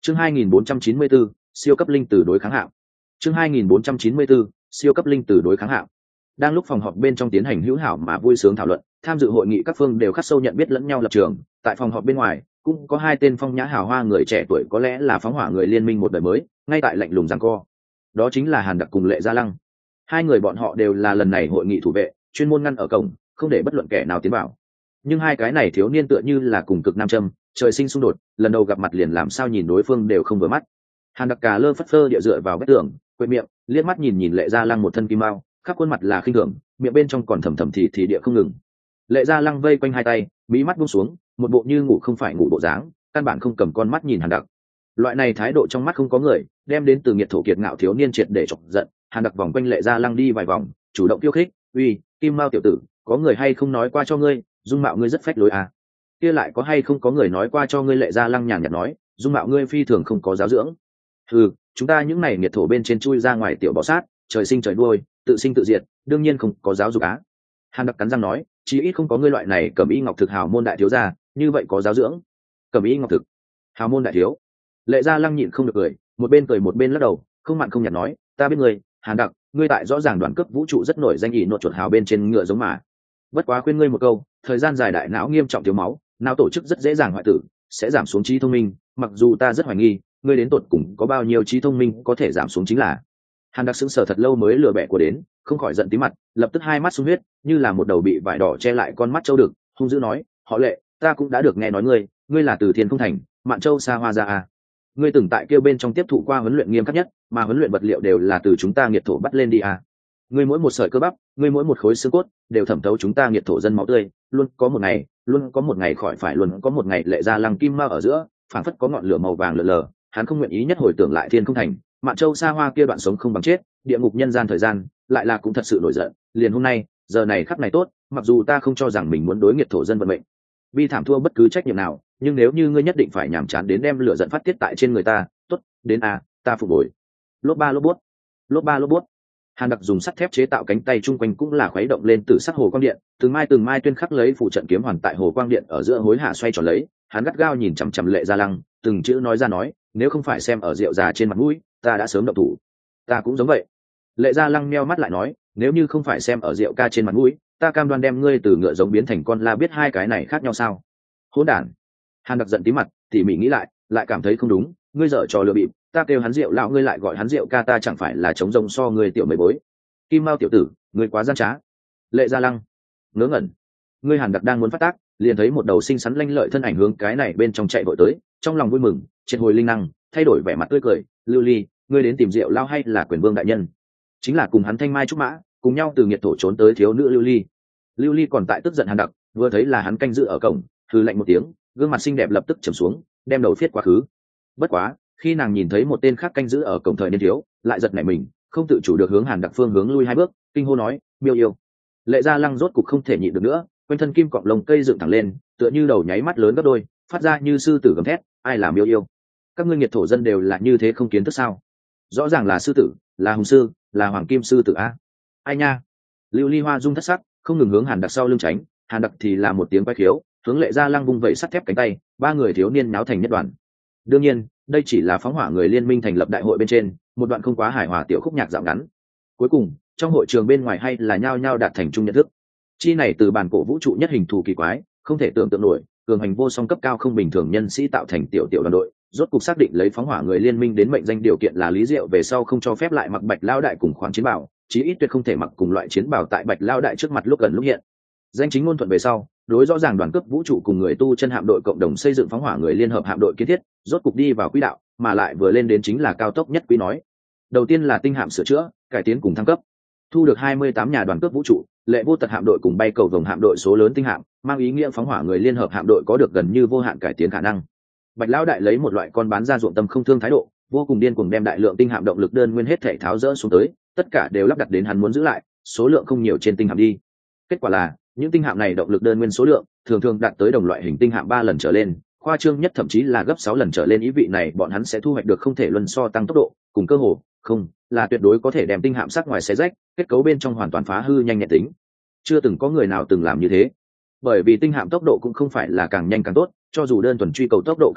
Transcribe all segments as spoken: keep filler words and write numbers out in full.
chương hai nghìn bốn trăm chín mươi bốn, siêu cấp linh tử đối kháng hạng. chương hai nghìn bốn trăm chín mươi bốn, siêu cấp linh tử đối kháng hạng. Đang lúc phòng họp bên trong tiến hành hữu hảo mà vui sướng thảo luận, tham dự hội nghị các phương đều khắc sâu nhận biết lẫn nhau lập trường. Tại phòng họp bên ngoài cũng có hai tên phong nhã hào hoa người trẻ tuổi, có lẽ là phóng hỏa người liên minh một đời mới, ngay tại lạnh lùng giằng co. Đó chính là Hàn Đặc cùng Lệ Gia Lăng. Hai người bọn họ đều là lần này hội nghị thủ vệ, chuyên môn ngăn ở cổng, không để bất luận kẻ nào tiến vào. Nhưng hai cái này thiếu niên tựa như là cùng cực nam châm, trời sinh xung đột, lần đầu gặp mặt liền làm sao nhìn đối phương đều không vừa mắt. Hàn Đặc cà lơ phất phơ địa dựa vào vách tường, quệt miệng, liếc mắt nhìn nhìn Lệ Gia Lăng một thân kim mao, khắp khuôn mặt là khinh thường, miệng bên trong còn thầm thầm thì thì địa không ngừng. Lệ Gia Lăng vây quanh hai tay, mí mắt buông xuống, một bộ như ngủ không phải ngủ bộ dáng, căn bản không cầm con mắt nhìn Hàn Đặc. Loại này thái độ trong mắt không có người, đem đến từ nghiệt thổ kiệt ngạo thiếu niên triệt để chọc giận. Hàn Đặc vòng quanh Lệ Gia Lăng đi vài vòng, chủ động khiêu khích, uy, kim mao tiểu tử, có người hay không nói qua cho ngươi, dung mạo ngươi rất phách lối à? Kia lại có hay không có người nói qua cho ngươi? Lệ Gia Lăng nhàn nhạt nói, dung mạo ngươi phi thường không có giáo dưỡng. Ừ, chúng ta những này nghiệt thổ bên trên chui ra ngoài tiểu bò sát, trời sinh trời đuôi, tự sinh tự diệt, đương nhiên không có giáo dục á. Hàn Đặc cắn răng nói, chí ít không có ngươi loại này cẩm y ngọc thực hào môn đại thiếu gia, như vậy có giáo dưỡng. Cẩm y ngọc thực, hào môn đại thiếu. Lệ Gia Lăng nhịn không được cười, một bên cười một bên lắc đầu, không mặn không nhạt nói, ta biết ngươi, Hàn Đặc, ngươi tại rõ ràng đoàn cấp vũ trụ rất nổi danh ỷ nột chuột hào bên trên ngựa giống mà. Bất quá khuyên ngươi một câu, thời gian dài đại não nghiêm trọng thiếu máu, não tổ chức rất dễ dàng hoại tử, sẽ giảm xuống trí thông minh, mặc dù ta rất hoài nghi, ngươi đến tột cùng có bao nhiêu trí thông minh có thể giảm xuống chính là. Hàn Đặc sững sờ thật lâu mới lừa bẻ của đến, không khỏi giận tí mặt, lập tức hai mắt sung huyết, như là một đầu bị vải đỏ che lại con mắt trâu đực, hung dữ nói, họ Lệ, ta cũng đã được nghe nói ngươi, ngươi là từ Thiên Không Thành, Mạn Châu xa hoa ra à. Ngươi từng tại kêu bên trong tiếp thụ qua huấn luyện nghiêm khắc nhất, mà huấn luyện vật liệu đều là từ chúng ta nghiệt thổ bắt lên đi à. Ngươi mỗi một sợi cơ bắp, ngươi mỗi một khối xương cốt đều thẩm thấu chúng ta nghiệt thổ dân máu tươi, luôn có một ngày, luôn có một ngày khỏi phải, luôn có một ngày Lệ Gia Lăng kim mao ở giữa, phảng phất có ngọn lửa màu vàng lờ lờ, hắn không nguyện ý nhất hồi tưởng lại Thiên Không Thành, Mạn Châu xa hoa kia đoạn sống không bằng chết, địa ngục nhân gian thời gian, lại là cũng thật sự nổi giận, liền hôm nay, giờ này khắc này tốt, mặc dù ta không cho rằng mình muốn đối nghiệt thổ dân vận mệnh, bi thảm thua bất cứ trách nhiệm nào, nhưng nếu như ngươi nhất định phải nhàm chán đến đem lửa giận phát tiết tại trên người ta, tốt, đến a, ta phục hồi. Lốp ba lốp bút, lốp ba lốp bút. Hàn Đặc dùng sắt thép chế tạo cánh tay chung quanh cũng là khuấy động lên từ sắc hồ quang điện, từng mai từng mai tuyên khắc lấy phụ trận kiếm hoàn tại hồ quang điện ở giữa hối hả xoay tròn lấy, hắn gắt gao nhìn chằm chằm Lệ Gia Lăng, từng chữ nói ra nói, nếu không phải xem ở rượu già trên mặt mũi, ta đã sớm động thủ. Ta cũng giống vậy. Lệ Gia Lăng meo mắt lại nói, nếu như không phải xem ở rượu ca trên mặt mũi, ta cam đoan đem ngươi từ ngựa giống biến thành con la, biết hai cái này khác nhau sao? Hỗn đản. Hàn Đặc giận tí mặt, tỉ mỉ nghĩ lại, lại cảm thấy không đúng, ngươi dở trò lừa bịp, ta kêu hắn rượu lão ngươi lại gọi hắn rượu ca, ta chẳng phải là chống rồng so ngươi tiểu mấy bối. Kim Mao tiểu tử, ngươi quá gian trá. Lệ Gia Lăng ngớ ngẩn. Ngươi Hàn Đặc đang muốn phát tác, liền thấy một đầu xinh xắn lanh lợi thân ảnh hướng cái này bên trong chạy vội tới, trong lòng vui mừng, triệt hồi linh năng, thay đổi vẻ mặt tươi cười, Lưu Ly, ngươi đến tìm rượu lão hay là Quyền Vương đại nhân? Chính là cùng hắn thanh mai trúc mã, cùng nhau từ nghiệt thổ trốn tới thiếu nữ Lưu Ly. Lưu Ly còn tại tức giận Hàn Đặc, vừa thấy là hắn canh giữ ở cổng, hừ lạnh một tiếng, gương mặt xinh đẹp lập tức trầm xuống, đem đầu phiết quá khứ. Bất quá, khi nàng nhìn thấy một tên khác canh giữ ở cổng thời niên thiếu, lại giật nảy mình, không tự chủ được hướng Hàn Đặc phương hướng lui hai bước, kinh hô nói, Miêu yêu. Lệ Gia Lăng rốt cục không thể nhịn được nữa, quanh thân kim cọng lông cây dựng thẳng lên, tựa như đầu nháy mắt lớn gấp đôi, phát ra như sư tử gầm thét, ai là Miêu yêu? Các ngươi nghiệt thổ dân đều là như thế không kiến thức sao? Rõ ràng là sư tử, là hùng sư, là hoàng kim sư tử a. Ai nha? Lưu Ly Hoa dung thất sắc, không ngừng hướng Hàn Đặc sau lưng tránh, Hàn Đặc thì là một tiếng quái khiếu, hướng Lệ Gia Lăng vung vẩy sắt thép cánh tay, ba người thiếu niên náo thành nhất đoàn. Đương nhiên, đây chỉ là phóng hỏa người liên minh thành lập đại hội bên trên, một đoạn không quá hài hòa tiểu khúc nhạc dạo ngắn. Cuối cùng, trong hội trường bên ngoài hay là nhao nhao đạt thành chung nhận thức. Chi này từ bản cổ vũ trụ nhất hình thù kỳ quái, không thể tưởng tượng nổi, cường hành vô song cấp cao không bình thường nhân sĩ tạo thành tiểu tiểu đoàn đội, rốt cục xác định lấy phóng hỏa người liên minh đến mệnh danh điều kiện là Lý Diệu về sau không cho phép lại mặc Bạch Lao đại cùng khoáng chiến bảo, chí ít tuyệt không thể mặc cùng loại chiến bảo tại Bạch Lao đại trước mặt lúc gần lúc hiện. Danh chính ngôn thuận về sau, đối rõ ràng đoàn cấp vũ trụ cùng người tu chân hạm đội cộng đồng xây dựng phóng hỏa người liên hợp hạm đội kiến thiết, rốt cục đi vào quỹ đạo, mà lại vừa lên đến chính là cao tốc nhất quý nói. Đầu tiên là tinh hạm sửa chữa, cải tiến cùng thăng cấp. Thu được hai mươi tám nhà đoàn cấp vũ trụ, Lệ Vô Tật hạm đội cùng bay cầu vồng hạm đội số lớn tinh hạm, mang ý nghĩa phóng hỏa người liên hợp hạm đội có được gần như vô hạn cải tiến khả năng. Bạch Lão đại lấy một loại con bán ra ruộng tâm không thương thái độ, vô cùng điên cuồng đem đại lượng tinh hạm động lực đơn nguyên hết thể tháo rỡ xuống tới, tất cả đều lắp đặt đến hắn muốn giữ lại, số lượng không nhiều trên tinh hạm đi. Kết quả là, những tinh hạm này động lực đơn nguyên số lượng thường thường đạt tới đồng loại hình tinh hạm ba lần trở lên, khoa trương nhất thậm chí là gấp sáu lần trở lên, ý vị này bọn hắn sẽ thu hoạch được không thể luân so tăng tốc độ, cùng cơ hồ, không, là tuyệt đối có thể đem tinh hạm sát ngoài xé rách, kết cấu bên trong hoàn toàn phá hư nhanh nhẹn tính. Chưa từng có người nào từng làm như thế. Bởi vì tinh hạm tốc độ cũng không phải là càng nhanh càng tốt, cho dù đơn thuần truy cầu tốc độ cực hạn,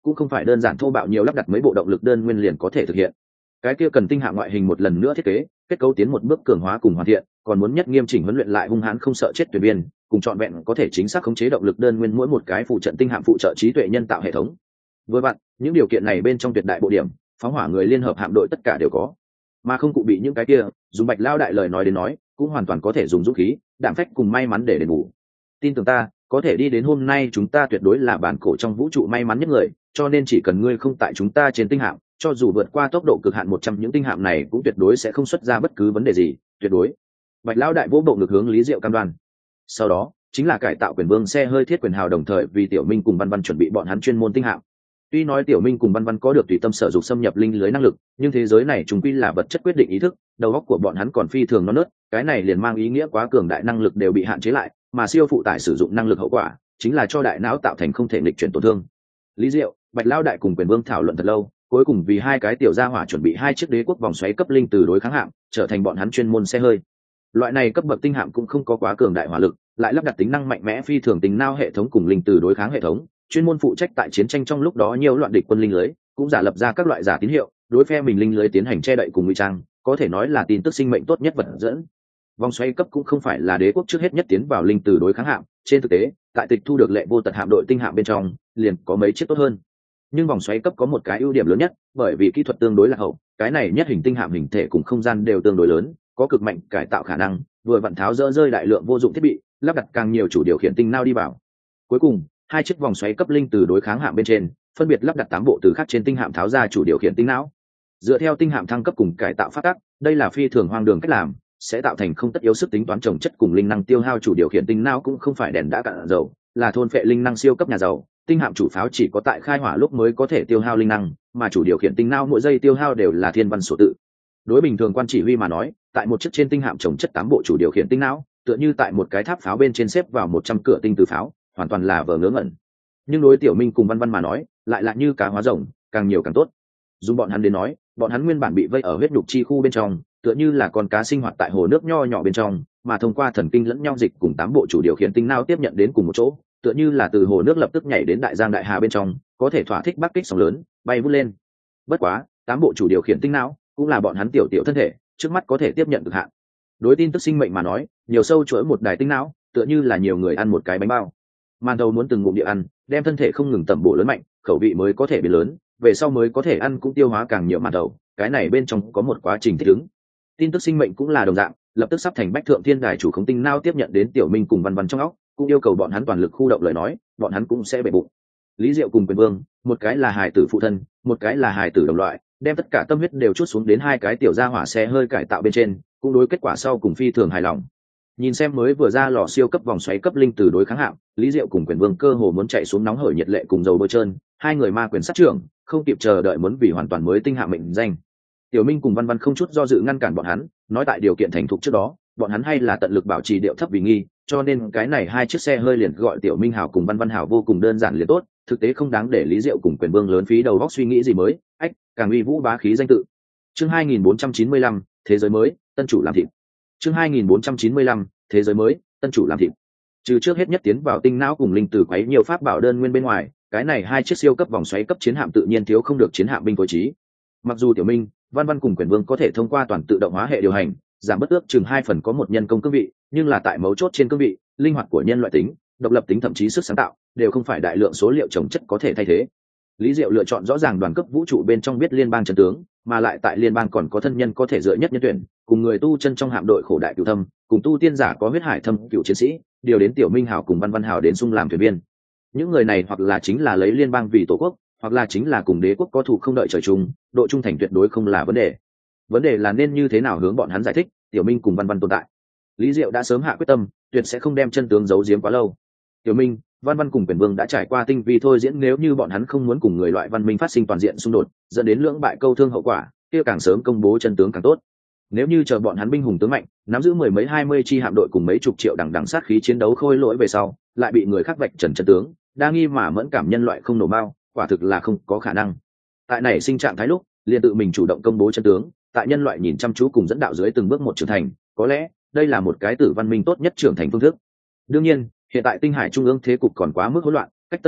cũng không phải đơn giản thô bạo nhiều lắp đặt mấy bộ động lực đơn nguyên liền có thể thực hiện. Cái kia cần tinh hạm ngoại hình một lần nữa thiết kế, kết cấu tiến một bước cường hóa cùng hoàn thiện, còn muốn nhất nghiêm chỉnh huấn luyện lại hung hãn không sợ chết tuyển viên, cùng trọn vẹn có thể chính xác khống chế động lực đơn nguyên mỗi một cái phụ trận tinh hạm phụ trợ trí tuệ nhân tạo hệ thống. Với bạn, những điều kiện này bên trong tuyệt đại bộ điểm, phóng hỏa người liên hợp hạm đội tất cả đều có, mà không cụ bị những cái kia, dùng Bạch Lao đại lời nói đến nói, cũng hoàn toàn có thể dùng dũng khí, đạm phách cùng may mắn để đền bù. Tin tưởng ta, có thể đi đến hôm nay chúng ta tuyệt đối là bản cổ trong vũ trụ may mắn nhất người, cho nên chỉ cần ngươi không tại chúng ta trên tinh hạm, cho dù vượt qua tốc độ cực hạn một trăm những tinh hạm này cũng tuyệt đối sẽ không xuất ra bất cứ vấn đề gì, tuyệt đối. Bạch Lão đại vỗ bộ ngực hướng Lý Diệu cam đoan. Sau đó, chính là cải tạo quyền vương xe hơi thiết quyền hào, đồng thời vì Tiểu Minh cùng Văn Văn chuẩn bị bọn hắn chuyên môn tinh hạm. Tuy nói Tiểu Minh cùng Văn Văn có được tùy tâm sở dục xâm nhập linh lưới năng lực, nhưng thế giới này chúng quy là vật chất quyết định ý thức, đầu óc của bọn hắn còn phi thường non nớt, cái này liền mang ý nghĩa quá cường đại năng lực đều bị hạn chế lại, mà siêu phụ tải sử dụng năng lực hậu quả chính là cho đại não tạo thành không thể nghịch chuyển tổn thương. Lý Diệu, Bạch Lão đại cùng quyền vương thảo luận thật lâu, cuối cùng vì hai cái tiểu gia hỏa chuẩn bị hai chiếc đế quốc vòng xoáy cấp linh từ đối kháng hạm, trở thành bọn hắn chuyên môn xe hơi. Loại này cấp bậc tinh hạm cũng không có quá cường đại hỏa lực, lại lắp đặt tính năng mạnh mẽ phi thường tính nao hệ thống cùng linh từ đối kháng hệ thống, chuyên môn phụ trách tại chiến tranh trong lúc đó nhiều loạn địch quân linh lưới, cũng giả lập ra các loại giả tín hiệu, đối phe mình linh lưới tiến hành che đậy cùng ngụy trang, có thể nói là tin tức sinh mệnh tốt nhất vật dẫn. Vòng xoáy cấp cũng không phải là đế quốc trước hết nhất tiến vào linh từ đối kháng hạm, trên thực tế, tại tịch thu được lệ vô tật hạm đội tinh hạm bên trong, liền có mấy chiếc tốt hơn. Nhưng vòng xoáy cấp có một cái ưu điểm lớn nhất, bởi vì kỹ thuật tương đối là hậu, cái này nhất hình tinh hạm hình thể cùng không gian đều tương đối lớn, có cực mạnh cải tạo khả năng, vừa vặn tháo dỡ rơi đại lượng vô dụng thiết bị, lắp đặt càng nhiều chủ điều khiển tinh não đi vào. Cuối cùng, hai chiếc vòng xoáy cấp linh từ đối kháng hạm bên trên, phân biệt lắp đặt tám bộ từ khác trên tinh hạm tháo ra chủ điều khiển tinh não. Dựa theo tinh hạm thăng cấp cùng cải tạo phát tác, đây là phi thường hoang đường cách làm, sẽ tạo thành không tất yếu sức tính toán trồng chất cùng linh năng tiêu hao, chủ điều khiển tinh não cũng không phải đèn đã cạn dầu, là thôn phệ linh năng siêu cấp nhà giàu. Tinh hạm chủ pháo chỉ có tại khai hỏa lúc mới có thể tiêu hao linh năng, mà chủ điều khiển tinh não mỗi giây tiêu hao đều là thiên văn số tự. Đối bình thường quan chỉ huy mà nói, tại một chiếc trên tinh hạm trồng chất tám bộ chủ điều khiển tinh não, tựa như tại một cái tháp pháo bên trên xếp vào một trăm cửa tinh từ pháo, hoàn toàn là vờ ngớ ngẩn. Nhưng đối Tiểu Minh cùng Văn Văn mà nói, lại là như cá hóa rồng, càng nhiều càng tốt. Dùng bọn hắn đến nói, bọn hắn nguyên bản bị vây ở huyết nhục chi khu bên trong, tựa như là con cá sinh hoạt tại hồ nước nho nhỏ bên trong, mà thông qua thần kinh lẫn nhau dịch cùng tám bộ chủ điều khiển tinh não tiếp nhận đến cùng một chỗ, tựa như là từ hồ nước lập tức nhảy đến đại giang đại hà bên trong, có thể thỏa thích bắc kích sóng lớn, bay vút lên. Bất quá, tám bộ chủ điều khiển tinh não cũng là bọn hắn tiểu tiểu thân thể, trước mắt có thể tiếp nhận cực hạn. Đối tin tức sinh mệnh mà nói, nhiều sâu chuỗi một đài tinh não, tựa như là nhiều người ăn một cái bánh bao. Màn đầu muốn từng ngụm địa ăn, đem thân thể không ngừng tẩm bổ lớn mạnh, khẩu vị mới có thể biến lớn, về sau mới có thể ăn cũng tiêu hóa càng nhiều màn đầu, cái này bên trong có một quá trình thích ứng. Tin tức sinh mệnh cũng là đồng dạng, lập tức sắp thành bách thượng thiên đài chủ khống tinh não tiếp nhận đến Tiểu Minh cùng Văn Văn trong óc, cũng yêu cầu bọn hắn toàn lực khu động lời nói, bọn hắn cũng sẽ bể bụng. Lý Diệu cùng Quyền Vương, một cái là hài tử phụ thân, một cái là hài tử đồng loại, đem tất cả tâm huyết đều chút xuống đến hai cái tiểu gia hỏa xe hơi cải tạo bên trên, cũng đối kết quả sau cùng phi thường hài lòng. Nhìn xem mới vừa ra lò siêu cấp vòng xoáy cấp linh từ đối kháng hạm, Lý Diệu cùng Quyền Vương cơ hồ muốn chạy xuống nóng hởi nhiệt lệ cùng dầu bôi trơn, hai người ma quyền sát trưởng, không kịp chờ đợi muốn vì hoàn toàn mới tinh hạm mệnh danh. Tiểu Minh cùng Văn Văn không chút do dự ngăn cản bọn hắn, nói tại điều kiện thành thục trước đó, bọn hắn hay là tận lực bảo trì điệu thấp vì nghi, cho nên cái này hai chiếc xe hơi liền gọi Tiểu Minh hảo cùng Văn Văn hảo vô cùng đơn giản liền tốt, thực tế không đáng để Lý Diệu cùng Quyền Vương lớn phí đầu óc suy nghĩ gì mới, ách, càng uy vũ bá khí danh tự. Chương hai nghìn bốn trăm chín mươi lăm, thế giới mới, tân chủ làm thịt. Chương hai nghìn bốn trăm chín mươi lăm, thế giới mới, tân chủ làm thịt. Trừ trước hết nhất tiến vào tinh não cùng linh tử quấy nhiều pháp bảo đơn nguyên bên ngoài, cái này hai chiếc siêu cấp vòng xoáy cấp chiến hạm tự nhiên thiếu không được chiến hạm binh phối trí. Mặc dù Tiểu Minh, Văn Văn cùng Quyền Vương có thể thông qua toàn tự động hóa hệ điều hành, giảm bất ước chừng hai phần có một nhân công cương vị, nhưng là tại mấu chốt trên cương vị, linh hoạt của nhân loại tính, độc lập tính thậm chí sức sáng tạo, đều không phải đại lượng số liệu chồng chất có thể thay thế. Lý Diệu lựa chọn rõ ràng đoàn cấp vũ trụ bên trong biết liên bang chân tướng, mà lại tại liên bang còn có thân nhân có thể dựa nhất nhân tuyển, cùng người tu chân trong hạm đội khổ đại cửu thâm, cùng tu tiên giả có huyết hải thâm cửu chiến sĩ, điều đến Tiểu Minh hảo cùng Văn Văn hảo đến xung làm thuyền viên. Những người này hoặc là chính là lấy liên bang vì tổ quốc, hoặc là chính là cùng đế quốc có thù không đợi trời chung, độ trung thành tuyệt đối không là vấn đề. Vấn đề là nên như thế nào hướng bọn hắn giải thích Tiểu Minh cùng Văn Văn tồn tại. Lý Diệu đã sớm hạ quyết tâm, tuyệt sẽ không đem chân tướng giấu giếm quá lâu. Tiểu Minh, Văn Văn cùng Quyền Vương đã trải qua tinh vi thôi diễn, nếu như bọn hắn không muốn cùng người loại văn minh phát sinh toàn diện xung đột, dẫn đến lưỡng bại câu thương hậu quả, kia càng sớm công bố chân tướng càng tốt. Nếu như chờ bọn hắn binh hùng tướng mạnh, nắm giữ mười mấy hai mươi chi hạm đội cùng mấy chục triệu đằng đằng sát khí chiến đấu khôi lỗi về sau, lại bị người khác vạch trần chân tướng, đa nghi mà mẫn cảm nhân loại không nổ bao, quả thực là không có khả năng. Tại này sinh trạng thái lúc, liền tự mình chủ động công bố chân tướng, tại nhân loại nhìn chăm chú cùng dẫn đạo dưới từng bước một trưởng thành, có lẽ đây là một cái tử văn minh tốt nhất trưởng thành phương thức. Đương nhiên, hiện tại tinh hải trung ương thế cục còn quá mức hỗn loạn, cách tân phái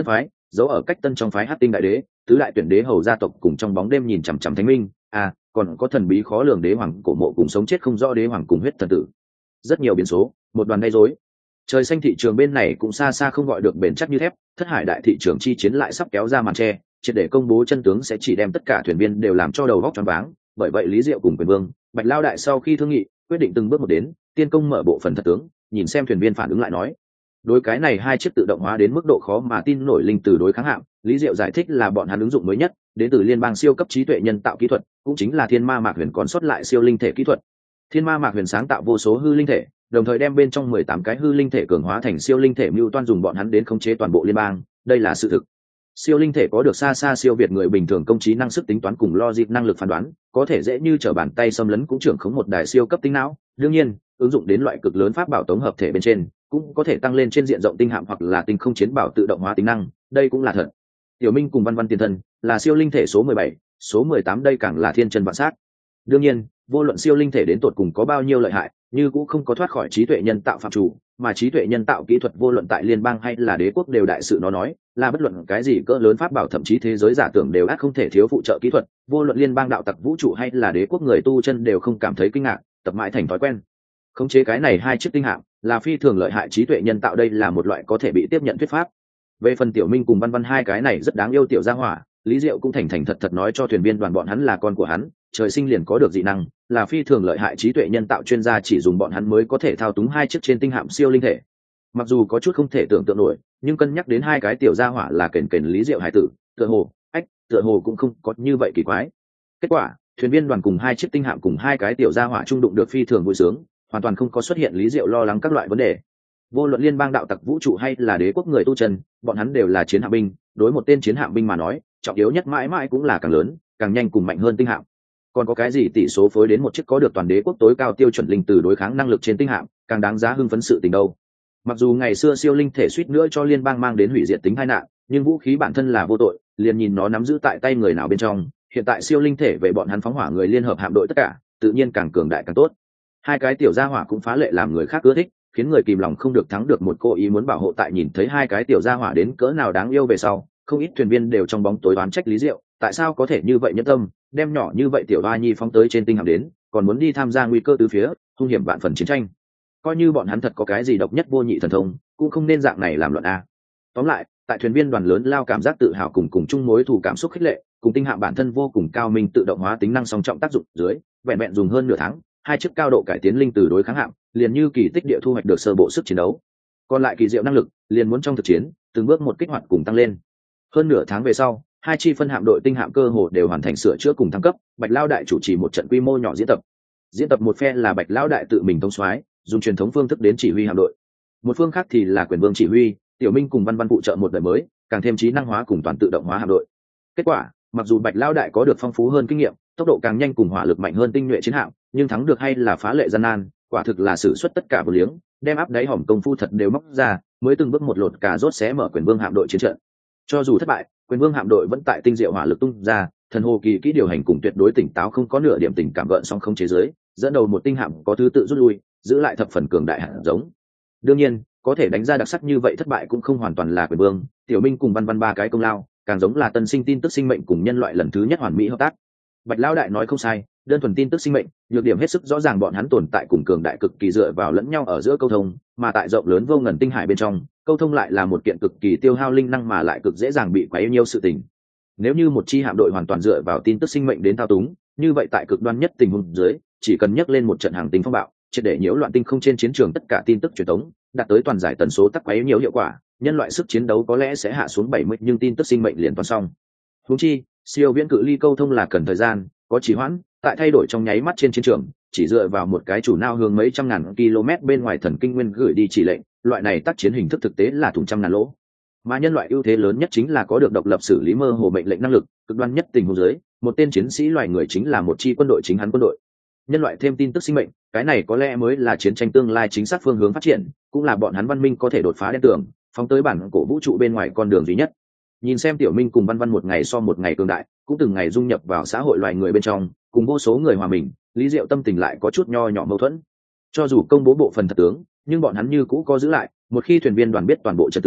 dấu ở cách tân trong phái Hắc Tinh đại đế, tứ đại tuyển đế hầu gia tộc cùng trong bóng đêm nhìn chằm chằm thánh minh, à còn có thần bí khó lường đế hoàng cổ mộ cùng sống chết không rõ đế hoàng cùng huyết thần tử. Rất nhiều biến số, một đoàn gây rối. Trời xanh thị trường bên này cũng xa xa không gọi được bền chắc như thép, thất hải đại thị trường chi chiến lại sắp kéo ra màn che, triệt để công bố chân tướng sẽ chỉ đem tất cả thuyền viên đều làm cho đầu óc choáng váng. Bởi vậy Lý Diệu cùng Quyền Vương, Bạch Lao đại sau khi thương nghị, quyết định từng bước một đến, tiên công mở bộ phần thật tướng, nhìn xem thuyền viên phản ứng lại nói. Đối cái này hai chiếc tự động hóa đến mức độ khó mà tin nổi linh từ đối kháng hạm, Lý Diệu giải thích là bọn hắn ứng dụng mới nhất, đến từ liên bang siêu cấp trí tuệ nhân tạo kỹ thuật, cũng chính là Thiên Ma Mạc Huyền còn sót lại siêu linh thể kỹ thuật. Thiên Ma Mạc Huyền sáng tạo vô số hư linh thể, đồng thời đem bên trong mười tám cái hư linh thể cường hóa thành siêu linh thể mưu toan dùng bọn hắn đến khống chế toàn bộ liên bang, đây là sự thực. Siêu linh thể có được xa xa siêu việt người bình thường công trí năng sức tính toán cùng logic năng lực phán đoán, có thể dễ như trở bàn tay xâm lấn cũng trưởng khống một đài siêu cấp tinh não. Đương nhiên, ứng dụng đến loại cực lớn pháp bảo tổng hợp thể bên trên, cũng có thể tăng lên trên diện rộng tinh hạm hoặc là tinh không chiến bảo tự động hóa tính năng, đây cũng là thật. Tiểu Minh cùng Văn Văn tiền thân là siêu linh thể số mười bảy, số mười tám đây càng là thiên chân vạn sát. Đương nhiên, vô luận siêu linh thể đến tột cùng có bao nhiêu lợi hại, như cũng không có thoát khỏi trí tuệ nhân tạo phạm chủ, mà trí tuệ nhân tạo kỹ thuật vô luận tại liên bang hay là đế quốc đều đại sự nó nói, là bất luận cái gì cỡ lớn pháp bảo thậm chí thế giới giả tưởng đều ắt không thể thiếu phụ trợ kỹ thuật, vô luận liên bang đạo tặc vũ trụ hay là đế quốc người tu chân đều không cảm thấy kinh ngạc, tập mãi thành thói quen. Khống chế cái này hai chiếc tinh hạm là phi thường lợi hại trí tuệ nhân tạo, đây là một loại có thể bị tiếp nhận thuyết pháp. Về phần Tiểu Minh cùng Văn Văn hai cái này rất đáng yêu tiểu gia hỏa, Lý Diệu cũng thành thành thật thật nói cho thuyền viên đoàn bọn hắn là con của hắn, trời sinh liền có được dị năng, là phi thường lợi hại trí tuệ nhân tạo chuyên gia, chỉ dùng bọn hắn mới có thể thao túng hai chiếc trên tinh hạm siêu linh thể. Mặc dù có chút không thể tưởng tượng nổi, nhưng cân nhắc đến hai cái tiểu gia hỏa là kền kền Lý Diệu hải tử, tựa hồ, ách, tựa hồ cũng không có như vậy kỳ quái. Kết quả, thuyền viên đoàn cùng hai chiếc tinh hạm cùng hai cái tiểu gia hỏa trung đụng được phi thường vui sướng, hoàn toàn không có xuất hiện Lý Diệu lo lắng các loại vấn đề. Vô luận liên bang đạo tặc vũ trụ hay là đế quốc người tu chân, bọn hắn đều là chiến hạm binh, đối một tên chiến hạm binh mà nói, trọng yếu nhất mãi mãi cũng là càng lớn, càng nhanh cùng mạnh hơn tinh hạm. Còn có cái gì tỷ số phối đến một chiếc có được toàn đế quốc tối cao tiêu chuẩn linh từ đối kháng năng lực trên tinh hạm, càng đáng giá hưng phấn sự tình đâu. Mặc dù ngày xưa siêu linh thể suýt nữa cho liên bang mang đến hủy diệt tính tai nạn, nhưng vũ khí bản thân là vô tội, liền nhìn nó nắm giữ tại tay người nào bên trong. Hiện tại siêu linh thể về bọn hắn phóng hỏa người liên hợp hạm đội tất cả, tự nhiên càng cường đại càng tốt. Hai cái tiểu gia hỏa cũng phá lệ làm người khác ưa thích, khiến người kìm lòng không được thắng được một cô ý muốn bảo hộ. Tại nhìn thấy hai cái tiểu gia hỏa đến cỡ nào đáng yêu về sau, không ít thuyền viên đều trong bóng tối đoán trách Lý Diệu, tại sao có thể như vậy nhẫn tâm, đem nhỏ như vậy tiểu hoa nhi phóng tới trên tinh hạm đến, còn muốn đi tham gia nguy cơ từ phía, hung hiểm vạn phần chiến tranh. Coi như bọn hắn thật có cái gì độc nhất vô nhị thần thông, cũng không nên dạng này làm loạn a. Tóm lại, tại thuyền viên đoàn lớn lao cảm giác tự hào cùng cùng chung mối thù cảm xúc khích lệ, cùng tinh hạm bản thân vô cùng cao minh tự động hóa tính năng song trọng tác dụng dưới, vẹn vẹn dùng hơn nửa tháng, hai chiếc cao độ cải tiến linh từ đối kháng hạm liền như kỳ tích địa thu hoạch được sơ bộ sức chiến đấu. Còn lại kỳ diệu năng lực liền muốn trong thực chiến từng bước một kích hoạt cùng tăng lên. Hơn nửa tháng về sau, hai chi phân hạm đội tinh hạm cơ hồ đều hoàn thành sửa chữa cùng thăng cấp. Bạch Lao đại chủ trì một trận quy mô nhỏ diễn tập. Diễn tập một phe là Bạch Lao đại tự mình thống soái, dùng truyền thống phương thức đến chỉ huy hạm đội. Một phương khác thì là Quyền Vương chỉ huy, Tiểu Minh cùng Văn Văn phụ trợ một đời mới, càng thêm trí năng hóa cùng toàn tự động hóa hạm đội. Kết quả, mặc dù Bạch Lao đại có được phong phú hơn kinh nghiệm, tốc độ càng nhanh cùng hỏa lực mạnh hơn tinh nhuệ chiến hạm, nhưng thắng được hay là phá lệ gian nan, quả thực là sử xuất tất cả vô liếng, đem áp đáy hòm công phu thật đều móc ra, mới từng bước một lột cả rốt xé mở Quyền Vương hạm đội chiến trận. Cho dù thất bại, Quyền Vương hạm đội vẫn tại tinh diệu hỏa lực tung ra, thần hồ kỳ kỹ điều hành cùng tuyệt đối tỉnh táo, không có nửa điểm tình cảm gợn sóng không chế giới, dẫn đầu một tinh hạm có thứ tự rút lui, giữ lại thập phần cường đại hạt giống. Đương nhiên, có thể đánh ra đặc sắc như vậy thất bại cũng không hoàn toàn là Quyền Vương, Tiểu Minh cùng Văn Văn ba cái công lao, càng giống là tân sinh tin tức sinh mệnh cùng nhân loại lần thứ nhất hoàn mỹ hợp tác. Bạch Lão đại nói không sai, đơn thuần tin tức sinh mệnh, nhược điểm hết sức rõ ràng, bọn hắn tồn tại cùng cường đại cực kỳ dựa vào lẫn nhau ở giữa câu thông, mà tại rộng lớn vô ngần tinh hải bên trong, câu thông lại là một kiện cực kỳ tiêu hao linh năng mà lại cực dễ dàng bị quấy nhiễu sự tình. Nếu như một chi hạm đội hoàn toàn dựa vào tin tức sinh mệnh đến thao túng, như vậy tại cực đoan nhất tình huống dưới, chỉ cần nhấc lên một trận hàng tinh phong bạo, triệt để nhiễu loạn tinh không trên chiến trường tất cả tin tức truyền tống, đạt tới toàn giải tần số tắc quấy nhiễu hiệu quả, nhân loại sức chiến đấu có lẽ sẽ hạ xuống bảy mươi, nhưng tin tức sinh mệnh liền toàn xong. Huống chi, siêu viễn cự ly câu thông là cần thời gian, có trì hoãn, tại thay đổi trong nháy mắt trên chiến trường, chỉ dựa vào một cái chủ nao hướng mấy trăm ngàn km bên ngoài thần kinh nguyên gửi đi chỉ lệnh, loại này tác chiến hình thức thực tế là thủng trăm ngàn lỗ. Mà nhân loại ưu thế lớn nhất chính là có được độc lập xử lý mơ hồ mệnh lệnh năng lực, cực đoan nhất tình huống dưới, một tên chiến sĩ loài người chính là một chi quân đội chính hắn quân đội. Nhân loại thêm tin tức sinh mệnh, cái này có lẽ mới là chiến tranh tương lai chính xác phương hướng phát triển, cũng là bọn hắn văn minh có thể đột phá đen tường, phóng tới bản cổ vũ trụ bên ngoài con đường duy nhất. Nhìn xem Tiểu Minh cùng Văn Văn một ngày so một ngày cường đại, cũng từng ngày dung nhập vào xã hội loài người bên trong, cùng vô số người hòa mình, Lý Diệu tâm tình lại có chút nho nhỏ mâu thuẫn. Cho dù công bố bộ phần thật tướng, nhưng bọn hắn như cũ có giữ lại, một khi thuyền viên đoàn biết toàn bộ trận tướng,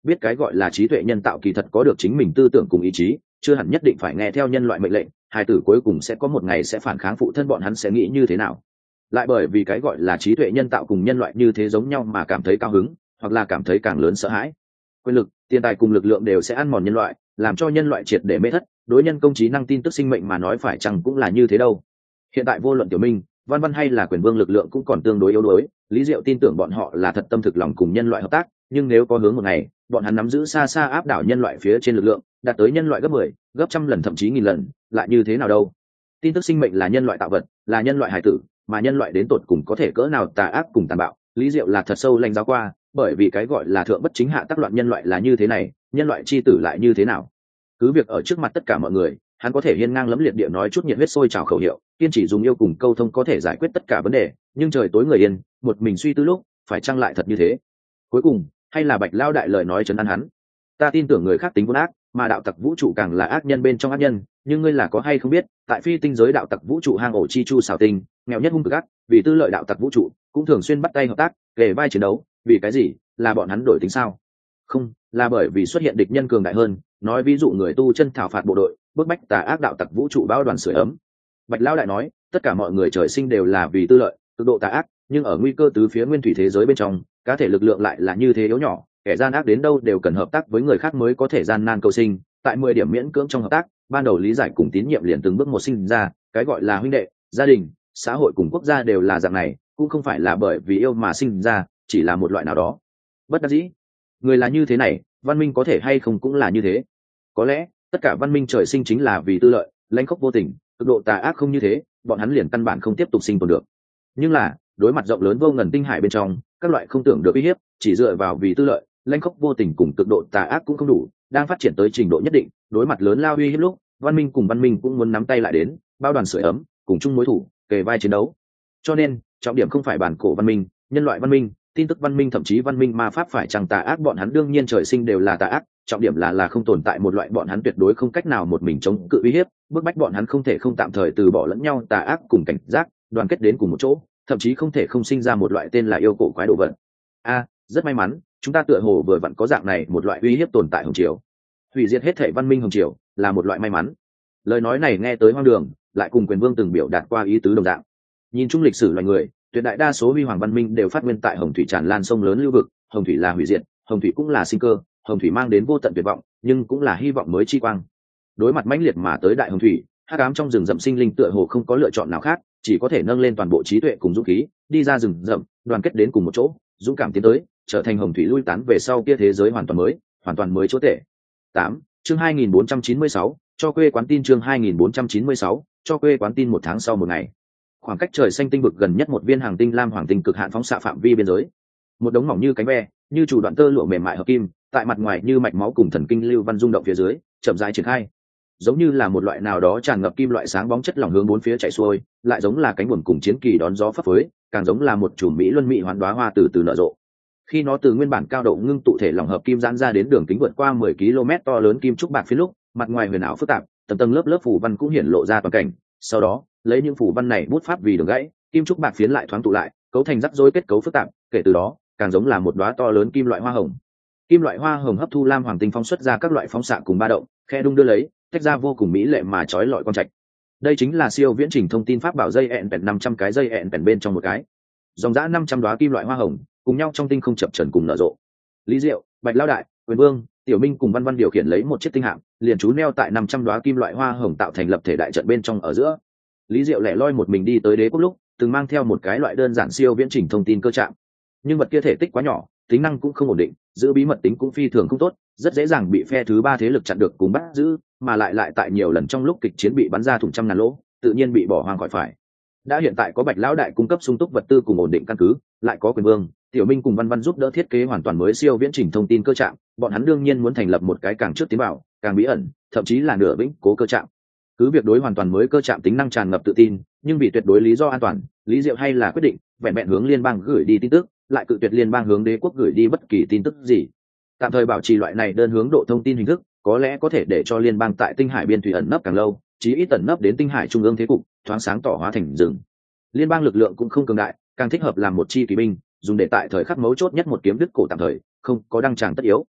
biết cái gọi là trí tuệ nhân tạo kỳ thật có được chính mình tư tưởng cùng ý chí, chưa hẳn nhất định phải nghe theo nhân loại mệnh lệnh, hai tử cuối cùng sẽ có một ngày sẽ phản kháng phụ thân bọn hắn sẽ nghĩ như thế nào. Lại bởi vì cái gọi là trí tuệ nhân tạo cùng nhân loại như thế giống nhau mà cảm thấy cao hứng, hoặc là cảm thấy càng lớn sợ hãi. Quyền lực, tiền tài cùng lực lượng đều sẽ ăn mòn nhân loại, làm cho nhân loại triệt để mê thất, đối nhân công trí năng tin tức sinh mệnh mà nói phải chăng cũng là như thế đâu. Hiện tại vô luận Tiểu Minh, Văn Văn hay là Quyền Vương lực lượng cũng còn tương đối yếu đuối, Lý Diệu tin tưởng bọn họ là thật tâm thực lòng cùng nhân loại hợp tác, nhưng nếu có hướng một ngày, bọn hắn nắm giữ xa xa áp đảo nhân loại phía trên lực lượng, đạt tới nhân loại gấp mười, gấp trăm lần thậm chí nghìn lần, lại như thế nào đâu. Tin tức sinh mệnh là nhân loại tạo vật, là nhân loại hải tử, mà nhân loại đến tột cùng có thể cỡ nào tà ác cùng tàn bạo, Lý Diệu là thật sâu lãnh giáo qua, bởi vì cái gọi là thượng bất chính hạ tác loạn nhân loại là như thế này, nhân loại chi tử lại như thế nào. Cứ việc ở trước mặt tất cả mọi người, hắn có thể hiên ngang lẫm liệt địa nói chút nhiệt huyết sôi trào khẩu hiệu, kiên trì dùng yêu cùng câu thông có thể giải quyết tất cả vấn đề, nhưng trời tối người yên, một mình suy tư lúc, phải chăng lại thật như thế. Cuối cùng, hay là Bạch Lao đại lời nói trấn an hắn. Ta tin tưởng người khác tính vốn ác, mà đạo tặc vũ trụ càng là ác nhân bên trong ác nhân, nhưng ngươi là có hay không biết, tại phi tinh giới đạo tặc vũ trụ hang ổ chi chu xảo tinh, nghèo nhất hung cực ác, vì tư lợi đạo tặc vũ trụ, cũng thường xuyên bắt tay hợp tác, kề vai chiến đấu, vì cái gì? Là bọn hắn đổi tính sao? Không, là bởi vì xuất hiện địch nhân cường đại hơn, nói ví dụ người tu chân thảo phạt bộ đội, bức bách tà ác đạo tặc vũ trụ bao đoàn sưởi ấm. Bạch Lão đại nói, tất cả mọi người trời sinh đều là vì tư lợi, cực độ tà ác, nhưng ở nguy cơ từ phía nguyên thủy thế giới bên trong, cá thể lực lượng lại là như thế yếu nhỏ, kẻ gian ác đến đâu đều cần hợp tác với người khác mới có thể gian nan cầu sinh, tại mười điểm miễn cưỡng trong hợp tác, ban đầu lý giải cùng tín nhiệm liền từng bước một sinh ra, cái gọi là huynh đệ, gia đình, xã hội cùng quốc gia đều là dạng này, cũng không phải là bởi vì yêu mà sinh ra, chỉ là một loại nào đó. Bất đắc dĩ, người là như thế này, văn minh có thể hay không cũng là như thế. Có lẽ, tất cả văn minh trời sinh chính là vì tư lợi, lãnh khốc vô tình, cực độ tà ác không như thế, bọn hắn liền căn bản không tiếp tục sinh tồn được. Nhưng là, đối mặt rộng lớn vô ngần tinh hải bên trong, các loại không tưởng được uy hiếp, chỉ dựa vào vì tư lợi, lãnh khốc vô tình cùng cực độ tà ác cũng không đủ, đang phát triển tới trình độ nhất định, đối mặt lớn lao uy hiếp lúc, văn minh cùng văn minh cũng muốn nắm tay lại đến, bao đoàn sưởi ấm, cùng chung mối thủ, kề vai chiến đấu. Cho nên, trọng điểm không phải bản cổ văn minh, nhân loại văn minh, tin tức văn minh thậm chí văn minh ma pháp phải chẳng tà ác, bọn hắn đương nhiên trời sinh đều là tà ác, trọng điểm là là không tồn tại một loại bọn hắn tuyệt đối không cách nào một mình chống cự uy hiếp, bức bách bọn hắn không thể không tạm thời từ bỏ lẫn nhau tà ác cùng cảnh giác, đoàn kết đến cùng một chỗ, thậm chí không thể không sinh ra một loại tên là yêu cổ quái đồ vật. A, rất may mắn, chúng ta tựa hồ vừa vặn có dạng này một loại uy hiếp tồn tại hồng triều. Hủy diệt hết thể văn minh hồng triều là một loại may mắn. Lời nói này nghe tới hoang đường, lại cùng Quyền Vương từng biểu đạt qua ý tứ đồng dạng. Nhìn chung lịch sử loài người, tuyệt đại đa số huy hoàng văn minh đều phát nguyên tại hồng thủy tràn lan sông lớn lưu vực, hồng thủy là hủy diệt, hồng thủy cũng là sinh cơ, hồng thủy mang đến vô tận tuyệt vọng, nhưng cũng là hy vọng mới chi quang. Đối mặt mãnh liệt mà tới đại hồng thủy, hắc ám trong rừng rậm sinh linh tựa hồ không có lựa chọn nào khác, chỉ có thể nâng lên toàn bộ trí tuệ cùng dũng khí, đi ra rừng rậm, đoàn kết đến cùng một chỗ, dũng cảm tiến tới, trở thành hồng thủy lui tán về sau kia thế giới hoàn toàn mới, hoàn toàn mới chỗ tệ. tám, chương hai nghìn bốn trăm chín mươi sáu, cho quê quán tin chương hai nghìn bốn trăm chín mươi sáu, cho quê quán tin một tháng sau một ngày. Khoảng cách trời xanh tinh vực gần nhất một viên hàng tinh lam hoàng tinh cực hạn phóng xạ phạm vi biên giới. Một đống mỏng như cánh ve, như chủ đoạn tơ lụa mềm mại hợp kim, tại mặt ngoài như mạch máu cùng thần kinh lưu văn rung động phía dưới, chậm rãi triển khai. Giống như là một loại nào đó tràn ngập kim loại sáng bóng chất lỏng hướng bốn phía chảy xuôi, lại giống là cánh buồm cùng chiến kỳ đón gió phấp phới, càng giống là một chùm mỹ luân mỹ hoán đóa hoa từ từ nở rộ. Khi nó từ nguyên bản cao độ ngưng tụ thể lỏng hợp kim giãn ra đến đường kính vượt qua mười ki lô mét to lớn kim trúc bạc phía lúc, mặt ngoài huyền ảo phức tạp, tầng tầng lớp lớp phủ văn cũng hiển lộ ra toàn cảnh. Sau đó, lấy những phủ văn này bút pháp vì đường gãy, kim trúc bạc phiến lại thoáng tụ lại, cấu thành rắc rối kết cấu phức tạp, kể từ đó, càng giống là một đóa to lớn kim loại hoa hồng. Kim loại hoa hồng hấp thu lam hoàng tinh phóng xuất ra các loại phóng xạ cùng ba động, khe đung đưa lấy, tách ra vô cùng mỹ lệ mà chói lọi quang trạch. Đây chính là siêu viễn trình thông tin pháp bảo dây ẹn bèn năm trăm cái dây ẹn bèn bên trong một cái. Dòng dã năm trăm đóa kim loại hoa hồng, cùng nhau trong tinh không chập chờn cùng nở rộ. Lý Diệu, Bạch Lão đại, Quyền Vương, Tiểu Minh cùng Văn Văn điều khiển lấy một chiếc tinh hạm, liền trú neo tại năm trăm đóa kim loại hoa hồng tạo thành lập thể đại trận bên trong ở giữa. Lý Diệu lẻ loi một mình đi tới đế quốc lúc, từng mang theo một cái loại đơn giản siêu viễn trình thông tin cơ trạm. Nhưng vật kia thể tích quá nhỏ, tính năng cũng không ổn định, giữ bí mật tính cũng phi thường không tốt, rất dễ dàng bị phe thứ ba thế lực chặn được cùng bắt giữ, mà lại lại tại nhiều lần trong lúc kịch chiến bị bắn ra thủng trăm ngàn lỗ, tự nhiên bị bỏ hoang khỏi phải. Đã hiện tại có Bạch Lão đại cung cấp sung túc vật tư cùng ổn định căn cứ, lại có Quyền Vương, Tiểu Minh cùng Văn Văn giúp đỡ thiết kế hoàn toàn mới siêu viễn trình thông tin cơ trạm, bọn hắn đương nhiên muốn thành lập một cái càng trước tiến bảo, càng bí ẩn, thậm chí là nửa vĩnh cố cơ trạm. Cứ việc đối hoàn toàn mới cơ trạm tính năng tràn ngập tự tin, nhưng vì tuyệt đối lý do an toàn, Lý Diệu hay là quyết định vẹn vẹn hướng liên bang gửi đi tin tức, lại cự tuyệt liên bang hướng đế quốc gửi đi bất kỳ tin tức gì. Tạm thời bảo trì loại này đơn hướng độ thông tin hình thức, có lẽ có thể để cho liên bang tại tinh hải biên thủy ẩn nấp càng lâu, chí ít ẩn nấp đến tinh hải trung ương thế cục, thoáng sáng tỏ hóa thành rừng. Liên bang lực lượng cũng không cường đại, càng thích hợp làm một chi kỳ binh, dùng để tại thời khắc mấu chốt nhất một kiếm đứt cổ tạm thời, không có đăng tràng tất yếu.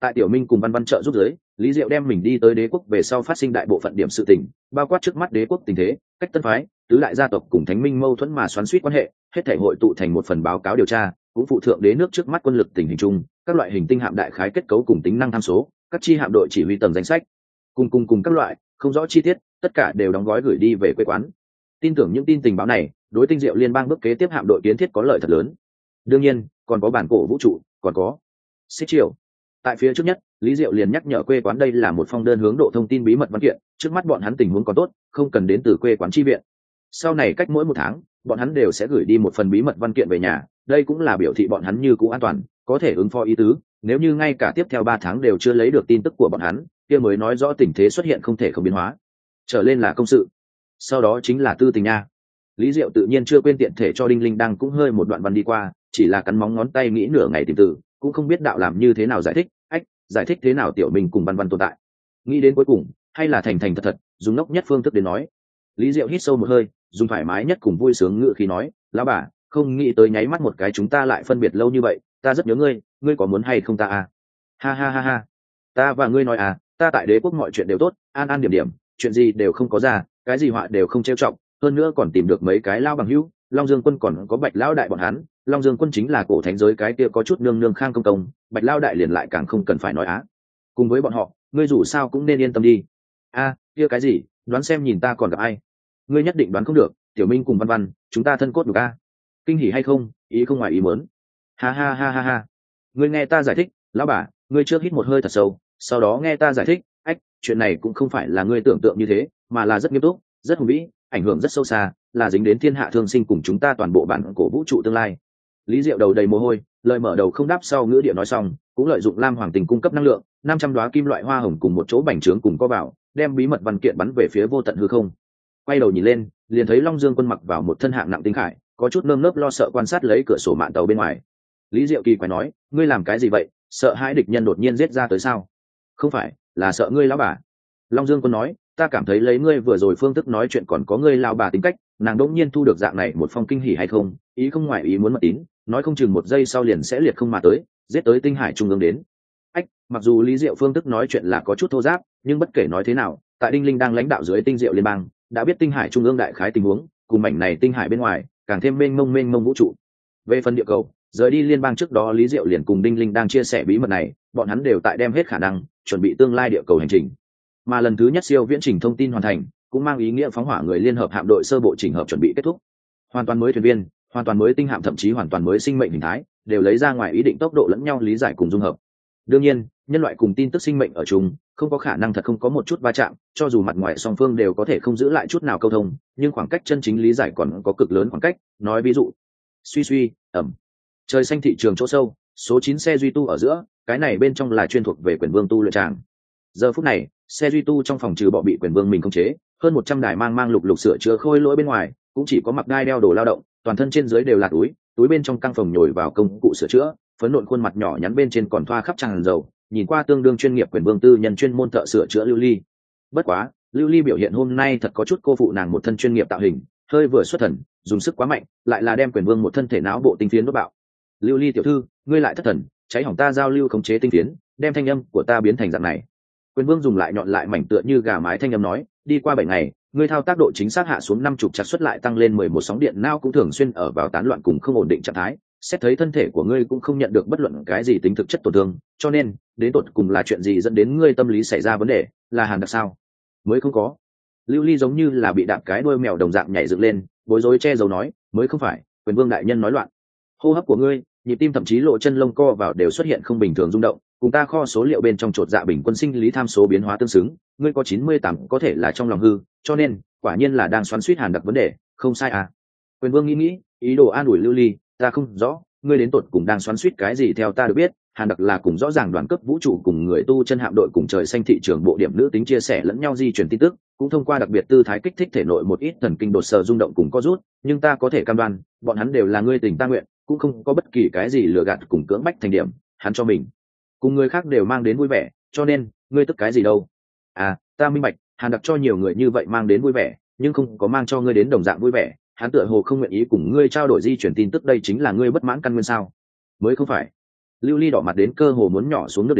Tại Tiểu Minh cùng Văn Văn trợ giúp giới, Lý Diệu đem mình đi tới đế quốc về sau phát sinh đại bộ phận điểm sự tình, bao quát trước mắt đế quốc tình thế, cách tân phái, tứ đại gia tộc cùng thánh minh mâu thuẫn mà xoắn xuýt quan hệ, hết thảy hội tụ thành một phần báo cáo điều tra, cũng phụ thượng đế nước trước mắt quân lực tình hình chung, các loại hình tinh hạm đại khái kết cấu cùng tính năng tham số, các chi hạm đội chỉ huy tầng danh sách, cùng cùng cùng các loại, không rõ chi tiết, tất cả đều đóng gói gửi đi về quê quán. Tin tưởng những tin tình báo này, đối Tinh Diệu liên bang bước kế tiếp hạm đội kiến thiết có lợi thật lớn. Đương nhiên, còn có bản cổ vũ trụ, còn có xích triều. Tại phía trước nhất, Lý Diệu liền nhắc nhở quê quán đây là một phong đơn hướng độ thông tin bí mật văn kiện, trước mắt bọn hắn tình huống còn tốt, không cần đến từ quê quán chi viện. Sau này cách mỗi một tháng, bọn hắn đều sẽ gửi đi một phần bí mật văn kiện về nhà, đây cũng là biểu thị bọn hắn như cũ an toàn, có thể ứng phó ý tứ. Nếu như ngay cả tiếp theo ba tháng đều chưa lấy được tin tức của bọn hắn, kia mới nói rõ tình thế xuất hiện không thể không biến hóa. Trở lên là công sự, sau đó chính là tư tình nha. Lý Diệu tự nhiên chưa quên tiện thể cho Đinh Linh đang cũng hơi một đoạn văn đi qua, chỉ là cắn móng ngón tay nghĩ nửa ngày tìm từ, cũng không biết đạo làm như thế nào giải thích, ách, giải thích thế nào Tiểu Minh cùng Văn Văn tồn tại. Nghĩ đến cuối cùng, hay là thành thành thật thật, dùng ngốc nhất phương thức đến nói. Lý Diệu hít sâu một hơi, dùng thoải mái nhất cùng vui sướng ngữ khí nói, lão bà, không nghĩ tới nháy mắt một cái chúng ta lại phân biệt lâu như vậy, ta rất nhớ ngươi, ngươi có muốn hay không ta à? Ha ha ha ha, ta và ngươi nói à, ta tại đế quốc mọi chuyện đều tốt, an an điểm điểm, chuyện gì đều không có ra, cái gì họa đều không trêu trọng, hơn nữa còn tìm được mấy cái lao bằng hữu, Long Dương Quân còn có Bạch lão đại bọn hắn, Long Dương Quân chính là cổ thánh giới cái kia có chút nương nương khang công công, Bạch lão đại liền lại càng không cần phải nói á. Cùng với bọn họ, ngươi dù sao cũng nên yên tâm đi. A, kia cái gì, đoán xem nhìn ta còn gặp ai? Ngươi nhất định đoán không được, Tiểu Minh cùng Văn Văn, chúng ta thân cốt được a. Kinh hỉ hay không, ý không ngoài ý muốn. Ha ha ha ha ha. Ngươi nghe ta giải thích, lão bà, ngươi trước hít một hơi thật sâu, sau đó nghe ta giải thích, ách, chuyện này cũng không phải là ngươi tưởng tượng như thế, mà là rất nghiêm túc, rất hùng vĩ, ảnh hưởng rất sâu xa, là dính đến thiên hạ thương sinh cùng chúng ta toàn bộ bản cổ vũ trụ tương lai. Lý Diệu đầu đầy mồ hôi, lời mở đầu không đáp sau ngữ địa nói xong, cũng lợi dụng Lam Hoàng Tình cung cấp năng lượng, năm trăm đóa kim loại hoa hồng cùng một chỗ bành trướng cùng co vào, đem bí mật văn kiện bắn về phía vô tận hư không. Quay đầu nhìn lên, liền thấy Long Dương Quân mặc vào một thân hạng nặng tinh khải, có chút nơm nớp lo sợ quan sát lấy cửa sổ mạn tàu bên ngoài. Lý Diệu kỳ quái nói, ngươi làm cái gì vậy, sợ hãi địch nhân đột nhiên giết ra tới sao? Không phải, là sợ ngươi lão bà. Long Dương Quân nói, ta cảm thấy lấy ngươi vừa rồi phương thức nói chuyện còn có ngươi lão bà tính cách, nàng đỗng nhiên thu được dạng này một phong kinh hỉ hay không, ý không ngoài ý muốn mật tín, nói không chừng một giây sau liền sẽ liệt không mà tới, giết tới tinh hải trung ương đến. Ách, mặc dù Lý Diệu phương thức nói chuyện là có chút thô giáp, nhưng bất kể nói thế nào, tại Đinh Linh đang lãnh đạo dưới Tinh Diệu liên bang, đã biết tinh hải trung ương đại khái tình huống, cùng mảnh này tinh hải bên ngoài, càng thêm mênh mông mênh mông vũ trụ. Về phần địa cầu, rời đi liên bang trước đó Lý Diệu liền cùng Đinh Linh đang chia sẻ bí mật này, bọn hắn đều tại đem hết khả năng chuẩn bị tương lai địa cầu hành trình. Mà lần thứ nhất siêu viễn trình thông tin hoàn thành, cũng mang ý nghĩa phóng hỏa người liên hợp hạm đội sơ bộ chỉnh hợp chuẩn bị kết thúc. Hoàn toàn mới thuyền viên, hoàn toàn mới tinh hạm, thậm chí hoàn toàn mới sinh mệnh hình thái, đều lấy ra ngoài ý định tốc độ lẫn nhau lý giải cùng dung hợp. Đương nhiên, nhân loại cùng tin tức sinh mệnh ở chung, không có khả năng thật không có một chút va chạm, cho dù mặt ngoài song phương đều có thể không giữ lại chút nào câu thông, nhưng khoảng cách chân chính lý giải còn có cực lớn khoảng cách. Nói ví dụ, suy suy, ẩm, trời xanh thị trường chỗ sâu, số chín xe duy tu ở giữa, cái này bên trong là chuyên thuộc về quyền vương tu luyện tràng. Giờ phút này, xe duy tu trong phòng trừ bỏ bị quyền vương mình khống chế, hơn một trăm đài mang mang lục lục sửa chữa khôi lỗi bên ngoài, cũng chỉ có mặc đai đeo đồ lao động, toàn thân trên dưới đều là túi, túi bên trong căng phòng nhồi vào công cụ sửa chữa, phấn nộn khuôn mặt nhỏ nhắn bên trên còn thoa khắp tràn dầu, nhìn qua tương đương chuyên nghiệp quyền vương tư nhân chuyên môn thợ sửa chữa Lưu Ly. Bất quá, Lưu Ly biểu hiện hôm nay thật có chút cô phụ nàng một thân chuyên nghiệp tạo hình, hơi vừa xuất thần, dùng sức quá mạnh, lại là đem quyền vương một thân thể não bộ tinh phiến đốt bạo. Lưu Ly tiểu thư, ngươi lại thất thần, cháy hỏng ta giao lưu khống chế tinh phiến, đem thanh âm của ta biến thành dạng này. Quyền vương dùng lại nhọn lại mảnh tựa như gà mái thanh âm nói, đi qua bảy ngày, ngươi thao tác độ chính xác hạ xuống năm chục chặt xuất lại tăng lên mười một sóng điện não cũng thường xuyên ở vào tán loạn cùng không ổn định trạng thái, xét thấy thân thể của ngươi cũng không nhận được bất luận cái gì tính thực chất tổn thương, cho nên đến tột cùng là chuyện gì dẫn đến ngươi tâm lý xảy ra vấn đề, là hàn đặc sao? Mới không có. Lưu Ly giống như là bị đạp cái đuôi mèo đồng dạng nhảy dựng lên, bối rối che giấu nói, mới không phải, quyền vương đại nhân nói loạn. Hô hấp của ngươi, nhịp tim thậm chí lộ chân lông co vào đều xuất hiện không bình thường rung động, cùng ta kho số liệu bên trong chột dạ bình quân sinh lý tham số biến hóa tương xứng, ngươi có chín mươi tám có thể là trong lòng hư, cho nên quả nhiên là đang xoắn xuýt hàn đặc vấn đề, không sai à? Quyền vương nghĩ nghĩ, ý đồ an ủi Lưu Ly, ta không rõ, ngươi đến tột cùng đang xoắn xuýt cái gì? Theo ta được biết, hàn đặc là cùng rõ ràng đoàn cấp vũ trụ cùng người tu chân hạm đội cùng trời xanh thị trường bộ điểm nữ tính chia sẻ lẫn nhau di truyền tin tức, cũng thông qua đặc biệt tư thái kích thích thể nội một ít thần kinh đột sờ rung động cùng co rút, nhưng ta có thể cam đoan, bọn hắn đều là ngươi tình ta nguyện, cũng không có bất kỳ cái gì lừa gạt cùng cưỡng bách thành điểm, hắn cho mình cùng người khác đều mang đến vui vẻ, cho nên ngươi tức cái gì đâu? À, ta minh bạch, hàn đặc cho nhiều người như vậy mang đến vui vẻ, nhưng không có mang cho ngươi đến đồng dạng vui vẻ, hắn tựa hồ không nguyện ý cùng ngươi trao đổi di chuyển tin tức, đây chính là ngươi bất mãn căn nguyên sao? Mới không phải. Lưu Ly đỏ mặt đến cơ hồ muốn nhỏ xuống nước đến,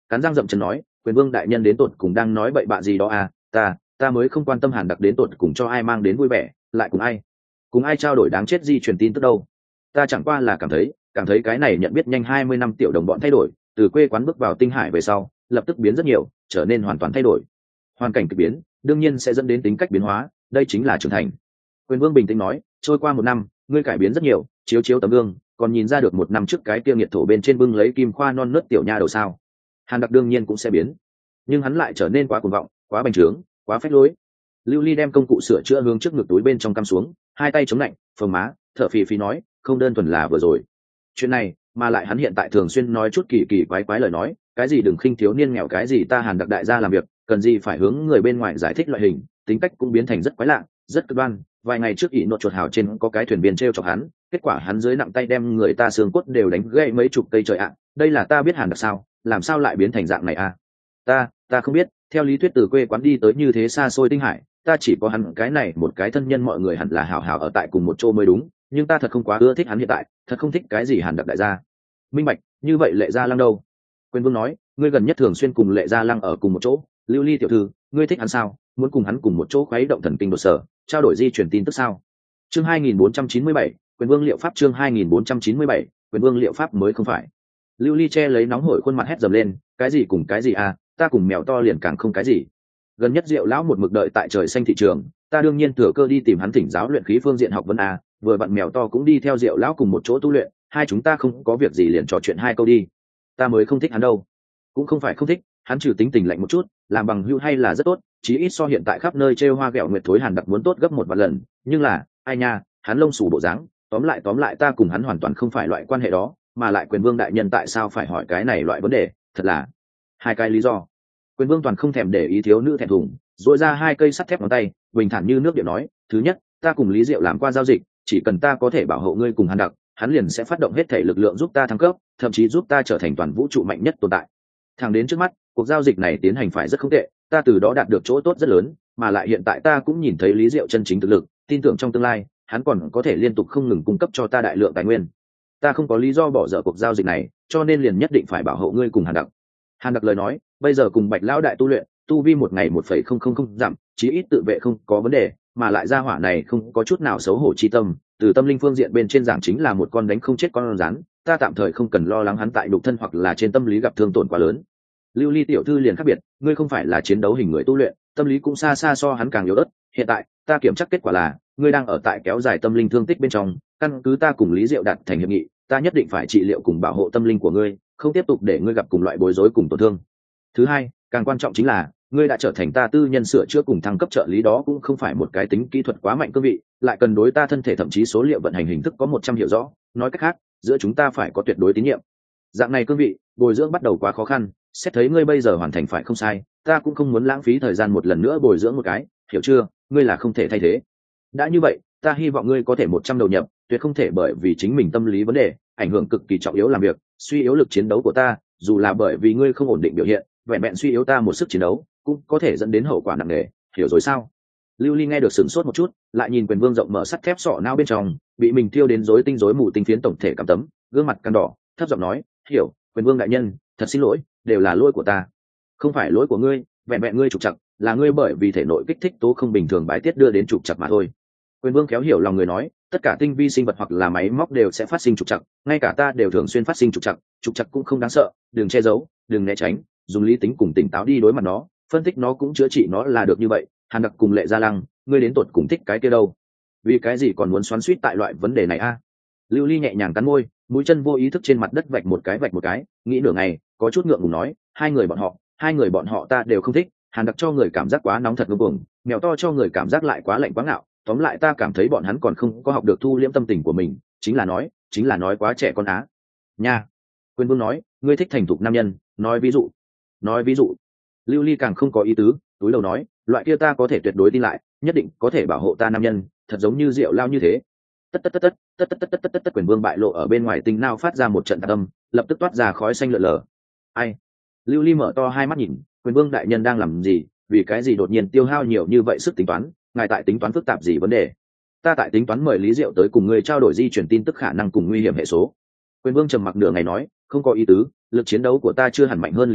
cắn răng dậm chân nói, quyền vương đại nhân đến tột cùng đang nói bậy bạ gì đó à, ta ta mới không quan tâm Hàn Đặc đến tột cùng cho ai mang đến vui vẻ, lại cùng ai cùng ai trao đổi đáng chết di truyền tin tức đâu. Ta chẳng qua là cảm thấy cảm thấy cái này nhận biết nhanh hai mươi năm tiểu đồng bọn thay đổi, từ quê quán bước vào tinh hải về sau lập tức biến rất nhiều, trở nên hoàn toàn thay đổi. Hoàn cảnh kỳ biến đương nhiên sẽ dẫn đến tính cách biến hóa, đây chính là trưởng thành. Quyền vương bình tĩnh nói, trôi qua một năm ngươi cải biến rất nhiều, chiếu chiếu tấm gương còn nhìn ra được một năm trước cái kia nghiệt thổ bên trên bưng lấy kim khoa non nớt tiểu nha đầu sao. Hàn Đặc đương nhiên cũng sẽ biến, nhưng hắn lại trở nên quá cuồng vọng, quá bành trướng, quá phách lối. Lưu Ly đem công cụ sửa chữa hướng trước ngực túi bên trong cắm xuống, hai tay chống lạnh, phồng má, thở phì phì nói, không đơn thuần là vừa rồi chuyện này, mà lại hắn hiện tại thường xuyên nói chút kỳ kỳ quái quái lời nói, cái gì đừng khinh thiếu niên nghèo, cái gì ta Hàn Đặc đại gia làm việc cần gì phải hướng người bên ngoài giải thích loại hình, tính cách cũng biến thành rất quái lạ, rất cực đoan. Vài ngày trước ỷ nột chuột hào trên có cái thuyền viên treo chọc hắn, kết quả hắn dưới nặng tay đem người ta xương cốt đều đánh gãy mấy chục cây trời ạ. Đây là ta biết Hàn Đặc sao, làm sao lại biến thành dạng này à? Ta, ta không biết, theo lý thuyết từ quê quán đi tới như thế xa xôi tinh hải, ta chỉ có hắn cái này một cái thân nhân, mọi người hẳn là hảo hảo ở tại cùng một chỗ mới đúng, nhưng ta thật không quá ưa thích hắn hiện tại, thật không thích cái gì Hàn Đặc đại gia. Minh bạch, như vậy Lệ Gia Lăng đâu? Quyền vương nói, ngươi gần nhất thường xuyên cùng Lệ Gia Lăng ở cùng một chỗ, Lưu Ly tiểu thư, ngươi thích hắn sao? Muốn cùng hắn cùng một chỗ khuấy động thần kinh đột sở, trao đổi di chuyển tin tức sao? Chương hai nghìn bốn trăm chín mươi bảy, Quyền vương liệu pháp. Chương hai nghìn bốn trăm chín mươi bảy, Quyền vương liệu pháp mới không phải. Lưu Ly che lấy nóng hổi khuôn mặt hét dầm lên, cái gì cùng cái gì à, ta cùng mèo to liền càng không cái gì. Gần nhất Diệu lão một mực đợi tại trời xanh thị trường, ta đương nhiên thừa cơ đi tìm hắn thỉnh giáo luyện khí phương diện học vấn à, vừa vặn mèo to cũng đi theo Diệu lão cùng một chỗ tu luyện, hai chúng ta không có việc gì liền trò chuyện hai câu đi. Ta mới không thích hắn đâu. Cũng không phải không thích, hắn trừ tính tình lạnh một chút, làm bằng hữu hay là rất tốt, chí ít so hiện tại khắp nơi trêu hoa ghẹo nguyệt thối Hàn Đặc muốn tốt gấp một vạn lần, nhưng là, ai nha, hắn lông xù bộ dáng, tóm lại tóm lại ta cùng hắn hoàn toàn không phải loại quan hệ đó, mà lại Quyền vương đại nhân tại sao phải hỏi cái này loại vấn đề, thật là hai cái lý do. Quyền vương toàn không thèm để ý thiếu nữ thẹn thùng, duỗi ra hai cây sắt thép ngón tay, bình thản như nước điện nói, thứ nhất, ta cùng Lý Diệu làm qua giao dịch, chỉ cần ta có thể bảo hộ ngươi cùng Hàn Đặc, hắn liền sẽ phát động hết thể lực lượng giúp ta thăng cấp, thậm chí giúp ta trở thành toàn vũ trụ mạnh nhất tồn tại. Thẳng đến trước mắt, cuộc giao dịch này tiến hành phải rất không tệ, ta từ đó đạt được chỗ tốt rất lớn, mà lại hiện tại ta cũng nhìn thấy Lý Diệu chân chính thực lực, tin tưởng trong tương lai hắn còn có thể liên tục không ngừng cung cấp cho ta đại lượng tài nguyên. Ta không có lý do bỏ dở cuộc giao dịch này, cho nên liền nhất định phải bảo hộ ngươi cùng Hàn Đặc. Hàn Đặc lời nói, bây giờ cùng Bạch lão đại tu luyện, tu vi một ngày một phẩy không không không giảm, chí ít tự vệ không có vấn đề, mà lại gia hỏa này không có chút nào xấu hổ chi tâm, từ tâm linh phương diện bên trên giảng chính là một con đánh không chết con rắn, ta tạm thời không cần lo lắng hắn tại đục thân hoặc là trên tâm lý gặp thương tổn quá lớn. Lưu Ly tiểu thư liền khác biệt, ngươi không phải là chiến đấu hình người tu luyện, tâm lý cũng xa xa so hắn càng yếu ớt, hiện tại ta kiểm tra kết quả là ngươi đang ở tại kéo dài tâm linh thương tích bên trong, căn cứ ta cùng Lý Diệu đạt thành hiệp nghị, ta nhất định phải trị liệu cùng bảo hộ tâm linh của ngươi, không tiếp tục để ngươi gặp cùng loại bối rối cùng tổn thương. Thứ hai, càng quan trọng chính là ngươi đã trở thành ta tư nhân sửa chữa cùng thăng cấp trợ lý, đó cũng không phải một cái tính kỹ thuật quá mạnh cương vị, lại cần đối ta thân thể thậm chí số liệu vận hành hình thức có một trăm hiểu rõ, nói cách khác, giữa chúng ta phải có tuyệt đối tín nhiệm. Dạng này cương vị, bồi dưỡng bắt đầu quá khó khăn, xét thấy ngươi bây giờ hoàn thành phải không sai, ta cũng không muốn lãng phí thời gian một lần nữa bồi dưỡng một cái, hiểu chưa, ngươi là không thể thay thế. Đã như vậy, ta hy vọng ngươi có thể một trăm đầu nhập, tuyệt không thể bởi vì chính mình tâm lý vấn đề, ảnh hưởng cực kỳ trọng yếu làm việc, suy yếu lực chiến đấu của ta, dù là bởi vì ngươi không ổn định biểu hiện, vẹn vẹn suy yếu ta một sức chiến đấu, cũng có thể dẫn đến hậu quả nặng nề, hiểu rồi sao? Lưu Ly nghe được sửng sốt một chút, lại nhìn Quyền vương rộng mở sắt thép sọ não bên trong, bị mình tiêu đến rối tinh rối mù tinh phiến tổng thể cảm tấm, gương mặt căng đỏ, thấp giọng nói, hiểu, Quyền vương đại nhân, thật xin lỗi, đều là lỗi của ta. Không phải lỗi của ngươi, vẹn vẹn ngươi trục trặc, là ngươi bởi vì thể nội kích thích tố không bình thường bài tiết đưa đến trục trặc mà thôi. Quyền vương khéo hiểu lòng người nói, tất cả tinh vi sinh vật hoặc là máy móc đều sẽ phát sinh trục trặc, ngay cả ta đều thường xuyên phát sinh trục trặc, trục trặc cũng không đáng sợ, đừng che giấu, đừng né tránh, dùng lý tính cùng tỉnh táo đi đối mặt nó, phân tích nó cũng chữa trị nó là được như vậy. Hàn Đặc cùng Lệ Gia Lăng, ngươi đến tột cùng thích cái kia đâu? Vì cái gì còn muốn xoắn xuýt tại loại vấn đề này a? Lưu Ly nhẹ nhàng cắn môi, mũi chân vô ý thức trên mặt đất vạch một cái vạch một cái, nghĩ nửa ngày, có chút ngượng ngùng nói, hai người bọn họ, hai người bọn họ ta đều không thích. Hàn Đặc cho người cảm giác quá nóng thật ngông cuồng, mèo to cho người cảm giác lại quá lạnh quá ngạo, tóm lại ta cảm thấy bọn hắn còn không có học được thu liễm tâm tình của mình, chính là nói, chính là nói quá trẻ con á. Nha. Quyền vương nói, ngươi thích thành thục nam nhân, nói ví dụ. Nói ví dụ. Lưu Ly càng không có ý tứ, túi đầu nói, loại kia ta có thể tuyệt đối tin lại, nhất định có thể bảo hộ ta nam nhân, thật giống như Diệu lao như thế. Tất tất tất tất tất tất tất tất tất tất tất Quyền vương bại lộ ở bên ngoài tinh nao phát ra một trận tạc âm, lập tức toát ra khói xanh lượn lờ. Ai? Lưu Ly mở to hai mắt nhìn, Quyền vương đại nhân đang làm gì, vì cái gì đột nhiên tiêu hao nhiều như vậy sức tính toán, ngài tại tính toán phức tạp gì vấn đề? Ta tại tính toán mời Lý Diệu tới cùng ngươi trao đổi di chuyển tin tức khả năng cùng nguy hiểm hệ số. Quyền vương trầm mặc nửa ngày nói, không có ý tứ, lực chiến đấu của ta chưa hẳn mạnh hơn Lý Diệu,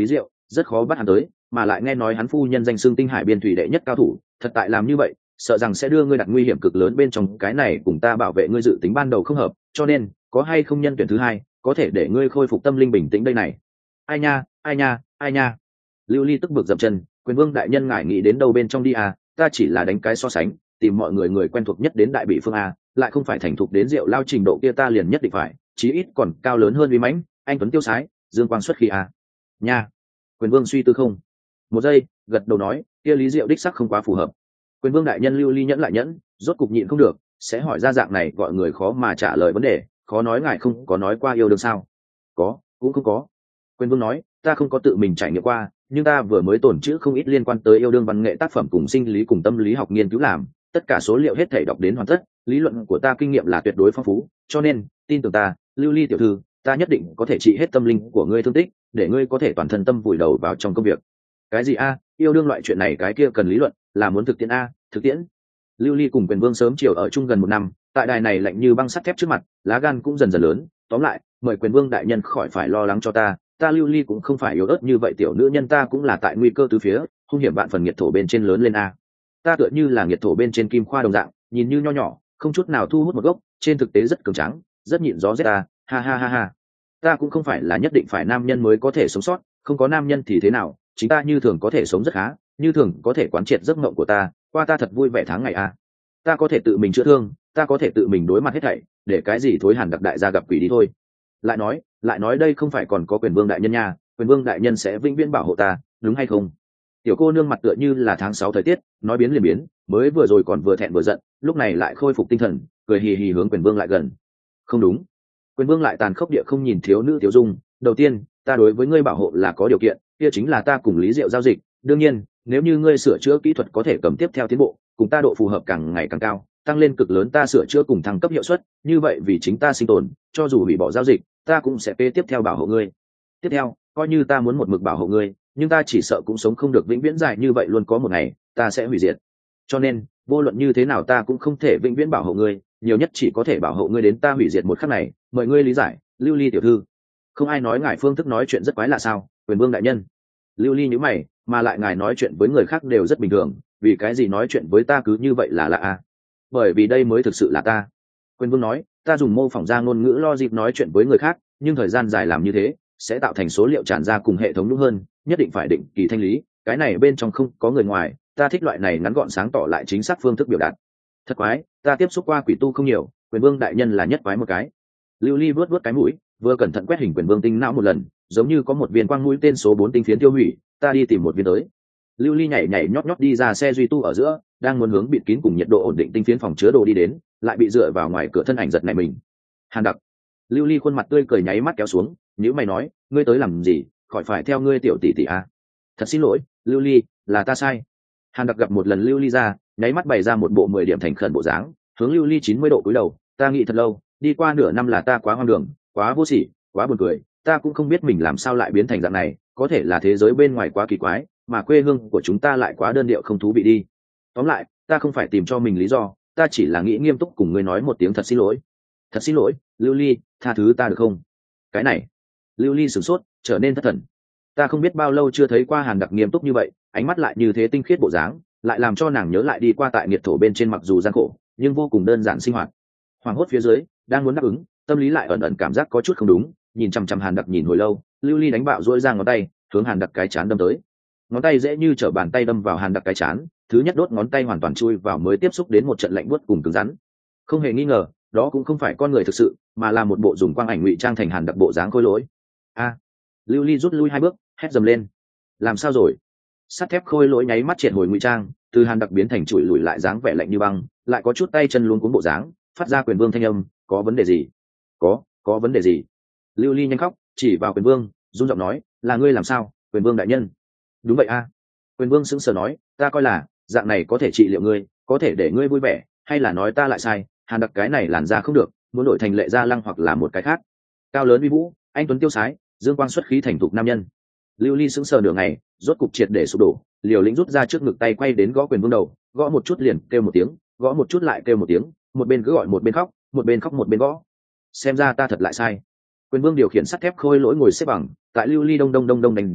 rất khó bắt hắn tới, mà lại nghe nói hắn phu nhân danh xưng tinh hải biên thủy đệ nhất cao thủ, thật tại làm như vậy sợ rằng sẽ đưa ngươi đặt nguy hiểm cực lớn bên trong, cái này cùng ta bảo vệ ngươi dự tính ban đầu không hợp, cho nên có hay không nhân tuyển thứ hai có thể để ngươi khôi phục tâm linh bình tĩnh đây này. Ai nha, ai nha, ai nha. Lưu Ly tức bực dậm chân, quyền vương đại nhân ngài nghĩ đến đâu bên trong đi à, ta chỉ là đánh cái so sánh, tìm mọi người người quen thuộc nhất đến đại bị phương a, lại không phải thành thục đến rượu lao trình độ kia, ta liền nhất định phải chí ít còn cao lớn hơn uy mãnh, anh tuấn tiêu sái, dương quang xuất khí a. Nha. Quyền vương suy tư không một giây, gật đầu nói, kia lý diệu đích sắc không quá phù hợp. Quyền vương đại nhân. Lưu Ly nhẫn lại nhẫn, rốt cục nhịn không được, sẽ hỏi ra dạng này gọi người khó mà trả lời vấn đề, khó nói ngài không có nói qua yêu đương sao? Có, cũng không có. Quyền vương nói, ta không có tự mình trải nghiệm qua, nhưng ta vừa mới tổn chữ không ít liên quan tới yêu đương văn nghệ tác phẩm cùng sinh lý cùng tâm lý học nghiên cứu làm, tất cả số liệu hết thảy đọc đến hoàn tất, lý luận của ta kinh nghiệm là tuyệt đối phong phú, cho nên tin tưởng ta, Lưu Ly tiểu thư, ta nhất định có thể trị hết tâm linh của ngươi thương tích, để ngươi có thể toàn thân tâm vùi đầu vào trong công việc. Cái gì a? Yêu đương loại chuyện này cái kia cần lý luận, là muốn thực tiễn a, thực tiễn. Lưu Ly cùng Quyền Vương sớm chiều ở chung gần một năm, tại đài này lạnh như băng sắt thép trước mặt, lá gan cũng dần dần lớn, tóm lại, mời Quyền Vương đại nhân khỏi phải lo lắng cho ta, ta Lưu Ly cũng không phải yếu ớt như vậy, tiểu nữ nhân ta cũng là tại nguy cơ từ phía, hung hiểm vạn phần nghiệt thổ bên trên lớn lên a. Ta tựa như là nghiệt thổ bên trên kim khoa đồng dạng, nhìn như nho nhỏ, không chút nào thu hút một gốc, trên thực tế rất cường tráng, rất nhịn gió rét ta, ha ha ha ha. Ta cũng không phải là nhất định phải nam nhân mới có thể sống sót, không có nam nhân thì thế nào, chính ta như thường có thể sống rất khá, như thường có thể quán triệt giấc mộng của ta, qua ta thật vui vẻ tháng ngày a. Ta có thể tự mình chữa thương, ta có thể tự mình đối mặt hết thảy, để cái gì thối Hàn Đặc đại gia gặp quỷ đi thôi. Lại nói, lại nói đây không phải còn có Quyền Vương đại nhân nha, Quyền Vương đại nhân sẽ vĩnh viễn bảo hộ ta, đúng hay không? Tiểu cô nương mặt tựa như là tháng sáu thời tiết, nói biến liền biến, mới vừa rồi còn vừa thẹn vừa giận, lúc này lại khôi phục tinh thần, cười hì hì hướng Quyền Vương lại gần. Không đúng. Quyền Vương lại tàn khốc địa không nhìn thiếu nữ Tiểu Dung, đầu tiên, ta đối với ngươi bảo hộ là có điều kiện, kia chính là ta cùng Lý Diệu giao dịch, đương nhiên, nếu như ngươi sửa chữa kỹ thuật có thể cầm tiếp theo tiến bộ, cùng ta độ phù hợp càng ngày càng cao, tăng lên cực lớn ta sửa chữa cùng thăng cấp hiệu suất, như vậy vì chính ta sinh tồn, cho dù hủy bỏ giao dịch, ta cũng sẽ kế tiếp theo bảo hộ ngươi. Tiếp theo, coi như ta muốn một mực bảo hộ ngươi, nhưng ta chỉ sợ cũng sống không được vĩnh viễn dài như vậy, luôn có một ngày ta sẽ hủy diệt. Cho nên, vô luận như thế nào ta cũng không thể vĩnh viễn bảo hộ ngươi, nhiều nhất chỉ có thể bảo hộ ngươi đến ta hủy diệt một khắc này, mời ngươi lý giải, Lưu Ly tiểu thư. Không ai nói ngài phương thức nói chuyện rất quái lạ sao, Quyền Vương đại nhân? Lưu Ly nhíu mày, mà lại ngài nói chuyện với người khác đều rất bình thường, vì cái gì nói chuyện với ta cứ như vậy là lạ à? Bởi vì đây mới thực sự là ta. Quyền Vương nói, ta dùng mô phỏng ra ngôn ngữ lo dịp nói chuyện với người khác, nhưng thời gian dài làm như thế sẽ tạo thành số liệu tràn ra cùng hệ thống đúng hơn, nhất định phải định kỳ thanh lý, cái này bên trong không có người ngoài, ta thích loại này ngắn gọn sáng tỏ lại chính xác phương thức biểu đạt. Thật quái, ta tiếp xúc qua quỷ tu không nhiều, Quyền Vương đại nhân là nhất quái một cái. Lưu Ly vuốt vuốt cái mũi, vừa cẩn thận quét hình Quyền Vương tinh não một lần, giống như có một viên quang mũi tên số bốn tinh phiến tiêu hủy, ta đi tìm một viên tới. Lưu Ly nhảy nhảy nhót nhót đi ra xe duy tu ở giữa, đang muốn hướng bịt kín cùng nhiệt độ ổn định tinh phiến phòng chứa đồ đi đến, lại bị dựa vào ngoài cửa thân ảnh giật này mình. Hàn Đặc. Lưu Ly khuôn mặt tươi cười nháy mắt kéo xuống, nhíu mày nói, ngươi tới làm gì, khỏi phải theo ngươi tiểu tỷ tỷ à? Thật xin lỗi, Lưu Ly, là ta sai. Hàn Đặc gặp một lần Lưu Ly ra, nháy mắt bày ra một bộ mười điểm thành khẩn bộ dáng, hướng Lưu Ly chín mươi độ cúi đầu, ta nghĩ thật lâu, đi qua nửa năm là ta quá hoang đường, quá vô sỉ, quá buồn cười, ta cũng không biết mình làm sao lại biến thành dạng này, có thể là thế giới bên ngoài quá kỳ quái, mà quê hương của chúng ta lại quá đơn điệu không thú vị đi. Tóm lại, ta không phải tìm cho mình lý do, ta chỉ là nghĩ nghiêm túc cùng ngươi nói một tiếng thật xin lỗi. Thật xin lỗi, Lưu Ly, tha thứ ta được không? Cái này. Lưu Ly sửng sốt, trở nên thất thần. Ta không biết bao lâu chưa thấy qua Hàn Đặc nghiêm túc như vậy, ánh mắt lại như thế tinh khiết bộ dáng, lại làm cho nàng nhớ lại đi qua tại nghiệt thổ bên trên, mặc dù gian khổ, nhưng vô cùng đơn giản sinh hoạt. Hoàng hốt phía dưới, đang muốn đáp ứng, tâm lý lại ẩn ẩn cảm giác có chút không đúng, nhìn chằm chằm Hàn Đặc nhìn hồi lâu, Lưu Ly đánh bạo duỗi ra ngón tay, hướng Hàn Đặc cái chán đâm tới. Ngón tay dễ như trở bàn tay đâm vào Hàn Đặc cái chán, thứ nhất đốt ngón tay hoàn toàn chui vào mới tiếp xúc đến một trận lạnh buốt cùng cứng rắn. Không hề nghi ngờ, đó cũng không phải con người thực sự, mà là một bộ dùng quang ảnh ngụy trang thành Hàn Đặc bộ dáng khôi lỗi. A! Lưu Ly rút lui hai bước, hét dầm lên. Làm sao rồi? Sắt thép khôi lỗi nháy mắt triệt hồi ngụy trang, từ Hàn Đặc biến thành chùi lùi lại dáng vẻ lạnh như băng, lại có chút tay chân luống cuống bộ dáng, phát ra Quyền Vương thanh âm, có vấn đề gì? Có, có vấn đề gì? Lưu Ly nhanh khóc, chỉ vào Quyền Vương, run giọng nói, là ngươi làm sao, Quyền Vương đại nhân? Đúng vậy a. Quyền Vương sững sờ nói, ta coi là dạng này có thể trị liệu ngươi, có thể để ngươi vui vẻ, hay là nói ta lại sai? Hàn Đặc cái này làn da không được, muốn đổi thành Lệ Gia Lăng hoặc là một cái khác. Cao lớn uy vũ, anh tuấn tiêu sái, dương quang xuất khí thành thục nam nhân. Lưu Ly sững sờ nửa ngày, rốt cục triệt để sụp đổ, liều lĩnh rút ra trước ngực tay quay đến gõ Quyền Vương đầu, gõ một chút liền kêu một tiếng, gõ một chút lại kêu một tiếng, một bên cứ gọi một bên khóc, một bên khóc một bên gõ. Xem ra ta thật lại sai. Quyền Vương điều khiển sắt thép khôi lỗi ngồi xếp bằng, tại Lưu Ly đông đông đông đông đánh dưới,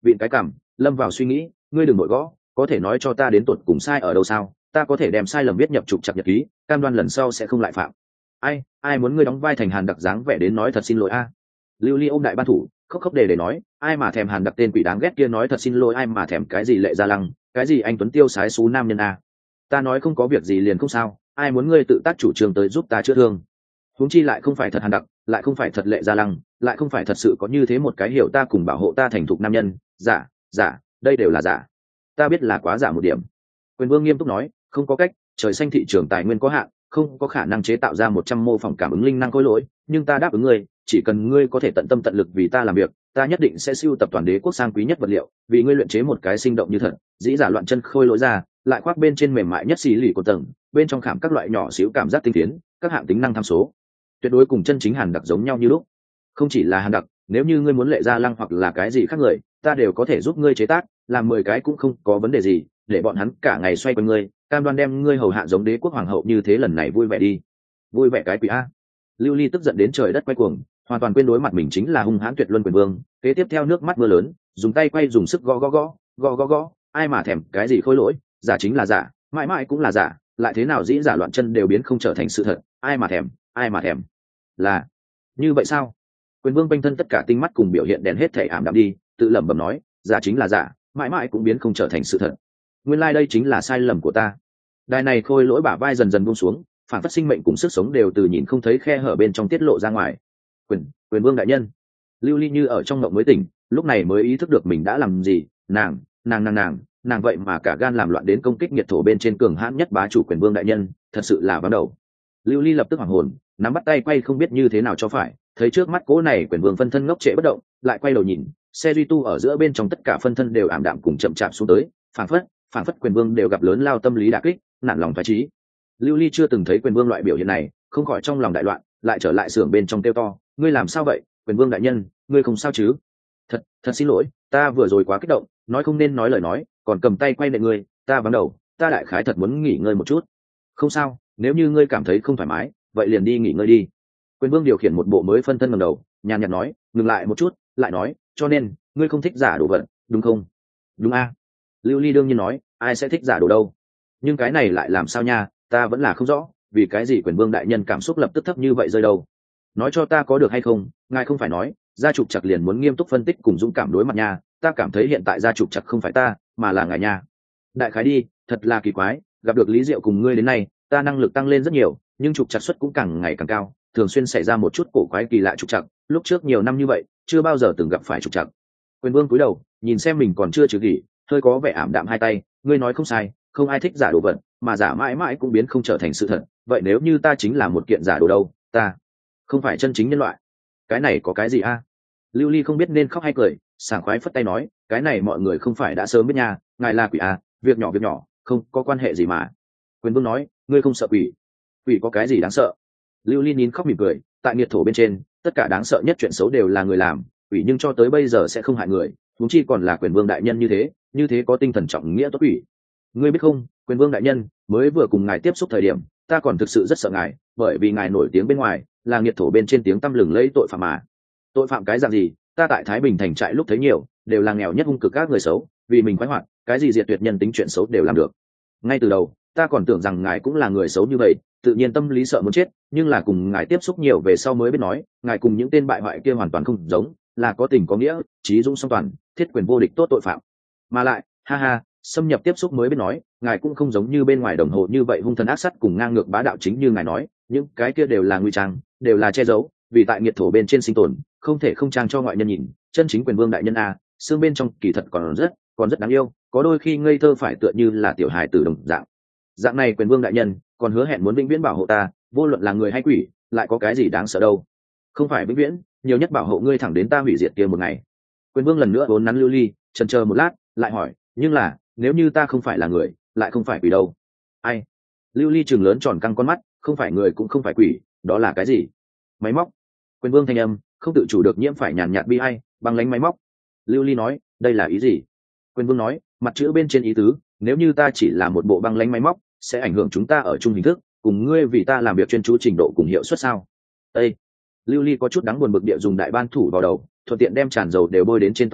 vịn cái cảm, lâm vào suy nghĩ. Ngươi đừng nội gõ, có thể nói cho ta đến tột cùng sai ở đâu sao? Ta có thể đem sai lầm viết nhập trục chặt nhật ký, cam đoan lần sau sẽ không lại phạm. Ai, ai muốn ngươi đóng vai thành Hàn Đặc dáng vẻ đến nói thật xin lỗi a? Lưu Ly ôm đại ban thủ, khóc khóc để để nói, ai mà thèm Hàn Đặc tên quỷ đáng ghét kia nói thật xin lỗi, ai mà thèm cái gì Lệ Gia Lăng, cái gì anh tuấn tiêu sái xú nam nhân a. Ta nói không có việc gì liền không sao, ai muốn ngươi tự tác chủ trương tới giúp ta chữa thương. Huống chi lại không phải thật Hàn Đặc, lại không phải thật Lệ Gia Lăng, lại không phải thật sự có như thế một cái hiểu ta cùng bảo hộ ta thành thục nam nhân. Giả, giả, đây đều là giả. Ta biết là quá giả một điểm. Quyền Vương nghiêm túc nói, không có cách, trời xanh thị trường tài nguyên có hạn, không có khả năng chế tạo ra một trăm mô phỏng cảm ứng linh năng khối lỗi, nhưng ta đáp ứng ngươi, chỉ cần ngươi có thể tận tâm tận lực vì ta làm việc, ta nhất định sẽ sưu tập toàn đế quốc sang quý nhất vật liệu, vì ngươi luyện chế một cái sinh động như thật, dĩ giả loạn chân khôi lỗi ra, lại khoác bên trên mềm mại nhất xì lì của tầng, bên trong khảm các loại nhỏ xíu cảm giác tinh tiến, các hạng tính năng tham số, tuyệt đối cùng chân chính Hàn Đặc giống nhau như lúc. Không chỉ là Hàn Đặc, nếu như ngươi muốn Lệ Gia Lăng hoặc là cái gì khác người, ta đều có thể giúp ngươi chế tác, làm mười cái cũng không có vấn đề gì, để bọn hắn cả ngày xoay quanh ngươi, cam đoan đem ngươi hầu hạ giống đế quốc hoàng hậu như thế. Lần này vui vẻ đi. Vui vẻ cái quỷ a. Lưu Ly tức giận đến trời đất quay cuồng, hoàn toàn quên đối mặt mình chính là hung hãn tuyệt luân Quyền Vương, kế tiếp theo nước mắt mưa lớn, dùng tay quay dùng sức gõ gõ gõ, gõ gõ gõ, ai mà thèm cái gì khôi lỗi, giả chính là giả, mãi mãi cũng là giả, lại thế nào dĩ giả loạn chân đều biến không trở thành sự thật, ai mà thèm, ai mà thèm. Là như vậy sao? Quyền Vương quanh thân tất cả tinh mắt cùng biểu hiện đèn hết thể ảm đạm đi, tự lẩm bẩm nói, giả chính là giả, mãi mãi cũng biến không trở thành sự thật. Nguyên lai like đây chính là sai lầm của ta. Đài này khôi lỗi bả vai dần dần buông xuống, phản phất sinh mệnh cùng sức sống đều từ nhìn không thấy khe hở bên trong tiết lộ ra ngoài. Quyền, Quyền Vương đại nhân. Lưu Ly như ở trong mộng mới tỉnh, lúc này mới ý thức được mình đã làm gì. Nàng, nàng nàng nàng, nàng vậy mà cả gan làm loạn đến công kích nhiệt thổ bên trên cường hãn nhất bá chủ Quyền Vương đại nhân, thật sự là vắng đầu. Lưu Ly lập tức hoảng hồn, nắm bắt tay quay không biết như thế nào cho phải, thấy trước mắt cố này Quyền Vương phân thân ngốc trệ bất động, lại quay đầu nhìn, xe duy tu ở giữa bên trong tất cả phân thân đều ảm đạm cùng chậm chạp xuống tới, phảng phất, phảng phất Quyền Vương đều gặp lớn lao tâm lý đả kích, nản lòng phá trí. Lưu Ly chưa từng thấy Quyền Vương loại biểu hiện này, không khỏi trong lòng đại loạn, lại trở lại xưởng bên trong kêu to, ngươi làm sao vậy, Quyền Vương đại nhân, ngươi không sao chứ? Thật, thật xin lỗi, ta vừa rồi quá kích động, nói không nên nói lời nói, còn cầm tay quay nệ ngươi, ta vắng đầu, ta đại khái thật muốn nghỉ ngơi một chút. Không sao, nếu như ngươi cảm thấy không thoải mái, vậy liền đi nghỉ ngơi đi. Quyền Vương điều khiển một bộ mới phân thân ngẩng đầu, nhàn nhạt nói, ngừng lại một chút, lại nói, cho nên, ngươi không thích giả đồ vật, đúng không? Đúng a. Lưu Ly đương nhiên nói, ai sẽ thích giả đồ đâu? Nhưng cái này lại làm sao nha, ta vẫn là không rõ, vì cái gì Quyền Vương đại nhân cảm xúc lập tức thấp như vậy rơi đâu? Nói cho ta có được hay không, ngài không phải nói, gia trục chặt liền muốn nghiêm túc phân tích cùng dũng cảm đối mặt nha, ta cảm thấy hiện tại gia trục chặt không phải ta, mà là ngài nha. Đại khái đi, thật là kỳ quái, gặp được Lý Diệu cùng ngươi đến nay, ta năng lực tăng lên rất nhiều, nhưng trục chặt suất cũng càng ngày càng cao, thường xuyên xảy ra một chút cổ quái kỳ lạ trục chặt, lúc trước nhiều năm như vậy, chưa bao giờ từng gặp phải trục chặt. Quyền Vương cúi đầu, nhìn xem mình còn chưa trừ kỷ, hơi có vẻ ảm đạm hai tay, ngươi nói không sai, không ai thích giả đồ vật, mà giả mãi mãi cũng biến không trở thành sự thật, vậy nếu như ta chính là một kiện giả đồ đâu, ta không phải chân chính nhân loại, cái này có cái gì a? Lưu Ly không biết nên khóc hay cười, sảng khoái phất tay nói, cái này mọi người không phải đã sớm biết nha, ngài là quỷ a, việc nhỏ việc nhỏ, không có quan hệ gì mà. Quyền Vương nói, ngươi không sợ quỷ? Quỷ có cái gì đáng sợ? Lưu Ly nín khóc mỉm cười, tại nghiệt thổ bên trên, tất cả đáng sợ nhất chuyện xấu đều là người làm, quỷ nhưng cho tới bây giờ sẽ không hại người, huống chi còn là Quyền Vương đại nhân như thế, như thế có tinh thần trọng nghĩa tốt quỷ. Ngươi biết không, Quyền Vương đại nhân, mới vừa cùng ngài tiếp xúc thời điểm, ta còn thực sự rất sợ ngài, bởi vì ngài nổi tiếng bên ngoài, là nghiệt thổ bên trên tiếng tăm lừng lẫy tội phạm mà. Tội phạm cái dạng gì, ta tại Thái Bình thành trại lúc thấy nhiều, đều là nghèo nhất hung cực các người xấu, vì mình khoái hoạt, cái gì diệt tuyệt nhân tính chuyện xấu đều làm được. Ngay từ đầu, ta còn tưởng rằng ngài cũng là người xấu như vậy, tự nhiên tâm lý sợ muốn chết, nhưng là cùng ngài tiếp xúc nhiều về sau mới biết nói, ngài cùng những tên bại hoại kia hoàn toàn không giống, là có tình có nghĩa, trí dũng song toàn, thiết quyền vô địch tốt tội phạm. Mà lại, ha ha, xâm nhập tiếp xúc mới biết nói, ngài cũng không giống như bên ngoài đồng hồ như vậy hung thần ác sát cùng ngang ngược bá đạo chính như ngài nói, những cái kia đều là nguy trang, đều là che giấu, vì tại nghiệt thổ bên trên sinh tồn, không thể không trang cho ngoại nhân nhìn, chân chính Quyền Vương đại nhân a, xương bên trong kỳ thật còn rất, còn rất đáng yêu, có đôi khi ngây thơ phải tựa như là tiểu hài tử đồng dạng. Dạng này Quyền Vương đại nhân, còn hứa hẹn muốn vĩnh viễn bảo hộ ta, vô luận là người hay quỷ, lại có cái gì đáng sợ đâu? Không phải vĩnh viễn, nhiều nhất bảo hộ ngươi thẳng đến ta hủy diệt kia một ngày. Quyền Vương lần nữa vốn nắn Lưu Ly, chần chờ một lát, lại hỏi, nhưng là, nếu như ta không phải là người, lại không phải quỷ đâu? Ai? Lưu Ly trừng lớn tròn căng con mắt, không phải người cũng không phải quỷ, đó là cái gì? Máy móc. Quyền Vương thanh âm không tự chủ được nhiễm phải nhàn nhạt bi ai, băng lánh máy móc. Lưu Ly nói, đây là ý gì? Quyền Vương nói, mặt chữ bên trên ý tứ, nếu như ta chỉ là một bộ băng lánh máy móc, sẽ ảnh hưởng chúng ta ở chung hình thức, cùng ngươi vì ta làm việc chuyên chú trình độ cùng hiệu suất sao? Ê! Lưu Ly có chút đáng buồn bực địa dùng đại ban thủ vào đầu, thuận tiện đem tràn dầu đều bôi đến trên tóc đi,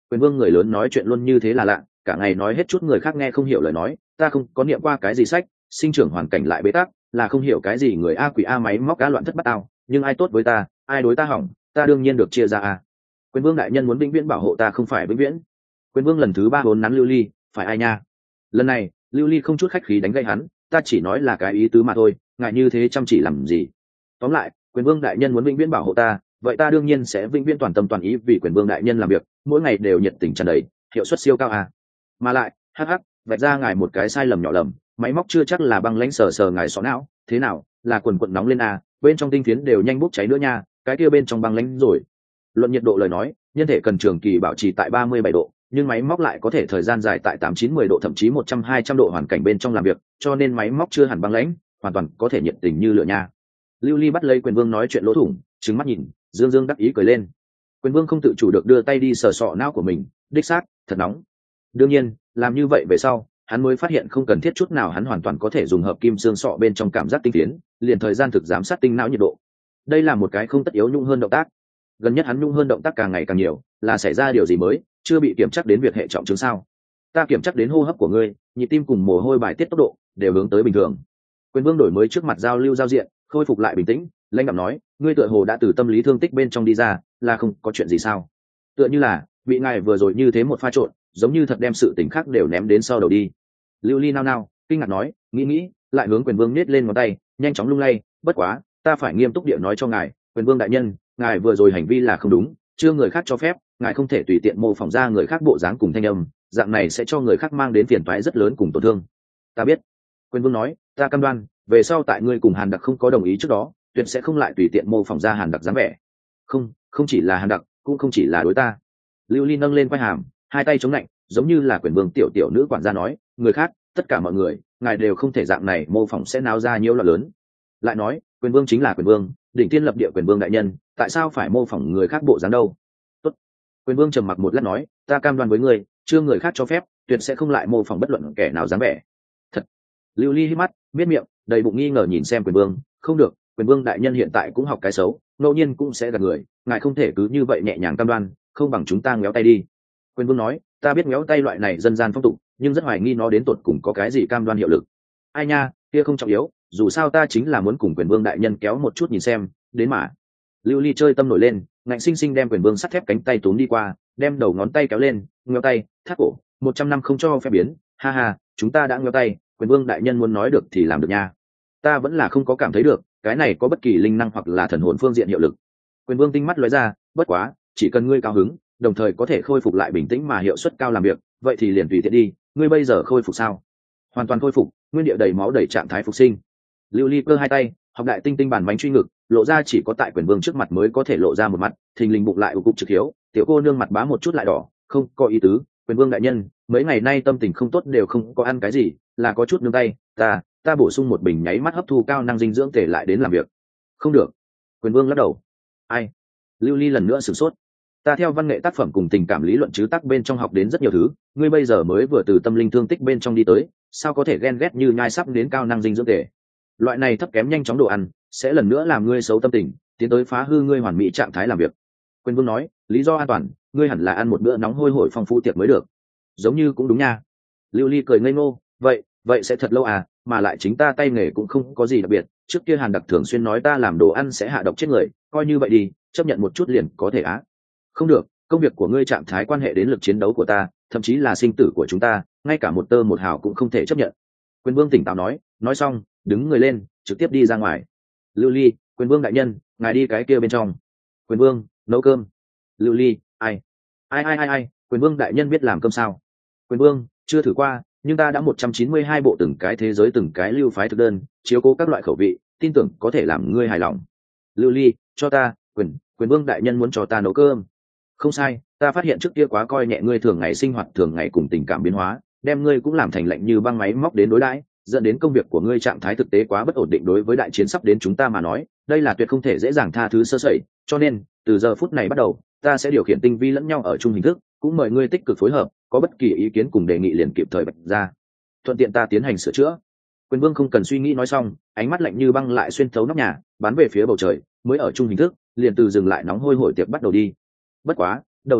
Quyền vương người lớn nói chuyện luôn như thế là lạ, cả ngày nói hết chút người khác nghe không hiểu lời nói. Ta không có niệm qua cái gì sách, sinh trưởng hoàn cảnh lại bế tắc, là không hiểu cái gì người a quỷ a máy móc cá loạn thất bát ao, nhưng ai tốt với ta, ai đối ta hỏng, ta đương nhiên được chia ra a. Quyền vương đại nhân muốn vĩnh viễn bảo hộ ta không phải vĩnh viễn. Quyền vương lần thứ ba vốn nắn Lưu Ly, phải ai nha? Lần này Lưu Ly không chút khách khí đánh gây hắn, ta chỉ nói là cái ý tứ mà thôi, ngại như thế chăm chỉ làm gì? Tóm lại, quyền vương đại nhân muốn vĩnh viễn bảo hộ ta, vậy ta đương nhiên sẽ vĩnh viễn toàn tâm toàn ý vì quyền vương đại nhân làm việc, mỗi ngày đều nhiệt tình tràn đầy, hiệu suất siêu cao à. Mà lại hắc hắc, vạch ra ngài một cái sai lầm nhỏ lầm, máy móc chưa chắc là băng lãnh sờ sờ ngài xó não, thế nào là quần quận nóng lên à, bên trong tinh phiến đều nhanh bốc cháy nữa nha, cái kia bên trong băng lãnh rồi. Luận nhiệt độ lời nói, nhân thể cần trường kỳ bảo trì tại ba mươi bảy độ, nhưng máy móc lại có thể thời gian dài tại tám chín mười độ thậm chí một trăm hai trăm độ hoàn cảnh bên trong làm việc, cho nên máy móc chưa hẳn băng lãnh, hoàn toàn có thể nhiệt tình như lửa nha. Lưu Ly bắt lấy quyền vương nói chuyện lỗ thủng, trừng mắt nhìn, dương dương đắc ý cười lên. Quyền vương không tự chủ được đưa tay đi sờ sọ não của mình, đích xác thật nóng. Đương nhiên làm như vậy về sau hắn mới phát hiện không cần thiết chút nào, hắn hoàn toàn có thể dùng hợp kim xương sọ bên trong cảm giác tinh tiến, liền thời gian thực giám sát tinh não nhiệt độ. Đây là một cái không tất yếu nhung hơn động tác. Gần nhất hắn nhung hơn động tác càng ngày càng nhiều, là xảy ra điều gì mới, chưa bị kiểm chắc đến việc hệ trọng chứng sao? Ta kiểm chắc đến hô hấp của ngươi, nhịp tim cùng mồ hôi bài tiết tốc độ đều hướng tới bình thường. Quyền vương đổi mới trước mặt giao lưu giao diện, khôi phục lại bình tĩnh, lãnh đạm nói, ngươi tựa hồ đã từ tâm lý thương tích bên trong đi ra, là không có chuyện gì sao? Tựa như là bị ngài vừa rồi như thế một pha trộn, giống như thật đem sự tình khác đều ném đến sau đầu đi. Lưu Ly nao nao kinh ngạc nói, nghĩ nghĩ lại hướng quyền vương nhét lên ngón tay, nhanh chóng lung lay, bất quá ta phải nghiêm túc địa nói cho ngài, quyền vương đại nhân, ngài vừa rồi hành vi là không đúng, chưa người khác cho phép, ngài không thể tùy tiện mô phỏng ra người khác bộ dáng cùng thanh âm, dạng này sẽ cho người khác mang đến phiền toái rất lớn cùng tổn thương. Ta biết. Quyền vương nói, ta cam đoan về sau tại ngươi cùng Hàn Đặc không có đồng ý trước đó, tuyệt sẽ không lại tùy tiện mô phỏng ra Hàn Đặc dáng vẻ. Không, không chỉ là Hàn Đặc, cũng không chỉ là đối ta. Lưu Ly nâng lên quai hàm, hai tay chống lạnh, giống như là quyền vương tiểu tiểu nữ quản gia nói, người khác, tất cả mọi người, ngài đều không thể dạng này mô phỏng sẽ náo ra nhiễu loạn lớn. Lại nói, quyền vương chính là quyền vương, đỉnh thiên lập địa quyền vương đại nhân, tại sao phải mô phỏng người khác bộ dáng đâu? Tốt. Quyền vương trầm mặc một lát nói, ta cam đoan với ngươi, chưa người khác cho phép, tuyệt sẽ không lại mô phỏng bất luận kẻ nào dáng vẻ. Thật. Lưu Ly hít mắt, biết miệng, đầy bụng nghi ngờ nhìn xem quyền vương, không được, quyền vương đại nhân hiện tại cũng học cái xấu, ngẫu nhiên cũng sẽ gạt người, ngài không thể cứ như vậy nhẹ nhàng cam đoan, không bằng chúng ta ngéo tay đi. Quyền vương nói, ta biết ngéo tay loại này dân gian phong tục, nhưng rất hoài nghi nó đến tột cùng có cái gì cam đoan hiệu lực. Ai nha, kia không trọng yếu, dù sao ta chính là muốn cùng quyền vương đại nhân kéo một chút nhìn xem, đến mà. Lưu Ly chơi tâm nổi lên, ngạnh sinh sinh đem quyền vương sắt thép cánh tay túm đi qua, đem đầu ngón tay kéo lên, ngéo tay, thắt cổ, một trăm năm không cho phép biến, ha ha, chúng ta đã ngéo tay, quyền vương đại nhân muốn nói được thì làm được nha. Ta vẫn là không có cảm thấy được, cái này có bất kỳ linh năng hoặc là thần hồn phương diện hiệu lực. Quyền vương tinh mắt lóe ra, bất quá, chỉ cần ngươi cao hứng, đồng thời có thể khôi phục lại bình tĩnh mà hiệu suất cao làm việc, vậy thì liền tùy tiện đi, ngươi bây giờ khôi phục sao? Hoàn toàn khôi phục, nguyên địa đầy máu đầy trạng thái phục sinh. Lưu Ly cơ hai tay, học đại tinh tinh bản bánh truy ngực, lộ ra chỉ có tại quyền vương trước mặt mới có thể lộ ra một mặt, thình lình bụng lại ù cục trực hiếu, tiểu cô nương mặt bá một chút lại đỏ, không có ý tứ, quyền vương đại nhân, mấy ngày nay tâm tình không tốt đều không có ăn cái gì, là có chút nương tay, ta, ta bổ sung một bình nháy mắt hấp thu cao năng dinh dưỡng tể lại đến làm việc. Không được. Quyền vương lắc đầu. Ai? Lưu Ly lần nữa sửng sốt. Ta theo văn nghệ tác phẩm cùng tình cảm lý luận chứ tác bên trong học đến rất nhiều thứ, ngươi bây giờ mới vừa từ tâm linh thương tích bên trong đi tới, sao có thể ghen ghét như nhai sắp đến cao năng dinh dưỡng tể? Loại này thấp kém nhanh chóng đồ ăn sẽ lần nữa làm ngươi xấu tâm tình, tiến tới phá hư ngươi hoàn mỹ trạng thái làm việc. Quyền vương nói, lý do an toàn, ngươi hẳn là ăn một bữa nóng hôi hổi phong phú tiệc mới được. Giống như cũng đúng nha. Lưu Ly cười ngây ngô, vậy vậy sẽ thật lâu à, mà lại chính ta tay nghề cũng không có gì đặc biệt, trước kia Hàn Đặc thường xuyên nói ta làm đồ ăn sẽ hạ độc chết người, coi như vậy đi, chấp nhận một chút liền có thể á. Không được, công việc của ngươi trạng thái quan hệ đến lực chiến đấu của ta, thậm chí là sinh tử của chúng ta, ngay cả một tơ một hào cũng không thể chấp nhận. Quyền vương tỉnh táo nói, nói xong đứng người lên, trực tiếp đi ra ngoài. Lưu Ly, quyền vương đại nhân, ngài đi cái kia bên trong. Quyền vương, nấu cơm. Lưu Ly, ai ai ai ai ai quyền vương đại nhân biết làm cơm sao? Quyền vương, chưa thử qua, nhưng ta đã một trăm chín mươi hai bộ từng cái thế giới từng cái lưu phái thực đơn, chiếu cố các loại khẩu vị, tin tưởng có thể làm ngươi hài lòng. Lưu Ly, cho ta, quyền quyền vương đại nhân muốn cho ta nấu cơm. Không sai, ta phát hiện trước kia quá coi nhẹ ngươi thường ngày sinh hoạt thường ngày cùng tình cảm biến hóa, đem ngươi cũng làm thành lạnh như băng máy móc đến đối đãi, dẫn đến công việc của ngươi trạng thái thực tế quá bất ổn định. Đối với đại chiến sắp đến chúng ta mà nói, đây là tuyệt không thể dễ dàng tha thứ sơ sẩy, cho nên từ giờ phút này bắt đầu, ta sẽ điều khiển tinh vi lẫn nhau ở chung hình thức, cũng mời ngươi tích cực phối hợp, có bất kỳ ý kiến cùng đề nghị liền kịp thời bật ra, thuận tiện ta tiến hành sửa chữa. Quyền vương không cần suy nghĩ nói xong, ánh mắt lạnh như băng lại xuyên thấu nóc nhà, bắn về phía bầu trời, mới ở chung hình thức, liền từ dừng lại nóng hôi hổi tiệc bắt đầu đi. Bất quá, đầu tiên đâu,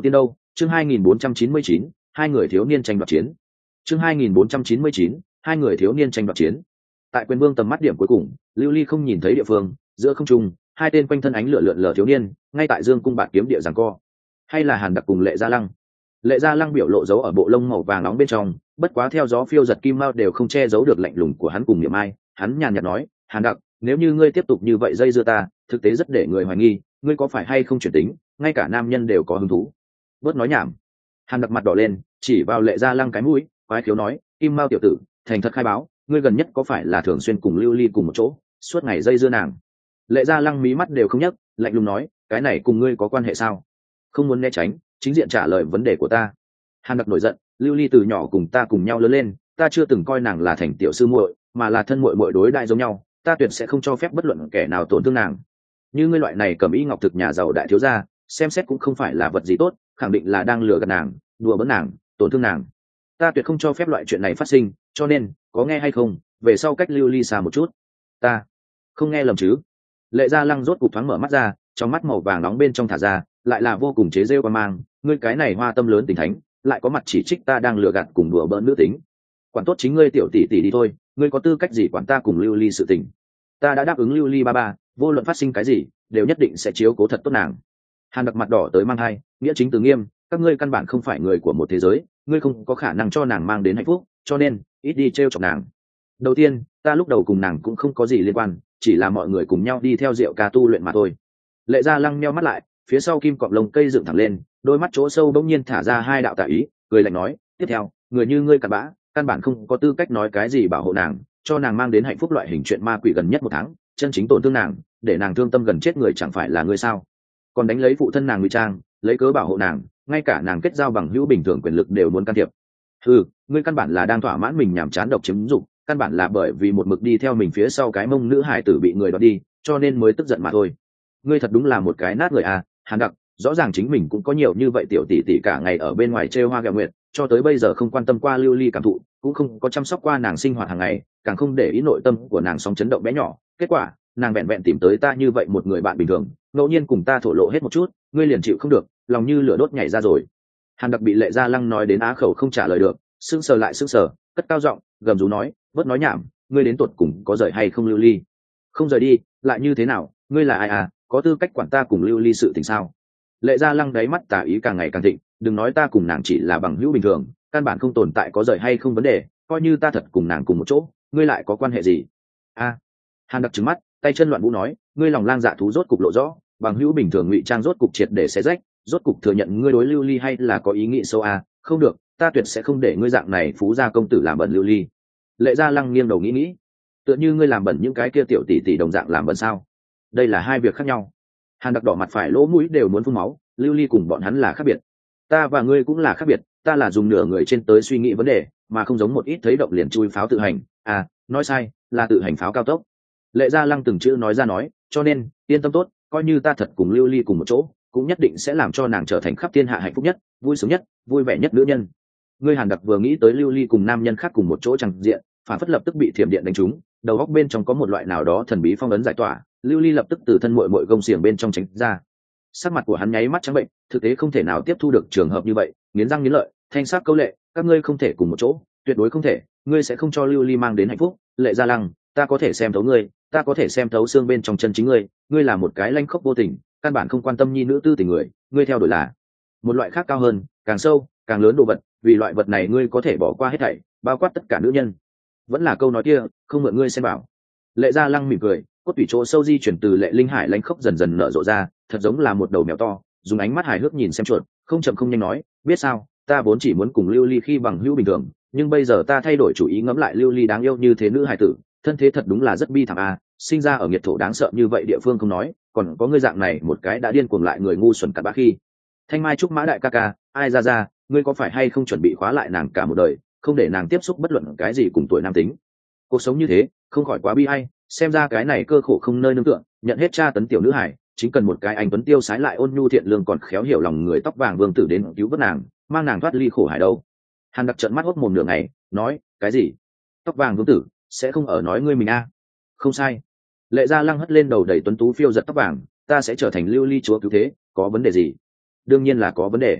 chương hai nghìn bốn trăm chín mươi chín, hai người thiếu niên tranh đoạt chiến. chương hai nghìn bốn trăm chín mươi chín, hai người thiếu niên tranh đoạt chiến. Tại quyền vương tầm mắt điểm cuối cùng, lưu ly không nhìn thấy địa phương, giữa không trung hai tên quanh thân ánh lửa lượn lờ thiếu niên ngay tại dương cung bạt kiếm địa giằng co. Hay là Hàn Đặc cùng Lệ Gia Lăng? Lệ Gia Lăng biểu lộ dấu ở bộ lông màu vàng nóng bên trong, bất quá theo gió phiêu giật kim mao đều không che giấu được lạnh lùng của hắn cùng niệm ai. Hắn nhàn nhạt nói, Hàn Đặc, nếu như ngươi tiếp tục như vậy dây dưa ta, thực tế rất để người hoài nghi ngươi có phải hay không chuyển tính, ngay cả nam nhân đều có hứng thú. Bớt nói nhảm. Hàn Đặc mặt đỏ lên, chỉ vào Lệ Gia Lăng cái mũi, quái khiếu nói, kim mao tiểu tử, thành thật khai báo, ngươi gần nhất có phải là thường xuyên cùng lưu ly cùng một chỗ, suốt ngày dây dưa nàng? Lệ Gia Lăng mí mắt đều không nhấc, lạnh lùng nói, cái này cùng ngươi có quan hệ sao? Không muốn né tránh, chính diện trả lời vấn đề của ta. Hàn Đặc nổi giận, lưu ly từ nhỏ cùng ta cùng nhau lớn lên, ta chưa từng coi nàng là thành tiểu sư muội, mà là thân muội muội đối đại giống nhau, ta tuyệt sẽ không cho phép bất luận kẻ nào tổn thương nàng. Như ngươi loại này cầm ý ngọc thực nhà giàu đại thiếu gia, xem xét cũng không phải là vật gì tốt, khẳng định là đang lừa gạt nàng, đùa bỡn nàng, tổn thương nàng. Ta tuyệt không cho phép loại chuyện này phát sinh, cho nên, có nghe hay không, về sau cách lưu ly xa một chút. Ta không nghe lầm chứ? Lệ Gia Lăng rốt cục thoáng mở mắt ra, trong mắt màu vàng nóng bên trong thả ra, lại là vô cùng chế rêu qua mang, ngươi cái này hoa tâm lớn tình thánh, lại có mặt chỉ trích ta đang lừa gạt cùng đùa bỡn nữ tính. Quản tốt chính ngươi tiểu tỷ tỷ đi thôi, ngươi có tư cách gì quản ta cùng lưu ly sự tình? Ta đã đáp ứng lưu ly ba ba, vô luận phát sinh cái gì, đều nhất định sẽ chiếu cố thật tốt nàng. Hàn Đặc mặt đỏ tới mang hai, nghĩa chính từ nghiêm, các ngươi căn bản không phải người của một thế giới, ngươi không có khả năng cho nàng mang đến hạnh phúc, cho nên ít đi trêu chọc nàng. Đầu tiên, ta lúc đầu cùng nàng cũng không có gì liên quan, chỉ là mọi người cùng nhau đi theo Diệu ca tu luyện mà thôi. Lệ Gia Lăng meo mắt lại, phía sau kim cọp lông cây dựng thẳng lên, đôi mắt chỗ sâu bỗng nhiên thả ra hai đạo tà ý, cười lạnh nói, tiếp theo, người như ngươi cặn bã, căn bản không có tư cách nói cái gì bảo hộ nàng, cho nàng mang đến hạnh phúc loại hình chuyện ma quỷ gần nhất một tháng, chân chính tổn thương nàng, để nàng thương tâm gần chết người chẳng phải là ngươi sao? Còn đánh lấy phụ thân nàng ngụy trang, lấy cớ bảo hộ nàng, ngay cả nàng kết giao bằng hữu bình thường quyền lực đều muốn can thiệp. Ừ, ngươi căn bản là đang thỏa mãn mình nhàm chán độc chiếm dục, căn bản là bởi vì một mực đi theo mình phía sau cái mông nữ hải tử bị người đoạt đi, cho nên mới tức giận mà thôi. Ngươi thật đúng là một cái nát người à, Hàn Đặc, rõ ràng chính mình cũng có nhiều như vậy tiểu tỷ tỷ cả ngày ở bên ngoài trêu hoa gẹo nguyệt, cho tới bây giờ không quan tâm qua lưu ly cảm thụ, cũng không có chăm sóc qua nàng sinh hoạt hàng ngày, càng không để ý nội tâm của nàng sóng chấn động bé nhỏ. Kết quả, nàng vẹn vẹn tìm tới ta như vậy một người bạn bình thường, ngẫu nhiên cùng ta thổ lộ hết một chút, ngươi liền chịu không được, lòng như lửa đốt nhảy ra rồi. Hàn Đặc bị Lệ Gia Lăng nói đến á khẩu không trả lời được, sững sờ lại sững sờ, cất cao giọng, gầm rú nói, bớt nói nhảm, ngươi đến tuột cùng có rời hay không lưu ly? Không rời đi, lại như thế nào? Ngươi là ai à? Có tư cách quản ta cùng lưu ly sự tình sao? Lệ Gia Lăng đáy mắt tà ý càng ngày càng thịnh, đừng nói ta cùng nàng chỉ là bằng hữu bình thường, căn bản không tồn tại có rời hay không vấn đề, coi như ta thật cùng nàng cùng một chỗ, ngươi lại có quan hệ gì? A. Hàn Đặc trừng mắt, tay chân loạn vũ nói, ngươi lòng lang dạ thú rốt cục lộ rõ, bằng hữu bình thường ngụy trang rốt cục triệt để xé rách, rốt cục thừa nhận ngươi đối lưu ly hay là có ý nghĩ sâu à? Không được, ta tuyệt sẽ không để ngươi dạng này phú gia công tử làm bẩn lưu ly. Lệ Gia Lăng nghiêng đầu nghĩ nghĩ, tựa như ngươi làm bẩn những cái kia tiểu tỷ tỷ đồng dạng làm bẩn sao? Đây là hai việc khác nhau. Hàn Đặc đỏ mặt phải lỗ mũi đều muốn phun máu, lưu ly cùng bọn hắn là khác biệt, ta và ngươi cũng là khác biệt, ta là dùng nửa người trên tới suy nghĩ vấn đề, mà không giống một ít thấy động liền chui pháo tự hành, à, nói sai, là tự hành pháo cao tốc. Lệ Gia Lăng từng chữ nói ra nói, cho nên yên tâm tốt, coi như ta thật cùng lưu ly cùng một chỗ, cũng nhất định sẽ làm cho nàng trở thành khắp thiên hạ hạnh phúc nhất, vui sướng nhất, vui vẻ nhất nữ nhân. Ngươi Hàn Đặc vừa nghĩ tới lưu ly cùng nam nhân khác cùng một chỗ chẳng diện, phản phất lập tức bị thiểm điện đánh trúng, đầu óc bên trong có một loại nào đó thần bí phong ấn giải tỏa, lưu ly lập tức từ thân muội muội gông xiềng bên trong tránh ra. Sắc mặt của hắn nháy mắt trắng bệnh, thực tế không thể nào tiếp thu được trường hợp như vậy, nghiến răng nghiến lợi, thanh sắc câu lệ, các ngươi không thể cùng một chỗ, tuyệt đối không thể, ngươi sẽ không cho lưu ly mang đến hạnh phúc. Lệ Gia Lăng, ta có thể xem thấu ngươi, ta có thể xem thấu xương bên trong chân chính ngươi, ngươi là một cái lanh khốc vô tình, căn bản không quan tâm nhi nữ tư tình người, ngươi theo đuổi là một loại khác cao hơn, càng sâu, càng lớn đồ vật, vì loại vật này ngươi có thể bỏ qua hết thảy, bao quát tất cả nữ nhân. Vẫn là câu nói kia, không mượn ngươi xem bảo. Lệ Gia Lăng mỉm cười, cốt tủy chỗ sâu di chuyển từ Lệ Linh Hải lanh khốc dần dần nở rộ ra, thật giống là một đầu mèo to, dùng ánh mắt hài hước nhìn xem chuột, không chậm không nhanh nói, biết sao, ta vốn chỉ muốn cùng lưu ly khi bằng hữu bình thường, nhưng bây giờ ta thay đổi chủ ý, ngẫm lại lưu ly đáng yêu như thế nữ hài tử, thân thế thật đúng là rất bi thảm à, sinh ra ở nghiệt thổ đáng sợ như vậy địa phương không nói, còn có ngươi dạng này một cái đã điên cuồng lại người ngu xuẩn cặn bã khi. Thanh Mai trúc mã đại ca ca, ai ra ra, ngươi có phải hay không chuẩn bị khóa lại nàng cả một đời, không để nàng tiếp xúc bất luận cái gì cùng tuổi nam tính? Cuộc sống như thế, không khỏi quá bi ai, xem ra cái này cơ khổ không nơi nương tựa, nhận hết tra tấn tiểu nữ hải, chính cần một cái anh tuấn tiêu sái lại ôn nhu thiện lương còn khéo hiểu lòng người tóc vàng vương tử đến cứu vớt nàng, mang nàng thoát ly khổ hải đâu. Hàn Đặc trợn mắt hốt mồm nửa ngày, nói, cái gì? Tóc vàng vương tử, sẽ không ở nói ngươi mình a? À? Không sai. Lệ Gia Lăng hất lên đầu đầy tuấn tú phiêu giật tóc vàng, ta sẽ trở thành lưu ly chúa cứu thế, có vấn đề gì? Đương nhiên là có vấn đề.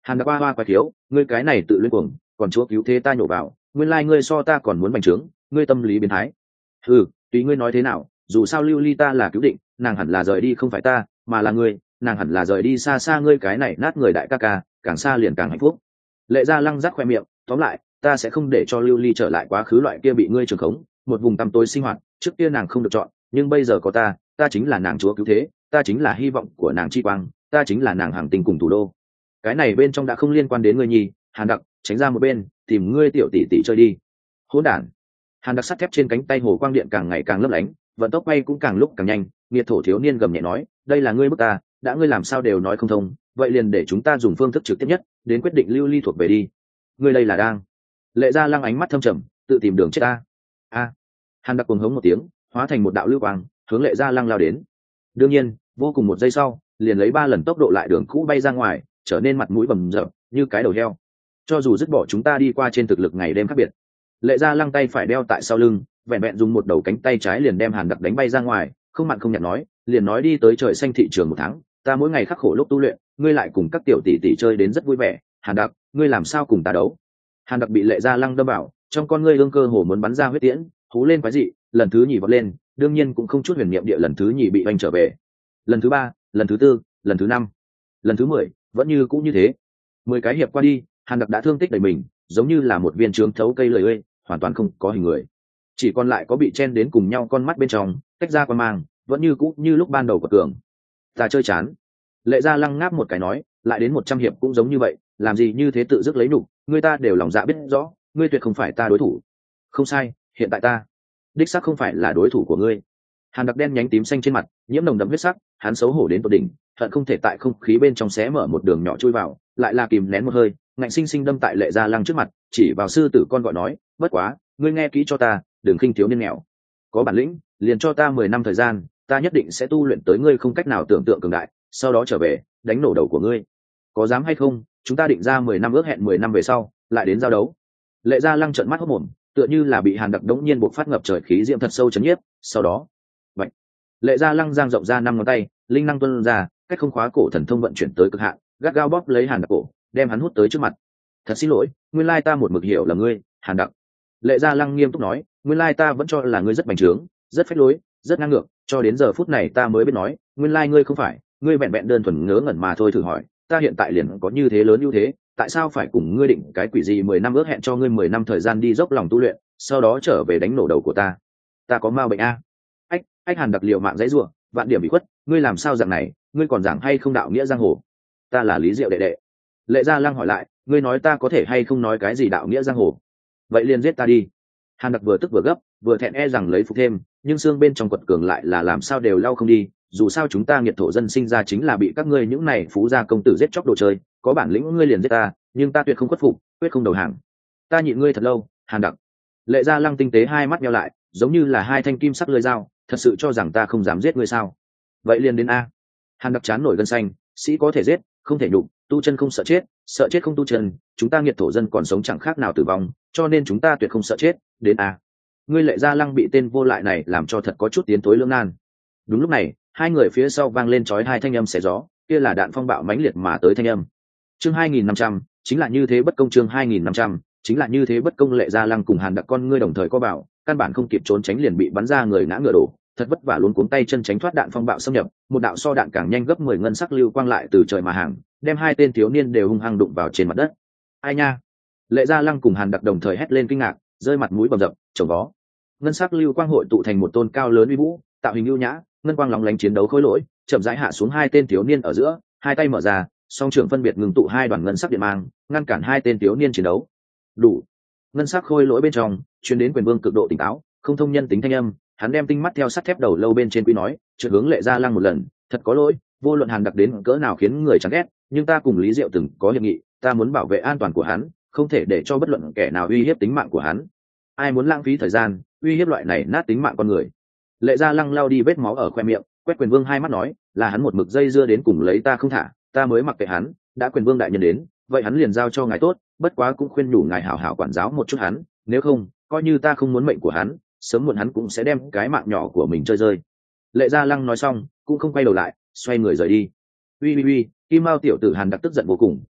Hàn Đặc Hoa hoa quái thiếu, ngươi cái này tự luyên cuồng, còn chúa cứu thế ta nhổ vào, nguyên lai ngươi so ta còn muốn bành trướng, ngươi tâm lý biến thái. Ừ, tùy ngươi nói thế nào, dù sao lưu ly ta là cứu định, nàng hẳn là rời đi không phải ta, mà là ngươi, nàng hẳn là rời đi xa xa ngươi cái này nát người đại ca ca, càng xa liền càng hạnh phúc. Lệ Gia Lăng rắc khoe miệng, tóm lại, ta sẽ không để cho lưu ly trở lại quá khứ loại kia bị ngươi trường khống, một vùng tăm tối sinh hoạt, trước kia nàng không được chọn, nhưng bây giờ có ta, ta chính là nàng chúa cứu thế, ta chính là hy vọng của nàng chi quang, ta chính là nàng hàng tình cùng thủ đô. Cái này bên trong đã không liên quan đến ngươi nhi. Hàn Đặc, tránh ra một bên, tìm ngươi tiểu tỷ tỷ chơi đi. Hỗn đản. Hàn Đặc sắt thép trên cánh tay hồ quang điện càng ngày càng lấp lánh, vận tốc bay cũng càng lúc càng nhanh. Nghiệt thổ thiếu niên gầm nhẹ nói, đây là ngươi bức ta, đã ngươi làm sao đều nói không thông, vậy liền để chúng ta dùng phương thức trực tiếp nhất đến quyết định lưu ly thuộc về đi. Ngươi đây là đang. Lệ Gia Lăng ánh mắt thâm trầm, tự tìm đường chết ta. A. Hàn Đặc cuồng hống một tiếng, hóa thành một đạo lưu quang, hướng Lệ Gia Lăng lao đến. Đương nhiên, vô cùng một giây sau, liền lấy ba lần tốc độ lại đường cũ bay ra ngoài, trở nên mặt mũi bầm dập như cái đầu heo. Cho dù dứt bỏ chúng ta đi qua trên thực lực ngày đêm khác biệt. Lệ Gia Lăng tay phải đeo tại sau lưng, vẹn vẹn dùng một đầu cánh tay trái liền đem Hàn Đặc đánh bay ra ngoài, không mặn không nhạt nói, liền nói đi tới trời xanh thị trường một tháng, ta mỗi ngày khắc khổ lúc tu luyện, ngươi lại cùng các tiểu tỷ tỷ chơi đến rất vui vẻ. Hàn Đặc, ngươi làm sao cùng ta đấu? Hàn Đặc bị Lệ Gia Lăng đâm vào, trong con ngươi lương cơ hồ muốn bắn ra huyết tiễn, hú lên quái dị, lần thứ nhì vọt lên, đương nhiên cũng không chút huyền niệm địa lần thứ nhì bị oanh trở về. Lần thứ ba, lần thứ tư, lần thứ năm, lần thứ mười, vẫn như cũ như thế. Mười cái hiệp qua đi, Hàn Đặc đã thương tích đầy mình, giống như là một viên trướng thấu cây lười ơi, hoàn toàn không có hình người, chỉ còn lại có bị chen đến cùng nhau con mắt bên trong, tách ra quan mang, vẫn như cũ như lúc ban đầu của cường. Ta chơi chán. Lệ Gia Lăng ngáp một cái nói, lại đến một trăm hiệp cũng giống như vậy, làm gì như thế tự dứt lấy nhục, người ta đều lòng dạ biết rõ, ngươi tuyệt không phải ta đối thủ. Không sai, hiện tại ta đích xác không phải là đối thủ của ngươi. Hàn Đặc đen nhánh tím xanh trên mặt nhiễm nồng đậm huyết sắc, hắn xấu hổ đến tột đỉnh, hận không thể tại không khí bên trong xé mở một đường nhỏ chui vào, lại là kìm nén một hơi, ngạnh sinh sinh đâm tại Lệ Gia Lăng trước mặt, chỉ vào sư tử con gọi nói, bất quá, ngươi nghe kỹ cho ta, đừng khinh thiếu niên nghèo, có bản lĩnh, liền cho ta mười năm thời gian, ta nhất định sẽ tu luyện tới ngươi không cách nào tưởng tượng cường đại, sau đó trở về, đánh nổ đầu của ngươi. Có dám hay không? Chúng ta định ra mười năm, ước hẹn mười năm về sau, lại đến giao đấu. Lệ Gia Lăng trợn mắt hốt mồm, tựa như là bị Hàn Đặc đống nhiên bộc phát ngập trời khí diệm thật sâu chấn nhiếp, sau đó, vậy. Lệ Gia Lăng giang rộng ra năm ngón tay, linh năng tuôn ra, cách không khóa cổ thần thông vận chuyển tới cực hạn, gắt gao bóp lấy Hàn Đặc cổ, đem hắn hút tới trước mặt. Thật xin lỗi, nguyên lai ta một mực hiểu là ngươi, Hàn Đặc. Lệ Gia Lăng nghiêm túc nói, nguyên lai ta vẫn cho là ngươi rất bành trướng, rất phách lối, rất ngang ngược, cho đến giờ phút này ta mới biết nói, nguyên lai ngươi không phải, ngươi vẹn vẹn đơn thuần ngớ ngẩn mà thôi. Thử hỏi, ta hiện tại liền có như thế lớn ưu thế, tại sao phải cùng ngươi định cái quỷ gì mười năm ước hẹn cho ngươi mười năm thời gian đi dốc lòng tu luyện, sau đó trở về đánh nổ đầu của ta? Ta có ma bệnh a? Ách, ách Hàn Đặc liều mạng dãy rủa, vạn điểm bị khuất, ngươi làm sao dạng này, ngươi còn giảng hay không đạo nghĩa giang hồ? Ta là Lý Diệu đệ đệ. Lệ Gia Lăng hỏi lại, ngươi nói ta có thể hay không nói cái gì đạo nghĩa giang hồ? Vậy liền giết ta đi. Hàn Đặc vừa tức vừa gấp, vừa thẹn e rằng lấy phục thêm, nhưng xương bên trong quật cường lại là làm sao đều lau không đi. Dù sao chúng ta nghiệt thổ dân sinh ra chính là bị các ngươi những này phú gia công tử giết chóc đồ chơi, có bản lĩnh ngươi liền giết ta, nhưng ta tuyệt không khuất phục, quyết không đầu hàng. Ta nhịn ngươi thật lâu, Hàn Đặc. Lệ Gia Lăng tinh tế hai mắt nheo lại, giống như là hai thanh kim sắc lưỡi dao, thật sự cho rằng ta không dám giết ngươi sao? Vậy liền đến a. Hàn Đặc chán nổi gân xanh, sĩ có thể giết, không thể nhục, tu chân không sợ chết, sợ chết không tu chân, chúng ta nghiệt thổ dân còn sống chẳng khác nào tử vong, cho nên chúng ta tuyệt không sợ chết, đến a. Ngươi Lệ Gia Lăng bị tên vô lại này làm cho thật có chút tiến tối lưỡng nan. Đúng lúc này, hai người phía sau vang lên chói hai thanh âm xé gió, kia là đạn phong bạo mãnh liệt mà tới thanh âm. Chương hai nghìn năm trăm, chính là như thế bất công. Chương hai nghìn năm trăm, chính là như thế bất công. Lệ Gia Lăng cùng Hàn Đặc con ngươi đồng thời co bảo, căn bản không kịp trốn tránh liền bị bắn ra người ngã ngựa đổ, thật vất vả luống cuống tay chân tránh thoát đạn phong bạo xâm nhập, một đạo so đạn càng nhanh gấp mười ngân sắc lưu quang lại từ trời mà hàng, đem hai tên thiếu niên đều hung hăng đụng vào trên mặt đất. Ai nha! Lệ Gia Lăng cùng Hàn Đặc đồng thời hét lên kinh ngạc, rơi mặt mũi bầm dập, chồng vó. Ngân sắc lưu quang hội tụ thành một tôn cao lớn uy vũ, tạo hình ưu nhã, ngân quang lóng lánh chiến đấu khối lỗi, chậm rãi hạ xuống hai tên thiếu niên ở giữa, hai tay mở ra, song trưởng phân biệt ngừng tụ hai đoàn ngân sắc điện mang, ngăn cản hai tên thiếu niên chiến đấu. Đủ. Ngân sắc khôi lỗi bên trong, truyền đến Quyền Vương cực độ tỉnh táo, không thông nhân tính thanh âm, hắn đem tinh mắt theo sắt thép đầu lâu bên trên quý nói, trượt hướng Lệ Gia Lăng một lần, thật có lỗi, vô luận Hàn Đặc đến cỡ nào khiến người chán ghét, nhưng ta cùng Lý Diệu từng có hiệp nghị, ta muốn bảo vệ an toàn của hắn, không thể để cho bất luận kẻ nào uy hiếp tính mạng của hắn. Ai muốn lãng phí thời gian uy hiếp loại này nát tính mạng con người? Lệ Gia Lăng lau đi vết máu ở khoe miệng, quét Quyền Vương hai mắt nói, là hắn một mực dây dưa đến cùng lấy ta không thả, ta mới mặc kệ hắn, đã Quyền Vương đại nhân đến, vậy hắn liền giao cho ngài tốt, bất quá cũng khuyên nhủ ngài hảo hảo quản giáo một chút hắn, nếu không, coi như ta không muốn mệnh của hắn, sớm muộn hắn cũng sẽ đem cái mạng nhỏ của mình chơi rơi. Lệ Gia Lăng nói xong, cũng không quay đầu lại, xoay người rời đi. Uy uy uy, Kim Mao tiểu tử Hàn Đặc tức giận vô cùng,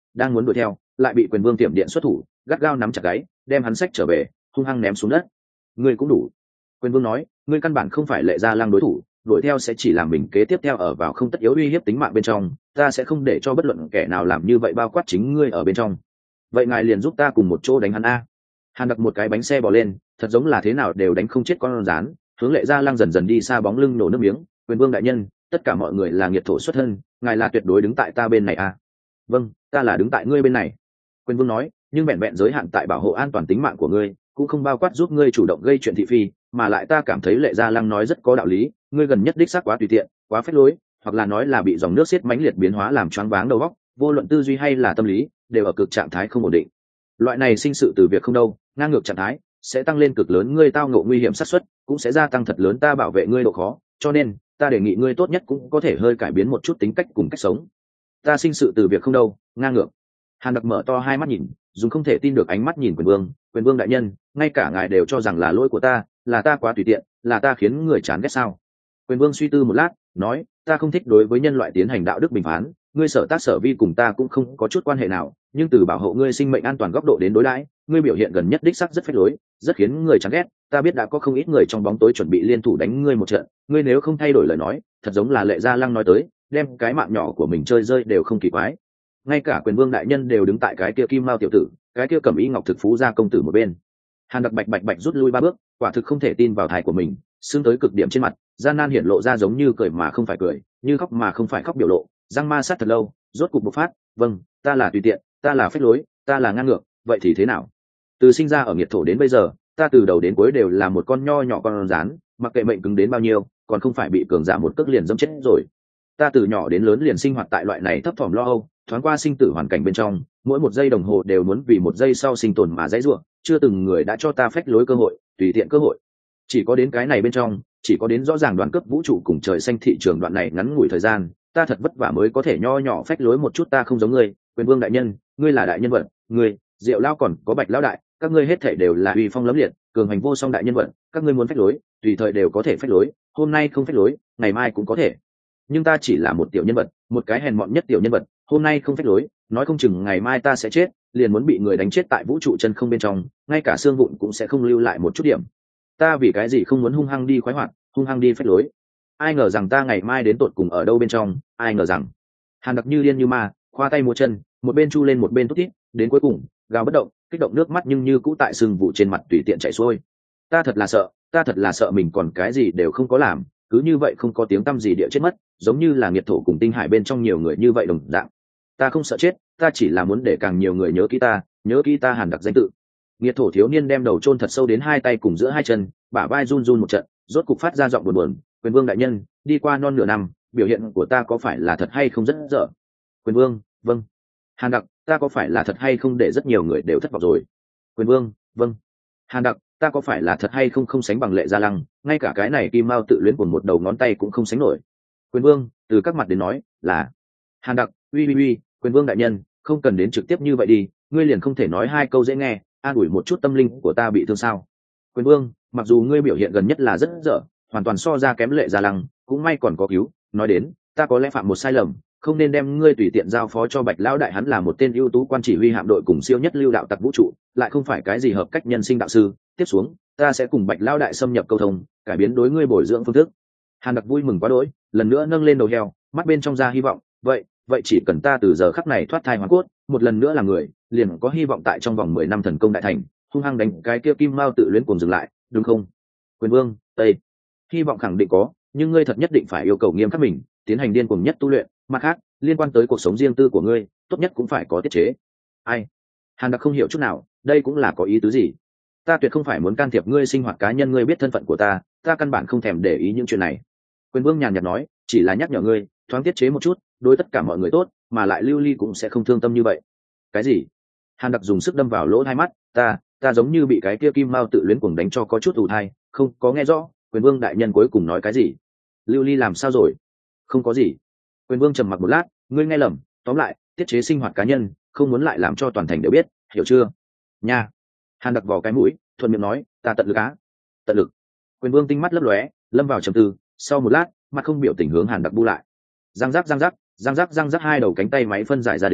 đang muốn đuổi theo lại bị quyền vương tiệm điện xuất thủ gắt gao nắm chặt gáy đem hắn sách trở về hung hăng ném xuống đất. Ngươi cũng đủ. Quyền vương nói, ngươi căn bản không phải Lệ Gia Lăng đối thủ, đuổi theo sẽ chỉ làm mình kế tiếp theo ở vào không tất yếu uy hiếp tính mạng bên trong, ta sẽ không để cho bất luận kẻ nào làm như vậy, bao quát chính ngươi ở bên trong. Vậy ngài liền giúp ta cùng một chỗ đánh hắn a. Hàn Đặc một cái bánh xe bò lên, thật giống là thế nào đều đánh không chết con rán, hướng Lệ Gia Lăng dần dần đi xa bóng lưng nổ nước miếng. Quyền vương đại nhân, tất cả mọi người là nghiệt thổ xuất thân, ngài là tuyệt đối đứng tại ta bên này a. Vâng, ta là đứng tại ngươi bên này. Quyền vương nói, nhưng vẹn vẹn giới hạn tại bảo hộ an toàn tính mạng của ngươi, cũng không bao quát giúp ngươi chủ động gây chuyện thị phi, mà lại ta cảm thấy Lệ Gia Lăng nói rất có đạo lý, ngươi gần nhất đích xác quá tùy tiện, quá phép lối, hoặc là nói là bị dòng nước xiết mãnh liệt biến hóa làm choáng váng đầu óc, vô luận tư duy hay là tâm lý, đều ở cực trạng thái không ổn định. Loại này sinh sự từ việc không đâu, ngang ngược trạng thái sẽ tăng lên cực lớn ngươi tao ngộ nguy hiểm xác suất, cũng sẽ gia tăng thật lớn ta bảo vệ ngươi độ khó, cho nên ta đề nghị ngươi tốt nhất cũng có thể hơi cải biến một chút tính cách cùng cách sống. Ta sinh sự từ việc không đâu, ngang ngược. Hàn Đặc mở to hai mắt nhìn, dùng không thể tin được ánh mắt nhìn quyền vương. Quyền vương đại nhân, ngay cả ngài đều cho rằng là lỗi của ta, là ta quá tùy tiện, là ta khiến người chán ghét sao? Quyền vương suy tư một lát, nói, ta không thích đối với nhân loại tiến hành đạo đức bình phán, ngươi sở tác sở vi cùng ta cũng không có chút quan hệ nào, nhưng từ bảo hộ ngươi sinh mệnh an toàn góc độ đến đối đãi, ngươi biểu hiện gần nhất đích sắc rất phách lối, rất khiến người chán ghét. Ta biết đã có không ít người trong bóng tối chuẩn bị liên thủ đánh ngươi một trận, ngươi nếu không thay đổi lời nói, thật giống là Lệ Gia Lăng nói tới, đem cái mạng nhỏ của mình chơi rơi đều không kỳ quái. Ngay cả quyền vương đại nhân đều đứng tại cái kia kim mao tiểu tử, cái kia cẩm y ngọc thực phú gia công tử một bên. Hàn Đặc bạch bạch bạch rút lui ba bước, quả thực không thể tin vào thai của mình, xương tới cực điểm trên mặt, gian nan hiển lộ ra giống như cười mà không phải cười, như khóc mà không phải khóc biểu lộ, răng ma sát thật lâu, rốt cục bộc phát, vâng, ta là tùy tiện, ta là phách lối, ta là ngang ngược, vậy thì thế nào? Từ sinh ra ở nghiệt thổ đến bây giờ, ta từ đầu đến cuối đều là một con nho nhỏ con rán, mặc kệ mệnh cứng đến bao nhiêu, còn không phải bị cường giả một cước liền dẫm chết rồi. Ta từ nhỏ đến lớn liền sinh hoạt tại loại này thấp thỏm lo âu, thoáng qua sinh tử hoàn cảnh bên trong, mỗi một giây đồng hồ đều muốn vì một giây sau sinh tồn mà dãy rủa, chưa từng người đã cho ta phách lối cơ hội, tùy tiện cơ hội. Chỉ có đến cái này bên trong, chỉ có đến rõ ràng đoạn cấp vũ trụ cùng trời xanh thị trường đoạn này ngắn ngủi thời gian, ta thật vất vả mới có thể nho nhỏ phách lối một chút. Ta không giống ngươi, quyền vương đại nhân, ngươi là đại nhân vật, ngươi, Diệu Lao còn có Bạch lão đại, các ngươi hết thảy đều là uy phong lẫm liệt, cường hành vô song đại nhân vật, các ngươi muốn phách lối, tùy thời đều có thể phách lối, hôm nay không phách lối, ngày mai cũng có thể. Nhưng ta chỉ là một tiểu nhân vật, một cái hèn mọn nhất tiểu nhân vật, hôm nay không phách lối, nói không chừng ngày mai ta sẽ chết, liền muốn bị người đánh chết tại vũ trụ chân không bên trong, ngay cả xương vụn cũng sẽ không lưu lại một chút điểm. Ta vì cái gì không muốn hung hăng đi khoái hoạt, hung hăng đi phách lối? Ai ngờ rằng ta ngày mai đến tột cùng ở đâu bên trong, ai ngờ rằng. Hàn Đặc như điên như ma, khoa tay múa chân, một bên chu lên một bên thúc thít, đến cuối cùng gào bất động, kích động nước mắt nhưng như cũ tại sừng vụ trên mặt tùy tiện chảy xuôi. Ta thật là sợ, ta thật là sợ mình còn cái gì đều không có làm, cứ như vậy không có tiếng tăm gì địa chết mất, giống như là nghiệt thổ cùng tinh hải bên trong nhiều người như vậy đồng dạng. Ta không sợ chết, ta chỉ là muốn để càng nhiều người nhớ kỹ ta, nhớ kỹ ta Hàn Đặc danh tự. Nghiệt thổ thiếu niên đem đầu chôn thật sâu đến hai tay cùng giữa hai chân, bả vai run run một trận, rốt cục phát ra giọng buồn buồn, quyền vương đại nhân, đi qua non nửa năm, biểu hiện của ta có phải là thật hay không rất dở? Quyền vương, vâng. Hàn Đặc, ta có phải là thật hay không để rất nhiều người đều thất vọng rồi? Quyền vương, vâng. Hàn Đặc, ta có phải là thật hay không không sánh bằng Lệ Gia Lăng, ngay cả cái này kim mao tự luyến của một đầu ngón tay cũng không sánh nổi? Quyền vương, từ các mặt đến nói là. Hàn Đặc, uy uy uy, quyền vương đại nhân, không cần đến trực tiếp như vậy đi, ngươi liền không thể nói hai câu dễ nghe, an ủi một chút tâm linh của ta bị thương sao? Quyền vương, mặc dù ngươi biểu hiện gần nhất là rất dở, hoàn toàn so ra kém Lệ Gia Lăng, cũng may còn có cứu. Nói đến, ta có lẽ phạm một sai lầm, không nên đem ngươi tùy tiện giao phó cho Bạch lão đại, hắn là một tên ưu tú quan chỉ huy hạm đội cùng siêu nhất lưu đạo tặc vũ trụ, lại không phải cái gì hợp cách nhân sinh đạo sư. Tiếp xuống, ta sẽ cùng Bạch lão đại xâm nhập câu thông, cải biến đối ngươi bồi dưỡng phương thức. Hàn Đặc vui mừng quá đỗi, lần nữa nâng lên đầu heo, mắt bên trong ra hy vọng. Vậy, vậy chỉ cần ta từ giờ khắc này thoát thai hóa cốt, một lần nữa là người, liền có hy vọng tại trong vòng mười năm thần công đại thành, hung hăng đánh cái kia kim mao tự luyến cùng dừng lại, đúng không? Quyền vương, tây, hy vọng khẳng định có, nhưng ngươi thật nhất định phải yêu cầu nghiêm khắc mình, tiến hành điên cuồng nhất tu luyện. Mặt khác, liên quan tới cuộc sống riêng tư của ngươi, tốt nhất cũng phải có tiết chế. Ai? Hàn Đặc không hiểu chút nào, đây cũng là có ý tứ gì? Ta tuyệt không phải muốn can thiệp ngươi sinh hoạt cá nhân, ngươi biết thân phận của ta, ta căn bản không thèm để ý những chuyện này. Quyền vương nhàn nhạt nói, chỉ là nhắc nhở ngươi, thoáng tiết chế một chút, đối tất cả mọi người tốt, mà lại lưu ly cũng sẽ không thương tâm như vậy. Cái gì? Hàn Đặc dùng sức đâm vào lỗ hai mắt, ta, ta giống như bị cái kia kim mao tự luyến cuồng đánh cho có chút ù thai, không có nghe rõ. Quyền vương đại nhân cuối cùng nói cái gì? Lưu ly làm sao rồi? Không có gì. Quyền vương trầm mặc một lát, ngươi nghe lầm, tóm lại, tiết chế sinh hoạt cá nhân, không muốn lại làm cho toàn thành đều biết, hiểu chưa? Nha. Hàn Đặc vào cái mũi, thuận miệng nói, ta tận lực á. Tận lực. Quyền vương tinh mắt lấp lóe, lâm vào trầm tư, sau một lát, mặt không biểu tình hướng Hàn Đặc bu lại. Giang giác giang giác, giang giác giang giác, hai đầu cánh tay máy phân giải ra đến,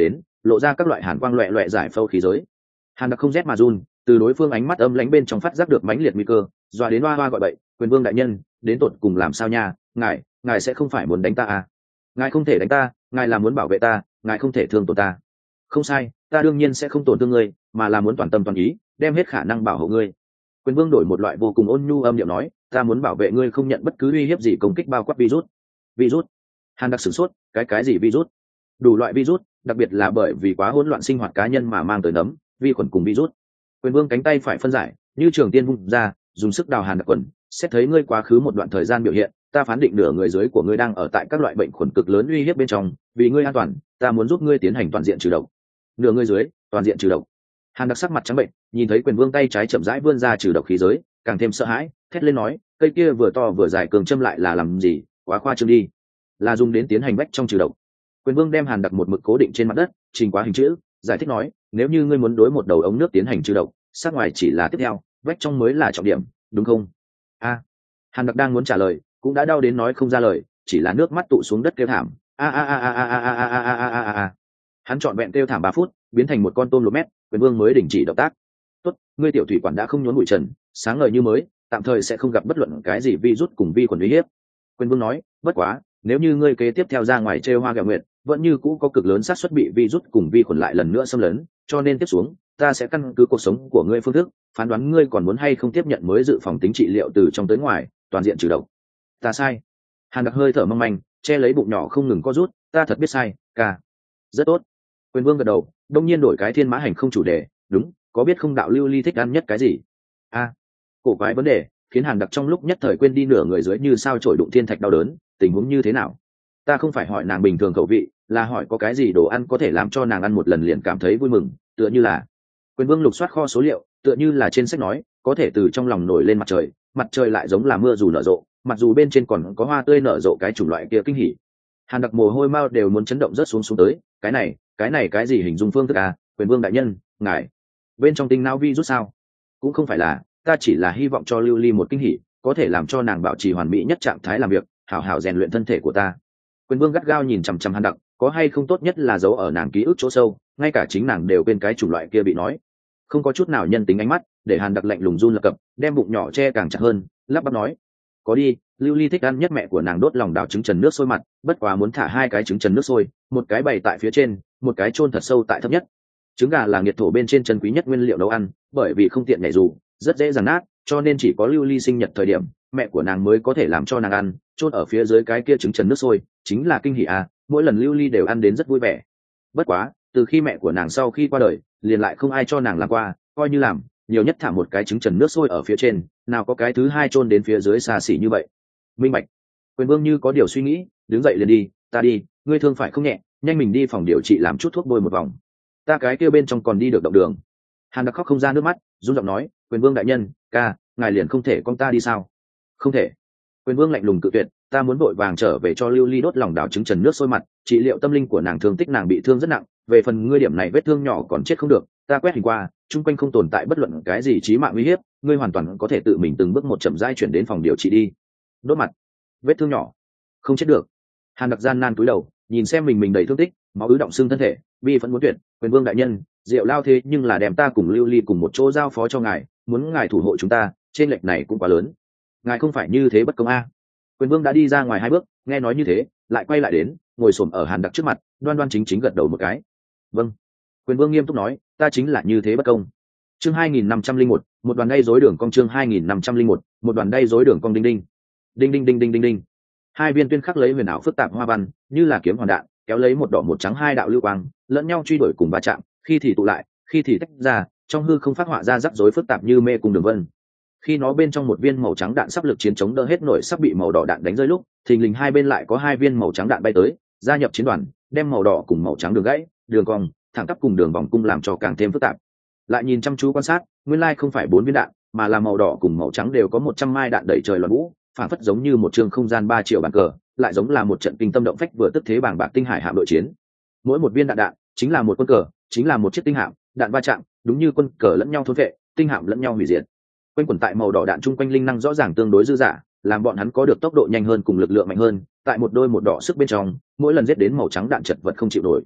lộ ra các loại hàn quang loẹ loẹ giải phâu khí giới. Hàn Đặc không rét mà run, từ đối phương ánh mắt âm lãnh bên trong phát giác được mãnh liệt nguy cơ, dọa đến hoa hoa gọi bậy, quyền vương đại nhân, đến tột cùng làm sao nha, ngài ngài sẽ không phải muốn đánh ta à? Ngài không thể đánh ta, ngài là muốn bảo vệ ta, ngài không thể thương tổn ta. Không sai, ta đương nhiên sẽ không tổn thương ngươi, mà là muốn toàn tâm toàn ý đem hết khả năng bảo hộ ngươi. Quyền vương đổi một loại vô cùng ôn nhu âm điệu nói, ta muốn bảo vệ ngươi không nhận bất cứ uy hiếp gì công kích bao quát virus. Virus? Hàn Đặc sửng sốt, cái cái gì virus? Đủ loại virus, đặc biệt là bởi vì quá hỗn loạn sinh hoạt cá nhân mà mang tới nấm, vi khuẩn cùng virus. Quyền vương cánh tay phải phân giải, như trường tiên vung ra, dùng sức đào Hàn Đặc quần, xét thấy ngươi quá khứ một đoạn thời gian biểu hiện, ta phán định nửa người dưới của ngươi đang ở tại các loại bệnh khuẩn cực lớn uy hiếp bên trong, vì ngươi an toàn, ta muốn giúp ngươi tiến hành toàn diện trừ độc. Nửa người dưới, toàn diện trừ độc. Hàn Đặc sắc mặt trắng bệnh, nhìn thấy quyền vương tay trái chậm rãi vươn ra trừ độc khí giới, càng thêm sợ hãi, thét lên nói, cây kia vừa to vừa dài cường châm lại là làm gì, quá khoa trương đi. Là dùng đến tiến hành bách trong trừ độc. Quyền vương đem Hàn Đặc một mực cố định trên mặt đất, trình quá hình chữ, giải thích nói, nếu như ngươi muốn đối một đầu ống nước tiến hành trừ độc, sát ngoài chỉ là tiếp theo, vách trong mới là trọng điểm, đúng không? A. Hàn Đặc đang muốn trả lời, cũng đã đau đến nói không ra lời, chỉ là nước mắt tụ xuống đất kêu thảm. A a a a a a a a a a a a. Hắn trọn vẹn kêu thảm ba phút, biến thành một con tôm lô mét, quyền vương mới đình chỉ động tác. Tốt, ngươi tiểu thủy quản đã không nhốn bụi trần, sáng ngời như mới, tạm thời sẽ không gặp bất luận cái gì virus cùng vi khuẩn uy hiếp. Quyền vương nói, bất quá, nếu như ngươi kế tiếp theo ra ngoài trêu hoa gẹo nguyệt, vẫn như cũ có cực lớn xác suất bị virus cùng vi khuẩn lại lần nữa xâm lấn, cho nên tiếp xuống, ta sẽ căn cứ cuộc sống của ngươi phương thức, phán đoán ngươi còn muốn hay không tiếp nhận mới dự phòng tính trị liệu từ trong tới ngoài, toàn diện trừ độc. Ta sai. Hàn Đặc hơi thở mong manh, che lấy bụng nhỏ không ngừng co rút, ta thật biết sai, ca. Rất tốt. Quyền vương gật đầu, đông nhiên đổi cái thiên mã hành không chủ đề, đúng, có biết không đạo lưu ly thích ăn nhất cái gì? A. Cổ quái vấn đề, khiến Hàn Đặc trong lúc nhất thời quên đi nửa người dưới như sao trổi đụng thiên thạch đau đớn, tình huống như thế nào? Ta không phải hỏi nàng bình thường khẩu vị, là hỏi có cái gì đồ ăn có thể làm cho nàng ăn một lần liền cảm thấy vui mừng, tựa như là. Quyền vương lục soát kho số liệu, tựa như là trên sách nói, có thể từ trong lòng nổi lên mặt trời, mặt trời lại giống là mưa dù nở rộ, mặc dù bên trên còn có hoa tươi nở rộ cái chủng loại kia kinh hỉ. Hàn Đặc mồ hôi mao đều muốn chấn động rớt xuống xuống tới, cái này, cái này cái gì hình dung phương thức à, Quyền vương đại nhân, ngài, bên trong tinh não vi rút sao? Cũng không phải là, ta chỉ là hy vọng cho Lưu Ly một kinh hỉ, có thể làm cho nàng bảo trì hoàn mỹ nhất trạng thái làm việc, hảo hảo rèn luyện thân thể của ta. Quyền vương gắt gao nhìn chằm chằm Hàn Đặc, có hay không tốt nhất là giấu ở nàng ký ức chỗ sâu, ngay cả chính nàng đều quên cái chủng loại kia bị nói. Không có chút nào nhân tính ánh mắt, để Hàn Đặc lạnh lùng run lập cập, đem bụng nhỏ che càng chặt hơn, lắp bắp nói, có đi, Lưu Ly thích ăn nhất mẹ của nàng đốt lòng đào trứng trần nước sôi mặt, bất quá muốn thả hai cái trứng trần nước sôi, một cái bày tại phía trên, một cái chôn thật sâu tại thấp nhất. Trứng gà là nghiệt thổ bên trên chân quý nhất nguyên liệu nấu ăn, bởi vì không tiện nhảy dù, rất dễ dàng nát, cho nên chỉ có Lưu Ly sinh nhật thời điểm, mẹ của nàng mới có thể làm cho nàng ăn, chôn ở phía dưới cái kia trứng trần nước sôi, chính là kinh hỉ à, mỗi lần Lưu Ly đều ăn đến rất vui vẻ. Bất quá, từ khi mẹ của nàng sau khi qua đời, liền lại không ai cho nàng làm qua, coi như làm, nhiều nhất thả một cái trứng trần nước sôi ở phía trên, nào có cái thứ hai chôn đến phía dưới xa xỉ như vậy. Minh bạch. Quyền vương như có điều suy nghĩ, đứng dậy liền đi, ta đi, ngươi thương phải không nhẹ, nhanh mình đi phòng điều trị làm chút thuốc bôi một vòng. Ta cái kia bên trong còn đi được động đường. Hàn Đặc khóc không ra nước mắt, run giọng nói, Quyền vương đại nhân, ca, ngài liền không thể con ta đi sao? Không thể. Quyền vương lạnh lùng cự tuyệt, ta muốn vội vàng trở về cho Lưu Ly đốt lòng đào trứng trần nước sôi mặt, trị liệu tâm linh của nàng thương tích nàng bị thương rất nặng, về phần ngươi điểm này vết thương nhỏ còn chết không được, ta quét hình qua, chung quanh không tồn tại bất luận cái gì chí mạng uy hiếp, ngươi hoàn toàn có thể tự mình từng bước một chậm rãi chuyển đến phòng điều trị đi. Đốt mặt, vết thương nhỏ, không chết được. Hàn Đặc gian nan cúi đầu, nhìn xem mình mình đầy thương tích, máu ứ động xương thân thể, bi vẫn muốn tuyệt, Quyền vương đại nhân, Diệu Lao thế nhưng là đem ta cùng Lưu Ly cùng một chỗ giao phó cho ngài, muốn ngài thủ hộ chúng ta, trên lệch này cũng quá lớn. Ngài không phải như thế bất công a. Quyền vương đã đi ra ngoài hai bước, nghe nói như thế, lại quay lại đến, ngồi xổm ở Hàn Đặc trước mặt, đoan đoan chính chính gật đầu một cái. Vâng. Quyền vương nghiêm túc nói, ta chính là như thế bất công. Chương hai nghìn năm trăm lẻ một, một đoàn đay rối đường cong chương hai nghìn năm trăm lẻ một, một đoàn đay rối đường cong đinh đinh. Đinh đinh đinh đinh đinh đinh. Hai viên tuyên khắc lấy huyền ảo phức tạp hoa văn, như là kiếm hoàn đạn, kéo lấy một đỏ một trắng hai đạo lưu quang, lẫn nhau truy đuổi cùng va chạm, khi thì tụ lại, khi thì tách ra, trong hư không phát họa ra rắc rối phức tạp như mê cung đường vân. Khi nó bên trong một viên màu trắng đạn sắp lực chiến chống đỡ hết nổi sắp bị màu đỏ đạn đánh rơi lúc, thình lình hai bên lại có hai viên màu trắng đạn bay tới, gia nhập chiến đoàn, đem màu đỏ cùng màu trắng đường gãy, đường cong, thẳng tắp cùng đường vòng cung làm cho càng thêm phức tạp. Lại nhìn chăm chú quan sát, nguyên lai không phải bốn viên đạn, mà là màu đỏ cùng màu trắng đều có một trăm mai đạn đẩy trời loạn vũ, phản phất giống như một trường không gian ba triệu bàn cờ, lại giống là một trận kinh tâm động phách vừa tức thế bảng bạc tinh hải hạm đội chiến. Mỗi một viên đạn đạn chính là một quân cờ, chính là một chiếc tinh hạm, đạn va chạm, đúng như quân cờ lẫn nhau thôn vệ, tinh hạm lẫn nhau hủy diệt. Quanh quẩn tại màu đỏ đạn chung quanh linh năng rõ ràng tương đối dư dả, làm bọn hắn có được tốc độ nhanh hơn cùng lực lượng mạnh hơn, tại một đôi một đỏ sức bên trong, mỗi lần giết đến màu trắng đạn chật vật không chịu nổi.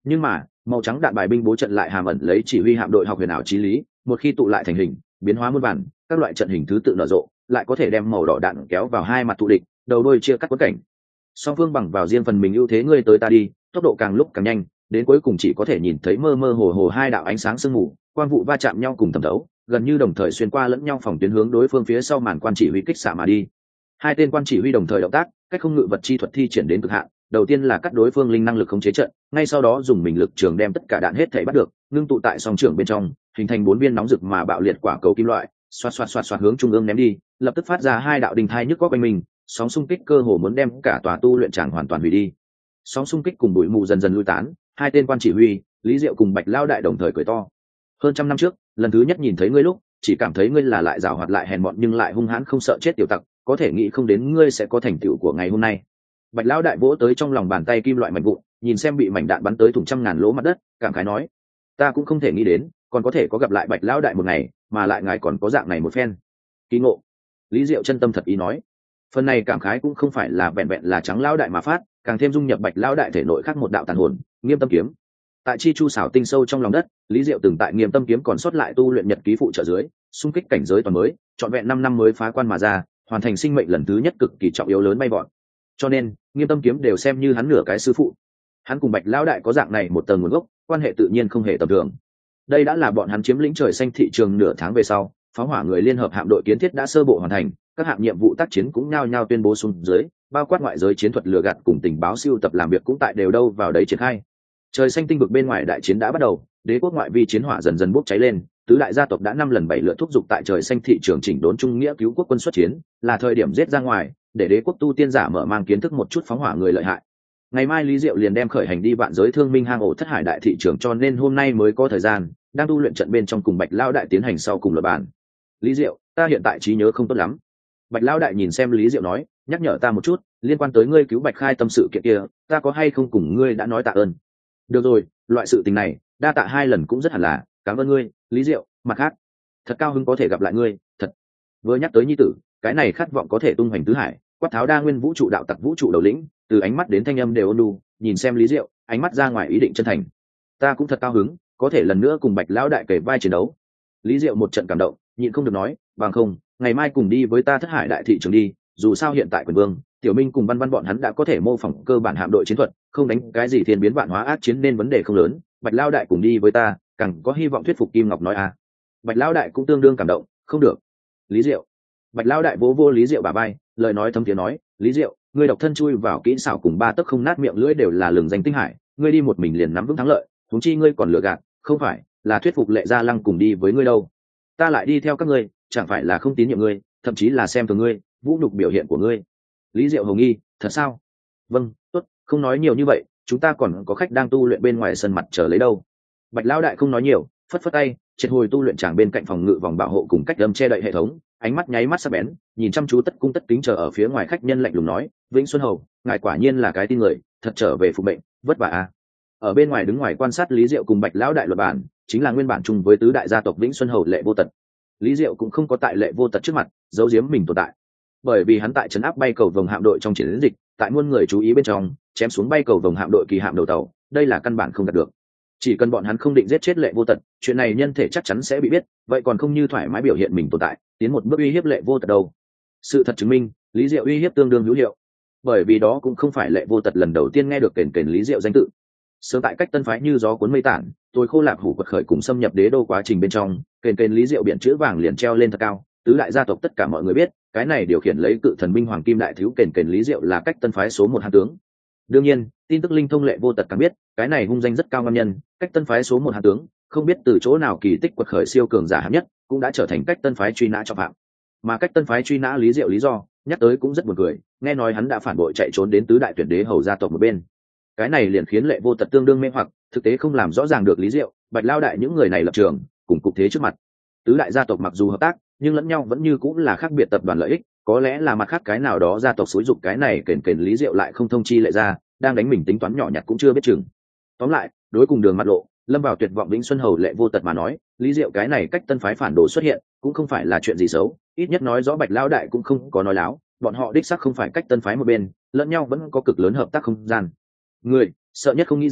Nhưng mà màu trắng đạn bài binh bố trận lại hàm ẩn lấy chỉ huy hạm đội học huyền ảo chí lý, một khi tụ lại thành hình biến hóa muôn vàn, các loại trận hình thứ tự nở rộ, lại có thể đem màu đỏ đạn kéo vào hai mặt thù địch, đầu đôi chia cắt quất cảnh. Song phương bằng vào riêng phần mình ưu thế ngươi tới ta đi, tốc độ càng lúc càng nhanh, đến cuối cùng chỉ có thể nhìn thấy mơ mơ hồ hồ hai đạo ánh sáng sương mù, quang vụ va chạm nhau cùng thẩm thấu, gần như đồng thời xuyên qua lẫn nhau phòng tuyến hướng đối phương phía sau màn quan chỉ huy kích xạ mà đi. Hai tên quan chỉ huy đồng thời động tác, cách không ngự vật chi thuật thi triển đến cực hạn, đầu tiên là cắt đối phương linh năng lực khống chế trận, ngay sau đó dùng mình lực trường đem tất cả đạn hết thảy bắt được, ngưng tụ tại song trường bên trong, hình thành bốn viên nóng rực mà bạo liệt quả cầu kim loại, xoạt xoạt xoạt xoạt hướng trung ương ném đi, lập tức phát ra hai đạo đình thai nhức có quanh mình, sóng xung kích cơ hồ muốn đem cả tòa tu luyện tràng hoàn toàn hủy đi. Sóng xung kích cùng bụi mù dần dần lui tán, hai tên quan chỉ huy, Lý Diệu cùng Bạch Lão đại đồng thời cười to. Hơn trăm năm trước, lần thứ nhất nhìn thấy ngươi lúc, chỉ cảm thấy ngươi là lại giàu hoạt lại hèn mọn nhưng lại hung hãn không sợ chết tiểu tặc, có thể nghĩ không đến ngươi sẽ có thành tựu của ngày hôm nay. Bạch Lão đại vỗ tới trong lòng bàn tay kim loại mảnh vụn, nhìn xem bị mảnh đạn bắn tới thủng trăm ngàn lỗ mặt đất, cảm khái nói: ta cũng không thể nghĩ đến, còn có thể có gặp lại Bạch Lão đại một ngày, mà lại ngài còn có dạng này một phen kỳ ngộ. Lý Diệu chân tâm thật ý nói. Phần này cảm khái cũng không phải là vẹn vẹn là trắng lão đại mà phát, càng thêm dung nhập Bạch Lão đại thể nội khác một đạo tàn hồn, Nghiêm Tâm kiếm. Tại chi chu xảo tinh sâu trong lòng đất, Lý Diệu từng tại Nghiêm Tâm kiếm còn sót lại tu luyện nhật ký phụ trợ dưới, xung kích cảnh giới toàn mới, trọn vẹn năm năm mới phá quan mà ra, hoàn thành sinh mệnh lần thứ nhất cực kỳ trọng yếu lớn bay vọt. Cho nên, Nghiêm Tâm kiếm đều xem như hắn nửa cái sư phụ. Hắn cùng Bạch Lão đại có dạng này một tầng nguồn gốc, quan hệ tự nhiên không hề tầm thường. Đây đã là bọn hắn chiếm lĩnh trời xanh thị trường nửa tháng về sau, pháo hỏa người liên hợp hạm đội kiến thiết đã sơ bộ hoàn thành, các hạng nhiệm vụ tác chiến cũng nhao nhao tuyên bố xuống dưới, bao quát ngoại giới chiến thuật lừa gạt cùng tình báo siêu tập làm việc cũng tại đều đâu vào đấy triển khai. Trời xanh tinh vực bên ngoài đại chiến đã bắt đầu, đế quốc ngoại vi chiến hỏa dần dần bốc cháy lên, tứ đại gia tộc đã năm lần bảy lượt thúc giục tại trời xanh thị trường chỉnh đốn trung nghĩa cứu quốc quân xuất chiến, là thời điểm giết ra ngoài, để đế quốc tu tiên giả mở mang kiến thức một chút phóng hỏa người lợi hại. Ngày mai Lý Diệu liền đem khởi hành đi vạn giới thương minh hang ổ thất hải đại thị trường, cho nên hôm nay mới có thời gian đang tu luyện trận bên trong cùng Bạch Lão đại tiến hành sau cùng luận bàn. Lý Diệu, ta hiện tại trí nhớ không tốt lắm. Bạch Lão đại nhìn xem Lý Diệu nói, nhắc nhở ta một chút, liên quan tới ngươi cứu Bạch Khai tâm sự kiện kia, ta có hay không cùng ngươi đã nói tạ ơn? Được rồi, loại sự tình này, đa tạ hai lần cũng rất hẳn là, cảm ơn ngươi, Lý Diệu. Mặt khác, thật cao hứng có thể gặp lại ngươi, thật. Vừa nhắc tới nhi tử, cái này khát vọng có thể tung hoành tứ hải, quát tháo đa nguyên vũ trụ đạo tặc vũ trụ đầu lĩnh, từ ánh mắt đến thanh âm đều ôn nhu, nhìn xem Lý Diệu, ánh mắt ra ngoài ý định chân thành. Ta cũng thật cao hứng, có thể lần nữa cùng Bạch Lão đại kể vai chiến đấu. Lý Diệu một trận cảm động, nhịn không được nói, bằng không, ngày mai cùng đi với ta thất hải đại thị trường đi, dù sao hiện tại quyền vương, Tiểu Minh cùng Văn Văn bọn hắn đã có thể mô phỏng cơ bản hạm đội chiến thuật, không đánh cái gì thiên biến vạn hóa ác chiến nên vấn đề không lớn, Bạch Lão đại cùng đi với ta, càng có hy vọng thuyết phục Kim Ngọc nói à. Bạch Lão đại cũng tương đương cảm động, không được. Lý Diệu. Bạch Lão đại vỗ vô Lý Diệu bả vai, lời nói thấm tiếng nói, Lý Diệu, ngươi độc thân chui vào kỹ xảo cùng ba tấc không nát miệng lưỡi đều là lừng danh tinh hải, ngươi đi một mình liền nắm vững thắng lợi, huống chi ngươi còn lừa gạt, không phải là thuyết phục Lệ Gia Lăng cùng đi với ngươi đâu. Ta lại đi theo các ngươi, chẳng phải là không tín nhiệm ngươi, thậm chí là xem thường ngươi, vũ nhục biểu hiện của ngươi. Lý Diệu hồng nghi, thật sao? Vâng, tốt, không nói nhiều như vậy, chúng ta còn có khách đang tu luyện bên ngoài sân mặt chờ lấy đâu. Bạch Lão đại không nói nhiều, phất phất tay, triệt hồi tu luyện tràng bên cạnh phòng ngự vòng bảo hộ cùng cách âm che đậy hệ thống, ánh mắt nháy mắt sắc bén, nhìn chăm chú tất cung tất kính chờ ở phía ngoài khách nhân lạnh lùng nói, Vĩnh Xuân Hầu, ngài quả nhiên là cái tin người, thật trở về phục mệnh, vất vả à. Ở bên ngoài đứng ngoài quan sát Lý Diệu cùng Bạch Lão đại luật bản, chính là nguyên bản chung với tứ đại gia tộc Vĩnh Xuân Hầu Lệ Vô Tật. Lý Diệu cũng không có tại Lệ Vô Tật trước mặt giấu giếm mình tồn tại, bởi vì hắn tại trấn áp bay cầu vồng hạm đội trong chiến dịch, tại muôn người chú ý bên trong chém xuống bay cầu vồng hạm đội kỳ hạm đầu tàu, đây là căn bản không đạt được. Chỉ cần bọn hắn không định giết chết Lệ Vô Tật, chuyện này nhân thể chắc chắn sẽ bị biết, vậy còn không như thoải mái biểu hiện mình tồn tại, tiến một bước uy hiếp Lệ Vô Tật đâu. Sự thật chứng minh, Lý Diệu uy hiếp tương đương hữu hiệu, bởi vì đó cũng không phải Lệ Vô Tật lần đầu tiên nghe được kền kền Lý Diệu danh tự. Sớm tại cách tân phái như gió cuốn mây tản, tôi khô lạp hủ quật khởi cùng xâm nhập đế đô quá trình bên trong, kền kền Lý Diệu biển chữ vàng liền treo lên thật cao, tứ đại gia tộc tất cả mọi người biết, cái này điều khiển lấy cự thần binh hoàng kim đại thiếu kền kền Lý Diệu là cách tân phái số một hạng tướng. Đương nhiên, tin tức linh thông Lệ Vô Tật càng biết, cái này hung danh rất cao ngang nhân, cách tân phái số một hạng tướng, không biết từ chỗ nào kỳ tích quật khởi siêu cường giả hạng nhất, cũng đã trở thành cách tân phái truy nã trọng phạm. Mà cách tân phái truy nã Lý Diệu lý do, nhắc tới cũng rất buồn cười, nghe nói hắn đã phản bội chạy trốn đến tứ đại tuyển đế hầu gia tộc một bên. Cái này liền khiến Lệ Vô Tật tương đương mê hoặc, thực tế không làm rõ ràng được Lý Diệu, Bạch Lão đại những người này lập trường, cùng cục thế trước mặt. Tứ đại gia tộc mặc dù hợp tác, nhưng lẫn nhau vẫn như cũng là khác biệt tập đoàn lợi ích, có lẽ là mặt khác cái nào đó gia tộc xúi dục cái này kền kền Lý Diệu lại không thông chi Lệ gia, đang đánh mình tính toán nhỏ nhặt cũng chưa biết chừng. Tóm lại, đối cùng đường mặt lộ, lâm vào tuyệt vọng Vĩnh Xuân Hầu Lệ Vô Tật mà nói, Lý Diệu cái này cách tân phái phản đồ xuất hiện, cũng không phải là chuyện gì xấu, ít nhất nói rõ Bạch Lão đại cũng không có nói láo, bọn họ đích xác không phải cách tân phái một bên, lẫn nhau vẫn có cực lớn hợp tác không gian. Người sợ nhất không nghĩ ra,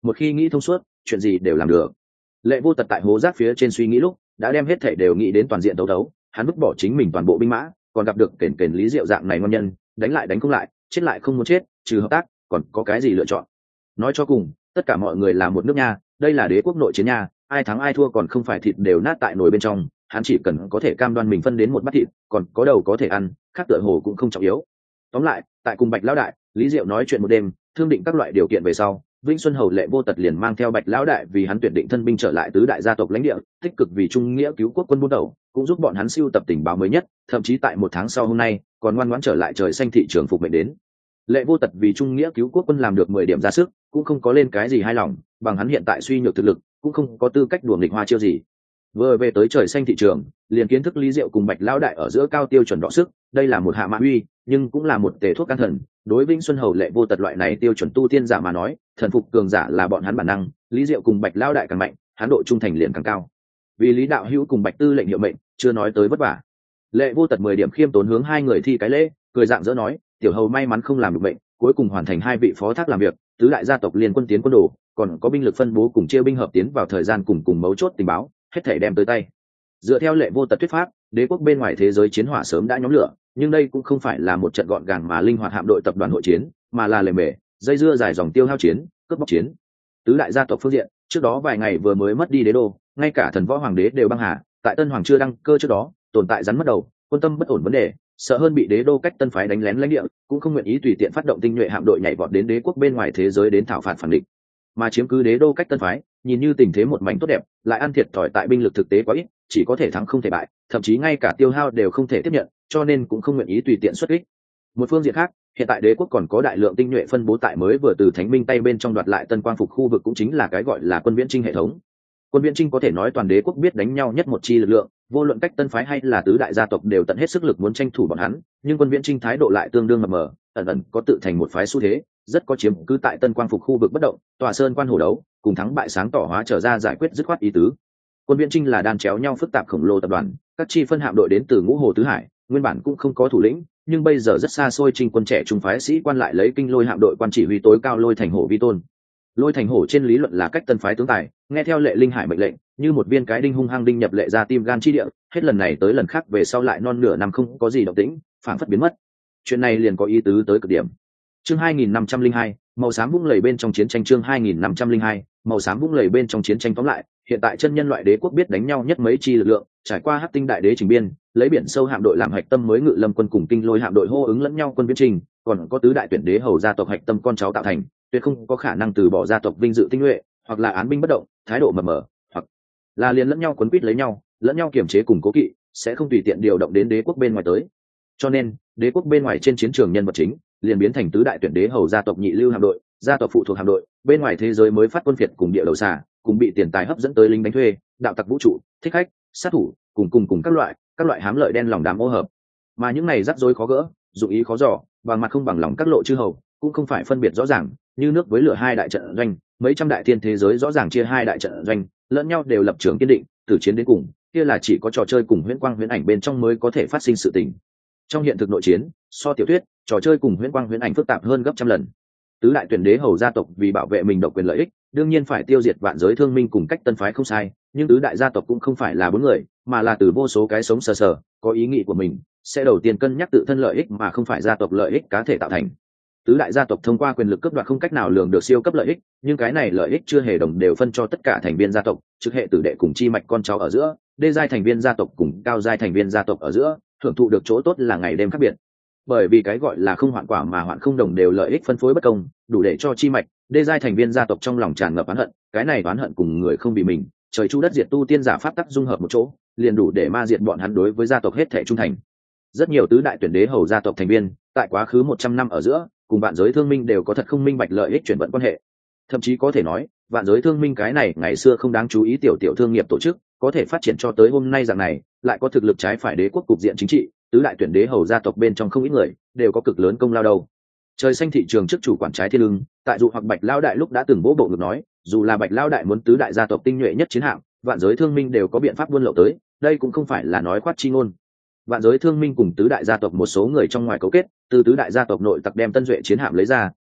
một khi nghĩ thông suốt chuyện gì đều làm được. Lệ Vô Tật tại hố rác phía trên suy nghĩ lúc đã đem hết thảy đều nghĩ đến toàn diện đấu đấu, hắn vứt bỏ chính mình toàn bộ binh mã, còn gặp được kền kền Lý Diệu dạng này ngon nhân, đánh lại đánh không lại, chết lại không muốn chết, trừ hợp tác còn có cái gì lựa chọn. Nói cho cùng tất cả mọi người là một nước nha, đây là đế quốc nội chiến nha, ai thắng ai thua còn không phải thịt đều nát tại nồi bên trong, hắn chỉ cần có thể cam đoan mình phân đến một bát thịt, còn có đầu có thể ăn, khác tựa hồ cũng không trọng yếu. Tóm lại tại cùng Bạch lão đại, Lý Diệu nói chuyện một đêm, thương định các loại điều kiện về sau, Vĩnh Xuân Hầu Lệ Vô Tật liền mang theo Bạch lão đại vì hắn tuyển định thân binh trở lại tứ đại gia tộc lãnh địa, tích cực vì trung nghĩa cứu quốc quân buôn đầu, cũng giúp bọn hắn siêu tập tình báo mới nhất, thậm chí tại một tháng sau hôm nay, còn ngoan ngoãn trở lại trời xanh thị trường phục mệnh đến. Lệ Vô Tật vì trung nghĩa cứu quốc quân làm được mười điểm ra sức, cũng không có lên cái gì hài lòng, bằng hắn hiện tại suy nhược thực lực, cũng không có tư cách đùa nghịch hoa chiêu gì. Vừa về tới trời xanh thị trường, liền kiến thức Lý Diệu cùng Bạch lão đại ở giữa cao tiêu chuẩn đọ sức, đây là một hạ mã uy, nhưng cũng là một tề thuốc can thần. Đối Vĩnh Xuân Hầu Lệ Vô Tật loại này tiêu chuẩn tu tiên giả mà nói, thần phục cường giả là bọn hắn bản năng, Lý Diệu cùng Bạch lão đại càng mạnh, hắn độ trung thành liền càng cao. Vì Lý đạo hữu cùng Bạch tư lệnh hiệu mệnh, chưa nói tới vất vả. Lệ Vô Tật mười điểm khiêm tốn hướng hai người thi cái lễ, cười dạng dỡ nói, tiểu hầu may mắn không làm được mệnh, cuối cùng hoàn thành hai vị phó thác làm việc, tứ đại gia tộc liên quân tiến quân đồ, còn có binh lực phân bố cùng chia binh hợp tiến vào thời gian cùng cùng mấu chốt tình báo, hết thảy đem tới tay. Dựa theo Lệ Vô Tật thuyết pháp, đế quốc bên ngoài thế giới chiến hỏa sớm đã nhóm lửa, nhưng đây cũng không phải là một trận gọn gàng mà linh hoạt hạm đội tập đoàn hội chiến, mà là lề mề dây dưa dài dòng tiêu hao chiến, cướp bóc chiến. Tứ đại gia tộc phương diện, trước đó vài ngày vừa mới mất đi đế đô, ngay cả thần võ hoàng đế đều băng hà, tại tân hoàng chưa đăng cơ trước đó, tồn tại rắn mất đầu, quân tâm bất ổn vấn đề, sợ hơn bị đế đô cách tân phái đánh lén lãnh địa, cũng không nguyện ý tùy tiện phát động tinh nhuệ hạm đội nhảy vọt đến đế quốc bên ngoài thế giới đến thảo phạt phản địch. Mà chiếm cứ đế đô cách tân phái, nhìn như tình thế một mảnh tốt đẹp, lại ăn thiệt thòi tại binh lực thực tế quá ít, chỉ có thể thắng không thể bại, thậm chí ngay cả tiêu hao đều không thể tiếp nhận, cho nên cũng không nguyện ý tùy tiện xuất kích. Một phương diện khác, hiện tại đế quốc còn có đại lượng tinh nhuệ phân bố tại mới vừa từ thánh minh tay bên trong đoạt lại tân quang phục khu vực, cũng chính là cái gọi là quân viễn trinh hệ thống. Quân viễn trinh có thể nói toàn đế quốc biết đánh nhau nhất một chi lực lượng, vô luận cách tân phái hay là tứ đại gia tộc đều tận hết sức lực muốn tranh thủ bọn hắn, nhưng quân viễn trinh thái độ lại tương đương mập mờ, ẩn ẩn có tự thành một phái xu thế, rất có chiếm cứ tại tân quang phục khu vực bất động, tòa sơn quan hổ đấu, cùng thắng bại sáng tỏ hóa trở ra giải quyết dứt khoát ý tứ. Quân viễn trinh là đan chéo nhau phức tạp khổng lồ tập đoàn, các chi phân hạm đội đến từ ngũ hồ tứ hải, nguyên bản cũng không có thủ lĩnh, nhưng bây giờ rất xa xôi trinh quân trẻ trung phái sĩ quan lại lấy kinh lôi hạm đội quan chỉ huy tối cao lôi thành hổ vi tôn. Lôi thành hổ trên lý luận là cách tân phái tướng tài, nghe theo lệ linh hải mệnh lệnh, như một viên cái đinh hung hăng đinh nhập lệ ra tim gan chi địa, hết lần này tới lần khác về sau lại non nửa năm không có gì động tĩnh, phảng phất biến mất. Chuyện này liền có ý tứ tới cực điểm. Chương hai nghìn năm trăm lẻ hai, màu xám vũng lầy bên trong chiến tranh. Chương hai nghìn năm trăm lẻ hai, màu xám vũng lầy bên trong chiến tranh. Tóm lại, hiện tại chân nhân loại đế quốc biết đánh nhau nhất mấy chi lực lượng, trải qua hắc tinh đại đế trình biên, lấy biển sâu hạm đội làm hạch tâm mới ngự lâm quân cùng kinh lôi hạm đội hô ứng lẫn nhau quân viễn trình, còn có tứ đại tuyển đế hầu gia tộc hạch tâm con cháu tạo thành, tuyệt không có khả năng từ bỏ gia tộc vinh dự tinh nhuệ, hoặc là án binh bất động, thái độ mờ mờ, hoặc là liền lẫn nhau quấn quýt lấy nhau, lẫn nhau kiềm chế cùng cố kỵ, sẽ không tùy tiện điều động đến đế quốc bên ngoài tới. Cho nên, đế quốc bên ngoài trên chiến trường nhân vật chính liền biến thành tứ đại tuyển đế hầu gia tộc nhị lưu hạm đội, gia tộc phụ thuộc hạm đội, bên ngoài thế giới mới phát quân phiệt cùng địa đầu xà, cùng bị tiền tài hấp dẫn tới lính đánh thuê, đạo tặc vũ trụ, thích khách, sát thủ, cùng cùng cùng các loại, các loại hám lợi đen lòng đám ô hợp. Mà những này rắc rối khó gỡ, dụng ý khó dò, bằng mặt không bằng lòng các lộ chư hầu, cũng không phải phân biệt rõ ràng, như nước với lửa hai đại trận doanh, mấy trăm đại thiên thế giới rõ ràng chia hai đại trận doanh, lẫn nhau đều lập trường kiên định, từ chiến đến cùng, kia là chỉ có trò chơi cùng huyễn quang huyễn ảnh bên trong mới có thể phát sinh sự tình. Trong hiện thực nội chiến, so tiểu thuyết, trò chơi cùng huyễn quang huyễn ảnh phức tạp hơn gấp trăm lần. Tứ đại tuyển đế hầu gia tộc vì bảo vệ mình độc quyền lợi ích, đương nhiên phải tiêu diệt vạn giới thương minh cùng cách tân phái không sai, nhưng tứ đại gia tộc cũng không phải là bốn người, mà là từ vô số cái sống sờ sờ, có ý nghĩ của mình, sẽ đầu tiên cân nhắc tự thân lợi ích mà không phải gia tộc lợi ích cá thể tạo thành. Tứ đại gia tộc thông qua quyền lực cướp đoạt không cách nào lường được siêu cấp lợi ích, nhưng cái này lợi ích chưa hề đồng đều phân cho tất cả thành viên gia tộc, trực hệ tử đệ cùng chi mạch con cháu ở giữa, đê giai thành viên gia tộc cùng cao giai thành viên gia tộc ở giữa, thưởng thụ được chỗ tốt là ngày đêm khác biệt. Bởi vì cái gọi là không hoạn quả mà hoạn không đồng đều lợi ích phân phối bất công, đủ để cho chi mạch, đê giai thành viên gia tộc trong lòng tràn ngập oán hận, cái này oán hận cùng người không vì mình, trời chu đất diệt tu tiên giả pháp tắc dung hợp một chỗ, liền đủ để ma diệt bọn hắn đối với gia tộc hết thảy trung thành. Rất nhiều tứ đại tuyển đế hầu gia tộc thành viên, tại quá khứ một trăm năm ở giữa, cùng vạn giới thương minh đều có thật không minh bạch lợi ích chuyển vận quan hệ. Thậm chí có thể nói, vạn giới thương minh cái này ngày xưa không đáng chú ý tiểu tiểu thương nghiệp tổ chức, có thể phát triển cho tới hôm nay dạng này, lại có thực lực trái phải đế quốc cục diện chính trị, tứ đại tuyển đế hầu gia tộc bên trong không ít người, đều có cực lớn công lao đầu. Trời xanh thị trường trước chủ quản trái thiên lưng, tại dụ hoặc Bạch Lao đại lúc đã từng vỗ bộ ngực nói, dù là Bạch Lao đại muốn tứ đại gia tộc tinh nhuệ nhất chiến hạm, vạn giới thương minh đều có biện pháp buôn lậu tới, đây cũng không phải là nói khoát chi ngôn. Vạn giới thương minh cùng tứ đại gia tộc một số người trong ngoài cấu kết, từ tứ đại gia tộc nội tặc đem tân duệ chiến hạm lấy ra,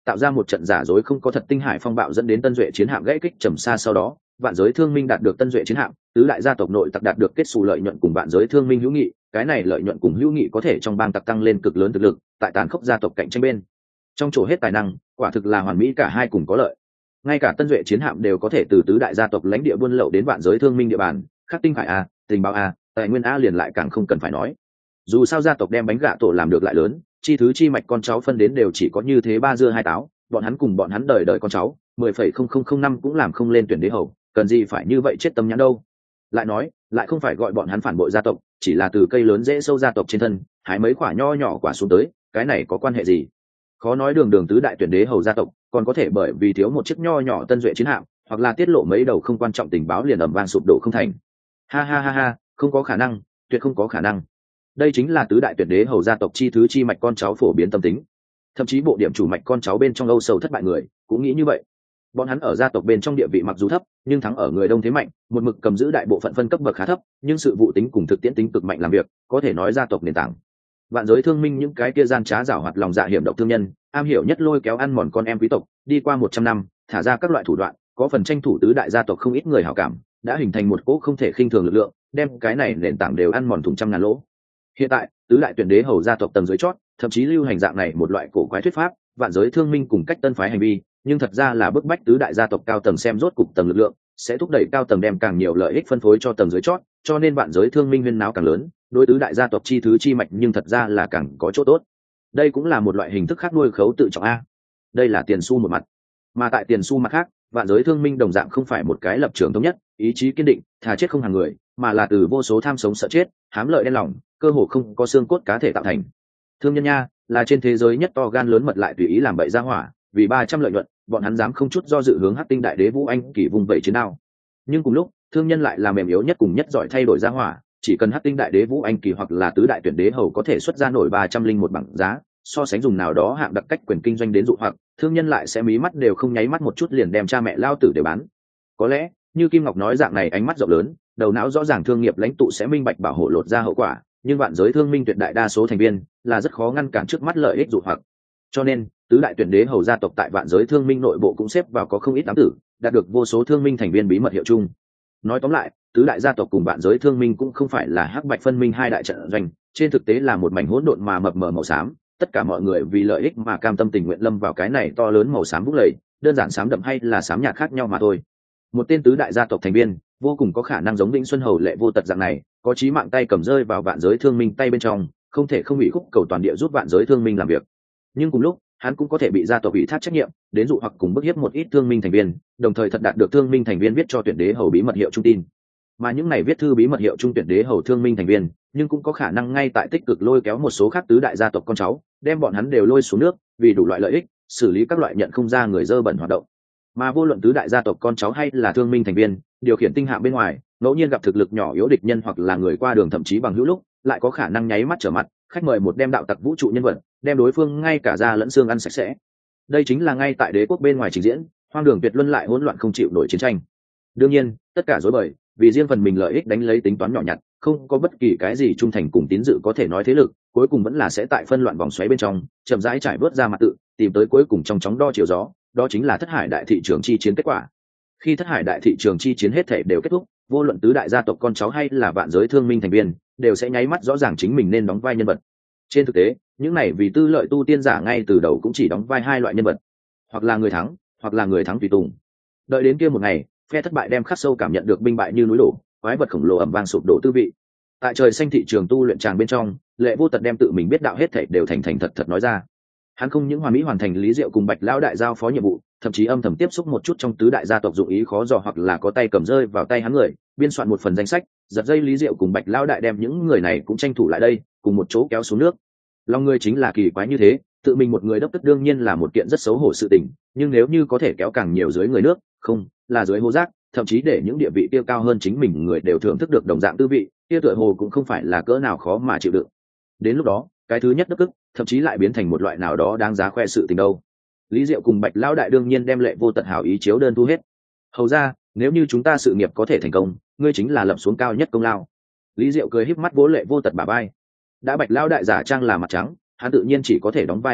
tạo ra một trận giả dối không có thật tinh hải phong bạo, dẫn đến Tân Duệ chiến hạm gãy kích trầm xa. Sau đó vạn giới thương minh đạt được Tân Duệ chiến hạm, tứ đại gia tộc nội tặc đạt được kết xù lợi nhuận cùng vạn giới thương minh hữu nghị. Cái này lợi nhuận cùng hữu nghị có thể trong bang tặc tăng lên cực lớn thực lực, tại tàn khốc gia tộc cạnh tranh bên trong chỗ hết tài năng, quả thực là hoàn mỹ, cả hai cùng có lợi. Ngay cả Tân Duệ chiến hạm đều có thể từ tứ đại gia tộc lãnh địa buôn lậu đến vạn giới thương minh địa bàn, khắc tinh hải a, tình báo a, tài nguyên a liền lại càng không cần phải nói. Dù sao gia tộc đem bánh gạ tổ làm được lại lớn, chi thứ chi mạch con cháu phân đến đều chỉ có như thế ba dưa hai táo, bọn hắn cùng bọn hắn đời đời con cháu mười phẩy không không không năm cũng làm không lên tuyển đế hầu, cần gì phải như vậy chết tâm nhãn đâu. Lại nói lại không phải gọi bọn hắn phản bội gia tộc, chỉ là từ cây lớn dễ sâu gia tộc trên thân hái mấy quả nho nhỏ quả xuống tới, cái này có quan hệ gì? Khó nói đường đường tứ đại tuyển đế hầu gia tộc còn có thể bởi vì thiếu một chiếc nho nhỏ Tân Duệ chiến hạm hoặc là tiết lộ mấy đầu không quan trọng tình báo liền ầm vang sụp đổ không thành. Ha ha ha ha, không có khả năng, tuyệt không có khả năng. Đây chính là tứ đại tuyển đế hầu gia tộc chi thứ chi mạch con cháu phổ biến tâm tính. Thậm chí bộ điểm chủ mạch con cháu bên trong âu sầu thất bại người cũng nghĩ như vậy. Bọn hắn ở gia tộc bên trong địa vị mặc dù thấp, nhưng thắng ở người đông thế mạnh, một mực cầm giữ đại bộ phận phân cấp bậc khá thấp, nhưng sự vụ tính cùng thực tiễn tính cực mạnh làm việc, có thể nói gia tộc nền tảng. Vạn giới thương minh những cái kia gian trá giảo hoạt lòng dạ hiểm độc thương nhân, am hiểu nhất lôi kéo ăn mòn con em quý tộc, đi qua một trăm năm, thả ra các loại thủ đoạn, có phần tranh thủ tứ đại gia tộc không ít người hảo cảm, đã hình thành một cỗ không thể khinh thường lực lượng, đem cái này nền tảng đều ăn mòn thủng trăm ngàn lỗ. Hiện tại, tứ đại tuyển đế hầu gia tộc tầng dưới chót, thậm chí lưu hành dạng này một loại cổ quái thuyết pháp, vạn giới thương minh cùng cách tân phái hành vi, nhưng thật ra là bức bách tứ đại gia tộc cao tầng xem rốt cục tầng lực lượng, sẽ thúc đẩy cao tầng đem càng nhiều lợi ích phân phối cho tầng dưới chót, cho nên vạn giới thương minh huyên náo càng lớn, đối tứ đại gia tộc chi thứ chi mạch nhưng thật ra là càng có chỗ tốt. Đây cũng là một loại hình thức khác nuôi khấu tự trọng a. Đây là tiền xu một mặt, mà tại tiền xu mặt khác, vạn giới thương minh đồng dạng không phải một cái lập trường thống nhất, ý chí kiên định, thà chết không hàng người, mà là từ vô số tham sống sợ chết, hám lợi đen lòng, cơ hồ không có xương cốt cá thể tạo thành. Thương nhân nha, là trên thế giới nhất to gan lớn mật lại tùy ý làm bậy ra hỏa, vì ba trăm lợi nhuận, bọn hắn dám không chút do dự hướng Hắc Tinh Đại Đế Vũ Anh Kỳ vùng vẩy chiến đao. Nhưng cùng lúc, thương nhân lại là mềm yếu nhất cùng nhất giỏi thay đổi ra hỏa, chỉ cần Hắc Tinh Đại Đế Vũ Anh Kỳ hoặc là tứ đại tuyển đế hầu có thể xuất ra nổi ba trăm linh một bảng giá, so sánh dùng nào đó hạng đặc cách quyền kinh doanh đến dụ hoặc, thương nhân lại sẽ mí mắt đều không nháy mắt một chút liền đem cha mẹ lao tử để bán. Có lẽ, như Kim Ngọc nói dạng này ánh mắt rộng lớn, đầu não rõ ràng thương nghiệp lãnh tụ sẽ minh bạch bảo hộ lột ra hậu quả, nhưng vạn giới thương minh tuyệt đại đa số thành viên là rất khó ngăn cản trước mắt lợi ích dụ hoặc. Cho nên, tứ đại tuyển đế hầu gia tộc tại vạn giới thương minh nội bộ cũng xếp vào có không ít ám tử, đạt được vô số thương minh thành viên bí mật hiệu chung. Nói tóm lại, tứ đại gia tộc cùng vạn giới thương minh cũng không phải là hắc bạch phân minh hai đại trận doanh, trên thực tế là một mảnh hỗn độn mà mập mờ màu xám, tất cả mọi người vì lợi ích mà cam tâm tình nguyện lâm vào cái này to lớn màu xám vũng lầy, đơn giản xám đậm hay là xám nhạt khác nhau mà thôi. Một tên tứ đại gia tộc thành viên, vô cùng có khả năng giống Vĩnh Xuân Hầu Lệ Vô Tật dạng này, có chí mạng tay cầm rơi vào vạn giới thương minh tay bên trong, không thể không bị khúc cầu toàn địa giúp vạn giới thương minh làm việc. Nhưng cùng lúc, hắn cũng có thể bị gia tộc ủy thác trách nhiệm, đến dụ hoặc cùng bức hiếp một ít thương minh thành viên, đồng thời thật đạt được thương minh thành viên viết cho tuyển đế hầu bí mật hiệu trung tin. Mà những này viết thư bí mật hiệu trung tuyển đế hầu thương minh thành viên, nhưng cũng có khả năng ngay tại tích cực lôi kéo một số khác tứ đại gia tộc con cháu, đem bọn hắn đều lôi xuống nước, vì đủ loại lợi ích, xử lý các loại nhận không ra người dơ bẩn hoạt động. Mà vô luận tứ đại gia tộc con cháu hay là thương minh thành viên, điều khiển tinh hạm bên ngoài, ngẫu nhiên gặp thực lực nhỏ yếu địch nhân hoặc là người qua đường thậm chí bằng hữu lúc, lại có khả năng nháy mắt trở mặt, khách mời một đem đạo tặc vũ trụ nhân vật, đem đối phương ngay cả da lẫn xương ăn sạch sẽ. Đây chính là ngay tại đế quốc bên ngoài trình diễn, hoang đường tuyệt luân lại hỗn loạn không chịu nổi chiến tranh. Đương nhiên, tất cả rối bời, vì riêng phần mình lợi ích đánh lấy tính toán nhỏ nhặt, không có bất kỳ cái gì trung thành cùng tín dự có thể nói thế lực, cuối cùng vẫn là sẽ tại phân loạn vòng xoáy bên trong, chậm rãi trải vớt ra mặt tự, tìm tới cuối cùng trong chóng đo chiều gió, đó chính là Thất Hải đại thị trường chi chiến kết quả. Khi Thất Hải đại thị trường chi chiến hết thể đều kết thúc, vô luận tứ đại gia tộc con cháu hay là vạn giới thương minh thành viên, đều sẽ nháy mắt rõ ràng chính mình nên đóng vai nhân vật. Trên thực tế, những này vì tư lợi tu tiên giả ngay từ đầu cũng chỉ đóng vai hai loại nhân vật, hoặc là người thắng, hoặc là người thắng tùy tùng. Đợi đến kia một ngày, phe thất bại đem khắc sâu cảm nhận được binh bại như núi đổ, quái vật khổng lồ ầm vang sụp đổ tư vị. Tại trời xanh thị trường tu luyện tràng bên trong, Lệ Vô Tật đem tự mình biết đạo hết thảy đều thành thành thật thật nói ra. Hắn không những hoàn mỹ hoàn thành Lý Diệu cùng Bạch lão đại giao phó nhiệm vụ, thậm chí âm thầm tiếp xúc một chút trong tứ đại gia tộc dụng ý khó dò hoặc là có tay cầm rơi vào tay hắn người, biên soạn một phần danh sách, giật dây Lý Diệu cùng Bạch lão đại đem những người này cũng tranh thủ lại đây, cùng một chỗ kéo xuống nước. Long người chính là kỳ quái như thế, tự mình một người đốc tức đương nhiên là một kiện rất xấu hổ sự tình, nhưng nếu như có thể kéo càng nhiều dưới người nước, không, là dưới hô giác, thậm chí để những địa vị tiêu cao hơn chính mình người đều thưởng thức được đồng dạng tư vị, kia tựa hồ cũng không phải là cỡ nào khó mà chịu đựng. Đến lúc đó, cái thứ nhất đốc tức, thậm chí lại biến thành một loại nào đó đáng giá khoe sự tình đâu. Lý Diệu cùng Bạch lão đại đương nhiên đem Lệ Vô Tật hảo ý chiếu đơn thu hết. Hầu ra, nếu như chúng ta sự nghiệp có thể thành công, ngươi chính là lập xuống cao nhất công lao. Lý Diệu cười híp mắt vỗ Lệ Vô Tật bả vai. Đã Bạch lão đại giả trang là mặt trắng, hắn tự nhiên chỉ có thể đóng vai mặt đỏ,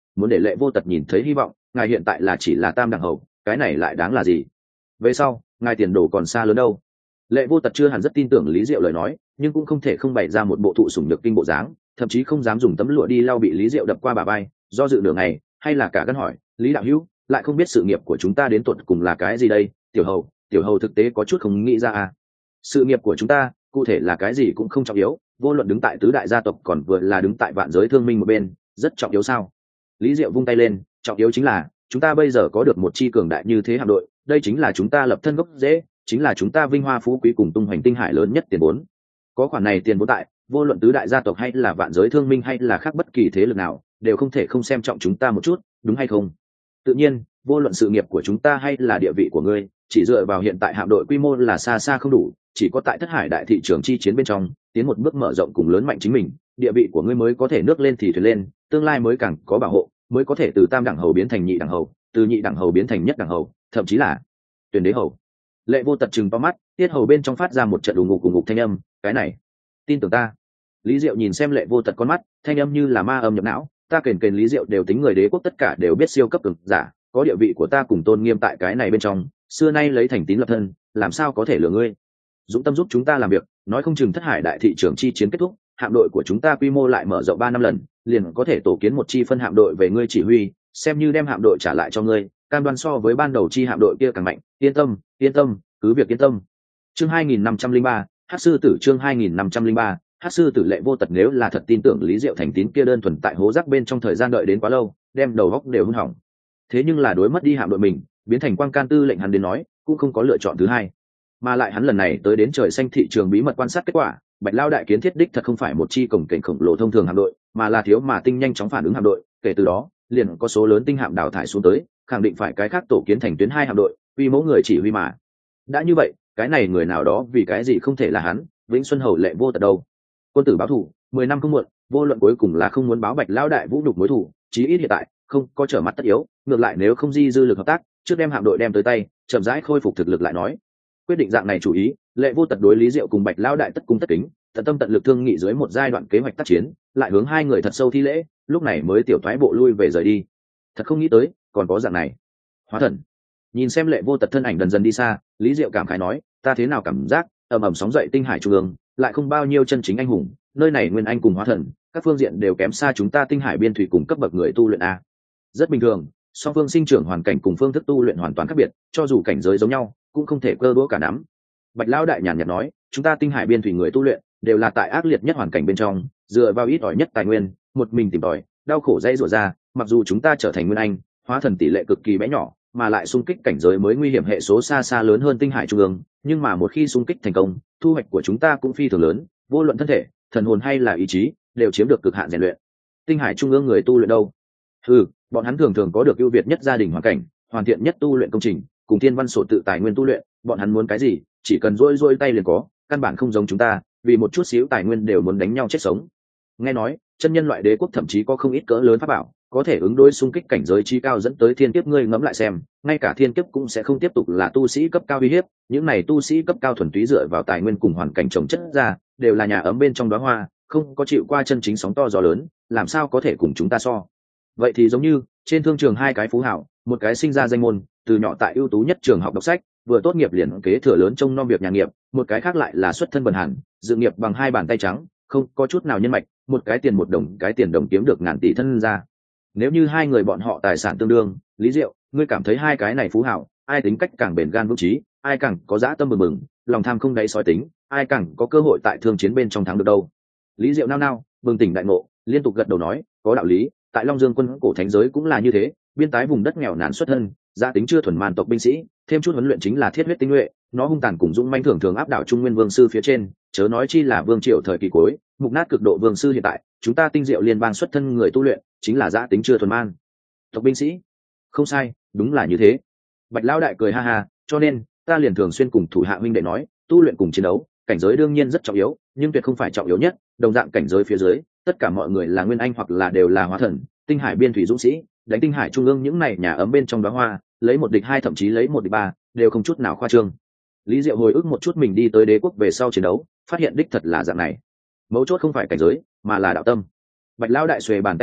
muốn để Lệ Vô Tật nhìn thấy hy vọng, ngài hiện tại là chỉ là tam đẳng hầu, cái này lại đáng là gì? Về sau ngài tiền đồ còn xa lớn đâu. Lệ Vô Tật chưa hẳn rất tin tưởng Lý Diệu lời nói, nhưng cũng không thể không bày ra một bộ thụ sủng nhược kinh bộ dáng, thậm chí không dám dùng tấm lụa đi lau bị Lý Diệu đập qua bả vai, do dự nửa ngày, hay là cả gân hỏi, Lý đạo hữu, lại không biết sự nghiệp của chúng ta đến tuột cùng là cái gì đây? Tiểu hầu, tiểu hầu thực tế có chút không nghĩ ra à? Sự nghiệp của chúng ta, cụ thể là cái gì cũng không trọng yếu, vô luận đứng tại tứ đại gia tộc còn vừa là đứng tại vạn giới thương minh một bên, rất trọng yếu sao? Lý Diệu vung tay lên, trọng yếu chính là chúng ta bây giờ có được một chi cường đại như thế hạm đội, đây chính là chúng ta lập thân gốc rễ, chính là chúng ta vinh hoa phú quý cùng tung hoành tinh hải lớn nhất tiền vốn. Có khoản này tiền vốn tại, vô luận tứ đại gia tộc hay là vạn giới thương minh hay là khác bất kỳ thế lực nào, đều không thể không xem trọng chúng ta một chút, đúng hay không? Tự nhiên, vô luận sự nghiệp của chúng ta hay là địa vị của ngươi, chỉ dựa vào hiện tại hạm đội quy mô là xa xa không đủ, chỉ có tại thất hải đại thị trường chi chiến bên trong, tiến một bước mở rộng cùng lớn mạnh chính mình, địa vị của ngươi mới có thể nước lên thì thuyền lên, tương lai mới càng có bảo hộ, mới có thể từ tam đẳng hầu biến thành nhị đẳng hầu, từ nhị đẳng hầu biến thành nhất đẳng hầu, thậm chí là tuyển đế hầu. Lệ Vô Tật trừng to mắt, tiết hầu bên trong phát ra một trận đùng ngục cùng ngục thanh âm, cái này, tin tưởng ta. Lý Diệu nhìn xem Lệ Vô Tật con mắt, thanh âm như là ma âm nhập não, ta kền kền Lý Diệu đều tính người đế quốc tất cả đều biết siêu cấp cường giả, có địa vị của ta cùng tôn nghiêm tại cái này bên trong, xưa nay lấy thành tín lập thân, làm sao có thể lừa ngươi? Dũng tâm giúp chúng ta làm việc, nói không chừng thất hải đại thị trường chi chiến kết thúc, hạm đội của chúng ta quy mô lại mở rộng ba năm lần, liền có thể tổ kiến một chi phân hạm đội về ngươi chỉ huy, xem như đem hạm đội trả lại cho ngươi, cam đoan so với ban đầu chi hạm đội kia càng mạnh, yên tâm, yên tâm, cứ việc yên tâm. Chương hai nghìn năm trăm linh ba, Hắc sư tử chương hai nghìn năm trăm linh ba, Hắc sư tử Lệ Vô Tật nếu là thật tin tưởng Lý Diệu thành tín kia đơn thuần tại hố rác bên trong thời gian đợi đến quá lâu, đem đầu óc đều hư hỏng. Thế nhưng là đối mất đi hạm đội mình, biến thành Quang Can Tư lệnh hắn đến nói, cũng không có lựa chọn thứ hai. Mà lại hắn lần này tới đến trời xanh thị trường bí mật quan sát kết quả, Bạch Lao đại kiến thiết đích thật không phải một chi cổng kềnh khổng lồ thông thường hạm đội, mà là thiếu mà tinh nhanh chóng phản ứng hạm đội, kể từ đó, liền có số lớn tinh hạm đào thải xuống tới, khẳng định phải cái khác tổ kiến thành tuyến hai hạm đội, quy mẫu người chỉ huy mà. Đã như vậy, cái này người nào đó vì cái gì không thể là hắn, Vĩnh Xuân Hầu Lệ Vô Tật đâu? Quân tử báo thù, mười năm không muộn, vô luận cuối cùng là không muốn báo Bạch Lao đại vũ nhục mối thù, chí ít hiện tại, không có trở mặt tất yếu, ngược lại nếu không di dư lực hợp tác, trước đem hạm đội đem tới tay, chậm rãi khôi phục thực lực lại nói. Quyết định dạng này chủ ý, Lệ Vô Tật đối Lý Diệu cùng Bạch Lao đại tất cung tất kính, tận tâm tận lực thương nghị dưới một giai đoạn kế hoạch tác chiến, lại hướng hai người thật sâu thi lễ, lúc này mới tiểu thoái bộ lui về rời đi. Thật không nghĩ tới, còn có dạng này. Hóa thần. Nhìn xem Lệ Vô Tật thân ảnh dần dần đi xa, Lý Diệu cảm khái nói, ta thế nào cảm giác, ầm ầm sóng dậy tinh hải trung ương, lại không bao nhiêu chân chính anh hùng, nơi này nguyên anh cùng hóa thần, các phương diện đều kém xa chúng ta tinh hải biên thủy cùng cấp bậc người tu luyện a. Rất bình thường, song phương sinh trưởng hoàn cảnh cùng phương thức tu luyện hoàn toàn khác biệt, cho dù cảnh giới giống nhau, cũng không thể cơ đũa cả nắm. Bạch Lão đại nhàn nhạt nói, chúng ta tinh hải biên thủy người tu luyện đều là tại ác liệt nhất hoàn cảnh bên trong, dựa vào ít ỏi nhất tài nguyên, một mình tìm tòi, đau khổ dãy rủa ra, mặc dù chúng ta trở thành nguyên anh, hóa thần tỷ lệ cực kỳ bé nhỏ, mà lại xung kích cảnh giới mới nguy hiểm hệ số xa xa lớn hơn tinh hải trung ương, nhưng mà một khi xung kích thành công, thu hoạch của chúng ta cũng phi thường lớn, vô luận thân thể, thần hồn hay là ý chí, đều chiếm được cực hạn rèn luyện. Tinh hải trung ương người tu luyện đâu? Ừ, bọn hắn thường thường có được ưu việt nhất gia đình hoàn cảnh, hoàn thiện nhất tu luyện công trình, cùng thiên văn sổ tự tài nguyên tu luyện, bọn hắn muốn cái gì, chỉ cần rôi rôi tay liền có, căn bản không giống chúng ta, vì một chút xíu tài nguyên đều muốn đánh nhau chết sống. Nghe nói, chân nhân loại đế quốc thậm chí có không ít cỡ lớn pháp bảo, có thể ứng đối xung kích cảnh giới chi cao dẫn tới thiên kiếp, ngươi ngẫm lại xem, ngay cả thiên kiếp cũng sẽ không tiếp tục là tu sĩ cấp cao uy hiếp, những này tu sĩ cấp cao thuần túy dựa vào tài nguyên cùng hoàn cảnh trồng chất ra, đều là nhà ấm bên trong đóa hoa, không có chịu qua chân chính sóng to gió lớn, làm sao có thể cùng chúng ta so. Vậy thì giống như trên thương trường hai cái phú hảo, một cái sinh ra danh môn, từ nhỏ tại ưu tú nhất trường học đọc sách, vừa tốt nghiệp liền kế thừa lớn trông nom việc nhà nghiệp, một cái khác lại là xuất thân bần hàn, dự nghiệp bằng hai bàn tay trắng, không có chút nào nhân mạch, một cái tiền một đồng, cái tiền đồng kiếm được ngàn tỷ thân ra. Nếu như hai người bọn họ tài sản tương đương, Lý Diệu, ngươi cảm thấy hai cái này phú hảo, ai tính cách càng bền gan vững chí, ai càng có dã tâm bừng bừng, lòng tham không đáy sói tính, ai càng có cơ hội tại thương chiến bên trong thắng được đâu? Lý Diệu nao nao, bừng tỉnh đại ngộ, liên tục gật đầu nói, có đạo lý, tại Long Dương quân cổ thánh giới cũng là như thế, biên tái vùng đất nghèo nàn xuất thân, gia tính chưa thuần man tộc binh sĩ, thêm chút huấn luyện chính là thiết huyết tinh nhuệ, nó hung tàn cùng dũng mãnh thường thường áp đảo Trung Nguyên Vương sư phía trên, chớ nói chi là vương triều thời kỳ cuối, mục nát cực độ vương sư hiện tại, chúng ta tinh diệu liên bang xuất thân người tu luyện, chính là gia tính chưa thuần man tộc binh sĩ. Không sai, đúng là như thế. Bạch Lão đại cười ha ha, cho nên ta liền thường xuyên cùng thủ hạ huynh đệ nói, tu luyện cùng chiến đấu, cảnh giới đương nhiên rất trọng yếu, nhưng tuyệt không phải trọng yếu nhất, đồng dạng cảnh giới phía dưới, tất cả mọi người là nguyên anh hoặc là đều là hóa thần, tinh hải biên thủy dũng sĩ, đánh tinh hải trung ương những này nhà ấm bên trong đóa hoa, lấy một địch hai thậm chí lấy một địch ba, đều không chút nào khoa trương. Lý Diệu hồi ức một chút mình đi tới đế quốc về sau chiến đấu, phát hiện đích thật là dạng này. Mấu chốt không phải cảnh giới, mà là đạo tâm. Bạch Lão đại xuề bàn tay ra,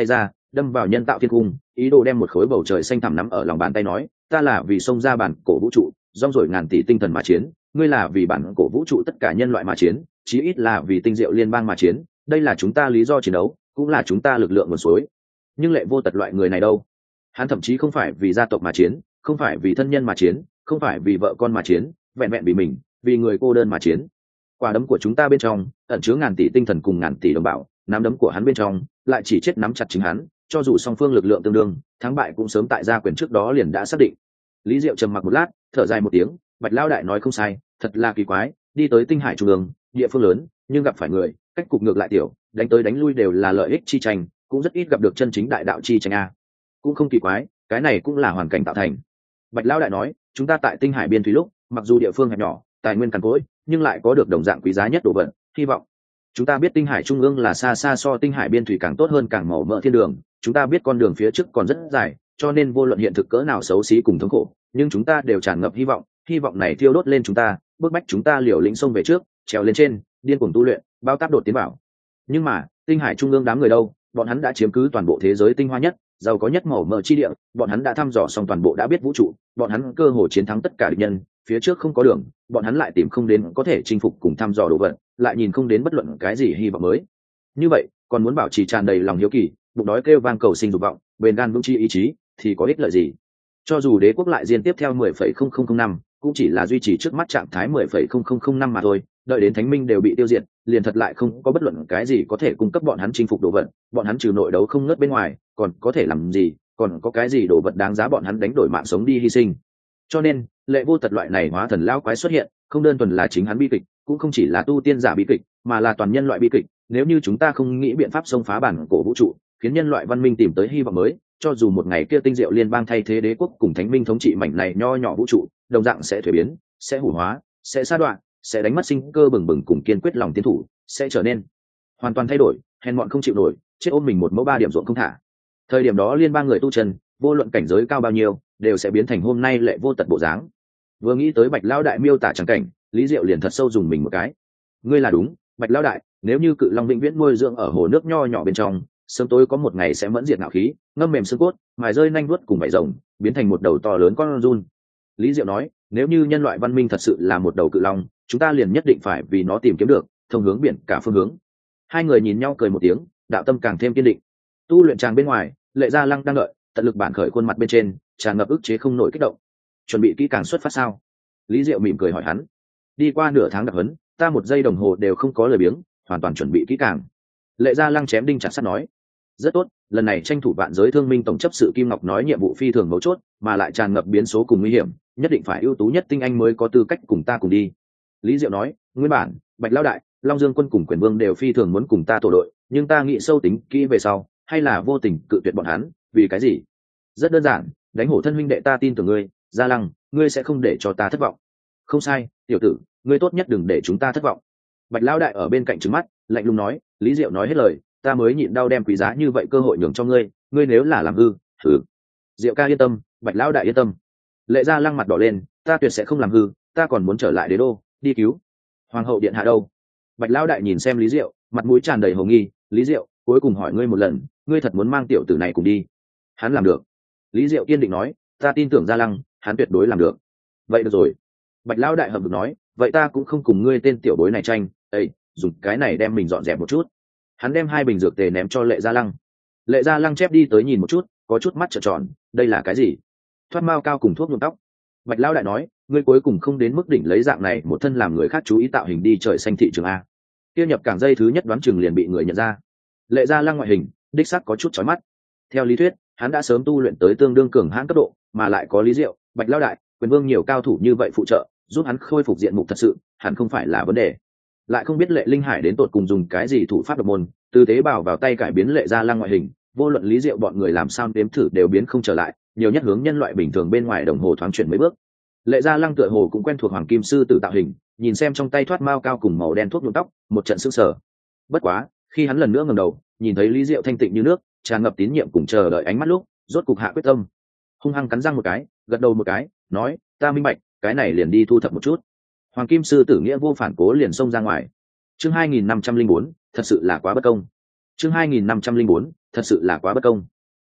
đâm vào nhân tạo thiên cung, ý đồ đem một khối bầu trời xanh thẳm nắm ở lòng bàn tay nói, ta là vì xông ra bản cổ vũ trụ, rong rổi ngàn tỷ tinh thần mà chiến, ngươi là vì bản cổ vũ trụ tất cả nhân loại mà chiến, chí ít là vì tinh diệu liên bang mà chiến, đây là chúng ta lý do chiến đấu, cũng là chúng ta lực lượng nguồn suối. Nhưng Lệ Vô Tật loại người này đâu, hắn thậm chí không phải vì gia tộc mà chiến, không phải vì thân nhân mà chiến, không phải vì vợ con mà chiến, vẹn vẹn vì mình, vì người cô đơn mà chiến. Quả đấm của chúng ta bên trong ẩn chứa ngàn tỷ tinh thần cùng ngàn tỷ đồng bào, nắm đấm của hắn bên trong lại chỉ chết nắm chặt chính hắn, cho dù song phương lực lượng tương đương, thắng bại cũng sớm tại gia quyền trước đó liền đã xác định. Lý Diệu trầm mặc một lát, thở dài một tiếng, Bạch Lão đại nói không sai, thật là kỳ quái, đi tới tinh hải trung ương, địa phương lớn, nhưng gặp phải người, cách cục ngược lại tiểu, đánh tới đánh lui đều là lợi ích chi tranh, cũng rất ít gặp được chân chính đại đạo chi tranh a. Cũng không kỳ quái, cái này cũng là hoàn cảnh tạo thành. Bạch Lão đại nói, chúng ta tại tinh hải biên thủy lúc, mặc dù địa phương hẹp nhỏ, tài nguyên cằn cỗi, nhưng lại có được đồng dạng quý giá nhất đồ vật, hy vọng. Chúng ta biết tinh hải trung ương là xa xa so tinh hải biên thủy càng tốt hơn càng màu mỡ thiên đường, chúng ta biết con đường phía trước còn rất dài, cho nên vô luận hiện thực cỡ nào xấu xí cùng thống khổ, nhưng chúng ta đều tràn ngập hy vọng, hy vọng này thiêu đốt lên chúng ta, bức bách chúng ta liều lĩnh xông về trước, trèo lên trên, điên cuồng tu luyện, bao táp đột tiến vào. Nhưng mà, tinh hải trung ương đám người đâu, bọn hắn đã chiếm cứ toàn bộ thế giới tinh hoa nhất, giàu có nhất màu mỡ chi địa, bọn hắn đã thăm dò xong toàn bộ đã biết vũ trụ, bọn hắn cơ hồ chiến thắng tất cả địch nhân, phía trước không có đường, bọn hắn lại tìm không đến có thể chinh phục cùng thăm dò đồ vật, lại nhìn không đến bất luận cái gì hy vọng mới. Như vậy, còn muốn bảo trì tràn đầy lòng hiếu kỳ, bụng đói kêu vang cầu sinh dục vọng, bền gan vững chi ý chí, thì có ích lợi gì? Cho dù đế quốc lại diên tiếp theo mười phẩy không không không năm, cũng chỉ là duy trì trước mắt trạng thái mười phẩy không không không năm mà thôi, đợi đến thánh minh đều bị tiêu diệt, liền thật lại không có bất luận cái gì có thể cung cấp bọn hắn chinh phục đồ vật, bọn hắn trừ nội đấu không ngớt bên ngoài, còn có thể làm gì, còn có cái gì đồ vật đáng giá bọn hắn đánh đổi mạng sống đi hy sinh. Cho nên, Lệ Vô Tật loại này hóa thần lão quái xuất hiện, không đơn thuần là chính hắn bi kịch, cũng không chỉ là tu tiên giả bi kịch, mà là toàn nhân loại bi kịch. Nếu như chúng ta không nghĩ biện pháp xông phá bản cổ vũ trụ, khiến nhân loại văn minh tìm tới hy vọng mới, cho dù một ngày kia tinh diệu liên bang thay thế đế quốc cùng thánh minh thống trị mảnh này nho nhỏ vũ trụ, đồng dạng sẽ thuế biến, sẽ hủ hóa, sẽ sa đoạn, sẽ đánh mất sinh cơ bừng bừng cùng kiên quyết lòng tiến thủ, sẽ trở nên hoàn toàn thay đổi, hèn mọn không chịu nổi, chết ôm mình một mẫu ba điểm ruộng không thả. Thời điểm đó liên bang người tu chân, vô luận cảnh giới cao bao nhiêu, đều sẽ biến thành hôm nay Lệ Vô Tật bộ dáng. Vừa nghĩ tới Bạch Lão đại miêu tả chẳng cảnh, Lý Diệu liền thật sâu dùng mình một cái. Ngươi là đúng, Bạch Lão đại, nếu như cự long vĩnh viễn nuôi dưỡng ở hồ nước nho nhỏ bên trong, sớm tối có một ngày sẽ mẫn diệt ngạo khí, ngâm mềm xương cốt, mài rơi nanh vuốt cùng vảy rồng, biến thành một đầu to lớn con giun. Lý Diệu nói, nếu như nhân loại văn minh thật sự là một đầu cự long, chúng ta liền nhất định phải vì nó tìm kiếm được thông hướng biển cả phương hướng. Hai người nhìn nhau cười một tiếng, đạo tâm càng thêm kiên định. Tu luyện tràng bên ngoài, Lệ Gia Lăng đang đợi, tận lực bản khởi khuôn mặt bên trên, tràn ngập ức chế không nổi kích động. Chuẩn bị kỹ càng xuất phát sao? Lý Diệu mỉm cười hỏi hắn. Đi qua nửa tháng đặc huấn, ta một giây đồng hồ đều không có lời biếng, hoàn toàn chuẩn bị kỹ càng. Lệ Gia Lăng chém đinh chặt sắt nói. Rất tốt, lần này tranh thủ vạn giới thương minh tổng chấp sự Kim Ngọc nói nhiệm vụ phi thường mấu chốt, mà lại tràn ngập biến số cùng nguy hiểm, nhất định phải ưu tú nhất tinh anh mới có tư cách cùng ta cùng đi. Lý Diệu nói, nguyên bản, Bạch Lão đại, Long Dương quân cùng Quyền Vương đều phi thường muốn cùng ta tổ đội, nhưng ta nghĩ sâu tính kỹ về sau, hay là vô tình cự tuyệt bọn hắn, vì cái gì? Rất đơn giản, đánh hổ thân huynh đệ ta tin tưởng ngươi, Gia Lăng, ngươi sẽ không để cho ta thất vọng. Không sai, tiểu tử, ngươi tốt nhất đừng để chúng ta thất vọng. Bạch Lão đại ở bên cạnh trừng mắt, lạnh lùng nói, Lý Diệu nói hết lời, ta mới nhịn đau đem quý giá như vậy cơ hội nhường cho ngươi, ngươi nếu là làm hư, thử. Diệu ca yên tâm, Bạch Lão đại yên tâm. Lệ Gia Lăng mặt đỏ lên, ta tuyệt sẽ không làm hư, ta còn muốn trở lại đế đô, đi cứu hoàng hậu điện hạ đâu. Bạch Lão đại nhìn xem Lý Diệu, mặt mũi tràn đầy hồ nghi, Lý Diệu, cuối cùng hỏi ngươi một lần, ngươi thật muốn mang tiểu tử này cùng đi? Hắn làm được. Lý Diệu kiên định nói, ta tin tưởng Gia Lăng, hắn tuyệt đối làm được. Vậy được rồi. Bạch Lão đại hậm hực nói, vậy ta cũng không cùng ngươi tên tiểu bối này tranh, ây, dùng cái này đem mình dọn dẹp một chút. Hắn đem hai bình dược tề ném cho Lệ Gia Lăng. Lệ Gia Lăng chép đi tới nhìn một chút, có chút mắt trợn tròn, đây là cái gì? Thoát mao cao cùng thuốc nhuộm tóc. Bạch Lão đại nói, ngươi cuối cùng không đến mức đỉnh lấy dạng này một thân làm người khác chú ý tạo hình đi trời xanh thị trường a. Kia nhập cảng dây thứ nhất đoán chừng liền bị người nhận ra. Lệ Gia Lăng ngoại hình, đích xác có chút chói mắt. Theo lý thuyết, hắn đã sớm tu luyện tới tương đương cường hãn cấp độ, mà lại có Lý Diệu, Bạch Lão đại, Quyền Vương nhiều cao thủ như vậy phụ trợ, giúp hắn khôi phục diện mục thật sự, hẳn không phải là vấn đề. Lại không biết Lệ Linh Hải đến tột cùng dùng cái gì thủ pháp độc môn, từ tế bào vào tay cải biến Lệ Gia Lăng ngoại hình, vô luận Lý Diệu bọn người làm sao đếm thử đều biến không trở lại, nhiều nhất hướng nhân loại bình thường bên ngoài đồng hồ thoáng chuyển mấy bước. Lệ Gia Lăng tựa hồ cũng quen thuộc Hoàng Kim sư tử tạo hình, nhìn xem trong tay thoát mao cao cùng màu đen thuốc nhuộm tóc, một trận sững sờ. Bất quá, khi hắn lần nữa ngẩng đầu, nhìn thấy Lý Diệu thanh tịnh như nước, tràn ngập tín nhiệm cùng chờ đợi ánh mắt lúc, rốt cục hạ quyết tâm, hung hăng cắn răng một cái, gật đầu một cái, nói, ta minh bạch, cái này liền đi thu thập một chút. Hoàng Kim sư tử nghĩa vô phản cố liền xông ra ngoài. Chương hai nghìn năm trăm linh bốn, thật sự là quá bất công. Chương hai nghìn năm trăm linh bốn, thật sự là quá bất công.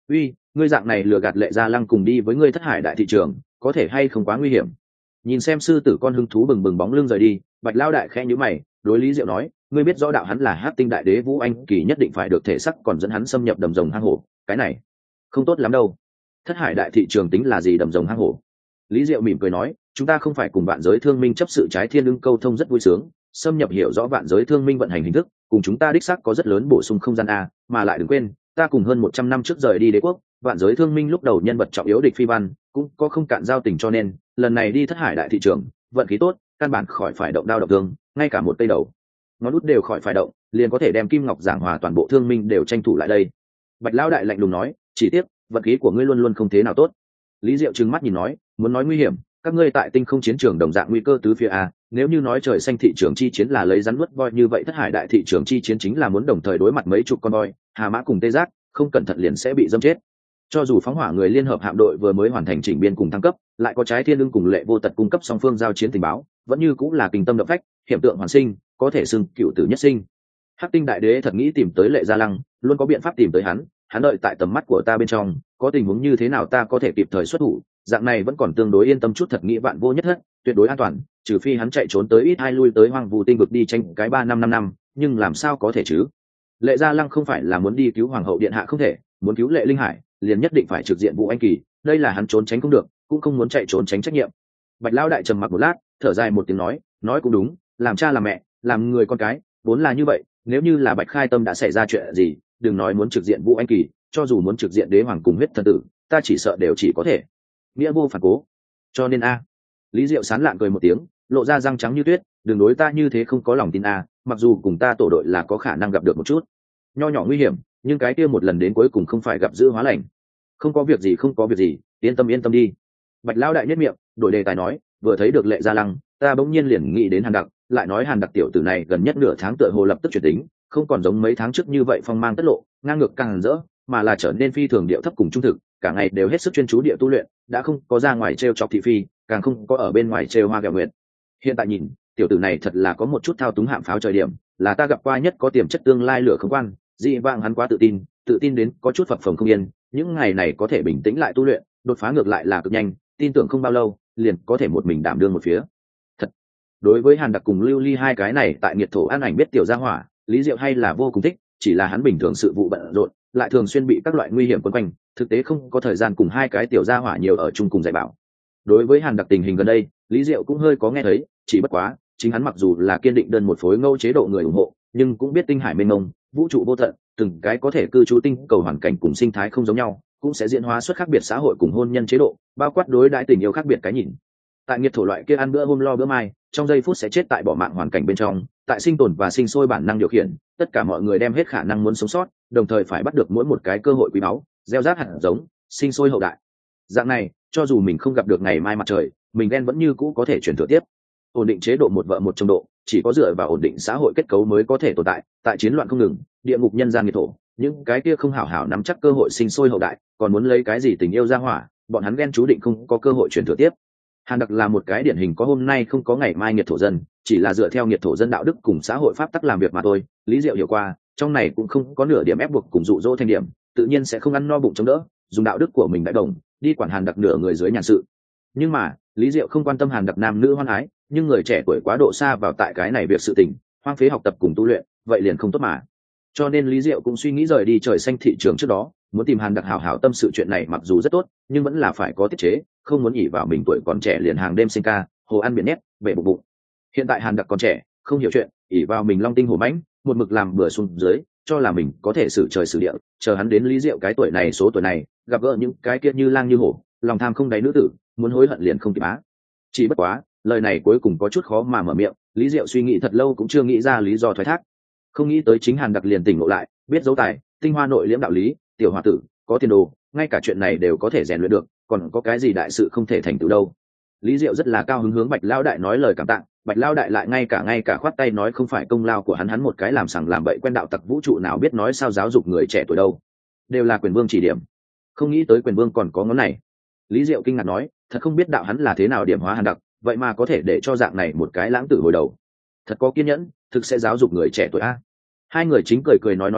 uy, ngươi dạng này lừa gạt Lệ Gia Lăng cùng đi với ngươi thất hải đại thị trường, có thể hay không quá nguy hiểm? Nhìn xem sư tử con hứng thú bừng bừng bóng lưng rời đi, Bạch Lão đại khẽ nhíu mày, đối Lý Diệu nói, ngươi biết rõ đạo hắn là Hắc Tinh đại đế Vũ Anh Kỳ, nhất định phải được thể sắc còn dẫn hắn xâm nhập đầm rồng hang hổ, cái này không tốt lắm đâu. Thất hải đại thị trường tính là gì đầm rồng hang hổ? Lý Diệu mỉm cười nói, chúng ta không phải cùng vạn giới thương minh chấp sự trái thiên ưng câu thông rất vui sướng, xâm nhập hiểu rõ vạn giới thương minh vận hành hình thức, cùng chúng ta đích xác có rất lớn bổ sung không gian a, mà lại đừng quên, ta cùng hơn một trăm năm trước rời đi đế quốc, vạn giới thương minh lúc đầu nhân vật trọng yếu địch phi văn, cũng có không cạn giao tình, cho nên lần này đi thất hải đại thị trường, vận khí tốt, căn bản khỏi phải động đao động thương, ngay cả một cây đầu ngón út đều khỏi phải động, liền có thể đem kim ngọc giảng hòa toàn bộ thương minh đều tranh thủ lại đây. Bạch Lão đại lạnh lùng nói, chỉ tiếc vận khí của ngươi luôn luôn không thế nào tốt. Lý Diệu trừng mắt nhìn nói, muốn nói nguy hiểm, các ngươi tại tinh không chiến trường đồng dạng nguy cơ tứ phía a, nếu như nói trời xanh thị trường chi chiến là lấy rắn nuốt voi, như vậy thất hải đại thị trường chi chiến chính là muốn đồng thời đối mặt mấy chục con voi, hà mã cùng tê giác, không cẩn thận liền sẽ bị dâm chết. Cho dù phóng hỏa người liên hợp hạm đội vừa mới hoàn thành chỉnh biên cùng thăng cấp, lại có trái thiên ưng cùng Lệ Vô Tật cung cấp song phương giao chiến tình báo, vẫn như cũng là kinh tâm động phách, hiểm tượng hoàn sinh, có thể xưng cựu tử nhất sinh. Hắc Tinh đại đế thật nghĩ tìm tới Lệ Gia Lăng, luôn có biện pháp tìm tới hắn, hắn đợi tại tầm mắt của ta bên trong, có tình huống như thế nào ta có thể kịp thời xuất thủ, dạng này vẫn còn tương đối yên tâm chút, thật nghĩ vạn vô nhất thất, tuyệt đối an toàn, trừ phi hắn chạy trốn tới ít hai lui tới hoang vu tinh vực đi tranh cái ba năm năm năm, nhưng làm sao có thể chứ? Lệ Gia Lăng không phải là muốn đi cứu hoàng hậu điện hạ không thể, muốn cứu Lệ Linh Hải, liền nhất định phải trực diện Vũ Anh Kỳ, đây là hắn trốn tránh không được, cũng không muốn chạy trốn tránh trách nhiệm. Bạch Lão đại trầm mặc một lát, thở dài một tiếng nói, nói cũng đúng, làm cha làm mẹ, làm người con cái, vốn là như vậy, nếu như là Bạch Khai Tâm đã xảy ra chuyện gì, đừng nói muốn trực diện Vũ Anh Kỳ, cho dù muốn trực diện đế hoàng cùng huyết thần tử, ta chỉ sợ đều chỉ có thể nghĩa vô phản cố. Cho nên a. Lý Diệu sán lạn cười một tiếng, lộ ra răng trắng như tuyết, đừng đối ta như thế không có lòng tin a, mặc dù cùng ta tổ đội là có khả năng gặp được một chút nho nhỏ nguy hiểm, nhưng cái kia một lần đến cuối cùng không phải gặp dữ hóa lành. Không có việc gì, không có việc gì, yên tâm yên tâm đi. Bạch Lão đại nhất miệng, đổi đề tài nói, vừa thấy được Lệ Gia Lăng, ta bỗng nhiên liền nghĩ đến Hàn Đặc, lại nói Hàn Đặc tiểu tử này gần nhất nửa tháng tựa hồ lập tức chuyển tính, không còn giống mấy tháng trước như vậy phong mang tất lộ, ngang ngược càng rỡ, mà là trở nên phi thường điệu thấp cùng trung thực, cả ngày đều hết sức chuyên chú địa tu luyện, đã không có ra ngoài trêu chọc thị phi, càng không có ở bên ngoài trêu hoa gẹo nguyệt. Hiện tại nhìn, tiểu tử này thật là có một chút thao túng hạm pháo trời điểm, là ta gặp qua nhất có tiềm chất tương lai lửa không quan, dị vãng hắn quá tự tin, tự tin đến có chút phập phồng không yên, những ngày này có thể bình tĩnh lại tu luyện, đột phá ngược lại là cực nhanh, tin tưởng không bao lâu liền có thể một mình đảm đương một phía. Thật. Đối với Hàn Đặc cùng Lưu Ly hai cái này tại nghiệt thổ an ảnh biết tiểu gia hỏa, Lý Diệu hay là vô cùng thích, chỉ là hắn bình thường sự vụ bận rộn, lại thường xuyên bị các loại nguy hiểm quấn quanh, thực tế không có thời gian cùng hai cái tiểu gia hỏa nhiều ở chung cùng dạy bảo. Đối với Hàn Đặc tình hình gần đây, Lý Diệu cũng hơi có nghe thấy, chỉ bất quá, chính hắn mặc dù là kiên định đơn một phối ngẫu chế độ người ủng hộ, nhưng cũng biết tinh hải mênh mông, vũ trụ vô tận, từng cái có thể cư trú tinh cầu hoàn cảnh cùng sinh thái không giống nhau, cũng sẽ diễn hóa xuất khác biệt xã hội cùng hôn nhân chế độ, bao quát đối đãi tình yêu khác biệt cái nhìn. Tại nghiệt thổ loại kia ăn bữa hôm lo bữa mai, trong giây phút sẽ chết tại bỏ mạng hoàn cảnh bên trong, tại sinh tồn và sinh sôi bản năng điều khiển, tất cả mọi người đem hết khả năng muốn sống sót, đồng thời phải bắt được mỗi một cái cơ hội quý báu, gieo rát hạt giống, sinh sôi hậu đại. Dạng này, cho dù mình không gặp được ngày mai mặt trời, mình đen vẫn như cũ có thể truyền thừa tiếp. Ổn định chế độ một vợ một chồng độ, chỉ có dựa vào ổn định xã hội kết cấu mới có thể tồn tại, tại chiến loạn không ngừng, địa ngục nhân gian nghiệt thổ, những cái kia không hảo hảo nắm chắc cơ hội sinh sôi hậu đại, còn muốn lấy cái gì tình yêu ra hỏa, bọn hắn ghen chú định không có cơ hội truyền thừa tiếp. Hàn Đặc là một cái điển hình có hôm nay không có ngày mai nghiệt thổ dân, chỉ là dựa theo nghiệt thổ dân đạo đức cùng xã hội pháp tắc làm việc mà thôi. Lý Diệu hiểu qua, trong này cũng không có nửa điểm ép buộc cùng dụ dỗ thành điểm, tự nhiên sẽ không ăn no bụng chống đỡ, dùng đạo đức của mình đại đồng đi quản Hàn Đặc nửa người dưới nhàn sự. Nhưng mà Lý Diệu không quan tâm Hàn Đặc nam nữ hoan ái, nhưng người trẻ tuổi quá độ xa vào tại cái này việc sự tình, hoang phế học tập cùng tu luyện, vậy liền không tốt mà. Cho nên Lý Diệu cũng suy nghĩ rời đi trời xanh thị trường trước đó, muốn tìm Hàn Đặc hảo hảo tâm sự chuyện này, mặc dù rất tốt, nhưng vẫn là phải có tiết chế, không muốn ỉ vào mình tuổi còn trẻ liền hàng đêm sinh ca, hồ ăn biển nét, về bụng bụng. Hiện tại Hàn Đặc còn trẻ, không hiểu chuyện, ỉ vào mình long tinh hổ mãnh, một mực làm bừa xuống dưới, cho là mình có thể xử trời xử địa, chờ hắn đến Lý Diệu cái tuổi này số tuổi này, gặp gỡ những cái kia như lang như hổ, lòng tham không đáy nữ tử, muốn hối hận liền không kịp á. Chỉ bất quá, lời này cuối cùng có chút khó mà mở miệng, Lý Diệu suy nghĩ thật lâu cũng chưa nghĩ ra lý do thoái thác. Không nghĩ tới chính Hàn Đặc liền tỉnh ngộ lại, biết dấu tài, tinh hoa nội liễm đạo lý, tiểu hòa tử, có tiền đồ, ngay cả chuyện này đều có thể rèn luyện được, còn có cái gì đại sự không thể thành tựu đâu. Lý Diệu rất là cao hứng hướng Bạch Lão đại nói lời cảm tạ, Bạch Lão đại lại ngay cả ngay cả khoát tay nói không phải công lao của hắn, hắn một cái làm sằng làm bậy quen đạo tặc vũ trụ nào biết nói sao giáo dục người trẻ tuổi đâu, đều là Quyền Vương chỉ điểm. Không nghĩ tới Quyền Vương còn có ngón này. Lý Diệu kinh ngạc nói, thật không biết đạo hắn là thế nào điểm hóa Hàn Đặc, vậy mà có thể để cho dạng này một cái lãng tử hồi đầu, thật có kiên nhẫn, thực sẽ giáo dục người trẻ tuổi a. Hai người chính cười cười nói nói đâu,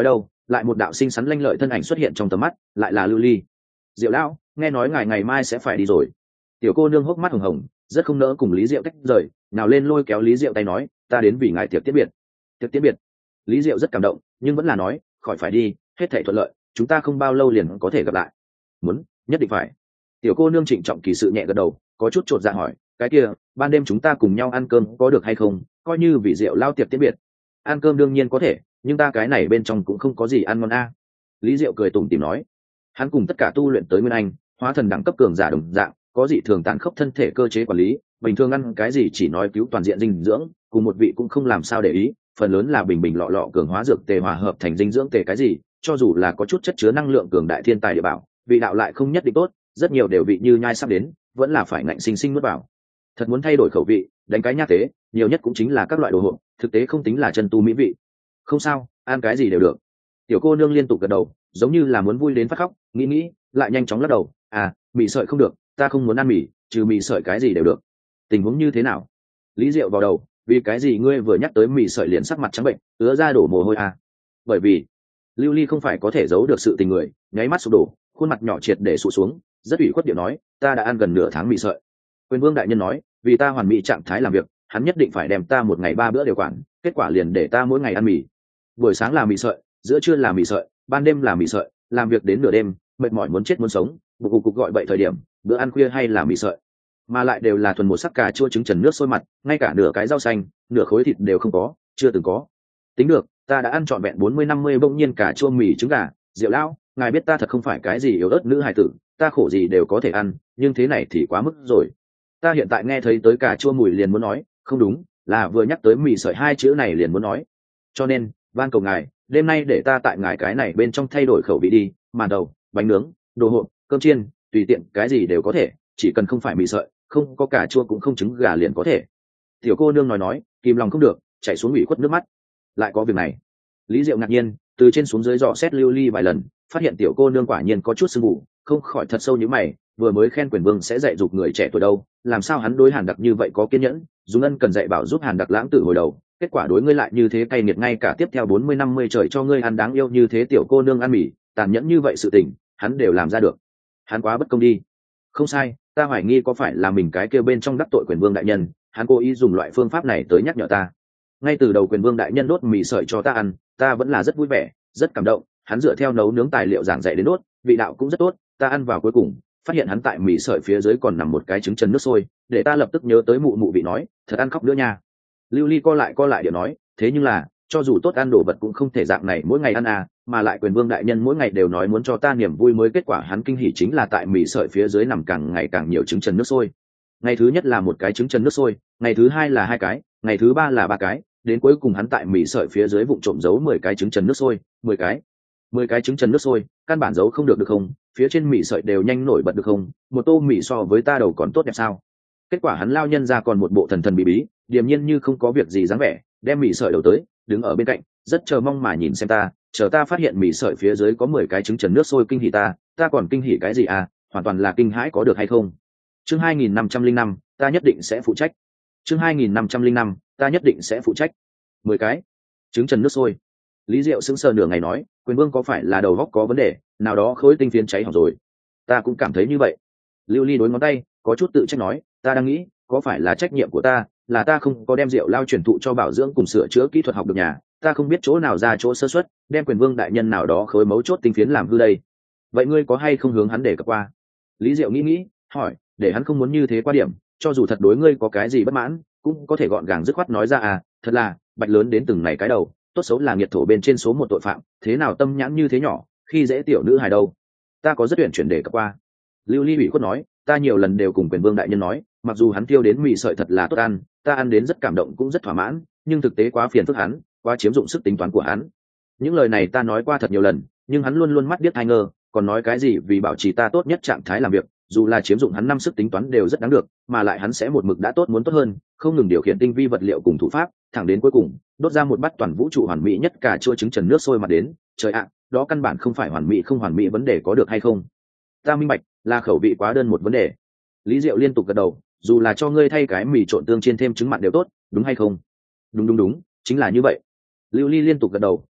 lại một đạo xinh xắn lanh lợi thân ảnh xuất hiện trong tầm mắt, lại là Lưu Ly. Diệu lão, nghe nói ngài ngày mai sẽ phải đi rồi. Tiểu cô nương hốc mắt hồng hồng, rất không nỡ cùng Lý Diệu tách rời, nào lên lôi kéo Lý Diệu tay nói, ta đến vì ngài tiệc tiễn biệt. Tiệc tiễn biệt. Lý Diệu rất cảm động, nhưng vẫn là nói, khỏi phải đi, hết thảy thuận lợi, chúng ta không bao lâu liền có thể gặp lại. Muốn, nhất định phải. Tiểu cô nương trịnh trọng kỳ sự nhẹ gật đầu, có chút chột dạ hỏi, cái kia, ban đêm chúng ta cùng nhau ăn cơm có được hay không, coi như vì Diệu lao tiệc tiễn biệt. Ăn cơm đương nhiên có thể, nhưng ta cái này bên trong cũng không có gì ăn ngon a. Lý Diệu cười tủm tỉm nói, hắn cùng tất cả tu luyện tới nguyên anh, hóa thần đẳng cấp cường giả đồng dạng, có dị thường tàn khốc thân thể cơ chế quản lý, bình thường ăn cái gì chỉ nói cứu toàn diện dinh dưỡng, cùng một vị cũng không làm sao để ý, phần lớn là bình bình lọ lọ cường hóa dược tề hòa hợp thành dinh dưỡng tề cái gì, cho dù là có chút chất chứa năng lượng cường đại thiên tài địa bảo, vị đạo lại không nhất định tốt, rất nhiều đều vị như nhai sắp đến, vẫn là phải ngạnh sinh sinh nuốt vào. Thật muốn thay đổi khẩu vị, đánh cái nhát tế, nhiều nhất cũng chính là các loại đồ hộp, thực tế không tính là chân tu mỹ vị. Không sao, ăn cái gì đều được. Tiểu cô nương liên tục gật đầu, giống như là muốn vui đến phát khóc, nghĩ nghĩ, lại nhanh chóng lắc đầu, à, mì sợi không được, ta không muốn ăn mì, trừ mì sợi cái gì đều được. Tình huống như thế nào? Lý Diệu vào đầu, vì cái gì ngươi vừa nhắc tới mì sợi liền sắc mặt trắng bệnh, ứa ra đổ mồ hôi à? Bởi vì Lưu Ly không phải có thể giấu được sự tình người, nháy mắt sụp đổ, khuôn mặt nhỏ triệt để sụt xuống, rất ủy khuất điệu nói, ta đã ăn gần nửa tháng mì sợi. Quyền Vương đại nhân nói, vì ta hoàn mỹ trạng thái làm việc, hắn nhất định phải đem ta một ngày ba bữa đều quản, kết quả liền để ta mỗi ngày ăn mì. Buổi sáng là mì sợi, giữa trưa là mì sợi, ban đêm là mì sợi, làm việc đến nửa đêm, mệt mỏi muốn chết muốn sống, bụng cục cục gọi bậy thời điểm, bữa ăn khuya hay là mì sợi, mà lại đều là thuần một sắc cà chua trứng trần nước sôi mặt, ngay cả nửa cái rau xanh, nửa khối thịt đều không có, chưa từng có. Tính được, ta đã ăn trọn vẹn bốn mươi năm mươi bỗng nhiên cà chua mì trứng gà. Diệu lão, ngài biết ta thật không phải cái gì yếu ớt nữ hài tử, ta khổ gì đều có thể ăn, nhưng thế này thì quá mức rồi. Ta hiện tại nghe thấy tới cà chua mùi liền muốn nói, không đúng, là vừa nhắc tới mì sợi hai chữ này liền muốn nói. Cho nên, van cầu ngài, đêm nay để ta tại ngài cái này bên trong thay đổi khẩu vị đi, màn đầu, bánh nướng, đồ hộp, cơm chiên, tùy tiện cái gì đều có thể, chỉ cần không phải mì sợi, không có cà chua cũng không trứng gà liền có thể. Tiểu cô nương nói nói, kìm lòng không được, chảy xuống ủy khuất nước mắt. Lại có việc này. Lý Diệu ngạc nhiên, từ trên xuống dưới dò xét Lưu Ly vài lần, phát hiện tiểu cô nương quả nhiên có chút sưng vụ, không khỏi thật sâu như mày, vừa mới khen Quyền Vương sẽ dạy dục người trẻ tuổi đâu, làm sao hắn đối Hàn Đặc như vậy có kiên nhẫn, dùng ân cần dạy bảo giúp Hàn Đặc lãng tử hồi đầu, kết quả đối ngươi lại như thế cay nghiệt, ngay cả tiếp theo bốn mươi năm mươi trời cho ngươi ăn đáng yêu như thế tiểu cô nương ăn mì, tàn nhẫn như vậy sự tình, hắn đều làm ra được. Hắn quá bất công đi. Không sai, ta hoài nghi có phải là mình cái kia bên trong đắc tội Quyền Vương đại nhân, hắn cố ý dùng loại phương pháp này tới nhắc nhở ta. Ngay từ đầu Quyền Vương đại nhân đốt mì sợi cho ta ăn, ta vẫn là rất vui vẻ, rất cảm động, hắn dựa theo nấu nướng tài liệu giảng dạy đến đốt, vị đạo cũng rất tốt, ta ăn vào cuối cùng, phát hiện hắn tại mì sợi phía dưới còn nằm một cái trứng trần nước sôi, để ta lập tức nhớ tới mụ mụ vị nói, thật ăn khóc nữa nha. Lưu Ly co lại co lại điệu nói, thế nhưng là, cho dù tốt ăn đồ vật cũng không thể dạng này mỗi ngày ăn à, mà lại Quyền Vương đại nhân mỗi ngày đều nói muốn cho ta niềm vui mới, kết quả hắn kinh hỉ chính là tại mì sợi phía dưới nằm càng ngày càng nhiều trứng trần nước sôi. Ngày thứ nhất là một cái trứng trần nước sôi, ngày thứ hai là hai cái, ngày thứ ba là ba cái, đến cuối cùng hắn tại mì sợi phía dưới vụng trộm giấu mười cái trứng trần nước sôi, mười cái. mười cái trứng trần nước sôi, căn bản giấu không được được không? Phía trên mì sợi đều nhanh nổi bật được không? Một tô mì so với ta đầu còn tốt đẹp sao? Kết quả hắn lao nhân ra còn một bộ thần thần bí bí, điềm nhiên như không có việc gì dáng vẻ, đem mì sợi đầu tới, đứng ở bên cạnh, rất chờ mong mà nhìn xem ta, chờ ta phát hiện mì sợi phía dưới có mười cái trứng trần nước sôi kinh hỉ ta, ta còn kinh hỉ cái gì à? Hoàn toàn là kinh hãi có được hay không? Chương hai nghìn năm trăm linh năm, ta nhất định sẽ phụ trách. Chương hai nghìn năm trăm linh năm, ta nhất định sẽ phụ trách. Mười cái trứng trần nước sôi. Lý Diệu sững sờ nửa ngày nói, Quyền Vương có phải là đầu óc có vấn đề, nào đó khối tinh phiến cháy hỏng rồi? Ta cũng cảm thấy như vậy. Lưu Ly đối ngón tay, có chút tự trách nói, ta đang nghĩ, có phải là trách nhiệm của ta, là ta không có đem rượu lao truyền thụ cho bảo dưỡng cùng sửa chữa kỹ thuật học được nhà, ta không biết chỗ nào ra chỗ sơ suất, đem Quyền Vương đại nhân nào đó khối mấu chốt tinh phiến làm hư đây. Vậy ngươi có hay không hướng hắn để cập qua? Lý Diệu nghĩ nghĩ, hỏi, để hắn không muốn như thế qua điểm, cho dù thật đối ngươi có cái gì bất mãn, cũng có thể gọn gàng dứt khoát nói ra à, thật là, bạch lớn đến từng này cái đầu, tốt xấu là nghiệt thổ bên trên số một tội phạm, thế nào tâm nhãn như thế nhỏ, khi dễ tiểu nữ hài đâu. Ta có rất tuyển chuyển để cập qua. Lưu Ly ủy khuất nói, ta nhiều lần đều cùng Quyền Vương đại nhân nói, mặc dù hắn tiêu đến mì sợi thật là tốt ăn, ta ăn đến rất cảm động cũng rất thỏa mãn, nhưng thực tế quá phiền phức hắn, quá chiếm dụng sức tính toán của hắn. Những lời này ta nói qua thật nhiều lần, nhưng hắn luôn luôn mắt biết hai ngơ, còn nói cái gì vì bảo trì ta tốt nhất trạng thái làm việc, dù là chiếm dụng hắn năm sức tính toán đều rất đáng được, mà lại hắn sẽ một mực đã tốt muốn tốt hơn, không ngừng điều khiển tinh vi vật liệu cùng thủ pháp, thẳng đến cuối cùng đốt ra một bát toàn vũ trụ hoàn mỹ nhất cả chua trứng trần nước sôi mà đến. Trời ạ, đó căn bản không phải hoàn mỹ không hoàn mỹ vấn đề có được hay không. Ta minh bạch, là khẩu vị quá đơn một vấn đề. Lý Diệu liên tục gật đầu, dù là cho ngươi thay cái mì trộn tương chiên thêm trứng mặn đều tốt, đúng hay không? Đúng đúng đúng, chính là như vậy. Lưu Ly liên tục gật đầu,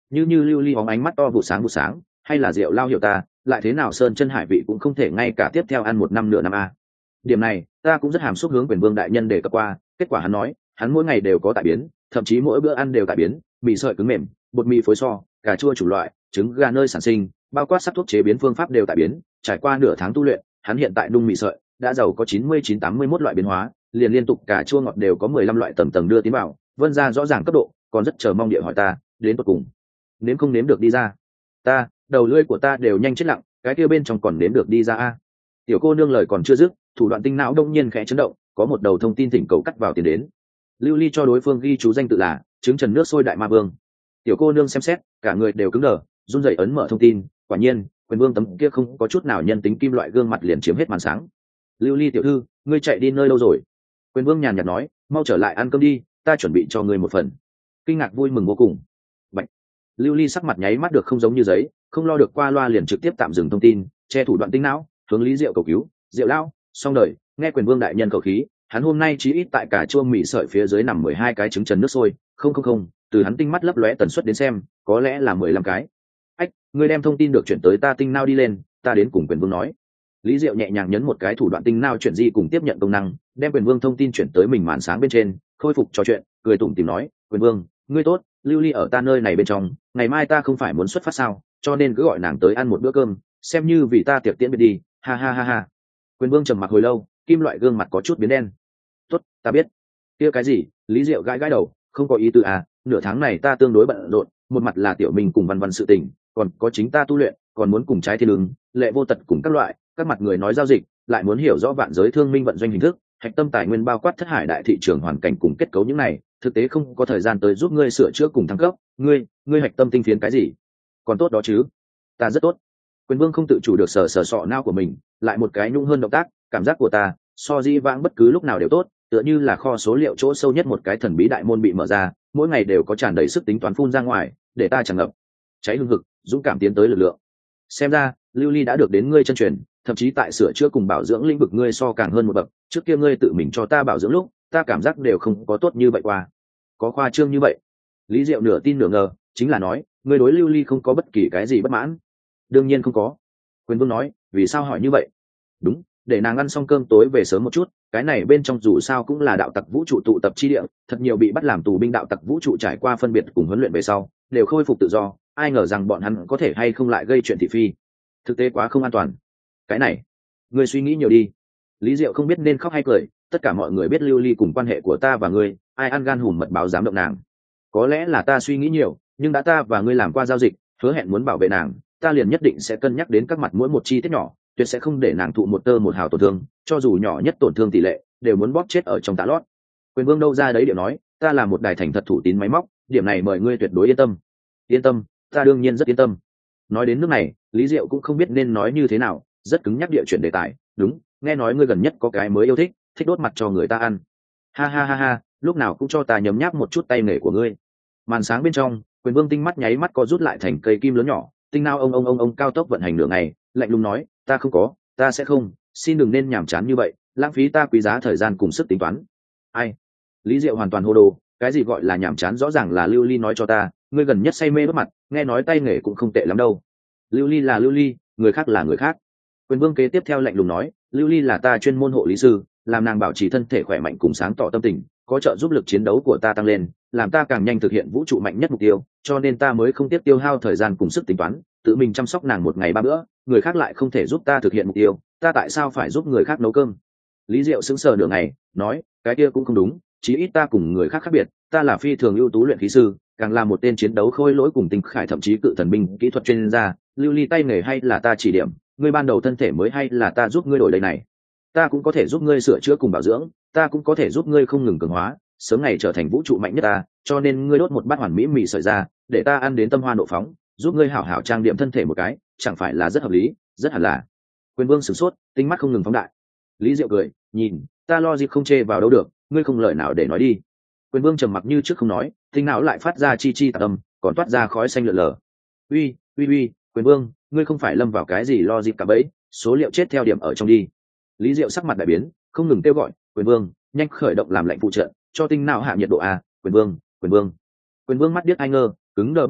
như như lưu ly bóng ánh mắt to vụ sáng vụ sáng, hay là rượu lao hiểu ta, lại thế nào sơn chân hải vị cũng không thể ngay cả tiếp theo ăn một năm nửa năm a. Điểm này ta cũng rất hàm xúc hướng quyền vương đại nhân để cập qua, kết quả hắn nói hắn mỗi ngày đều có tại biến, thậm chí mỗi bữa ăn đều tại biến, mì sợi cứng mềm, bột mì phối so, cà chua chủ loại, trứng gà nơi sản sinh, bao quát sắc thuốc chế biến phương pháp đều tại biến. Trải qua nửa tháng tu luyện, hắn hiện tại nung mì sợi đã giàu có chín mươi chín tám mươi mốt loại biến hóa, liền liên tục cà chua ngọt đều có mười lăm loại tầng tầng đưa tiến vào, vân ra rõ ràng cấp độ, còn rất chờ mong địa hỏi ta đến tận cùng nếm không nếm được đi ra. Ta đầu lưỡi của ta đều nhanh chết lặng, cái kia bên trong còn nếm được đi ra a. Tiểu cô nương lời còn chưa dứt, thủ đoạn tinh não đông nhiên khẽ chấn động, có một đầu thông tin thỉnh cầu cắt vào tiền đến. Lưu ly cho đối phương ghi chú danh tự là trứng trần nước sôi đại ma vương. Tiểu cô nương xem xét, cả người đều cứng đờ, run rẩy ấn mở thông tin, quả nhiên quyền vương tấm kia không có chút nào nhân tính kim loại gương mặt liền chiếm hết màn sáng. Lưu ly tiểu thư, ngươi chạy đi nơi đâu rồi? Quyền vương nhàn nhạt nói, mau trở lại ăn cơm đi, ta chuẩn bị cho ngươi một phần. Kinh ngạc vui mừng vô cùng. Bạch. Lưu ly sắc mặt nháy mắt được không giống như giấy, không lo được qua loa liền trực tiếp tạm dừng thông tin, che thủ đoạn tinh não, hướng Lý Diệu cầu cứu. Diệu lao, xong đời, nghe quyền vương đại nhân cầu khí, hắn hôm nay chí ít tại cả chua mì sợi phía dưới nằm mười hai cái trứng trần nước sôi, không không không, từ hắn tinh mắt lấp lóe tần suất đến xem, có lẽ là mười lăm cái. Ách, ngươi đem thông tin được chuyển tới ta tinh nao đi lên, ta đến cùng quyền vương nói. Lý Diệu nhẹ nhàng nhấn một cái thủ đoạn tinh nao chuyển di cùng tiếp nhận công năng, đem quyền vương thông tin chuyển tới mình màn sáng bên trên, khôi phục trò chuyện, cười tủm tỉm nói, quyền vương, ngươi tốt, lưu ly ở ta nơi này bên trong, ngày mai ta không phải muốn xuất phát sao, cho nên cứ gọi nàng tới ăn một bữa cơm, xem như vì ta tiệc tiễn biệt đi, ha ha ha ha. Quyền vương trầm mặc hồi lâu, kim loại gương mặt có chút biến đen. Tốt, ta biết. Kia cái gì? Lý Diệu gãi gãi đầu, không có ý tư à, nửa tháng này ta tương đối bận rộn, một mặt là tiểu mình cùng văn văn sự tình, còn có chính ta tu luyện, còn muốn cùng trái thiên ứng, lệ vô tật cùng các loại, các mặt người nói giao dịch, lại muốn hiểu rõ vạn giới thương minh vận doanh hình thức, hạch tâm tài nguyên bao quát thất hải đại thị trường hoàn cảnh cùng kết cấu những này, thực tế không có thời gian tới giúp ngươi sửa chữa cùng thăng cấp, ngươi, ngươi hạch tâm tinh phiến cái gì? Còn tốt đó chứ? Ta rất tốt. Quyền vương không tự chủ được sờ sờ sọ não của mình, lại một cái nhung hơn động tác, cảm giác của ta so di vãng bất cứ lúc nào đều tốt, tựa như là kho số liệu chỗ sâu nhất một cái thần bí đại môn bị mở ra, mỗi ngày đều có tràn đầy sức tính toán phun ra ngoài, để ta tràn ngập cháy hương hực, dũng cảm tiến tới lực lượng. Xem ra lưu ly đã được đến ngươi chân truyền, thậm chí tại sửa chữa cùng bảo dưỡng lĩnh vực ngươi so càng hơn một bậc, trước kia ngươi tự mình cho ta bảo dưỡng lúc, ta cảm giác đều không có tốt như vậy qua. Có khoa trương như vậy? Lý Diệu nửa tin nửa ngờ, chính là nói ngươi đối lưu ly không có bất kỳ cái gì bất mãn? Đương nhiên không có. Quyền vương nói, vì sao hỏi như vậy? Đúng, để nàng ăn xong cơm tối về sớm một chút, cái này bên trong dù sao cũng là đạo tặc vũ trụ tụ tập chi địa, thật nhiều bị bắt làm tù binh đạo tặc vũ trụ trải qua phân biệt cùng huấn luyện về sau đều khôi phục tự do, ai ngờ rằng bọn hắn có thể hay không lại gây chuyện thị phi, thực tế quá không an toàn. Cái này ngươi suy nghĩ nhiều đi. Lý Diệu không biết nên khóc hay cười, tất cả mọi người biết lưu ly cùng quan hệ của ta và ngươi, ai ăn gan hùm mật báo dám động nàng. Có lẽ là ta suy nghĩ nhiều, nhưng đã ta và ngươi làm qua giao dịch, hứa hẹn muốn bảo vệ nàng, ta liền nhất định sẽ cân nhắc đến các mặt mỗi một chi tiết nhỏ, tuyệt sẽ không để nàng thụ một tơ một hào tổn thương, cho dù nhỏ nhất tổn thương tỷ lệ đều muốn bóp chết ở trong tạ lót. Quyền vương đâu ra đấy điệu nói, ta là một đài thành thật thủ tín máy móc, điểm này mời ngươi tuyệt đối yên tâm. Yên tâm, ta đương nhiên rất yên tâm. Nói đến nước này, Lý Diệu cũng không biết nên nói như thế nào, rất cứng nhắc địa chuyển đề tài. Đúng, nghe nói ngươi gần nhất có cái mới yêu thích, thích đốt mặt cho người ta ăn. Ha ha ha ha, lúc nào cũng cho ta nhấm nháp một chút tay nghề của ngươi. Màn sáng bên trong, quyền vương tinh mắt nháy mắt co rút lại thành cây kim lớn nhỏ, tinh nao ông ông ông ông cao tốc vận hành nửa ngày, lạnh lùng nói, ta không có, ta sẽ không, xin đừng nên nhàm chán như vậy, lãng phí ta quý giá thời gian cùng sức tính toán. Ai? Lý Diệu hoàn toàn hô đồ, cái gì gọi là nhàm chán, rõ ràng là lưu ly nói cho ta, ngươi gần nhất say mê đốt mặt, nghe nói tay nghề cũng không tệ lắm đâu. Lưu ly là lưu ly, người khác là người khác. Quyền vương kế tiếp theo lạnh lùng nói, lưu ly là ta chuyên môn hộ lý sư, làm nàng bảo trì thân thể khỏe mạnh cùng sáng tỏ tâm tình, có trợ giúp lực chiến đấu của ta tăng lên, làm ta càng nhanh thực hiện vũ trụ mạnh nhất mục tiêu, cho nên ta mới không tiếp tiêu hao thời gian cùng sức tính toán, tự mình chăm sóc nàng một ngày ba bữa, người khác lại không thể giúp ta thực hiện mục tiêu, ta tại sao phải giúp người khác nấu cơm? Lý Diệu sững sờ nửa ngày, nói, cái kia cũng không đúng, chí ít ta cùng người khác khác biệt, ta là phi thường ưu tú luyện khí sư, càng là một tên chiến đấu khôi lỗi cùng tinh khải thậm chí cự thần binh kỹ thuật chuyên gia, lưu ly tay nghề hay là ta chỉ điểm, ngươi ban đầu thân thể mới hay là ta giúp ngươi đổi đây này, ta cũng có thể giúp ngươi sửa chữa cùng bảo dưỡng, ta cũng có thể giúp ngươi không ngừng cường hóa, sớm ngày trở thành vũ trụ mạnh nhất ta, cho nên ngươi đốt một bát hoàn mỹ mì sợi ra, để ta ăn đến tâm hoa nộ phóng, giúp ngươi hảo hảo trang điểm thân thể một cái, chẳng phải là rất hợp lý, rất hẳn là. Quyền vương sửng sốt, tinh mắt không ngừng phóng đại. Lý Diệu cười, nhìn, ta lo gì không chê vào đâu được, ngươi không lời nào để nói đi. Quyền vương trầm mặc như trước không nói, tinh não lại phát ra chi chi tạc âm, còn toát ra khói xanh lượn lờ. Uy, uy uy, Quyền vương, ngươi không phải lâm vào cái gì lo dịp cả bẫy, số liệu chết theo điểm ở trong đi. Lý Diệu sắc mặt đại biến, không ngừng kêu gọi, Quyền vương, nhanh khởi động làm lệnh phụ trợ, cho tinh não hạ nhiệt độ a, Quyền vương, Quyền vương. Quyền vương mắt điếc ai ngơ, cứng đờ bất động,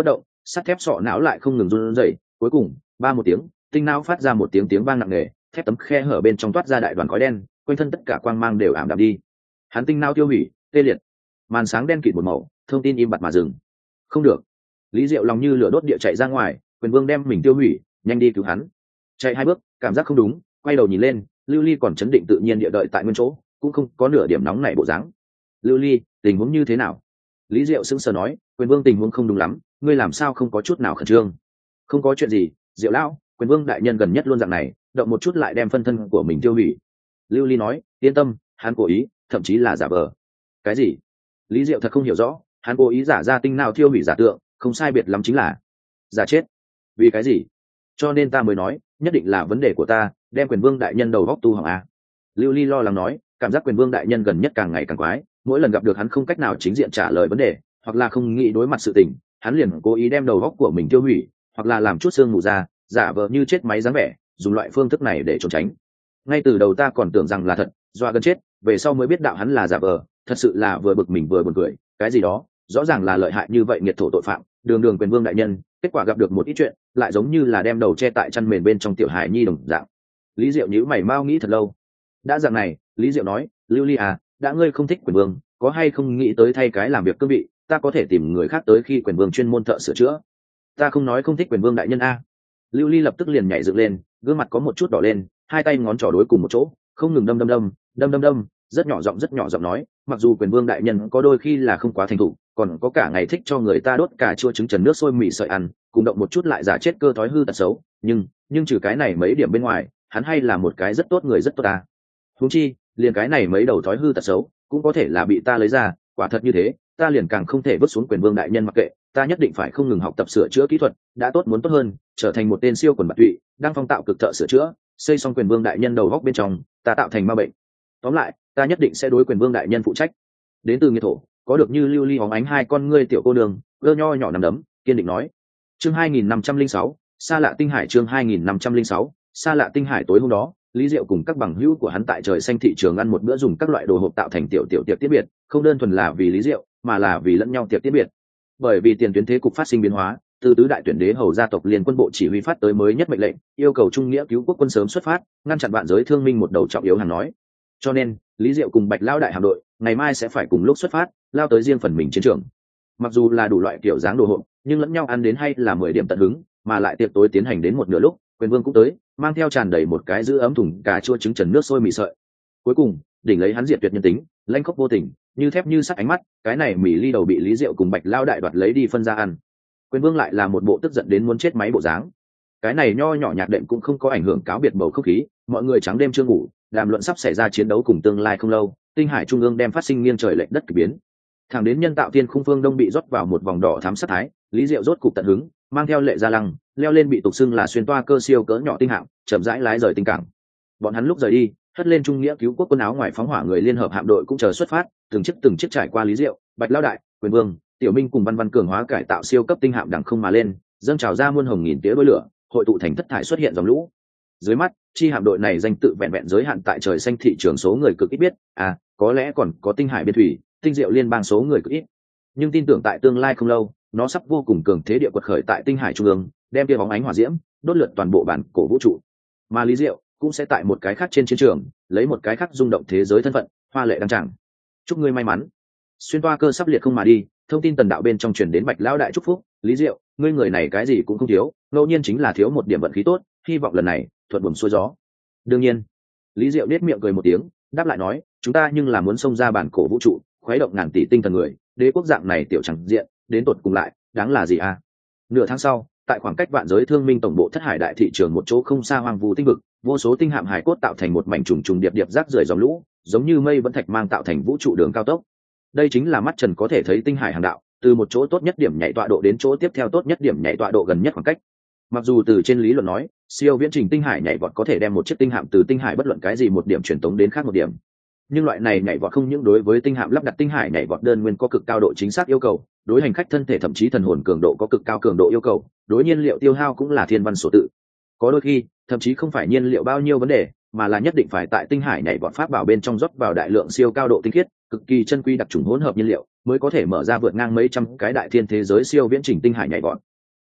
sắt thép sọ não lại không ngừng run rẩy. Cuối cùng ba một tiếng, tinh não phát ra một tiếng tiếng vang nặng nề, thép tấm khe hở bên trong toát ra đại đoàn khói đen, quanh thân tất cả quang mang đều ảm đạm đi. Hắn tinh não tiêu hủy, tê liệt, màn sáng đen kịt một màu, thông tin im bặt mà dừng. Không được. Lý Diệu lòng như lửa đốt địa chạy ra ngoài, Quyền Vương đem mình tiêu hủy, nhanh đi cứu hắn. Chạy hai bước, cảm giác không đúng, quay đầu nhìn lên, Lưu Ly còn chấn định tự nhiên địa đợi tại nguyên chỗ, cũng không có nửa điểm nóng nảy bộ dáng. Lưu Ly, tình huống như thế nào? Lý Diệu sững sờ nói, Quyền Vương tình huống không đúng lắm, ngươi làm sao không có chút nào khẩn trương? Không có chuyện gì, Diệu lão, Quyền Vương đại nhân gần nhất luôn dạng này, động một chút lại đem phân thân của mình tiêu hủy. Lưu Ly nói, yên tâm, hắn cố ý, thậm chí là giả vờ. Cái gì? Lý Diệu thật không hiểu rõ, hắn cố ý giả ra tinh nào tiêu hủy giả tượng, không sai biệt lắm chính là giả chết. Vì cái gì? Cho nên ta mới nói, nhất định là vấn đề của ta, đem Quyền Vương đại nhân đầu góc tu hỏng a. Lưu Ly lo lắng nói, cảm giác Quyền Vương đại nhân gần nhất càng ngày càng quái, mỗi lần gặp được hắn không cách nào chính diện trả lời vấn đề, hoặc là không nghĩ đối mặt sự tình, hắn liền cố ý đem đầu góc của mình tiêu hủy, hoặc là làm chút xương mù ra, giả vờ như chết máy dáng vẻ, dùng loại phương thức này để trốn tránh. Ngay từ đầu ta còn tưởng rằng là thật, doa gần chết, về sau mới biết đạo hắn là giả vờ, thật sự là vừa bực mình vừa buồn cười, cái gì đó, rõ ràng là lợi hại như vậy nghiệt thổ tội phạm, đường đường Quyền Vương đại nhân, kết quả gặp được một ít chuyện, lại giống như là đem đầu che tại chăn mền bên trong tiểu hài nhi đồng dạng. Lý Diệu nhíu mày mau nghĩ thật lâu. Đã dạng này, Lý Diệu nói, Lưu Ly à, đã ngươi không thích Quyền Vương, có hay không nghĩ tới thay cái làm việc cương vị, ta có thể tìm người khác tới khi Quyền Vương chuyên môn thợ sửa chữa. Ta không nói không thích Quyền Vương đại nhân a. Lưu Ly lập tức liền nhảy dựng lên, gương mặt có một chút đỏ lên, hai tay ngón trỏ đối cùng một chỗ, không ngừng đâm đâm đâm, đâm đâm đâm, rất nhỏ giọng rất nhỏ giọng nói, mặc dù Quyền Vương đại nhân có đôi khi là không quá thành thục, còn có cả ngày thích cho người ta đốt cà chua trứng trần nước sôi mì sợi ăn, cùng động một chút lại giả chết cơ thói hư tật xấu, nhưng nhưng trừ cái này mấy điểm bên ngoài, hắn hay là một cái rất tốt người rất tốt ta. Huống chi, liền cái này mấy đầu thói hư tật xấu, cũng có thể là bị ta lấy ra, quả thật như thế, ta liền càng không thể vứt xuống Quyền Vương đại nhân mặc kệ, ta nhất định phải không ngừng học tập sửa chữa kỹ thuật, đã tốt muốn tốt hơn, trở thành một tên siêu quần bạt tụy, đang phong tạo cực thợ sửa chữa, xây xong Quyền Vương đại nhân đầu góc bên trong, ta tạo thành ma bệnh. Tóm lại, ta nhất định sẽ đối Quyền Vương đại nhân phụ trách. Đến từ nghiệt thổ, có được như lưu ly hóng ánh hai con ngươi tiểu cô đường, ơ nho nhỏ nằm đấm, kiên định nói. Chương hai nghìn năm trăm linh sáu, xa lạ tinh hải. Chương hai nghìn năm trăm linh sáu, xa lạ tinh hải. Tối hôm đó, Lý Diệu cùng các bằng hữu của hắn tại trời xanh thị trường ăn một bữa dùng các loại đồ hộp tạo thành tiểu tiểu tiệc tiết biệt, không đơn thuần là vì Lý Diệu, mà là vì lẫn nhau tiệc tiết biệt. Bởi vì tiền tuyến thế cục phát sinh biến hóa, từ tứ đại tuyển đế hầu gia tộc liên quân bộ chỉ huy phát tới mới nhất mệnh lệnh, yêu cầu trung nghĩa cứu quốc quân sớm xuất phát, ngăn chặn vạn giới thương minh một đầu trọng yếu hàng nói. Cho nên, Lý Diệu cùng Bạch Lão đại hạm đội, ngày mai sẽ phải cùng lúc xuất phát, lao tới riêng phần mình chiến trường. Mặc dù là đủ loại kiểu dáng đồ hộp, nhưng lẫn nhau ăn đến hay là mười điểm tận hứng, mà lại tiệc tối tiến hành đến một nửa lúc, Quyền Vương cũng tới, mang theo tràn đầy một cái giữ ấm thùng cà chua trứng trần nước sôi mì sợi. Cuối cùng, đỉnh lấy hắn diệt tuyệt nhân tính, lãnh khốc vô tình, như thép như sắt ánh mắt, cái này mì ly đầu bị Lý Diệu cùng Bạch Lão đại đoạt lấy đi phân ra ăn. Quyền Vương lại là một bộ tức giận đến muốn chết máy bộ dáng. Cái này nho nhỏ nhạc đệm cũng không có ảnh hưởng cáo biệt bầu không khí, mọi người trắng đêm chưa ngủ, đàm luận sắp xảy ra chiến đấu cùng tương lai không lâu, tinh hải trung ương đem phát sinh nghiêng trời lệch đất kỳ biến. Thẳng đến nhân tạo thiên khung phương đông bị rót vào một vòng đỏ thắm sát thái, Lý Diệu rốt cục tận hứng, mang theo Lệ Gia Lăng, leo lên bị tục xưng là xuyên toa cơ siêu cỡ nhỏ tinh hạm, chậm rãi lái rời tinh cảng. Bọn hắn lúc rời đi, hất lên trung nghĩa cứu quốc quân áo ngoài phóng hỏa người liên hợp hạm đội cũng chờ xuất phát, từng chiếc từng chiếc trải qua Lý Diệu, Bạch Lão đại, Quyền Vương, Tiểu Minh cùng Văn Văn cường hóa cải tạo siêu cấp tinh hạm đằng không mà lên, dâng trào ra muôn hồng nghìn tía đuôi lửa, hội tụ thành thất thải xuất hiện dòng lũ. Dưới mắt, chi hạm đội này danh tự vẹn vẹn giới hạn tại trời xanh thị trường số người cực ít biết, à, có lẽ còn có tinh hải biên thủy, tinh diệu liên bang số người cực ít. Nhưng tin tưởng tại tương lai không lâu, nó sắp vô cùng cường thế địa quật khởi tại tinh hải trung ương, đem tia bóng ánh hỏa diễm, đốt lượt toàn bộ bản cổ vũ trụ. Mà Lý Diệu cũng sẽ tại một cái khác trên chiến trường, lấy một cái khác rung động thế giới thân phận, hoa lệ đăng tràng. Chúc ngươi may mắn. Xuyên toa cơ sắp liệt không mà đi, thông tin tần đạo bên trong truyền đến Bạch Lão đại chúc phúc, Lý Diệu, ngươi người này cái gì cũng không thiếu, ngẫu nhiên chính là thiếu một điểm vận khí tốt, hy vọng lần này thuận buồm xuôi gió. Đương nhiên. Lý Diệu nét miệng cười một tiếng, đáp lại nói, chúng ta nhưng là muốn xông ra bản cổ vũ trụ, khuấy động ngàn tỷ tinh thần người, đế quốc dạng này tiểu chẳng diện, đến tột cùng lại, đáng là gì à? Nửa tháng sau, tại khoảng cách vạn giới thương minh tổng bộ thất hải đại thị trường một chỗ không xa hoang vu tinh vực, vô số tinh hạm hải cốt tạo thành một mảnh trùng trùng điệp điệp rác rưởi dòng lũ, giống như mây vẫn thạch mang tạo thành vũ trụ đường cao tốc. Đây chính là mắt trần có thể thấy tinh hải hàng đạo, từ một chỗ tốt nhất điểm nhảy tọa độ đến chỗ tiếp theo tốt nhất điểm nhảy tọa độ gần nhất khoảng cách. Mặc dù từ trên lý luận nói, siêu viễn trình tinh hải nhảy vọt có thể đem một chiếc tinh hạm từ tinh hải bất luận cái gì một điểm truyền tống đến khác một điểm, nhưng loại này nhảy vọt không những đối với tinh hạm lắp đặt tinh hải nhảy vọt đơn nguyên có cực cao độ chính xác yêu cầu, đối hành khách thân thể thậm chí thần hồn cường độ có cực cao cường độ yêu cầu, đối nhiên liệu tiêu hao cũng là thiên văn số tự. Có đôi khi thậm chí không phải nhiên liệu bao nhiêu vấn đề, mà là nhất định phải tại tinh hải nhảy vọt pháp bảo bên trong rót vào đại lượng siêu cao độ tinh khiết, cực kỳ chân quý đặc trùng hỗn hợp nhiên liệu, mới có thể mở ra vượt ngang mấy trăm cái đại thiên thế giới siêu viễn trình tinh hải nhảy vọt.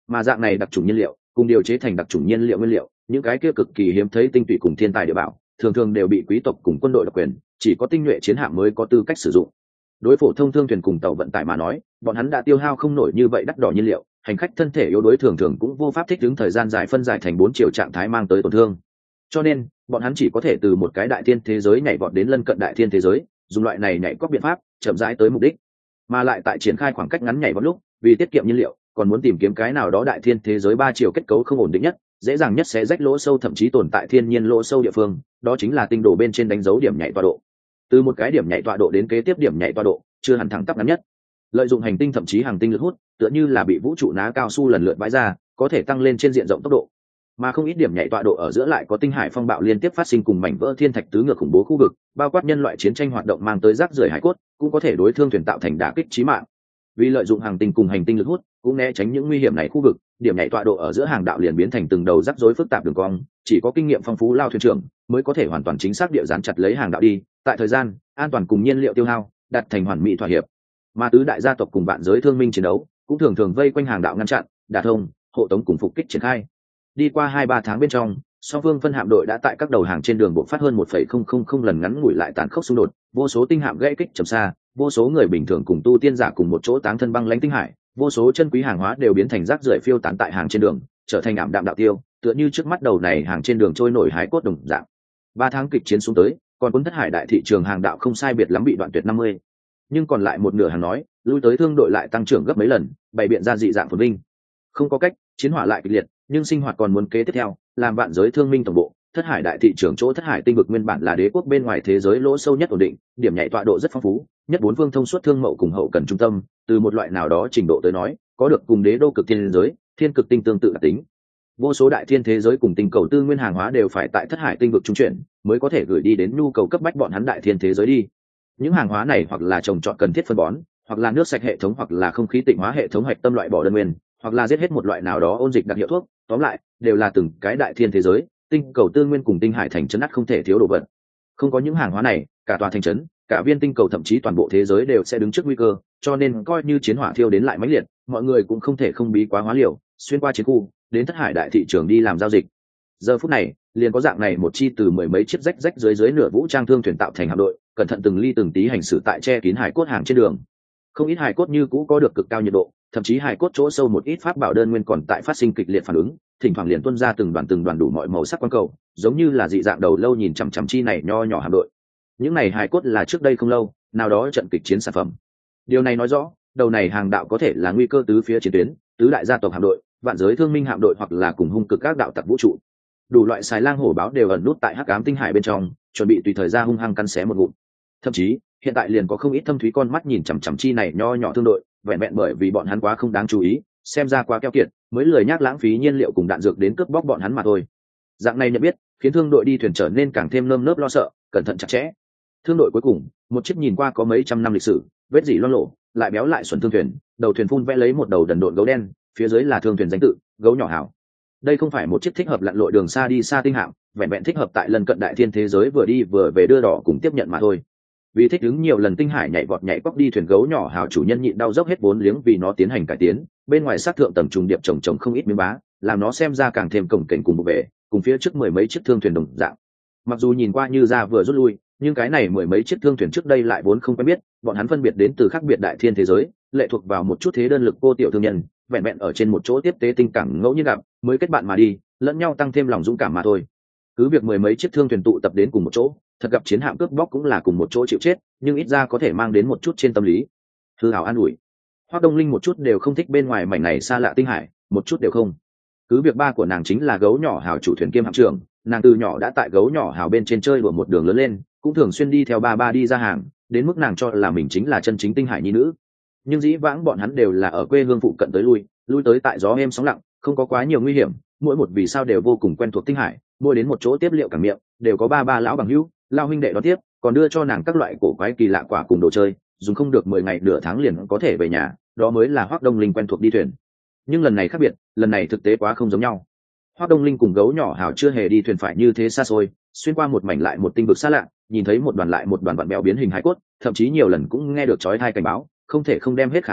mà dạng này đặc trùng nhiên liệu cùng điều chế thành đặc trùng nhiên liệu nguyên liệu, những cái kia cực kỳ hiếm thấy tinh tụy cùng thiên tài địa bảo thường thường đều bị quý tộc cùng quân đội đặc quyền, chỉ có tinh nhuệ chiến hạm mới có tư cách sử dụng. Đối phổ thông thương thuyền cùng tàu vận tải mà nói, bọn hắn đã tiêu hao không nổi như vậy đắt đỏ nhiên liệu, hành khách thân thể yếu đuối thường thường cũng vô pháp thích ứng thời gian dài phân giải thành bốn chiều trạng thái mang tới tổn thương. Cho nên, bọn hắn chỉ có thể từ một cái đại thiên thế giới nhảy vọt đến lân cận đại thiên thế giới, dùng loại này nhảy có biện pháp chậm rãi tới mục đích. Mà lại tại triển khai khoảng cách ngắn nhảy vọt lúc, vì tiết kiệm nhiên liệu, còn muốn tìm kiếm cái nào đó đại thiên thế giới ba chiều kết cấu không ổn định nhất, dễ dàng nhất sẽ rách lỗ sâu thậm chí tồn tại thiên nhiên lỗ sâu địa phương, đó chính là tinh đồ bên trên đánh dấu điểm nhảy tọa độ. Từ một cái điểm nhảy tọa độ đến kế tiếp điểm nhảy tọa độ, chưa hẳn thẳng tắp ngắn nhất. Lợi dụng hành tinh thậm chí hàng tinh lực hút, tựa như là bị vũ trụ ná cao su lần lượt vãi ra, có thể tăng lên trên diện rộng tốc độ. Mà không ít điểm nhảy tọa độ ở giữa lại có tinh hải phong bạo liên tiếp phát sinh cùng mảnh vỡ thiên thạch tứ ngược khủng bố khu vực, bao quát nhân loại chiến tranh hoạt động mang tới rác rưởi hải cốt, cũng có thể đối thương thuyền tạo thành đả kích chí mạng. Vì lợi dụng hàng tinh cùng hành tinh lực hút, cũng né tránh những nguy hiểm này khu vực, điểm nhảy tọa độ ở giữa hàng đạo liền biến thành từng đầu rắc rối phức tạp đường cong, chỉ có kinh nghiệm phong phú lao thuyền trưởng mới có thể hoàn toàn chính xác địa dán chặt lấy hàng đạo đi, tại thời gian, an toàn cùng nhiên liệu tiêu hao, đạt thành hoàn mỹ thỏa hiệp. Mà tứ đại gia tộc cùng vạn giới thương minh chiến đấu, cũng thường thường vây quanh hàng đạo ngăn chặn, đả thông, hộ tống cùng phục kích triển khai. Đi qua hai ba tháng bên trong, song phương phân hạm đội đã tại các đầu hàng trên đường bộ phát hơn một phẩy không không không lần ngắn ngủi lại tàn khốc xung đột, vô số tinh hạm gãy kích trầm xa, vô số người bình thường cùng tu tiên giả cùng một chỗ táng thân băng lãnh tinh hải, vô số chân quý hàng hóa đều biến thành rác rưởi phiêu tán tại hàng trên đường, trở thành ảm đạm đạo tiêu, tựa như trước mắt đầu này hàng trên đường trôi nổi hái cốt đồng dạng. Ba tháng kịch chiến xuống tới, còn quân thất hải đại thị trường hàng đạo không sai biệt lắm bị đoạn tuyệt năm mươi, nhưng còn lại một nửa hàng nói, lui tới thương đội lại tăng trưởng gấp mấy lần, bày biện ra dị dạng phồn vinh. Không có cách, chiến hỏa lại kịch liệt, nhưng sinh hoạt còn muốn kế tiếp theo, làm vạn giới thương minh tổng bộ, thất hải đại thị trường chỗ thất hải tinh vực nguyên bản là đế quốc bên ngoài thế giới lỗ sâu nhất ổn định, điểm nhảy tọa độ rất phong phú, nhất bốn phương thông suốt thương mậu cùng hậu cần trung tâm, từ một loại nào đó trình độ tới nói, có được cùng đế đô cực thiên giới, thiên cực tinh tương tự đặc tính. Vô số đại thiên thế giới cùng tinh cầu tư nguyên hàng hóa đều phải tại thất hải tinh vực trung chuyển, mới có thể gửi đi đến nhu cầu cấp bách bọn hắn đại thiên thế giới đi. Những hàng hóa này hoặc là trồng trọt cần thiết phân bón, hoặc là nước sạch hệ thống, hoặc là không khí tịnh hóa hệ thống hạch tâm loại bỏ đơn nguyên, hoặc là giết hết một loại nào đó ôn dịch đặc hiệu thuốc, tóm lại đều là từng cái đại thiên thế giới, tinh cầu tư nguyên cùng tinh hải thành trấn ắt không thể thiếu đồ vật. Không có những hàng hóa này, cả tòa thành trấn, cả viên tinh cầu thậm chí toàn bộ thế giới đều sẽ đứng trước nguy cơ, cho nên coi như chiến hỏa thiêu đến lại mãnh liệt, mọi người cũng không thể không bí quá hóa liều, xuyên qua chiến khu, đến thất hải đại thị trường đi làm giao dịch. Giờ phút này, liền có dạng này một chi từ mười mấy chiếc rách rách dưới dưới nửa vũ trang thương thuyền tạo thành hạm đội, cẩn thận từng ly từng tí hành xử tại che kín hải cốt hàng trên đường. Không ít hải cốt như cũ có được cực cao nhiệt độ, thậm chí hải cốt chỗ sâu một ít pháp bảo đơn nguyên còn tại phát sinh kịch liệt phản ứng, thỉnh thoảng liền tuôn ra từng đoàn từng đoàn đủ mọi màu sắc quang cầu, giống như là dị dạng đầu lâu nhìn chằm chằm chi này nho nhỏ hạm đội. Những này hải cốt là trước đây không lâu, nào đó trận kịch chiến sản phẩm. Điều này nói rõ, đầu này hàng đạo có thể là nguy cơ tứ phía chiến tuyến, tứ đại gia tộc hạm đội, vạn giới thương minh hạm đội hoặc là cùng hung cực các đạo tặc vũ trụ. Đủ loại xài lang hổ báo đều ẩn nút tại hắc ám tinh hải bên trong, chuẩn bị tùy thời ra hung hăng cắn xé một ngụm. Thậm chí, hiện tại liền có không ít thâm thúy con mắt nhìn chằm chằm chi này nho nhỏ thương đội, vẹn vẹn bởi vì bọn hắn quá không đáng chú ý, xem ra quá keo kiệt, mới lười nhác lãng phí nhiên liệu cùng đạn dược đến cướp bóc bọn hắn mà thôi. Dạng này nhận biết, khiến thương đội đi thuyền trở nên càng thêm nơm nớp lo sợ, cẩn thận chặt chẽ. Thương đội cuối cùng, một chiếc nhìn qua có mấy trăm năm lịch sử, vết dỉ loang lổ, lại béo lại xuẩn thương thuyền, đầu thuyền phun vẽ lấy một đầu đần độn gấu đen, phía dưới là thương thuyền danh tự, gấu nhỏ hảo. Đây không phải một chiếc thích hợp lặn lội đường xa đi xa tinh hạm, vẹn vẹn thích hợp tại lần cận đại thiên thế giới vừa đi vừa về đưa đỏ cùng tiếp nhận mà thôi. Vì thích ứng nhiều lần tinh hải nhảy vọt nhảy cóc đi thuyền gấu nhỏ hào chủ nhân nhịn đau dốc hết vốn liếng vì nó tiến hành cải tiến, bên ngoài sát thượng tầng trùng điệp trồng trồng không ít miếng bá, làm nó xem ra càng thêm cổng kềnh cùng một vẻ, cùng phía trước mười mấy chiếc thương thuyền đồng dạng. Mặc dù nhìn qua như ra vừa rút lui, nhưng cái này mười mấy chiếc thương thuyền trước đây lại vốn không quen biết, bọn hắn phân biệt đến từ khác biệt đại thiên thế giới, lệ thuộc vào một chút thế đơn lực cô tiểu thương nhân, vẹn vẹn ở trên một chỗ tiếp tế tinh cảng ngẫu nhiên gặp, mới kết bạn mà đi, lẫn nhau tăng thêm lòng dũng cảm mà thôi. Cứ việc mười mấy chiếc thương thuyền tụ tập đến cùng một chỗ, thật gặp chiến hạm cướp bóc cũng là cùng một chỗ chịu chết, nhưng ít ra có thể mang đến một chút trên tâm lý hư hảo an ủi. Hoắc Đông Linh một chút đều không thích bên ngoài mảnh này xa lạ tinh hải, một chút đều không. Cứ việc ba của nàng chính là gấu nhỏ hào chủ thuyền kiêm hạm trưởng, nàng từ nhỏ đã tại gấu nhỏ hào bên trên chơi đùa một đường lớn lên, cũng thường xuyên đi theo ba ba đi ra hàng, đến mức nàng cho là mình chính là chân chính tinh hải nhi nữ. Nhưng dĩ vãng bọn hắn đều là ở quê hương phụ cận tới lui, lui tới tại gió êm sóng lặng, không có quá nhiều nguy hiểm, mỗi một vì sao đều vô cùng quen thuộc tinh hải, mỗi đến một chỗ tiếp liệu cả miệng, đều có ba ba lão bằng hữu, lao huynh đệ đón tiếp, còn đưa cho nàng các loại cổ quái kỳ lạ quả cùng đồ chơi, dùng không được mười ngày nửa tháng liền có thể về nhà, đó mới là Hoắc Đông Linh quen thuộc đi thuyền. Nhưng lần này khác biệt, lần này thực tế quá không giống nhau. Hoắc Đông Linh cùng gấu nhỏ hào chưa hề đi thuyền phải như thế xa xôi, xuyên qua một mảnh lại một tinh vực xa lạ, nhìn thấy một đoàn lại một đoàn vặn béo biến hình hải cốt, thậm chí nhiều lần cũng nghe được chói tai cảnh báo, không thể không đem hết khả năng,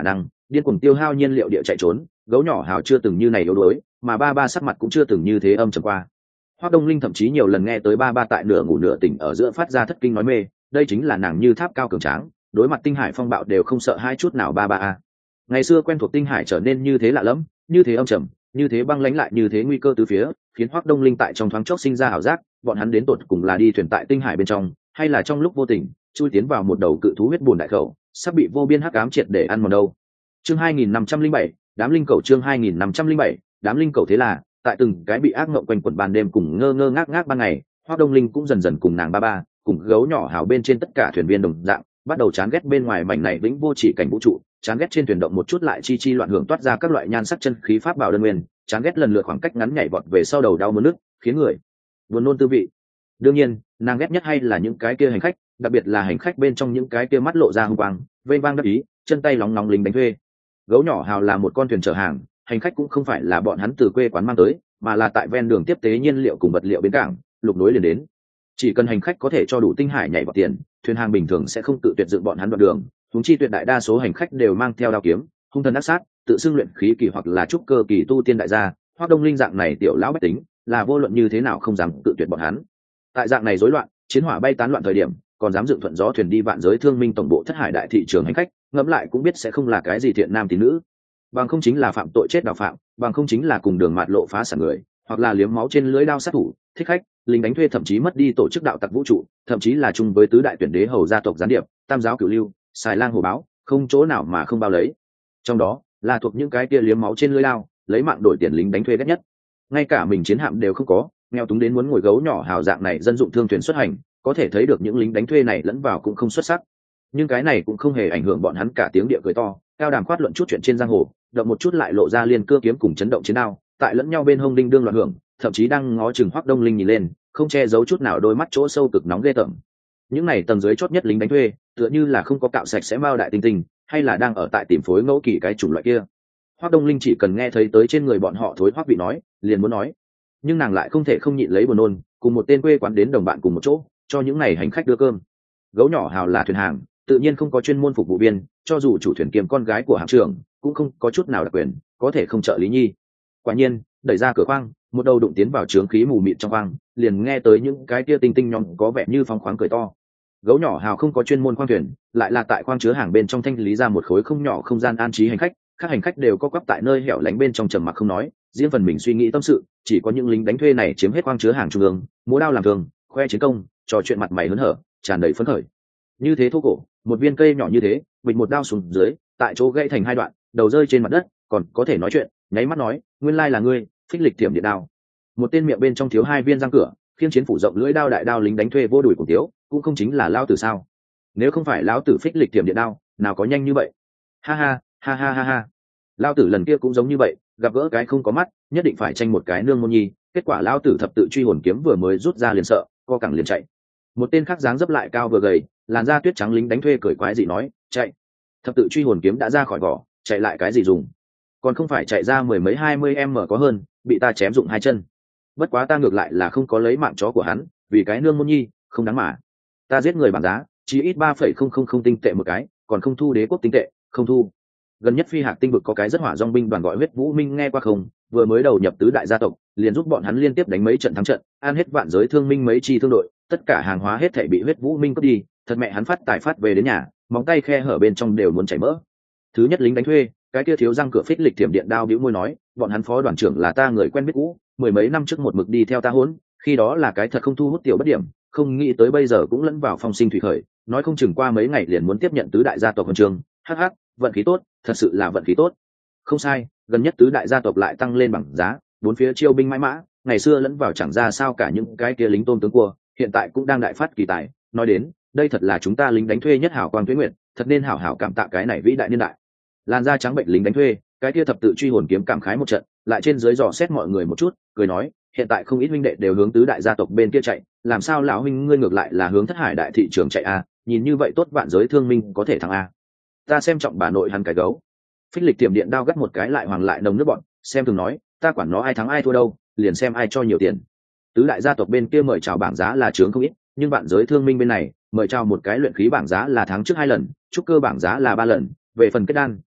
điên cuồng tiêu hao nhiên liệu địa chạy trốn. Gấu nhỏ hào chưa từng như này yếu đuối, mà ba ba sắc mặt cũng chưa từng như thế âm trầm qua. Hoắc Đông Linh thậm chí nhiều lần nghe tới ba ba tại nửa ngủ nửa tỉnh ở giữa phát ra thất kinh nói mê, đây chính là nàng như tháp cao cường tráng, đối mặt tinh hải phong bạo đều không sợ hai chút nào ba ba a. Ngày xưa quen thuộc tinh hải trở nên như thế lạ lẫm, như thế âm trầm, như thế băng lãnh lại như thế nguy cơ từ phía, khiến Hoắc Đông Linh tại trong thoáng chốc sinh ra ảo giác, bọn hắn đến tột cùng là đi thuyền tại tinh hải bên trong, hay là trong lúc vô tình chui tiến vào một đầu cự thú huyết bùn đại khẩu, sắp bị vô biên hắc ám triệt để ăn mòn đâu. Chương hai nghìn năm trăm lẻ bảy, đám linh cầu chương hai nghìn năm trăm lẻ bảy, đám linh cầu thế là, tại từng cái bị ác mộng quanh quẩn ban đêm cùng ngơ ngơ ngác ngác ban ngày, Hoắc Đông Linh cũng dần dần cùng nàng ba ba, cùng gấu nhỏ hào bên trên tất cả thuyền viên đồng dạng, bắt đầu chán ghét bên ngoài mảnh này vĩnh vô chỉ cảnh vũ trụ, chán ghét trên thuyền động một chút lại chi chi loạn hưởng toát ra các loại nhan sắc chân khí pháp bảo đơn nguyên, chán ghét lần lượt khoảng cách ngắn nhảy vọt về sau đầu đau muốn nức, khiến người buồn nôn tư vị. Đương nhiên, nàng ghét nhất hay là những cái kia hành khách, đặc biệt là hành khách bên trong những cái kia mắt lộ ra hung quang, vây vang đắc ý, chân tay lóng nóng lính đánh thuê. Gấu nhỏ hào là một con thuyền chở hàng, hành khách cũng không phải là bọn hắn từ quê quán mang tới, mà là tại ven đường tiếp tế nhiên liệu cùng vật liệu bến cảng, lục nối liền đến. Chỉ cần hành khách có thể cho đủ tinh hải nhảy vào tiền, thuyền hàng bình thường sẽ không tự tuyệt dựng bọn hắn đoạn đường. Chúng chi tuyệt đại đa số hành khách đều mang theo đao kiếm, hung thần ác sát, tự xưng luyện khí kỳ hoặc là trúc cơ kỳ tu tiên đại gia. Hoắc Đông Linh dạng này tiểu lão bách tính, là vô luận như thế nào không dám tự tuyệt bọn hắn. Tại dạng này rối loạn, chiến hỏa bay tán loạn thời điểm, còn dám dựng thuận gió thuyền đi vạn giới thương minh tổng bộ thất hải đại thị trường hành khách, ngẫm lại cũng biết sẽ không là cái gì thiện nam tín nữ. Bằng không chính là phạm tội chết đào phạm, bằng không chính là cùng đường mạt lộ phá sản người, hoặc là liếm máu trên lưỡi đao sát thủ, thích khách, lính đánh thuê, thậm chí mất đi tổ chức đạo tặc vũ trụ, thậm chí là chung với tứ đại tuyển đế hầu gia tộc gián điệp, tam giáo cửu lưu, xài lang hổ báo, không chỗ nào mà không bao lấy. Trong đó là thuộc những cái kia liếm máu trên lưỡi đao, lấy mạng đổi tiền lính đánh thuê ghét nhất. Ngay cả mình chiến hạm đều không có, nghèo túng đến muốn ngồi gấu nhỏ hào dạng này dân dụng thương thuyền xuất hành, có thể thấy được những lính đánh thuê này lẫn vào cũng không xuất sắc. Nhưng cái này cũng không hề ảnh hưởng bọn hắn cả tiếng địa cười to, cao đàm khoát luận chút chuyện trên giang hồ, động một chút lại lộ ra liên cưa kiếm cùng chấn động chiến đao, tại lẫn nhau bên hông đinh đương loạn hưởng, thậm chí đang ngó chừng Hoắc Đông Linh nhìn lên, không che giấu chút nào đôi mắt chỗ sâu cực nóng ghê tởm. Những này tầng dưới chót nhất lính đánh thuê, tựa như là không có cạo sạch sẽ mao đại tinh tinh, hay là đang ở tại tìm phối ngẫu kỳ cái chủng loại kia. Hoắc Đông Linh chỉ cần nghe thấy tới trên người bọn họ thối hoắc vị nói, liền muốn nói, nhưng nàng lại không thể không nhịn lấy buồn nôn, cùng một tên quê quán đến đồng bạn cùng một chỗ, cho những này hành khách đưa cơm. Gấu nhỏ hào là thuyền hàng, tự nhiên không có chuyên môn phục vụ viên, cho dù chủ thuyền kiêm con gái của hạm trưởng, cũng không có chút nào đặc quyền, có thể không trợ lý nhi. Quả nhiên, đẩy ra cửa khoang, một đầu đụng tiến vào trướng khí mù mịt trong khoang, liền nghe tới những cái kia tinh tinh nhọn có vẻ như phóng khoáng cười to. Gấu nhỏ hào không có chuyên môn khoang thuyền, lại là tại khoang chứa hàng bên trong thanh lý ra một khối không nhỏ không gian an trí hành khách, các hành khách đều có quắp tại nơi hẻo lánh bên trong trầm mặc không nói, riêng phần mình suy nghĩ tâm sự, chỉ có những lính đánh thuê này chiếm hết khoang chứa hàng trung ương, múa đao làm thường, khoe chiến công, trò chuyện mặt mày hớn hở, tràn đầy phấn khởi. Như thế thô cổ, một viên cây nhỏ như thế, bịch một đao xuống dưới, tại chỗ gãy thành hai đoạn, đầu rơi trên mặt đất, còn có thể nói chuyện, nháy mắt nói, nguyên lai là ngươi, phích lịch tiệm điện đao. Một tên miệng bên trong thiếu hai viên răng cửa, khiên chiến phủ rộng lưỡi đao đại đao lính đánh thuê vô đuổi cùng tiếu, cũng không chính là lão tử sao? Nếu không phải lão tử phích lịch tiệm điện đao, nào có nhanh như vậy? Ha ha, ha ha ha ha. Lão tử lần kia cũng giống như vậy, gặp gỡ cái không có mắt, nhất định phải tranh một cái nương môn nhi, kết quả lão tử thập tự truy hồn kiếm vừa mới rút ra liền sợ, co cẳng liền chạy. Một tên khác dáng dấp lại cao vừa gầy, làn da tuyết trắng lính đánh thuê cười quái dị nói, chạy. Thập tự truy hồn kiếm đã ra khỏi vỏ, chạy lại cái gì dùng? Còn không phải chạy ra mười mấy hai mươi em mở có hơn, bị ta chém dụng hai chân. Bất quá ta ngược lại là không có lấy mạng chó của hắn, vì cái nương môn nhi, không đáng mà. Ta giết người bằng giá, chỉ ít ba phẩy không không không tinh tệ một cái, còn không thu đế quốc tinh tệ, không thu. Gần nhất phi hạc tinh vực có cái rất hỏa dòng binh đoàn gọi huyết vũ minh nghe qua không, vừa mới đầu nhập tứ đại gia tộc, liền giúp bọn hắn liên tiếp đánh mấy trận thắng trận, an hết vạn giới thương minh mấy chi thương đội, tất cả hàng hóa hết thảy bị huyết vũ minh cướp đi, thật mẹ hắn phát tài phát về đến nhà, móng tay khe hở bên trong đều muốn chảy mỡ. Thứ nhất lính đánh thuê, cái kia thiếu răng cửa phích lịch thiểm điện đao bĩu môi nói, bọn hắn phó đoàn trưởng là ta người quen biết cũ, mười mấy năm trước một mực đi theo ta hỗn, khi đó là cái thật không thu hút tiểu bất điểm, không nghĩ tới bây giờ cũng lẫn vào phong sinh thủy khởi, nói không chừng qua mấy ngày liền muốn tiếp nhận tứ đại gia tộc huân chương, hắc hắc, vận khí tốt, thật sự là vận khí tốt. Không sai, gần nhất tứ đại gia tộc lại tăng lên bằng giá, bốn phía chiêu binh mãi mã, ngày xưa lẫn vào chẳng ra sao cả những cái kia lính tôm tướng cua, hiện tại cũng đang đại phát kỳ tài, nói đến, đây thật là chúng ta lính đánh thuê nhất hảo quang tuyết nguyệt, thật nên hảo hảo cảm tạ cái này vĩ đại niên đại. Làn da trắng bệnh lính đánh thuê, cái kia thập tự truy hồn kiếm cảm khái một trận, lại trên dưới dò xét mọi người một chút, cười nói, hiện tại không ít huynh đệ đều hướng tứ đại gia tộc bên kia chạy, làm sao lão huynh ngươi ngược lại là hướng thất hải đại thị trường chạy a? Nhìn như vậy tốt vạn giới thương minh có thể thắng a. Ta xem trọng bà nội hắn cái gấu. Phích lịch tiệm điện đao gắt một cái lại hoàng lại nồng nước bọn, xem thường nói, ta quản nó ai thắng ai thua đâu, liền xem ai cho nhiều tiền. Tứ đại gia tộc bên kia mời chào bảng giá là trướng không ít, nhưng vạn giới thương minh bên này mời chào một cái luyện khí bảng giá là tháng trước hai lần, trúc cơ bảng giá là ba lần, về phần kết đan,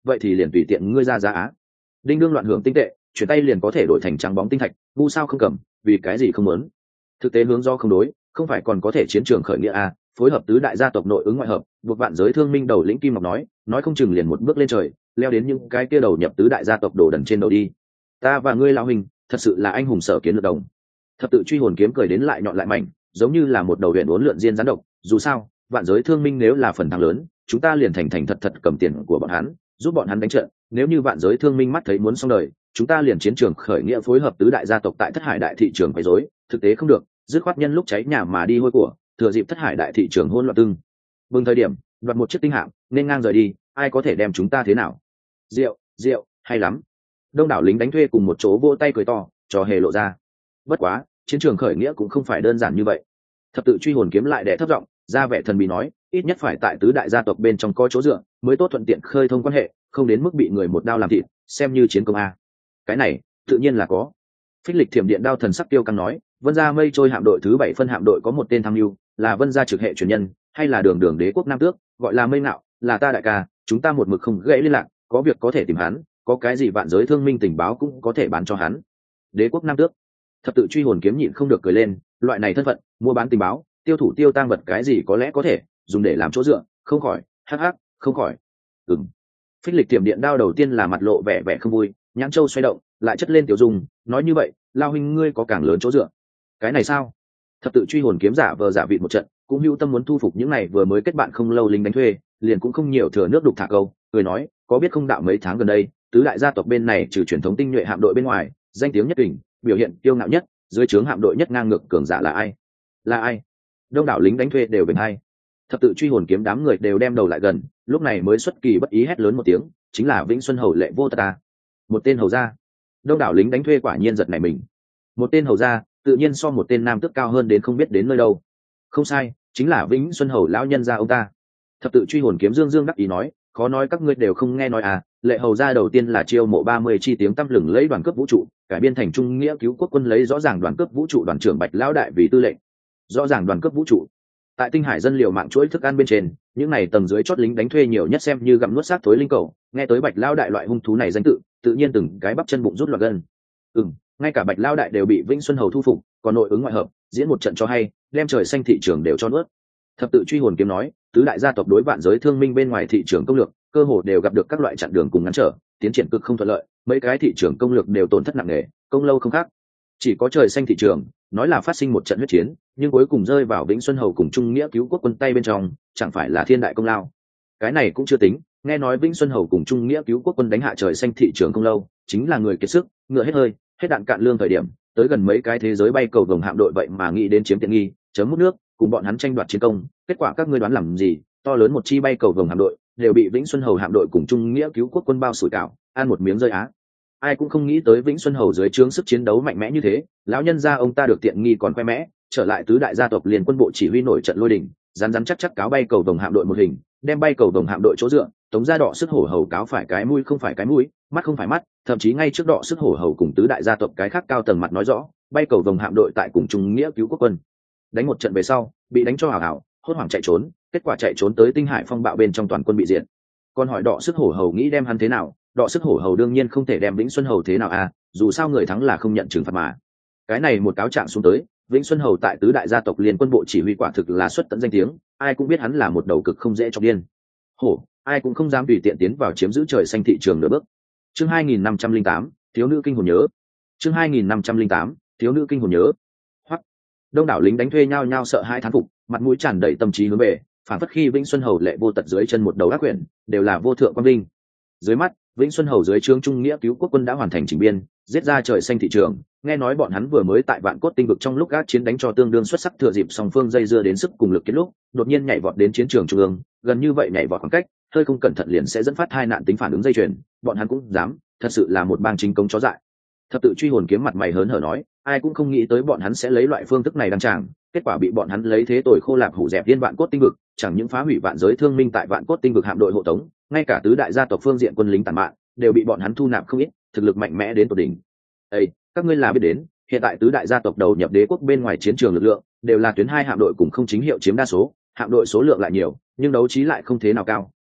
vậy thì liền tùy tiện ngươi ra giá á. Đinh đương loạn hưởng tinh tệ, chuyển tay liền có thể đổi thành trắng bóng tinh thạch, ngu sao không cầm, vì cái gì không muốn. Thực tế hướng do không đối, không phải còn có thể chiến trường khởi nghĩa à, phối hợp tứ đại gia tộc nội ứng ngoại hợp, buộc vạn giới thương minh đầu lĩnh Kim Ngọc nói, nói không chừng liền một bước lên trời, leo đến những cái kia đầu nhập tứ đại gia tộc đổ đần trên đầu đi. Ta và ngươi lão hình, thật sự là anh hùng sở kiến lược đồng. Thập tự truy hồn kiếm cười đến lại nhọn lại mảnh, giống như là một đầu huyền uốn lượn diên rắn độc, dù sao, vạn giới thương minh nếu là phần thắng lớn, chúng ta liền thành thành thật thật cầm tiền của bọn hắn, giúp bọn hắn đánh trận, nếu như vạn giới thương minh mắt thấy muốn xong đời, chúng ta liền chiến trường khởi nghĩa phối hợp tứ đại gia tộc tại Thất Hải đại thị trường quấy rối, thực tế không được, dứt khoát nhân lúc cháy nhà mà đi hôi của, thừa dịp Thất Hải đại thị trường hỗn loạn tưng bừng thời điểm, đoạt một chiếc tinh hạm, nên ngang rời đi, ai có thể đem chúng ta thế nào? Rượu, rượu, hay lắm. Đông đảo lính đánh thuê cùng một chỗ vỗ tay cười to, trò hề lộ ra. Bất quá, chiến trường khởi nghĩa cũng không phải đơn giản như vậy. Thập tự truy hồn kiếm lại đè thấp giọng, ra vẻ thần bí nói, ít nhất phải tại tứ đại gia tộc bên trong có chỗ dựa, mới tốt thuận tiện khơi thông quan hệ, không đến mức bị người một đao làm thịt, xem như chiến công a. Cái này, tự nhiên là có. Phích lịch thiểm điện đao thần sắc tiêu căng nói, Vân gia mây trôi hạm đội thứ bảy phân hạm đội có một tên tham mưu, là Vân gia trực hệ truyền nhân, hay là đường đường đế quốc nam tước, gọi là Mây Nạo, là ta đại ca, chúng ta một mực không gãy liên lạc, có việc có thể tìm hắn, có cái gì vạn giới thương minh tình báo cũng có thể bán cho hắn. Đế quốc nam tước. Thập tự truy hồn kiếm nhịn không được cười lên, loại này thân phận, mua bán tình báo, tiêu thủ tiêu tang vật cái gì có lẽ có thể dùng để làm chỗ dựa, không khỏi, hắc hắc, không khỏi. Ừm. Phích lịch tiềm điện đao đầu tiên là mặt lộ vẻ vẻ không vui, nhãn châu xoay động, lại chất lên tiểu dung, nói như vậy, lao huynh ngươi có càng lớn chỗ dựa. Cái này sao? Thập tự truy hồn kiếm giả vờ giả vị một trận, cũng hữu tâm muốn thu phục những này vừa mới kết bạn không lâu lính đánh thuê, liền cũng không nhiều thừa nước đục thả câu, người nói, có biết không đạo mấy tháng gần đây, tứ đại gia tộc bên này trừ truyền thống tinh nhuệ hạm đội bên ngoài, danh tiếng nhất đỉnh, biểu hiện kiêu ngạo nhất, dưới trướng hạm đội nhất ngang ngược cường giả là ai? Là ai? Đông đảo lính đánh thuê đều bình hay. Thập tự truy hồn kiếm đám người đều đem đầu lại gần, lúc này mới xuất kỳ bất ý hét lớn một tiếng, chính là Vĩnh Xuân hầu Lệ Vô Tật ta. Một tên hầu gia. Đông đảo lính đánh thuê quả nhiên giật nảy mình. Một tên hầu gia, tự nhiên so một tên nam tước cao hơn đến không biết đến nơi đâu. Không sai, chính là Vĩnh Xuân hầu lão nhân gia ông ta. Thập tự truy hồn kiếm dương dương đắc ý nói, khó nói các ngươi đều không nghe nói à, Lệ hầu gia đầu tiên là chiêu mộ ba mươi chi tiếng tăm lừng lấy đoàn cướp vũ trụ, cải biên thành trung nghĩa cứu quốc quân, lấy rõ ràng đoàn cướp vũ trụ đoàn trưởng Bạch lão đại vì tư lệnh. Rõ ràng đoàn cướp vũ trụ. Tại tinh hải dân liều mạng chuỗi thức ăn bên trên, những này tầng dưới chót lính đánh thuê nhiều nhất xem như gặm nuốt xác thối linh cầu, nghe tới Bạch lão đại loại hung thú này danh tự, tự nhiên từng cái bắp chân bụng rút loạt gân. Ừm, ngay cả Bạch lão đại đều bị Vĩnh Xuân hầu thu phục, còn nội ứng ngoại hợp, diễn một trận cho hay, đem trời xanh thị trường đều cho nuốt. Thập tự truy hồn kiếm nói, tứ đại gia tộc đối vạn giới thương minh bên ngoài thị trường công lược, cơ hồ đều gặp được các loại chặn đường cùng ngăn trở, tiến triển cực không thuận lợi, mấy cái thị trường công lược đều tổn thất nặng nề, công lâu không khác. Chỉ có trời xanh thị trường, nói là phát sinh một trận huyết chiến, nhưng cuối cùng rơi vào Vĩnh Xuân hầu cùng trung nghĩa cứu quốc quân tay bên trong, chẳng phải là thiên đại công lao. Cái này cũng chưa tính, nghe nói Vĩnh Xuân hầu cùng trung nghĩa cứu quốc quân đánh hạ trời xanh thị trường không lâu, chính là người kiệt sức, ngựa hết hơi, hết đạn cạn lương thời điểm, tới gần mấy cái thế giới bay cầu vồng hạm đội vậy mà nghĩ đến chiếm tiện nghi, chấm mút nước, cùng bọn hắn tranh đoạt chiến công, kết quả các ngươi đoán làm gì, to lớn một chi bay cầu vồng hạm đội, đều bị Vĩnh Xuân hầu hạm đội cùng trung nghĩa cứu quốc quân bao sủi cảo, ăn một miếng rơi á. Ai cũng không nghĩ tới Vĩnh Xuân hầu dưới trướng sức chiến đấu mạnh mẽ như thế, lão nhân gia ông ta được tiện nghi còn khoe mẽ, trở lại tứ đại gia tộc liền quân bộ chỉ huy nổi trận lôi đình, rắn rắn chắc chắc cáo bay cầu vồng hạm đội một hình, đem bay cầu vồng hạm đội chỗ dựa, tống gia đọ sức hổ hầu cáo phải cái mũi không phải cái mũi, mắt không phải mắt, thậm chí ngay trước đọ sức hổ hầu cùng tứ đại gia tộc cái khác cao tầng mặt nói rõ, bay cầu vồng hạm đội tại cùng trung nghĩa cứu quốc quân đánh một trận về sau, bị đánh cho hào hào, hốt hoảng chạy trốn, kết quả chạy trốn tới tinh hải phong bạo bên trong toàn quân bị diệt. Còn hỏi đọ sức hổ hầu nghĩ đem hắn thế nào, đọ sức hổ hầu đương nhiên không thể đem Vĩnh Xuân hầu thế nào à, dù sao người thắng là không nhận trừng phạt mà. Cái này một cáo trạng xuống tới, Vĩnh Xuân hầu tại tứ đại gia tộc liên quân bộ chỉ huy quả thực là xuất tận danh tiếng, ai cũng biết hắn là một đầu cực không dễ chọc điên. Hổ, ai cũng không dám tùy tiện tiến vào chiếm giữ trời xanh thị trường nửa bước. Chương hai nghìn năm trăm lẻ tám, thiếu nữ kinh hồn nhớ. Chương hai nghìn năm trăm lẻ tám, thiếu nữ kinh hồn nhớ. Hoắc. Đông đảo lính đánh thuê nhao nhao sợ hãi thán phục, mặt mũi tràn đầy tâm trí hướng về, phản phất khi Vĩnh Xuân hầu Lệ Vô Tật dưới chân một đầu ác quyển, đều là vô thượng quang vinh. Dưới mắt, Vĩnh Xuân hầu dưới trướng trung nghĩa cứu quốc quân đã hoàn thành chỉnh biên, giết ra trời xanh thị trường, nghe nói bọn hắn vừa mới tại vạn cốt tinh vực trong lúc gác chiến đánh cho tương đương xuất sắc, thừa dịp song phương dây dưa đến sức cùng lực kết lúc, đột nhiên nhảy vọt đến chiến trường trung ương, gần như vậy nhảy vọt khoảng cách, hơi không cẩn thận liền sẽ dẫn phát hai nạn tính phản ứng dây chuyền, bọn hắn cũng dám, thật sự là một bang chính công chó dại. Thập tự truy hồn kiếm mặt mày hớn hở nói, ai cũng không nghĩ tới bọn hắn sẽ lấy loại phương thức này đăng tràng, kết quả bị bọn hắn lấy thế tội khô lạp hủ dẹp tiên vạn cốt tinh vực, chẳng những phá hủy vạn giới thương minh tại vạn cốt tinh vực hạm đội hộ tống, ngay cả tứ đại gia tộc phương diện quân lính tàn mạn đều bị bọn hắn thu nạp không ít, thực lực mạnh mẽ đến tột đỉnh. Ê, các ngươi là biết đến, hiện tại tứ đại gia tộc đầu nhập đế quốc bên ngoài chiến trường lực lượng đều là tuyến hai hạm đội cùng không chính hiệu chiếm đa số, hạm đội số lượng lại nhiều, nhưng đấu trí lại không thế nào cao,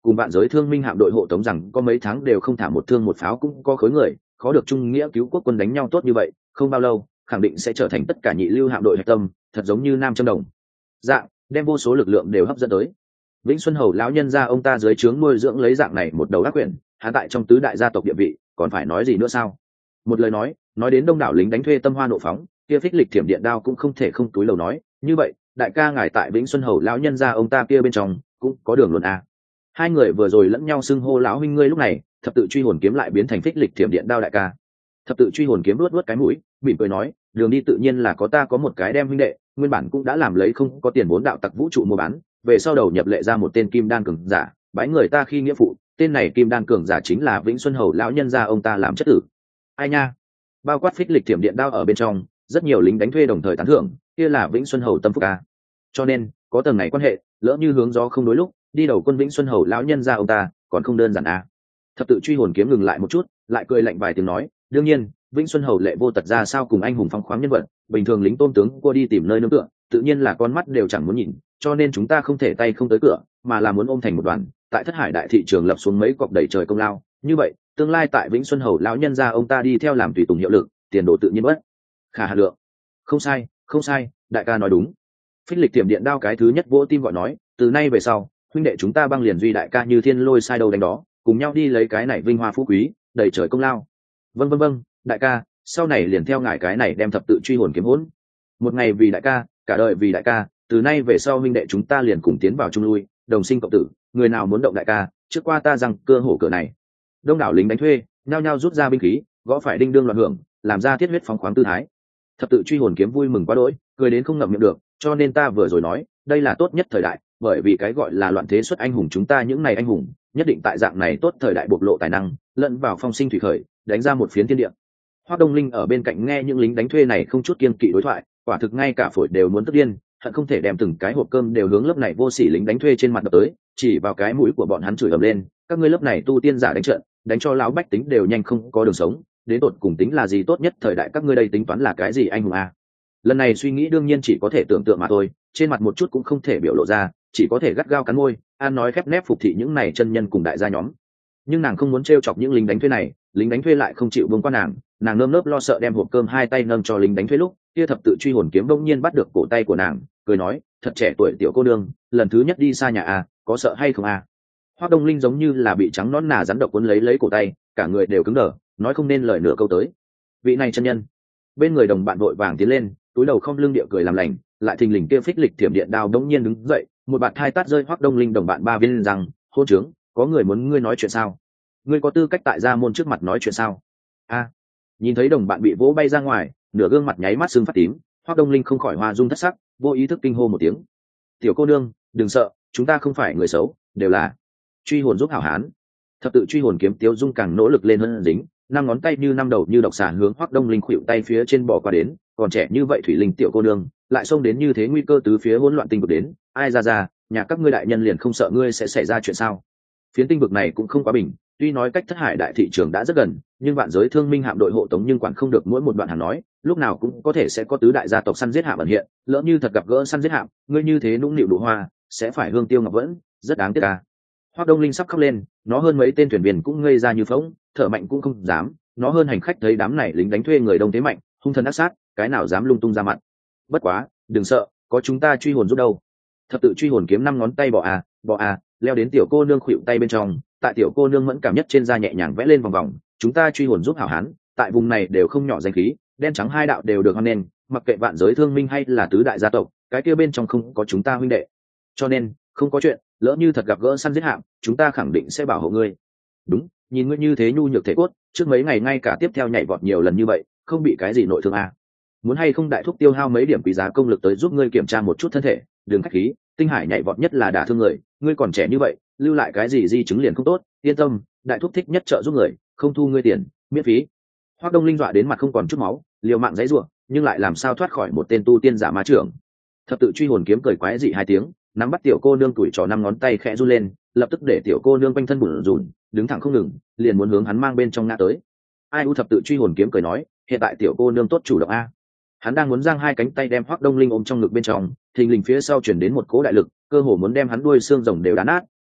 cùng vạn giới thương minh hạm đội hộ tống rằng có mấy tháng đều không thả một thương một pháo cũng có khối người, khó được trung nghĩa cứu quốc quân đánh nhau tốt như vậy, không bao lâu khẳng định sẽ trở thành tất cả nhị lưu hạm đội hạch tâm, thật giống như nam châm đồng dạng, đem vô số lực lượng đều hấp dẫn tới. Vĩnh Xuân Hầu lão nhân gia ông ta dưới trướng nuôi dưỡng lấy dạng này một đầu ác quyển, hắn tại trong tứ đại gia tộc địa vị còn phải nói gì nữa sao? Một lời nói nói đến đông đảo lính đánh thuê tâm hoa nộ phóng, kia phích lịch thiểm điện đao cũng không thể không túi lầu nói, như vậy đại ca ngài tại Vĩnh Xuân Hầu lão nhân gia ông ta kia bên trong cũng có đường luôn à. Hai người vừa rồi lẫn nhau xưng hô lão huynh ngươi, lúc này thập tự truy hồn kiếm lại biến thành phích lịch thiểm điện đao đại ca. Thập tự truy hồn kiếm luốt luốt cái mũi, mỉm cười nói, đường đi tự nhiên là có ta có một cái đem huynh đệ, nguyên bản cũng đã làm lấy không có tiền vốn đạo tặc vũ trụ mua bán, về sau đầu nhập lệ ra một tên kim đan cường giả, bái người ta khi nghĩa phụ, tên này kim đan cường giả chính là Vĩnh Xuân Hầu lão nhân gia ông ta làm chất tử. Ai nha, bao quát phích lịch thiểm điện đao ở bên trong, rất nhiều lính đánh thuê đồng thời tán thưởng, kia là Vĩnh Xuân Hầu tâm phúc ca. Cho nên có tầng này quan hệ, lỡ như hướng gió không đối lúc, đi đầu quân Vĩnh Xuân Hầu lão nhân gia ông ta còn không đơn giản à. Thập tự truy hồn kiếm ngừng lại một chút, lại cười lạnh vài tiếng nói, đương nhiên Vĩnh Xuân Hầu lệ vô tật ra sao cùng anh hùng phong khoáng nhân vật, bình thường lính tôn tướng cô đi tìm nơi nương tựa, tự nhiên là con mắt đều chẳng muốn nhìn, cho nên chúng ta không thể tay không tới cửa, mà là muốn ôm thành một đoàn, tại Thất Hải đại thị trường lập xuống mấy cọc đầy trời công lao, như vậy tương lai tại Vĩnh Xuân Hầu lão nhân gia ông ta đi theo làm tùy tùng hiệu lực, tiền đồ tự nhiên bất khả hà lượng. Không sai, không sai, đại ca nói đúng. Phích lịch tiềm điện đao cái thứ nhất vỗ tim gọi nói, từ nay về sau huynh đệ chúng ta băng liền duy đại ca như thiên lôi sai đầu đánh đó, cùng nhau đi lấy cái này vinh hoa phú quý, đầy trời công lao. Vâng vâng vâng, đại ca, sau này liền theo ngài cái này đem thập tự truy hồn kiếm hỗn. Một ngày vì đại ca, cả đời vì đại ca, từ nay về sau huynh đệ chúng ta liền cùng tiến vào trung lui, đồng sinh cộng tử, người nào muốn động đại ca, trước qua ta rằng cơ hổ cửa này. Đông đảo lính đánh thuê, nhao nhao rút ra binh khí, gõ phải đinh đương loạn hưởng, làm ra thiết huyết phóng khoáng tư thái. Thập tự truy hồn kiếm vui mừng quá đỗi, cười đến không ngậm miệng được, cho nên ta vừa rồi nói, đây là tốt nhất thời đại, bởi vì cái gọi là loạn thế xuất anh hùng, chúng ta những này anh hùng, nhất định tại dạng này tốt thời đại bộc lộ tài năng, lẫn vào phong sinh thủy khởi, đánh ra một phiến thiên địa. Hoắc Đông Linh ở bên cạnh nghe những lính đánh thuê này không chút kiêng kỵ đối thoại, quả thực ngay cả phổi đều muốn tức điên, hận không thể đem từng cái hộp cơm đều hướng lớp này vô sỉ lính đánh thuê trên mặt đập tới, chỉ vào cái mũi của bọn hắn chửi ầm lên, các ngươi lớp này tu tiên giả đánh trận, đánh cho lão bách tính đều nhanh không có đường sống, đến tột cùng tính là gì tốt nhất thời đại, các ngươi đây tính toán là cái gì anh hùng à? Lần này suy nghĩ đương nhiên chỉ có thể tưởng tượng mà thôi, trên mặt một chút cũng không thể biểu lộ ra, chỉ có thể gắt gao cắn môi, an nói khép nép phục thị những này chân nhân cùng đại gia nhóm. Nhưng nàng không muốn trêu chọc những lính đánh thuê này, lính đánh thuê lại không chịu buông qua nàng, nàng nơm nớp lo sợ đem hộp cơm hai tay nâng cho lính đánh thuê lúc, kia thập tự truy hồn kiếm bỗng nhiên bắt được cổ tay của nàng, cười nói, thật trẻ tuổi tiểu cô nương, lần thứ nhất đi xa nhà à, có sợ hay không à? Hoắc Đông Linh giống như là bị trắng nón nà rắn độc cuốn lấy lấy cổ tay, cả người đều cứng đờ, nói không nên lời nửa câu tới. Vị này chân nhân, bên người đồng bạn vội vàng tiến lên, túi đầu không lưng địa cười làm lành, lại thình lình kia phích lịch thiểm điện đao đống nhiên đứng dậy, một bạt thai tát rơi Hoắc Đông Linh đồng bạn ba viên rằng, hôn trướng, có người muốn ngươi nói chuyện sao? Ngươi có tư cách tại gia môn trước mặt nói chuyện sao? A, nhìn thấy đồng bạn bị vỗ bay ra ngoài, nửa gương mặt nháy mắt sưng phát tím, Hoắc Đông Linh không khỏi hoa dung thất sắc, vô ý thức kinh hô một tiếng. Tiểu cô nương, đừng sợ, chúng ta không phải người xấu, đều là truy hồn giúp hảo hán. Thập tự truy hồn kiếm Tiếu Dung càng nỗ lực lên hơn dính, năm ngón tay như năm đầu như độc xà hướng Hoắc Đông Linh khuỵu tay phía trên bò qua đến, còn trẻ như vậy thủy linh tiểu cô nương, lại xông đến như thế nguy cơ tứ phía hỗn loạn tinh vực đến, ai ra ra, nhà các ngươi đại nhân liền không sợ ngươi sẽ xảy ra chuyện sao? Phiến tinh vực này cũng không quá bình, tuy nói cách Thất Hải đại thị trường đã rất gần, nhưng vạn giới thương minh hạm đội hộ tống nhưng quản không được mỗi một đoạn hàng nói, lúc nào cũng có thể sẽ có tứ đại gia tộc săn giết hạm ẩn hiện, lỡ như thật gặp gỡ săn giết hạm, ngươi như thế nũng nịu đủ hoa, sẽ phải hương tiêu ngọc vẫn, rất đáng tiếc à. Hoắc Đông Linh sắp khóc lên, nó hơn mấy tên thuyền viên cũng ngây ra như phỗng, thở mạnh cũng không dám, nó hơn hành khách thấy đám này lính đánh thuê người đông thế mạnh, hung thần ác sát, cái nào dám lung tung ra mặt. Bất quá, đừng sợ, có chúng ta truy hồn giúp đâu. Thập tự truy hồn kiếm năm ngón tay bỏ à, bỏ à, leo đến tiểu cô nương khuỵu tay bên trong, tại tiểu cô nương mẫn cảm nhất trên da nhẹ nhàng vẽ lên vòng vòng, chúng ta truy hồn giúp hảo hán, tại vùng này đều không nhỏ danh khí, đen trắng hai đạo đều được hoan nghênh, mặc kệ vạn giới thương minh hay là tứ đại gia tộc, cái kia bên trong không có chúng ta huynh đệ. Cho nên, không có chuyện, lỡ như thật gặp gỡ săn giết hạm, chúng ta khẳng định sẽ bảo hộ ngươi. Đúng, nhìn ngươi như thế nhu nhược thể cốt, trước mấy ngày ngay cả tiếp theo nhảy vọt nhiều lần như vậy, không bị cái gì nội thương à? Muốn hay không đại thúc tiêu hao mấy điểm quý giá công lực tới giúp ngươi kiểm tra một chút thân thể, đừng khách khí, tinh hải nhảy vọt nhất là đả thương người, ngươi còn trẻ như vậy, lưu lại cái gì di chứng liền không tốt, yên tâm, đại thúc thích nhất trợ giúp người, không thu ngươi tiền, miễn phí. Hoắc Đông Linh dọa đến mặt không còn chút máu, liều mạng giãy giụa, nhưng lại làm sao thoát khỏi một tên tu tiên giả ma trưởng. Thập tự truy hồn kiếm cười quái dị hai tiếng, nắm bắt tiểu cô nương tuổi trò năm ngón tay khẽ run lên, lập tức để tiểu cô nương quanh thân bủn rủn, đứng thẳng không ngừng, liền muốn hướng hắn mang bên trong ngã tới. Ai u thập tự truy hồn kiếm cười nói, hiện tại tiểu cô nương tốt chủ động a. Hắn đang muốn giang hai cánh tay đem Hoắc Đông Linh ôm trong ngực bên trong, thình lình phía sau chuyển đến một cỗ đại lực, cơ hồ muốn đem hắn đuôi xương rồng đều đá nát,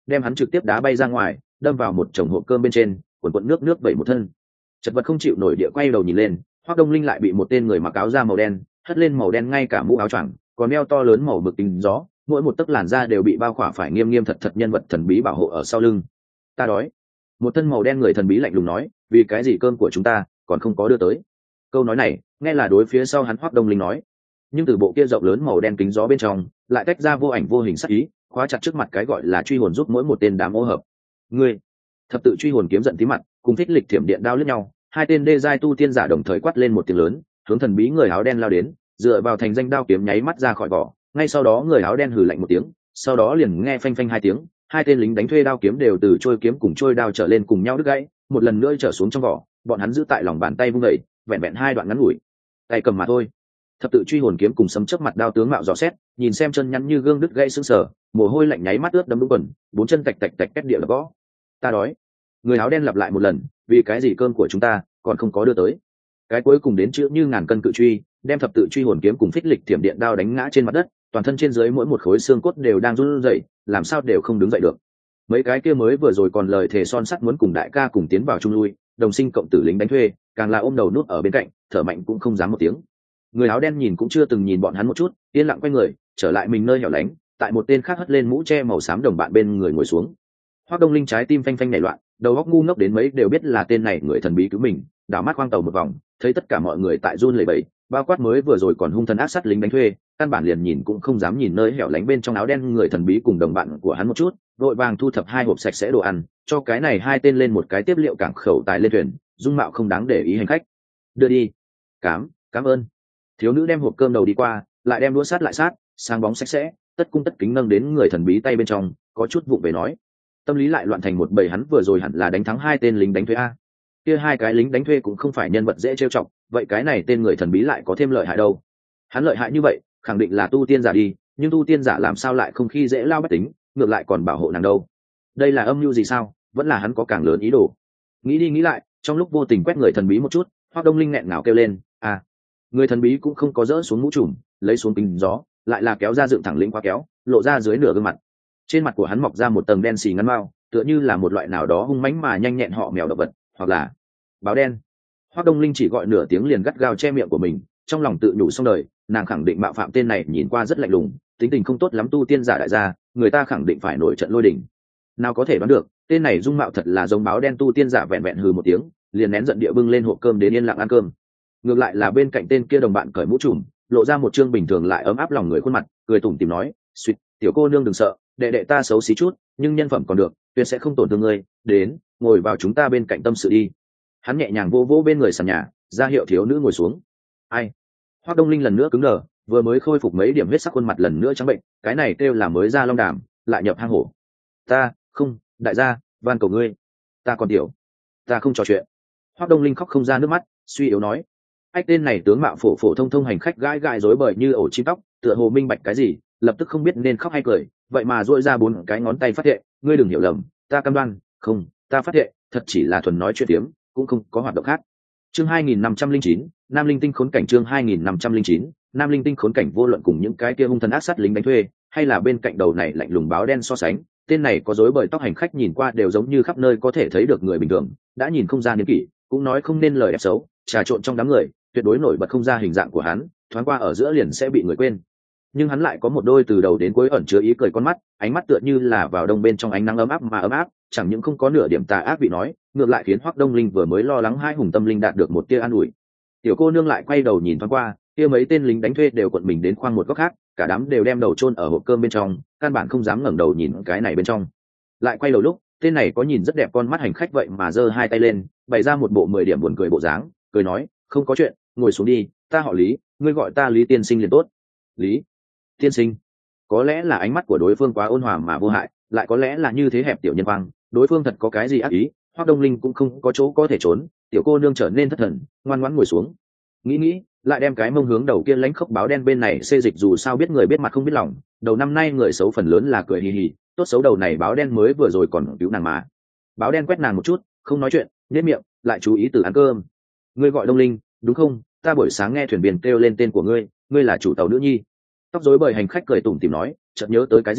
đem hắn trực tiếp đá bay ra ngoài, đâm vào một chồng hộp cơm bên trên, cuộn cuộn nước nước vẩy một thân. Chật vật không chịu nổi địa quay đầu nhìn lên, Hoắc Đông Linh lại bị một tên người mặc áo da màu đen hất lên màu đen ngay cả mũ áo choàng, còn đeo to lớn màu mực kính gió, mỗi một tấc làn da đều bị bao khỏa phải nghiêm nghiêm thật thật nhân vật thần bí bảo hộ ở sau lưng. Ta đói. Một thân màu đen người thần bí lạnh lùng nói, vì cái gì cơm của chúng ta còn không có đưa tới? Câu nói này nghe là đối phía sau hắn Hoắc Đông Linh nói, nhưng từ bộ kia rộng lớn màu đen kính gió bên trong lại tách ra vô ảnh vô hình sắc ý, khóa chặt trước mặt cái gọi là truy hồn giúp mỗi một tên đám ô hợp. Ngươi! Thập tự truy hồn kiếm giận tí mặt, cùng thích lịch thiểm điện đao lướt nhau, hai tên đê giai tu tiên giả đồng thời quát lên một tiếng lớn, hướng thần bí người áo đen lao đến, dựa vào thành danh đao kiếm nháy mắt ra khỏi vỏ. Ngay sau đó người áo đen hừ lạnh một tiếng, sau đó liền nghe phanh phanh hai tiếng, hai tên lính đánh thuê đao kiếm đều từ trôi kiếm cùng trôi đao trở lên cùng nhau đứt gãy, một lần nữa trở xuống trong vỏ, bọn hắn giữ tại lòng bàn tay vung đẩy, vẹn vẹn hai đoạn ngắn ngủi, tay cầm mà thôi. Thập tự truy hồn kiếm cùng sấm chớp mặt đao tướng mạo dò xét, nhìn xem chân nhắn như gương đứt gãy sững sờ, mồ hôi lạnh nháy mắt ướt đẫm đúng quần, bốn chân tạch tạch tạch két địa là gõ. Ta đói. Người áo đen lặp lại một lần, vì cái gì cơm của chúng ta còn không có đưa tới? Cái cuối cùng đến chữ như ngàn cân cự truy, đem thập tự truy hồn kiếm cùng phích lịch thiểm điện đao đánh ngã trên mặt đất, toàn thân trên dưới mỗi một khối xương cốt đều đang run rẩy, làm sao đều không đứng dậy được. Mấy cái kia mới vừa rồi còn lời thề son sắt muốn cùng đại ca cùng tiến vào trung lui, đồng sinh cộng tử lính đánh thuê, càng là ôm đầu nút ở bên cạnh, thở mạnh cũng không dám một tiếng. Người áo đen nhìn cũng chưa từng nhìn bọn hắn một chút, yên lặng quay người, trở lại mình nơi hẻo lánh, tại một tên khác hất lên mũ che màu xám đồng bạn bên người ngồi xuống. Hoắc Đông Linh trái tim phanh phanh nảy loạn, đầu óc ngu ngốc đến mấy đều biết là tên này người thần bí cứu mình, đảo mắt khoang tàu một vòng, thấy tất cả mọi người tại run lẩy bẩy, bao quát mới vừa rồi còn hung thần ác sát lính đánh thuê, căn bản liền nhìn cũng không dám nhìn nơi hẻo lánh bên trong áo đen người thần bí cùng đồng bạn của hắn một chút, vội vàng thu thập hai hộp sạch sẽ đồ ăn, cho cái này hai tên lên một cái tiếp liệu cảng khẩu tài lên thuyền, dung mạo không đáng để ý hành khách. Đưa đi. Cám, cảm ơn. Thiếu nữ đem hộp cơm đầu đi qua, lại đem đũa sát lại sát, sáng bóng sạch sẽ, tất cung tất kính nâng đến người thần bí tay bên trong, có chút vụng về nói. Tâm lý lại loạn thành một bầy, hắn vừa rồi hẳn là đánh thắng hai tên lính đánh thuê a. Kia hai cái lính đánh thuê cũng không phải nhân vật dễ trêu chọc, vậy cái này tên người thần bí lại có thêm lợi hại đâu? Hắn lợi hại như vậy, khẳng định là tu tiên giả đi, nhưng tu tiên giả làm sao lại không khi dễ lao bách tính, ngược lại còn bảo hộ nàng đâu? Đây là âm mưu gì sao? Vẫn là hắn có càng lớn ý đồ. Nghĩ đi nghĩ lại, trong lúc vô tình quét người thần bí một chút, Hoắc Đông Linh nghẹn ngào kêu lên, à. Người thần bí cũng không có dỡ xuống mũ trùm, lấy xuống kính gió, lại là kéo ra dựng thẳng lĩnh quá kéo, lộ ra dưới nửa gương mặt. Trên mặt của hắn mọc ra một tầng đen xì ngắn mao, tựa như là một loại nào đó hung mãnh mà nhanh nhẹn họ mèo động vật, hoặc là báo đen. Hoắc Đông Linh chỉ gọi nửa tiếng liền gắt gao che miệng của mình, trong lòng tự nhủ xong đời, nàng khẳng định mạo phạm tên này nhìn qua rất lạnh lùng, tính tình không tốt lắm tu tiên giả đại gia, người ta khẳng định phải nổi trận lôi đình. Nào có thể đoán được, tên này dung mạo thật là giống báo đen tu tiên giả, vẹn vẹn hừ một tiếng, liền nén giận địa bưng lên hộp cơm đến yên lặng ăn cơm. Ngược lại là bên cạnh tên kia đồng bạn cởi mũ trùm, lộ ra một trương bình thường lại ấm áp lòng người khuôn mặt, cười tủm tỉm nói, "Xuyệt, tiểu cô nương đừng sợ, đệ đệ ta xấu xí chút, nhưng nhân phẩm còn được, tuyệt sẽ không tổn thương ngươi, đến, ngồi vào chúng ta bên cạnh tâm sự đi." Hắn nhẹ nhàng vô vỗ bên người sàn nhà, ra hiệu thiếu nữ ngồi xuống. Ai? Hoắc Đông Linh lần nữa cứng đờ, vừa mới khôi phục mấy điểm huyết sắc khuôn mặt lần nữa trắng bệnh, cái này kêu là mới ra long đàm, lại nhập hang hổ. Ta, không, đại gia, van cầu ngươi, ta còn tiểu, ta không trò chuyện. Hoắc Đông Linh khóc không ra nước mắt, suy yếu nói. Ách, tên này tướng mạo phổ phổ thông thông hành khách gãi gãi rối bời như ổ chim tóc, tựa hồ minh bạch cái gì, lập tức không biết nên khóc hay cười, vậy mà duỗi ra bốn cái ngón tay phát thệ, ngươi đừng hiểu lầm, ta cam đoan, không, ta phát thệ, thật chỉ là thuần nói chuyện tiếm, cũng không có hoạt động khác. Chương hai nghìn năm trăm lẻ chín, Nam Linh Tinh khốn cảnh. Chương hai nghìn năm trăm lẻ chín, Nam Linh Tinh khốn cảnh. Vô luận cùng những cái kia hung thần ác sát lính đánh thuê, hay là bên cạnh đầu này lạnh lùng báo đen so sánh, tên này có rối bời tóc hành khách nhìn qua đều giống như khắp nơi có thể thấy được người bình thường, đã nhìn không ra niên kỷ, cũng nói không nên lời đẹp xấu, trà trộn trong đám người, tuyệt đối nổi bật không ra hình dạng của hắn, thoáng qua ở giữa liền sẽ bị người quên. Nhưng hắn lại có một đôi từ đầu đến cuối ẩn chứa ý cười con mắt, ánh mắt tựa như là vào đông bên trong ánh nắng ấm áp mà ấm áp, chẳng những không có nửa điểm tà ác bị nói, ngược lại khiến Hoắc Đông Linh vừa mới lo lắng hai hùng tâm linh đạt được một tia an ủi. Tiểu cô nương lại quay đầu nhìn thoáng qua, kia mấy tên lính đánh thuê đều cuộn mình đến khoang một góc khác, cả đám đều đem đầu chôn ở hộp cơm bên trong, căn bản không dám ngẩng đầu nhìn cái này bên trong. Lại quay đầu lúc, tên này có nhìn rất đẹp con mắt hành khách vậy mà giơ hai tay lên, bày ra một bộ mười điểm buồn cười bộ dáng, cười nói, không có chuyện, ngồi xuống đi, ta họ Lý, ngươi gọi ta Lý tiên sinh liền tốt. Lý tiên sinh? Có lẽ là ánh mắt của đối phương quá ôn hòa mà vô hại, lại có lẽ là như thế hẹp tiểu nhân quang, đối phương thật có cái gì ác ý, Hoắc Đông Linh cũng không có chỗ có thể trốn. Tiểu cô nương trở nên thất thần, ngoan ngoãn ngồi xuống, nghĩ nghĩ lại đem cái mông hướng đầu kia lãnh khốc báo đen bên này xê dịch, dù sao biết người biết mặt không biết lòng, đầu năm nay người xấu phần lớn là cười hì hì, tốt xấu đầu này báo đen mới vừa rồi còn cứu nàng mà. Báo đen quét nàng một chút, không nói chuyện, nhếch miệng, lại chú ý từ ăn cơm. Ngươi gọi Đông Linh, đúng không? Ta buổi sáng nghe thuyền biển kêu lên tên của ngươi, ngươi là chủ tàu nữ nhi. Tóc rối bời hành khách cười tủm tỉm nói, chợt nhớ tới cái gì,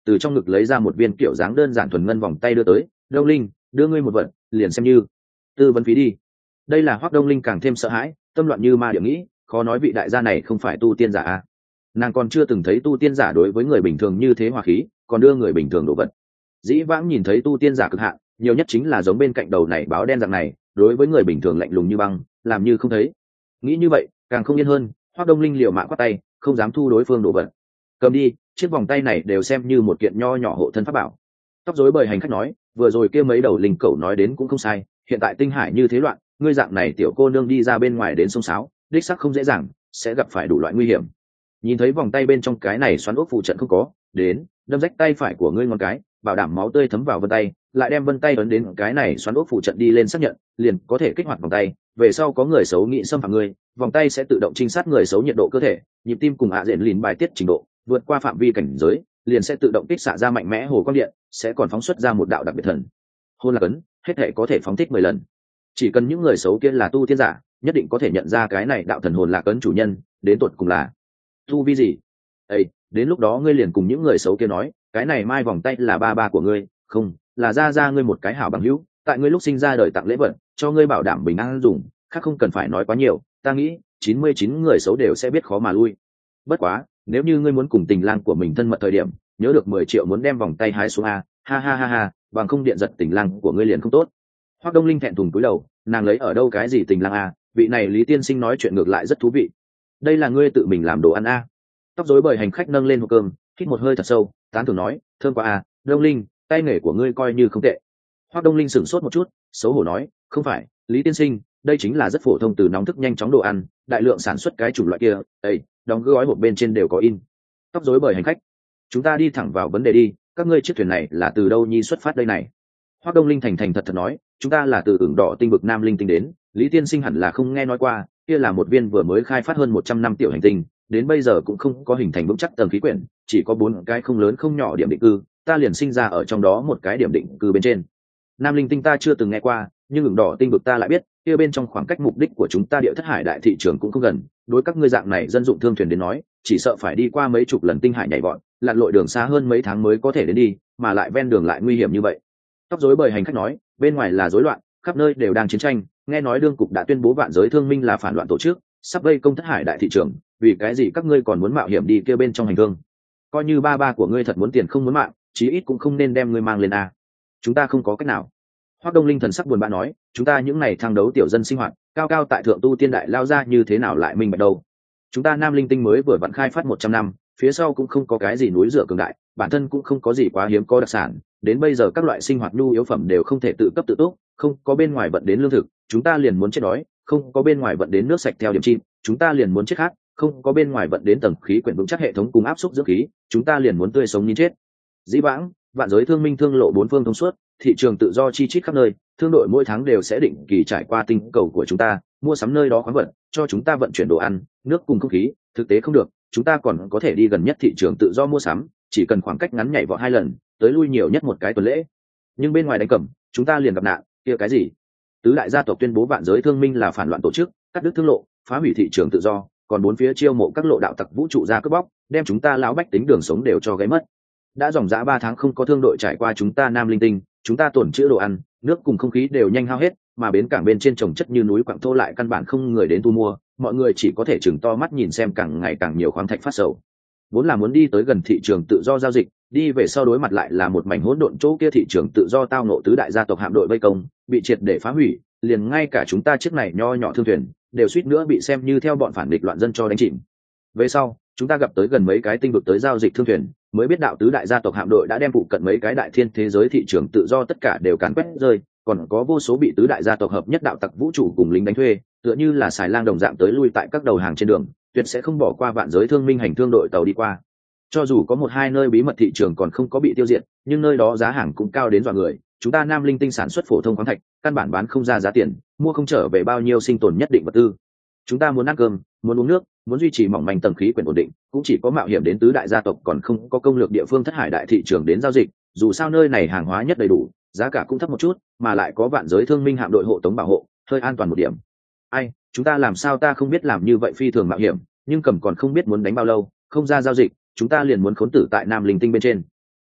từ trong ngực lấy ra một viên kiểu dáng đơn giản thuần ngân vòng tay đưa tới. Đông Linh, đưa ngươi một vật, liền xem như tư vấn phí đi. Đây là Hoắc Đông Linh càng thêm sợ hãi, tâm loạn như ma điểm nghĩ, khó nói vị đại gia này không phải tu tiên giả à? Nàng còn chưa từng thấy tu tiên giả đối với người bình thường như thế hòa khí, còn đưa người bình thường đồ vật. Dĩ vãng nhìn thấy tu tiên giả cực hạn, nhiều nhất chính là giống bên cạnh đầu này báo đen dạng này, đối với người bình thường lạnh lùng như băng, làm như không thấy. Nghĩ như vậy, càng không yên hơn, Hoắc Đông Linh liều mạng quát tay, không dám thu đối phương đồ vật. Cầm đi, chiếc vòng tay này đều xem như một kiện nho nhỏ hộ thân pháp bảo. Tóc rối bời hành khách nói, vừa rồi kia mấy đầu linh cẩu nói đến cũng không sai, hiện tại tinh hải như thế loạn, ngươi dạng này tiểu cô nương đi ra bên ngoài đến sông sáo, đích xác không dễ dàng, sẽ gặp phải đủ loại nguy hiểm. Nhìn thấy vòng tay bên trong cái này xoắn ốc phụ trận không có, đến đâm rách tay phải của ngươi ngón cái, bảo đảm máu tươi thấm vào vân tay, lại đem vân tay ấn đến cái này xoắn ốc phụ trận đi lên xác nhận, liền có thể kích hoạt vòng tay. Về sau có người xấu nghĩ xâm phạm ngươi, vòng tay sẽ tự động trinh sát người xấu nhiệt độ cơ thể, nhịp tim cùng ạ diện lìn bài tiết trình độ, vượt qua phạm vi cảnh giới, liền sẽ tự động kích xạ ra mạnh mẽ hồ quang điện, sẽ còn phóng xuất ra một đạo đặc biệt thần hôn lạc ấn, hết thể có thể phóng thích mười lần. Chỉ cần những người xấu kia là tu tiên giả, nhất định có thể nhận ra cái này đạo thần hồn lạc ấn chủ nhân đến tuột cùng là tu vi gì. Ê, đến lúc đó ngươi liền cùng những người xấu kia nói, cái này mai vòng tay là ba ba của ngươi, không, là ra ra ngươi một cái hảo bằng hữu, tại ngươi lúc sinh ra đời tặng lễ vật, cho ngươi bảo đảm bình an dùng, khác không cần phải nói quá nhiều, ta nghĩ chín mươi chín người xấu đều sẽ biết khó mà lui. Bất quá, nếu như ngươi muốn cùng tình lang của mình thân mật thời điểm, nhớ được mười triệu muốn đem vòng tay hái xuống a, ha ha ha ha, bằng không điện giật tình lang của ngươi liền không tốt. Hoắc Đông Linh thẹn thùng cúi đầu, nàng lấy ở đâu cái gì tình lang a, vị này Lý tiên sinh nói chuyện ngược lại rất thú vị. Đây là ngươi tự mình làm đồ ăn a. Tóc rối bời hành khách nâng lên hộp cơm, hít một hơi thật sâu, tán thưởng nói, thơm quá a, Đông Linh, tay nghề của ngươi coi như không tệ. Hoắc Đông Linh sửng sốt một chút, xấu hổ nói, không phải, Lý tiên sinh, đây chính là rất phổ thông từ nóng thức nhanh chóng đồ ăn, đại lượng sản xuất cái chủng loại kia, ấy, đóng gói hộp bên trên đều có in. Tóc rối bời hành khách, chúng ta đi thẳng vào vấn đề đi, các ngươi chiếc thuyền này là từ đâu nhi xuất phát đây này? Hoắc Đông Linh thành thành thật thật nói, chúng ta là từ Ửng Đỏ tinh vực Nam Linh tinh đến, Lý tiên sinh hẳn là không nghe nói qua, kia là một viên vừa mới khai phát hơn một trăm năm tiểu hành tinh, đến bây giờ cũng không có hình thành vững chắc tầng khí quyển, chỉ có bốn cái không lớn không nhỏ điểm định cư, ta liền sinh ra ở trong đó một cái điểm định cư bên trên. Nam Linh tinh ta chưa từng nghe qua, nhưng Ửng Đỏ tinh vực ta lại biết, kia bên trong khoảng cách mục đích của chúng ta địa thất hải đại thị trường cũng không gần, đối các ngươi dạng này dân dụng thương thuyền đến nói, chỉ sợ phải đi qua mấy chục lần tinh hải nhảy vọt, lặn lội đường xa hơn mấy tháng mới có thể đến đi, mà lại ven đường lại nguy hiểm như vậy. Tóc rối bời hành khách nói, bên ngoài là rối loạn, khắp nơi đều đang chiến tranh, nghe nói đương cục đã tuyên bố vạn giới thương minh là phản loạn tổ chức, sắp vây công thất hải đại thị trường, vì cái gì các ngươi còn muốn mạo hiểm đi kia bên trong hành thương? Coi như ba ba của ngươi thật muốn tiền không muốn mạng, chí ít cũng không nên đem ngươi mang lên a. Chúng ta không có cách nào. Hoắc Đông Linh thần sắc buồn bã nói, chúng ta những này thăng đấu tiểu dân sinh hoạt, cao cao tại thượng tu tiên đại lao ra như thế nào lại minh bạch đâu? Chúng ta Nam Linh tinh mới vừa vặn khai phát một trăm năm, phía sau cũng không có cái gì núi rửa cường đại, bản thân cũng không có gì quá hiếm có đặc sản, đến bây giờ các loại sinh hoạt nhu yếu phẩm đều không thể tự cấp tự túc, không có bên ngoài vận đến lương thực, chúng ta liền muốn chết đói, không có bên ngoài vận đến nước sạch theo điểm chim, chúng ta liền muốn chết khát, không có bên ngoài vận đến tầng khí quyển vững chắc hệ thống cùng áp suất dưỡng khí, chúng ta liền muốn tươi sống như chết. Dĩ vãng, vạn giới thương minh thương lộ bốn phương thông suốt, thị trường tự do chi chít khắp nơi, thương đội mỗi tháng đều sẽ định kỳ trải qua tinh cầu của chúng ta, mua sắm nơi đó khoáng vật, cho chúng ta vận chuyển đồ ăn, nước cùng không khí, thực tế không được, chúng ta còn có thể đi gần nhất thị trường tự do mua sắm, chỉ cần khoảng cách ngắn nhảy vọt hai lần, tới lui nhiều nhất một cái tuần lễ. Nhưng bên ngoài đánh cẩm, chúng ta liền gặp nạn, kia cái gì? Tứ đại gia tộc tuyên bố vạn giới thương minh là phản loạn tổ chức, cắt đứt thương lộ, phá hủy thị trường tự do, còn bốn phía chiêu mộ các lộ đạo tặc vũ trụ ra cướp bóc, đem chúng ta lão bách tính đường sống đều cho gáy mất. Đã dòng dã ba tháng không có thương đội trải qua chúng ta Nam Linh tinh, chúng ta tổn trữ đồ ăn, nước cùng không khí đều nhanh hao hết, mà bến cảng bên trên trồng chất như núi quặng thô lại căn bản không người đến thu mua, mọi người chỉ có thể chừng to mắt nhìn xem càng ngày càng nhiều khoáng thạch phát sầu. Vốn là muốn đi tới gần thị trường tự do giao dịch, đi về sau đối mặt lại là một mảnh hỗn độn, chỗ kia thị trường tự do tao nộ tứ đại gia tộc hạm đội vây công, bị triệt để phá hủy, liền ngay cả chúng ta chiếc này nho nhỏ thương thuyền đều suýt nữa bị xem như theo bọn phản địch loạn dân cho đánh chìm. Về sau, chúng ta gặp tới gần mấy cái tinh vực tới giao dịch thương thuyền, mới biết đạo tứ đại gia tộc hạm đội đã đem phụ cận mấy cái đại thiên thế giới thị trường tự do tất cả đều càn quét rơi, còn có vô số bị tứ đại gia tộc hợp nhất đạo tặc vũ trụ cùng lính đánh thuê, tựa như là xài lang đồng dạng tới lui tại các đầu hàng trên đường, tuyệt sẽ không bỏ qua vạn giới thương minh hành thương đội tàu đi qua. Cho dù có một hai nơi bí mật thị trường còn không có bị tiêu diệt, nhưng nơi đó giá hàng cũng cao đến dọa người, chúng ta Nam Linh tinh sản xuất phổ thông khoáng thạch, căn bản bán không ra giá tiền, mua không trở về bao nhiêu sinh tồn nhất định vật tư. Chúng ta muốn ăn cơm, muốn uống nước, muốn duy trì mỏng manh tầng khí quyển ổn định, cũng chỉ có mạo hiểm đến tứ đại gia tộc còn không có công lược địa phương thất hải đại thị trường đến giao dịch, dù sao nơi này hàng hóa nhất đầy đủ, giá cả cũng thấp một chút, mà lại có vạn giới thương minh hạm đội hộ tống bảo hộ, hơi an toàn một điểm. Ai, chúng ta làm sao ta không biết làm như vậy phi thường mạo hiểm, nhưng cầm còn không biết muốn đánh bao lâu, không ra giao dịch, chúng ta liền muốn khốn tử tại Nam Linh tinh bên trên.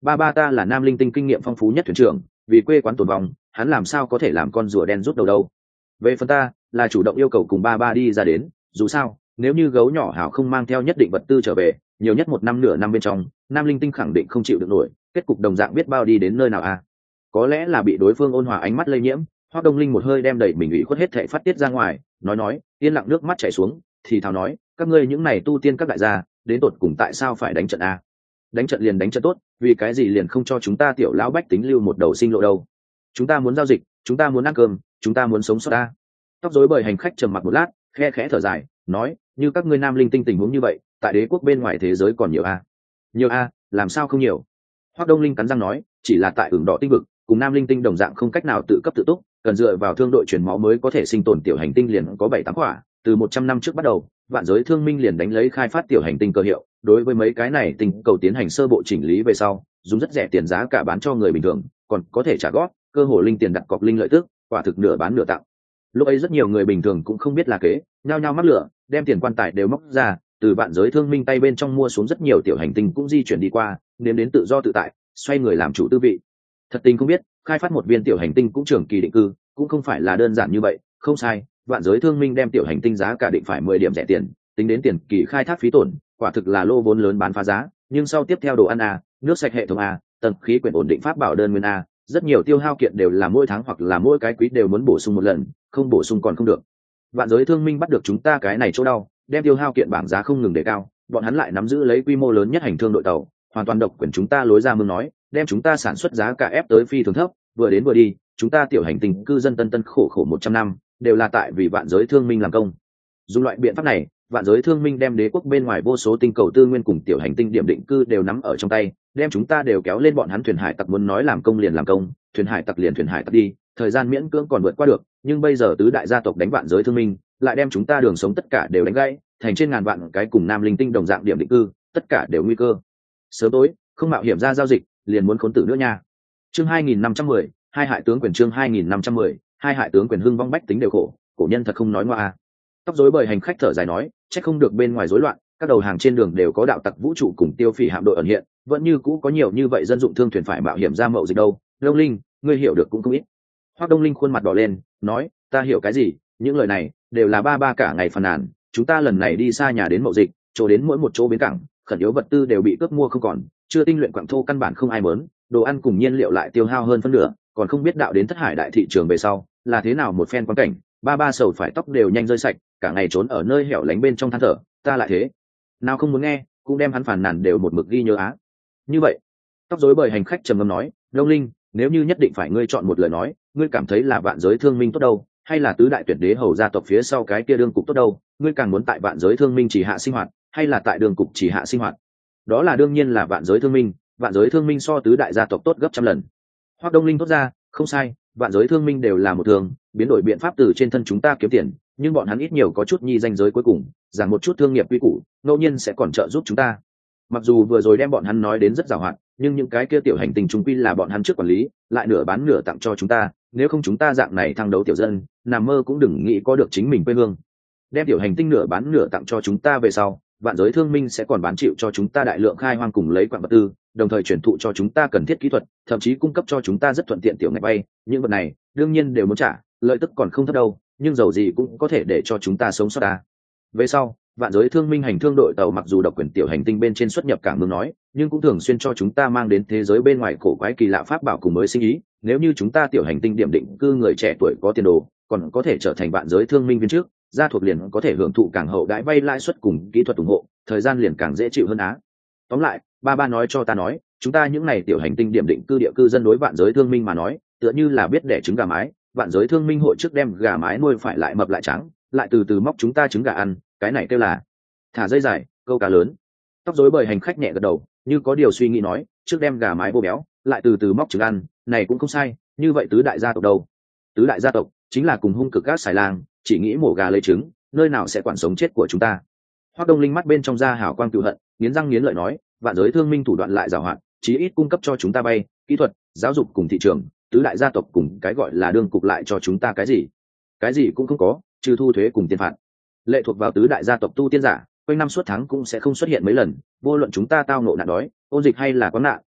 ba ba ta là nam linh tinh kinh nghiệm phong phú nhất thuyền trưởng, vì quê quán tồn vong, hắn làm sao có thể làm con rùa đen rút đầu đâu. Về phần ta là chủ động yêu cầu cùng ba ba đi ra đến, dù sao nếu như gấu nhỏ hảo không mang theo nhất định vật tư trở về, nhiều nhất một năm nửa năm bên trong nam linh tinh khẳng định không chịu được nổi, kết cục đồng dạng biết bao đi đến nơi nào à. Có lẽ là bị đối phương ôn hòa ánh mắt lây nhiễm, Hoắc Đông Linh một hơi đem đẩy mình ủy khuất hết thảy phát tiết ra ngoài, nói nói yên lặng nước mắt chảy xuống, thì thào nói các ngươi những này tu tiên các đại gia đến tột cùng tại sao phải đánh trận a? Đánh trận liền đánh trận tốt, vì cái gì liền không cho chúng ta tiểu lão bách tính lưu một đầu sinh lộ đâu? Chúng ta muốn giao dịch, chúng ta muốn ăn cơm, chúng ta muốn sống sót a. Tóc rối bời hành khách trầm mặc một lát, khe khẽ thở dài, nói như các ngươi nam linh tinh tình huống như vậy, tại đế quốc bên ngoài thế giới còn nhiều a. Nhiều a, làm sao không nhiều? Hoắc Đông Linh cắn răng nói, chỉ là tại ửng đỏ tinh vực, cùng nam linh tinh đồng dạng không cách nào tự cấp tự túc, cần dựa vào thương đội truyền máu mới có thể sinh tồn tiểu hành tinh liền có bảy tám quả, từ một trăm năm trước bắt đầu, vạn giới thương minh liền đánh lấy khai phát tiểu hành tinh cơ hiệu, đối với mấy cái này tinh cầu tiến hành sơ bộ chỉnh lý về sau, dùng rất rẻ tiền giá cả bán cho người bình thường, còn có thể trả góp, cơ hồ linh tiền đặt cọc linh lợi tức, quả thực nửa bán nửa tặng. Lúc ấy rất nhiều người bình thường cũng không biết là kế, nhao nhao mắc lửa, đem tiền quan tài đều móc ra, từ vạn giới thương minh tay bên trong mua xuống rất nhiều tiểu hành tinh cũng di chuyển đi qua, nếm đến tự do tự tại, xoay người làm chủ tư vị. Thật tình không biết, khai phát một viên tiểu hành tinh cũng trường kỳ định cư, cũng không phải là đơn giản như vậy, không sai, vạn giới thương minh đem tiểu hành tinh giá cả định phải mười điểm rẻ tiền, tính đến tiền kỳ khai thác phí tổn, quả thực là lô vốn lớn bán phá giá, nhưng sau tiếp theo đồ ăn a, nước sạch hệ thống a, tầng khí quyển ổn định pháp bảo đơn nguyên a, rất nhiều tiêu hao kiện đều là mỗi tháng hoặc là mỗi cái quý đều muốn bổ sung một lần, không bổ sung còn không được. Vạn giới thương minh bắt được chúng ta cái này chỗ đau, đem tiêu hao kiện bảng giá không ngừng đề cao, bọn hắn lại nắm giữ lấy quy mô lớn nhất hành thương đội tàu, hoàn toàn độc quyền chúng ta lối ra mương nói, đem chúng ta sản xuất giá cả ép tới phi thường thấp, vừa đến vừa đi, chúng ta tiểu hành tinh cư dân tân tân khổ khổ một trăm năm, đều là tại vì vạn giới thương minh làm công. Dùng loại biện pháp này, vạn giới thương minh đem đế quốc bên ngoài vô số tinh cầu tư nguyên cùng tiểu hành tinh điểm định cư đều nắm ở trong tay, đem chúng ta đều kéo lên bọn hắn thuyền hải tặc muốn nói làm công liền làm công, thuyền hải tặc liền thuyền hải tặc đi, thời gian miễn cưỡng còn vượt qua được, nhưng bây giờ tứ đại gia tộc đánh vạn giới thương minh, lại đem chúng ta đường sống tất cả đều đánh gãy, thành trên ngàn vạn cái cùng nam linh tinh đồng dạng điểm định cư, tất cả đều nguy cơ. Sớm tối, không mạo hiểm ra giao dịch, liền muốn khốn tử nữa nha. Chương hai nghìn năm trăm mười, hai hại tướng quyền chương hai nghìn năm trăm mười, hai hại tướng quyền hưng vong bách tính đều khổ, cổ nhân thật không nói ngoa. Tóc rối bời hành khách thở dài nói, chắc không được bên ngoài rối loạn, các đầu hàng trên đường đều có đạo tặc vũ trụ cùng tiêu phỉ hạm đội ẩn hiện, vẫn như cũ có nhiều như vậy dân dụng thương thuyền phải mạo hiểm ra mậu dịch đâu. Đông Linh, ngươi hiểu được cũng không ít. Hoắc Đông Linh khuôn mặt đỏ lên, nói, ta hiểu cái gì, những lời này đều là ba ba cả ngày phàn nàn, chúng ta lần này đi xa nhà đến mậu dịch, chỗ đến mỗi một chỗ bến cảng, khẩn yếu vật tư đều bị cướp mua không còn, chưa tinh luyện quặng thô căn bản không ai muốn, đồ ăn cùng nhiên liệu lại tiêu hao hơn phân nửa, còn không biết đạo đến thất hải đại thị trường về sau là thế nào một phen quan cảnh. Ba ba sầu phải tóc đều nhanh rơi sạch, cả ngày trốn ở nơi hẻo lánh bên trong than thở, ta lại thế nào không muốn nghe, cũng đem hắn phàn nàn đều một mực ghi nhớ á. Như vậy, tóc rối bời hành khách trầm ngâm nói, Đông Linh, nếu như nhất định phải ngươi chọn một lời nói, ngươi cảm thấy là vạn giới thương minh tốt đâu, hay là tứ đại tuyệt đế hầu gia tộc phía sau cái kia đương cục tốt đâu, ngươi càng muốn tại vạn giới thương minh chỉ hạ sinh hoạt, hay là tại đường cục chỉ hạ sinh hoạt? Đó là đương nhiên là vạn giới thương minh, vạn giới thương minh so tứ đại gia tộc tốt gấp trăm lần. Hoắc Đông Linh thốt ra, không sai, vạn giới thương minh đều là một thường, biến đổi biện pháp từ trên thân chúng ta kiếm tiền, nhưng bọn hắn ít nhiều có chút nhi danh giới cuối cùng, giảng một chút thương nghiệp quy củ, ngẫu nhiên sẽ còn trợ giúp chúng ta. Mặc dù vừa rồi đem bọn hắn nói đến rất giàu hạn, nhưng những cái kia tiểu hành tinh trung quy là bọn hắn trước quản lý, lại nửa bán nửa tặng cho chúng ta, nếu không chúng ta dạng này thăng đấu tiểu dân, nằm mơ cũng đừng nghĩ có được chính mình quê hương. Đem tiểu hành tinh nửa bán nửa tặng cho chúng ta về sau, vạn giới thương minh sẽ còn bán chịu cho chúng ta đại lượng khai hoang cùng lấy quặng vật tư, đồng thời chuyển thụ cho chúng ta cần thiết kỹ thuật, thậm chí cung cấp cho chúng ta rất thuận tiện tiểu ngạch bay, những vật này đương nhiên đều muốn trả, lợi tức còn không thấp đâu, nhưng dầu gì cũng có thể để cho chúng ta sống sót ta. Về sau, vạn giới thương minh hành thương đội tàu mặc dù độc quyền tiểu hành tinh bên trên xuất nhập cảng mương nói, nhưng cũng thường xuyên cho chúng ta mang đến thế giới bên ngoài cổ quái kỳ lạ pháp bảo cùng mới sinh ý, nếu như chúng ta tiểu hành tinh điểm định cư người trẻ tuổi có tiền đồ, còn có thể trở thành vạn giới thương minh viên trước, gia thuộc liền có thể hưởng thụ càng hậu đãi vay lãi suất cùng kỹ thuật ủng hộ, thời gian liền càng dễ chịu hơn á. Tóm lại, ba ba nói cho ta nói, chúng ta những này tiểu hành tinh điểm định cư địa cư dân đối vạn giới thương minh mà nói, tựa như là biết đẻ trứng gà mái, vạn giới thương minh hội trước đem gà mái nuôi phải lại mập lại trắng, lại từ từ móc chúng ta trứng gà ăn, cái này kêu là thả dây dài, câu cá lớn. Tóc rối bời hành khách nhẹ gật đầu, như có điều suy nghĩ nói, trước đem gà mái vô béo, lại từ từ móc trứng ăn, này cũng không sai, như vậy tứ đại gia tộc đâu? Tứ đại gia tộc chính là cùng hung cực các xài lang, chỉ nghĩ mổ gà lấy trứng, nơi nào sẽ quản sống chết của chúng ta. Hoắc Đông Linh mắt bên trong da hào quang cựu hận, nghiến răng nghiến lợi nói, vạn giới thương minh thủ đoạn lại giàu hạn, chí ít cung cấp cho chúng ta bay, kỹ thuật, giáo dục cùng thị trường, tứ đại gia tộc cùng cái gọi là đương cục lại cho chúng ta cái gì? Cái gì cũng không có, trừ thu thuế cùng tiền phạt. Lệ thuộc vào tứ đại gia tộc tu tiên giả, quanh năm suốt tháng cũng sẽ không xuất hiện mấy lần, vô luận chúng ta tao ngộ nạn đói, ôn dịch hay là có nạn,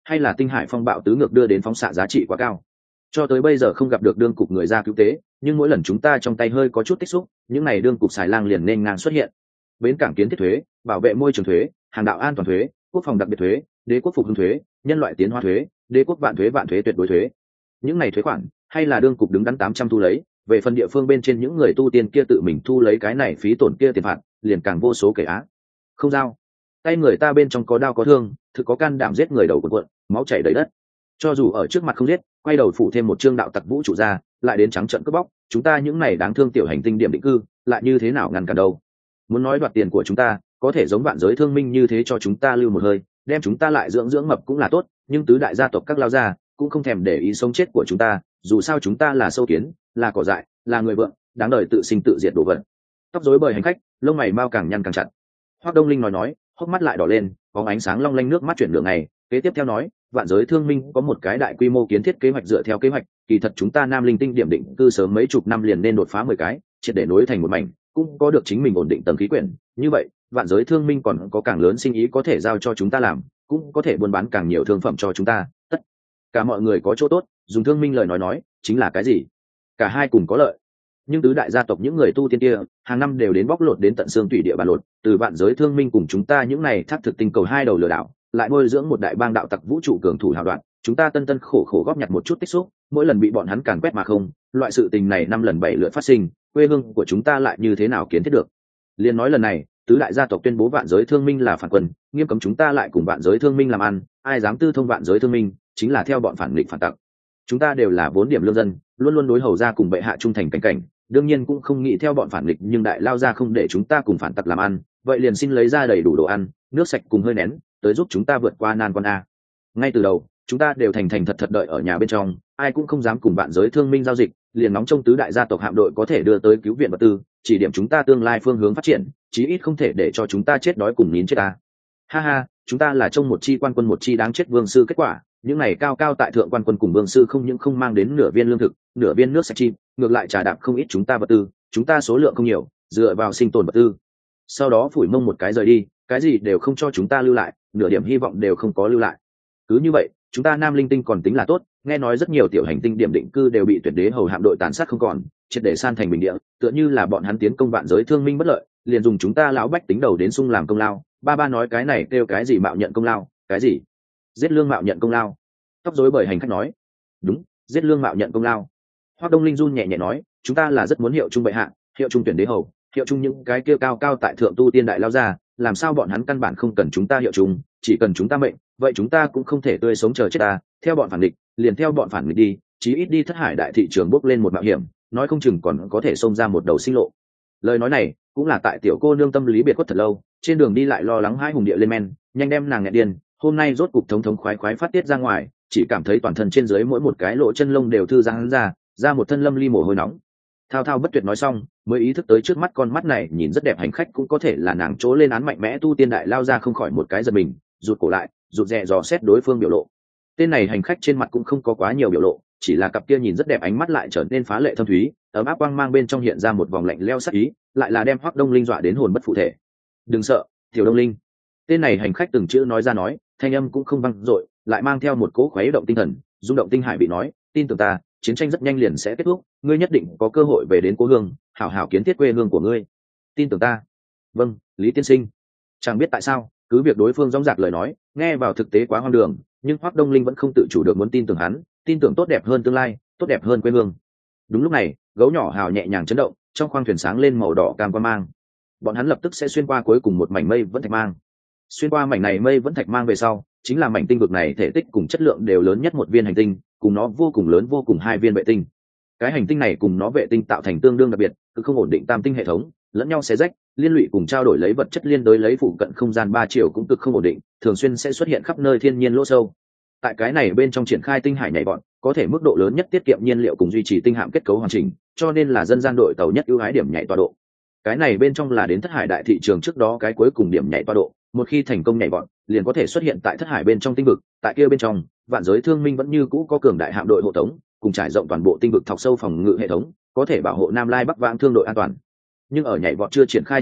hay là tinh hải phong bạo tứ ngược đưa đến phóng xạ giá trị quá cao. Cho tới bây giờ không gặp được đương cục người ra cứu tế, nhưng mỗi lần chúng ta trong tay hơi có chút tích xúc, những này đương cục xài lang liền nên ngang xuất hiện. Bến cảng kiến thiết thuế, bảo vệ môi trường thuế, hàng đạo an toàn thuế, quốc phòng đặc biệt thuế, đế quốc phục hưng thuế, nhân loại tiến hóa thuế, đế quốc vạn thuế vạn thuế tuyệt đối thuế. Những này thuế khoản hay là đương cục đứng đắn tám trăm thu lấy, về phần địa phương bên trên những người tu tiên kia tự mình thu lấy cái này phí tổn kia tiền phạt, liền càng vô số kể á. Không giao, tay người ta bên trong có đao có thương, thực có can đảm giết người đầu cuộn cuộn, máu chảy đầy đất. Cho dù ở trước mặt không giết, quay đầu phủ thêm một chương đạo tặc vũ trụ ra, lại đến trắng trợn cướp bóc, chúng ta những này đáng thương tiểu hành tinh điểm định cư, lại như thế nào ngăn cản đâu. Muốn nói đoạt tiền của chúng ta, có thể giống vạn giới thương minh như thế cho chúng ta lưu một hơi, đem chúng ta lại dưỡng dưỡng mập cũng là tốt, nhưng tứ đại gia tộc các lao gia cũng không thèm để ý sống chết của chúng ta, dù sao chúng ta là sâu kiến, là cỏ dại, là người vượng, đáng đời tự sinh tự diệt đồ vật. Tóc rối bời hành khách, lông mày mau càng nhăn càng chặt. Hoắc Đông Linh nói nói, hốc mắt lại đỏ lên, có ánh sáng long lanh nước mắt chuyển đường này, kế tiếp theo nói, vạn giới thương minh có một cái đại quy mô kiến thiết kế hoạch dựa theo kế hoạch, kỳ thật chúng ta Nam Linh Tinh điểm định cư sớm mấy chục năm liền nên đột phá mười cái, triệt để nối thành một mảnh, cũng có được chính mình ổn định tầng khí quyển, như vậy, vạn giới thương minh còn có càng lớn sinh ý có thể giao cho chúng ta làm, cũng có thể buôn bán càng nhiều thương phẩm cho chúng ta, tất cả mọi người có chỗ tốt. Dùng thương minh lời nói nói, chính là cái gì? Cả hai cùng có lợi. Nhưng tứ đại gia tộc những người tu tiên kia, hàng năm đều đến bóc lột đến tận xương tủy địa bàn lột, từ vạn giới thương minh cùng chúng ta những này thác thực tinh cầu hai đầu lừa đảo, lại nuôi dưỡng một đại bang đạo tặc vũ trụ cường thủ hào đoạn, chúng ta tân tân khổ khổ góp nhặt một chút tích xúc, mỗi lần bị bọn hắn càn quét mà không, loại sự tình này năm lần bảy lượt phát sinh, quê hương của chúng ta lại như thế nào kiến thiết được? Liên nói lần này, tứ đại gia tộc tuyên bố vạn giới thương minh là phản quân, nghiêm cấm chúng ta lại cùng vạn giới thương minh làm ăn, ai dám tư thông vạn giới thương minh, chính là theo bọn phản nghịch phản tặc. Chúng ta đều là vốn điểm lương dân, luôn luôn đối hầu gia cùng bệ hạ trung thành cảnh cảnh, đương nhiên cũng không nghĩ theo bọn phản nghịch, nhưng đại lao gia không để chúng ta cùng phản tặc làm ăn, vậy liền xin lấy ra đầy đủ đồ ăn, nước sạch cùng hơi nén, tới giúp chúng ta vượt qua nan quan a. Ngay từ đầu, chúng ta đều thành thành thật thật đợi ở nhà bên trong, ai cũng không dám cùng vạn giới thương minh giao dịch, liền nóng trong tứ đại gia tộc hạm đội có thể đưa tới cứu viện vật tư, chỉ điểm chúng ta tương lai phương hướng phát triển, chí ít không thể để cho chúng ta chết đói cùng nín chết ta. Ha ha, chúng ta là trong một chi quan quân một chi đáng chết vương sư kết quả, những này cao cao tại thượng quan quân cùng vương sư không những không mang đến nửa viên lương thực, nửa viên nước sạch chi, ngược lại trà đạp không ít chúng ta vật tư, chúng ta số lượng không nhiều, dựa vào sinh tồn vật tư. Sau đó phủi mông một cái rời đi, cái gì đều không cho chúng ta lưu lại, nửa điểm hy vọng đều không có lưu lại. Cứ như vậy, chúng ta Nam Linh Tinh còn tính là tốt, nghe nói rất nhiều tiểu hành tinh điểm định cư đều bị tuyệt đế hầu hạm đội tàn sát không còn, triệt để san thành bình địa, tựa như là bọn hắn tiến công vạn giới thương minh bất lợi, liền dùng chúng ta lão bách tính đầu đến sung làm công lao. Ba ba nói cái này kêu cái gì mạo nhận công lao, cái gì giết lương mạo nhận công lao. Tóc rối bời hành khách nói, đúng, giết lương mạo nhận công lao. Hoắc Đông Linh run nhẹ nhẹ nói, chúng ta là rất muốn hiệu trung bệ hạ, hiệu trung tuyển đế hầu, hiệu trung những cái kia cao cao tại thượng tu tiên đại lao ra, làm sao bọn hắn căn bản không cần chúng ta hiệu trung, chỉ cần chúng ta mệnh, vậy chúng ta cũng không thể tươi sống chờ chết ta, theo bọn phản địch, liền theo bọn phản địch đi, chí ít đi thất hải đại thị trường bốc lên một mạo hiểm, nói không chừng còn có thể xông ra một đầu sinh lộ. Lời nói này cũng là tại tiểu cô nương tâm lý biệt khuất thật lâu, trên đường đi lại lo lắng hai hùng địa lên men, nhanh đem nàng nghẹn điên, hôm nay rốt cục thống thống khoái khoái phát tiết ra ngoài, chỉ cảm thấy toàn thân trên dưới mỗi một cái lỗ chân lông đều thư giãn ra, ra một thân lâm ly mồ hôi nóng. Thao thao bất tuyệt nói xong, mới ý thức tới trước mắt con mắt này nhìn rất đẹp hành khách cũng có thể là nàng chỗ lên án mạnh mẽ tu tiên đại lao ra, không khỏi một cái giật mình, rụt cổ lại, rụt rè dò xét đối phương biểu lộ. Tên này hành khách trên mặt cũng không có quá nhiều biểu lộ, chỉ là cặp kia nhìn rất đẹp ánh mắt lại trở nên phá lệ thâm thúy, ấm áp quang mang bên trong hiện ra một vòng lạnh lẽo sắc ý, lại là đem Hoắc Đông Linh dọa đến hồn bất phụ thể. Đừng sợ, tiểu Đông Linh. Tên này hành khách từng chữ nói ra nói, thanh âm cũng không vang dội, lại mang theo một cỗ khuấy động tinh thần, rung động tinh hải bị nói, tin tưởng ta, chiến tranh rất nhanh liền sẽ kết thúc, ngươi nhất định có cơ hội về đến cố hương, hảo hảo kiến thiết quê hương của ngươi. Tin tưởng ta. Vâng, Lý tiên sinh. Chẳng biết tại sao, cứ việc đối phương rõng rạc lời nói, nghe vào thực tế quá hoang đường, nhưng Hoắc Đông Linh vẫn không tự chủ được muốn tin tưởng hắn, tin tưởng tốt đẹp hơn tương lai, tốt đẹp hơn quê hương. Đúng lúc này, gấu nhỏ hào nhẹ nhàng chấn động, trong khoang thuyền sáng lên màu đỏ cam quang mang. Bọn hắn lập tức sẽ xuyên qua cuối cùng một mảnh mây vẫn thạch mang. Xuyên qua mảnh này mây vẫn thạch mang về sau, chính là mảnh tinh vực này thể tích cùng chất lượng đều lớn nhất một viên hành tinh, cùng nó vô cùng lớn vô cùng hai viên vệ tinh. Cái hành tinh này cùng nó vệ tinh tạo thành tương đương đặc biệt, cứ không ổn định tam tinh hệ thống, lẫn nhau xé rách, liên lụy cùng trao đổi lấy vật chất liên đối lấy phụ cận không gian ba chiều cũng cực không ổn định, thường xuyên sẽ xuất hiện khắp nơi thiên nhiên lỗ sâu. Tại cái này bên trong triển khai tinh hải nhảy vọt, có thể mức độ lớn nhất tiết kiệm nhiên liệu cùng duy trì tinh hạm kết cấu hoàn chỉnh, cho nên là dân gian đội tàu nhất ưu ái điểm nhảy tọa độ. Cái này bên trong là đến thất hải đại thị trường trước đó cái cuối cùng điểm nhảy tọa độ, một khi thành công nhảy vọt, liền có thể xuất hiện tại thất hải bên trong tinh vực, tại kia bên trong, vạn giới thương minh vẫn như cũ có cường đại hạm đội hộ tống, cùng trải rộng toàn bộ tinh vực thọc sâu phòng ngự hệ thống, có thể bảo hộ Nam Lai Bắc Vãng thương đội an toàn. Nhưng ở nhảy vọt chưa triển khai trước đó,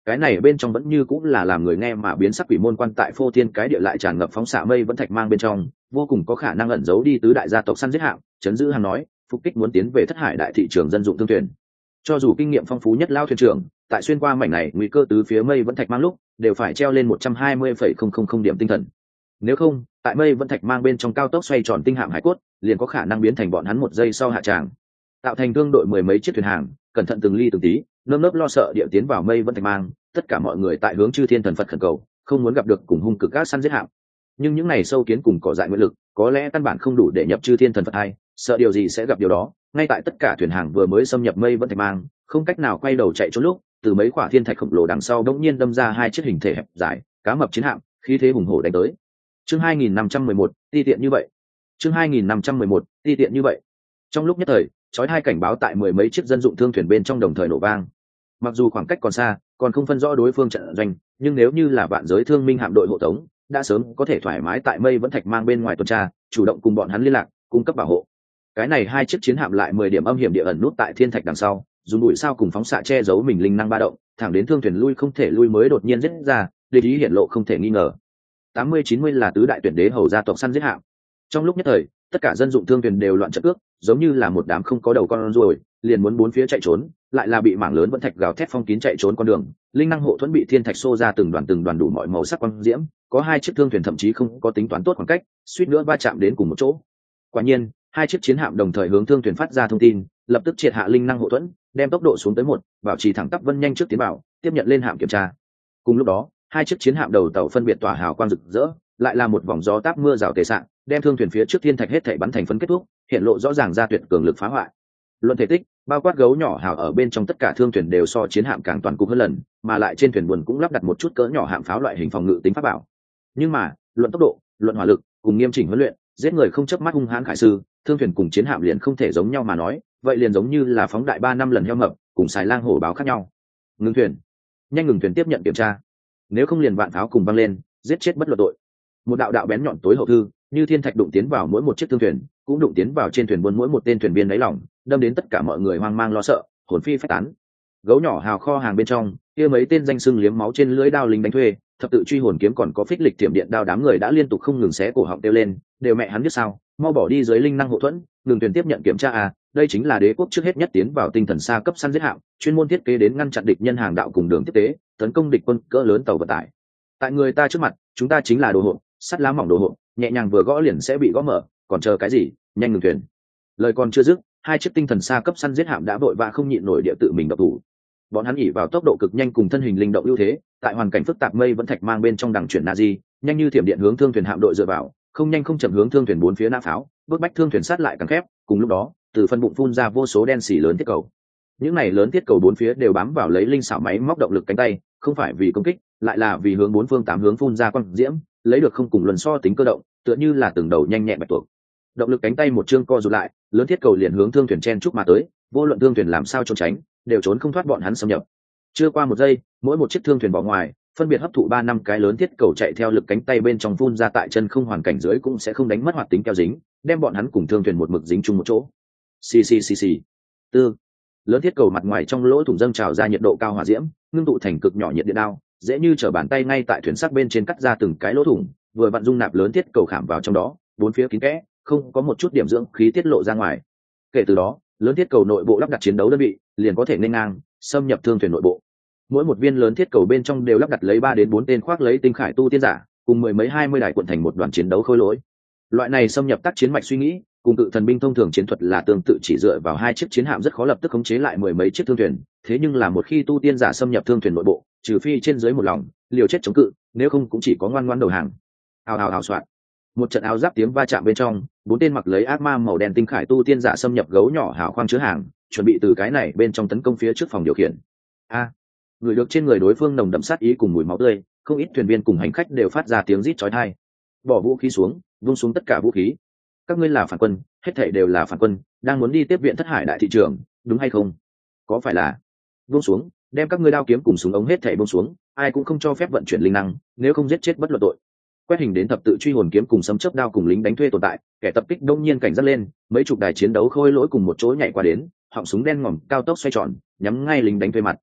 cái này bên trong vẫn như cũng là làm người nghe mà biến sắc quỷ môn quan tại phô thiên cái địa lại tràn ngập phóng xạ mây vẫn thạch mang bên trong, vô cùng có khả năng ẩn giấu đi tứ đại gia tộc săn giết hạng. Chấn giữ hàng nói phục kích muốn tiến về thất hải đại thị trường dân dụng thương thuyền. Cho dù kinh nghiệm phong phú nhất lao thuyền trưởng tại xuyên qua mảnh này nguy cơ tứ phía mây vẫn thạch mang lúc đều phải treo lên một trăm hai mươi phẩy không không không điểm tinh thần, nếu không tại mây vẫn thạch mang bên trong cao tốc xoay tròn tinh hạm hải cốt liền có khả năng biến thành bọn hắn một giây sau hạ tràng, tạo thành thương đội mười mấy chiếc thuyền hàng cẩn thận từng ly từng tí nơm nớp lo sợ địa tiến vào mây vẫn thạch mang. Tất cả mọi người tại hướng chư thiên thần phật khẩn cầu không muốn gặp được cùng hung cực các săn giết hạm, nhưng những này sâu kiến cùng cỏ dại nguyện lực có lẽ căn bản không đủ để nhập chư thiên thần phật hay sợ điều gì sẽ gặp điều đó. Ngay tại tất cả thuyền hàng vừa mới xâm nhập mây vẫn thạch mang không cách nào quay đầu chạy trốn lúc, từ mấy quả thiên thạch khổng lồ đằng sau đống nhiên đâm ra hai chiếc hình thể hẹp dài cá mập chiến hạm, khí thế hùng hổ đánh tới. Chương hai nghìn năm trăm mười một, ti tiện như vậy. Chương hai nghìn năm trăm mười một, ti tiện như vậy. Trong lúc nhất thời, chói hai cảnh báo tại mười mấy chiếc dân dụng thương thuyền bên trong đồng thời nổ vang. Mặc dù khoảng cách còn xa, còn không phân rõ đối phương trận doanh, nhưng nếu như là vạn giới thương minh hạm đội hộ tống, đã sớm có thể thoải mái tại mây vẫn thạch mang bên ngoài tuần tra, chủ động cùng bọn hắn liên lạc, cung cấp bảo hộ. Cái này hai chiếc chiến hạm lại mười điểm âm hiểm địa ẩn nút tại thiên thạch đằng sau, dùng bụi sao cùng phóng xạ che giấu mình linh năng ba động, thẳng đến thương thuyền lui không thể lui mới đột nhiên giết ra, địch ý hiển lộ không thể nghi ngờ. tám mươi chín mươi là tứ đại tuyển đế hầu gia tộc săn giết hạm. Trong lúc nhất thời, tất cả dân dụng thương thuyền đều loạn trận cước, giống như là một đám không có đầu con ruồi, liền muốn bốn phía chạy trốn, lại là bị mảng lớn vẫn thạch gào thét phong kín chạy trốn con đường. Linh năng hộ thuẫn bị thiên thạch xô ra từng đoàn từng đoàn đủ mọi màu sắc quang diễm, có hai chiếc thương thuyền thậm chí không có tính toán tốt khoảng cách, suýt nữa va chạm đến cùng một chỗ. Quả nhiên, hai chiếc chiến hạm đồng thời hướng thương thuyền phát ra thông tin, lập tức triệt hạ linh năng hộ thuẫn, đem tốc độ xuống tới một, bảo trì thẳng tắp vân nhanh trước tiến bảo, tiếp nhận lên hạm kiểm tra. Cùng lúc đó, hai chiếc chiến hạm đầu tàu phân biệt tỏa hào quang rực rỡ, lại là một vòng gió táp mưa rào tề sạng, đem thương thuyền phía trước thiên thạch hết thảy bắn thành phấn kết thúc, hiện lộ rõ ràng ra tuyệt cường lực phá hoại. Luận thể tích, bao quát gấu nhỏ hào ở bên trong tất cả thương thuyền đều so chiến hạm càng toàn cục hơn lần, mà lại trên thuyền buồn cũng lắp đặt một chút cỡ nhỏ hạm pháo loại hình phòng ngự tính pháp bảo. Nhưng mà, luận tốc độ, luận hỏa lực, cùng nghiêm chỉnh huấn luyện, giết người không chớp mắt hung hãn khải sư, thương thuyền cùng chiến hạm liền không thể giống nhau mà nói, vậy liền giống như là phóng đại ba năm lần heo mập, cùng xài lang hổ báo khác nhau. Ngừng thuyền, nhanh ngừng thuyền tiếp nhận kiểm tra. Nếu không liền vạn pháo cùng văng lên, giết chết bất luận tội. Một đạo đạo bén nhọn tối hậu thư, như thiên thạch đụng tiến vào mỗi một chiếc thương thuyền, cũng đụng tiến vào trên thuyền buôn mỗi một tên thuyền viên đáy lòng, đâm đến tất cả mọi người hoang mang lo sợ, hồn phi phách tán. Gấu nhỏ hào kho hàng bên trong, kia mấy tên danh xưng liếm máu trên lưỡi đao lính đánh thuê, thập tự truy hồn kiếm còn có phích lịch tiệm điện đao, đám người đã liên tục không ngừng xé cổ họng kêu lên, đều mẹ hắn biết sao, mau bỏ đi dưới linh năng hộ thuẫn, ngừng thuyền tiếp nhận kiểm tra à, đây chính là đế quốc trước hết nhất tiến vào tinh thần xa cấp săn giết hạm, chuyên môn thiết kế đến ngăn chặn địch nhân hàng đạo cùng đường tiếp tế, tấn công địch quân cỡ lớn tàu vận tải. Tại người ta trước mặt, chúng ta chính là đồ hộp, sắt lá mỏng đồ hộp, nhẹ nhàng vừa gõ liền sẽ bị gõ mở, còn chờ cái gì, nhanh ngừng thuyền. Lời còn chưa dứt, hai chiếc tinh thần xa cấp săn giết hạm đã vội vã không nhịn nổi địa tự mình độc thủ. Bọn hắn ỉ vào tốc độ cực nhanh cùng thân hình linh động ưu thế, tại hoàn cảnh phức tạp mây vẫn thạch mang bên trong đằng chuyển Nazi, nhanh như thiểm điện hướng thương thuyền hạm đội dựa vào, không nhanh không chậm hướng thương thuyền bốn phía nã pháo, bước bách thương thuyền sát lại càng khép. Cùng lúc đó, từ phân bụng phun ra vô số đen xỉ lớn thiết cầu. Những này lớn thiết cầu bốn phía đều bám vào lấy linh xảo máy móc động lực cánh tay, không phải vì công kích, lại là vì hướng bốn phương tám hướng phun ra quang diễm, lấy được không cùng luân so tính cơ động, tựa như là từng đầu nhanh nhẹn bạch tuộc. Động lực cánh tay một chương co rụt lại, lớn thiết cầu liền hướng thương thuyền chen chúc mà tới, vô luận thương thuyền làm sao trốn tránh, đều trốn không thoát bọn hắn xâm nhập. Chưa qua một giây, mỗi một chiếc thương thuyền bỏ ngoài, phân biệt hấp thụ ba năm cái lớn thiết cầu chạy theo lực cánh tay bên trong phun ra tại chân không hoàn cảnh dưới cũng sẽ không đánh mất hoạt tính keo dính, đem bọn hắn cùng thương thuyền một mực dính chung một chỗ. Xì xì xì xì. Tư. Lớn thiết cầu mặt ngoài trong lỗ thủng dâng trào ra nhiệt độ cao hỏa diễm, ngưng tụ thành cực nhỏ nhiệt điện đao, dễ như trở bàn tay ngay tại thuyền sắt bên trên cắt ra từng cái lỗ thủng, vừa vặn dung nạp lớn thiết cầu khảm vào trong đó, bốn phía kín kẽ, không có một chút điểm dưỡng khí tiết lộ ra ngoài. Kể từ đó, lớn thiết cầu nội bộ lắp đặt chiến đấu đơn vị, liền có thể nên ngang xâm nhập thương thuyền nội bộ. Mỗi một viên lớn thiết cầu bên trong đều lắp đặt lấy ba đến bốn tên khoác lấy tinh khải tu tiên giả, cùng mười mấy hai mươi đài cuộn thành một đoàn chiến đấu khôi lỗi. Loại này xâm nhập tác chiến mạch suy nghĩ, cùng tự thần binh thông thường chiến thuật là tương tự, chỉ dựa vào hai chiếc chiến hạm rất khó lập tức khống chế lại mười mấy chiếc thương thuyền, thế nhưng là một khi tu tiên giả xâm nhập thương thuyền nội bộ, trừ phi trên dưới một lòng, liều chết chống cự, nếu không cũng chỉ có ngoan ngoãn đầu hàng. Hào hào hào soạn. Một trận áo giáp tiếng va chạm bên trong, bốn tên mặc lấy ác ma màu đen tinh khải tu tiên giả xâm nhập gấu nhỏ hào khoang chứa hàng, chuẩn bị từ cái này bên trong tấn công phía trước phòng điều khiển. A, người được trên người đối phương nồng đậm sát ý cùng mùi máu tươi, không ít thuyền viên cùng hành khách đều phát ra tiếng rít chói tai. Bỏ vũ khí xuống, vung xuống tất cả vũ khí. Các ngươi là phản quân, hết thảy đều là phản quân, đang muốn đi tiếp viện thất hải đại thị trường, đúng hay không? Có phải là? Vung xuống, đem các ngươi đao kiếm cùng súng ống hết thảy buông xuống, ai cũng không cho phép vận chuyển linh năng, nếu không giết chết bất luận tội. Quét hình đến thập tự truy hồn kiếm cùng sấm chớp đao cùng lính đánh thuê tồn tại, kẻ tập kích đông nhiên cảnh giác lên, mấy chục đài chiến đấu khôi lỗi cùng một chỗ nhảy qua đến, họng súng đen ngòm cao tốc xoay tròn, nhắm ngay lính đánh thuê mặt.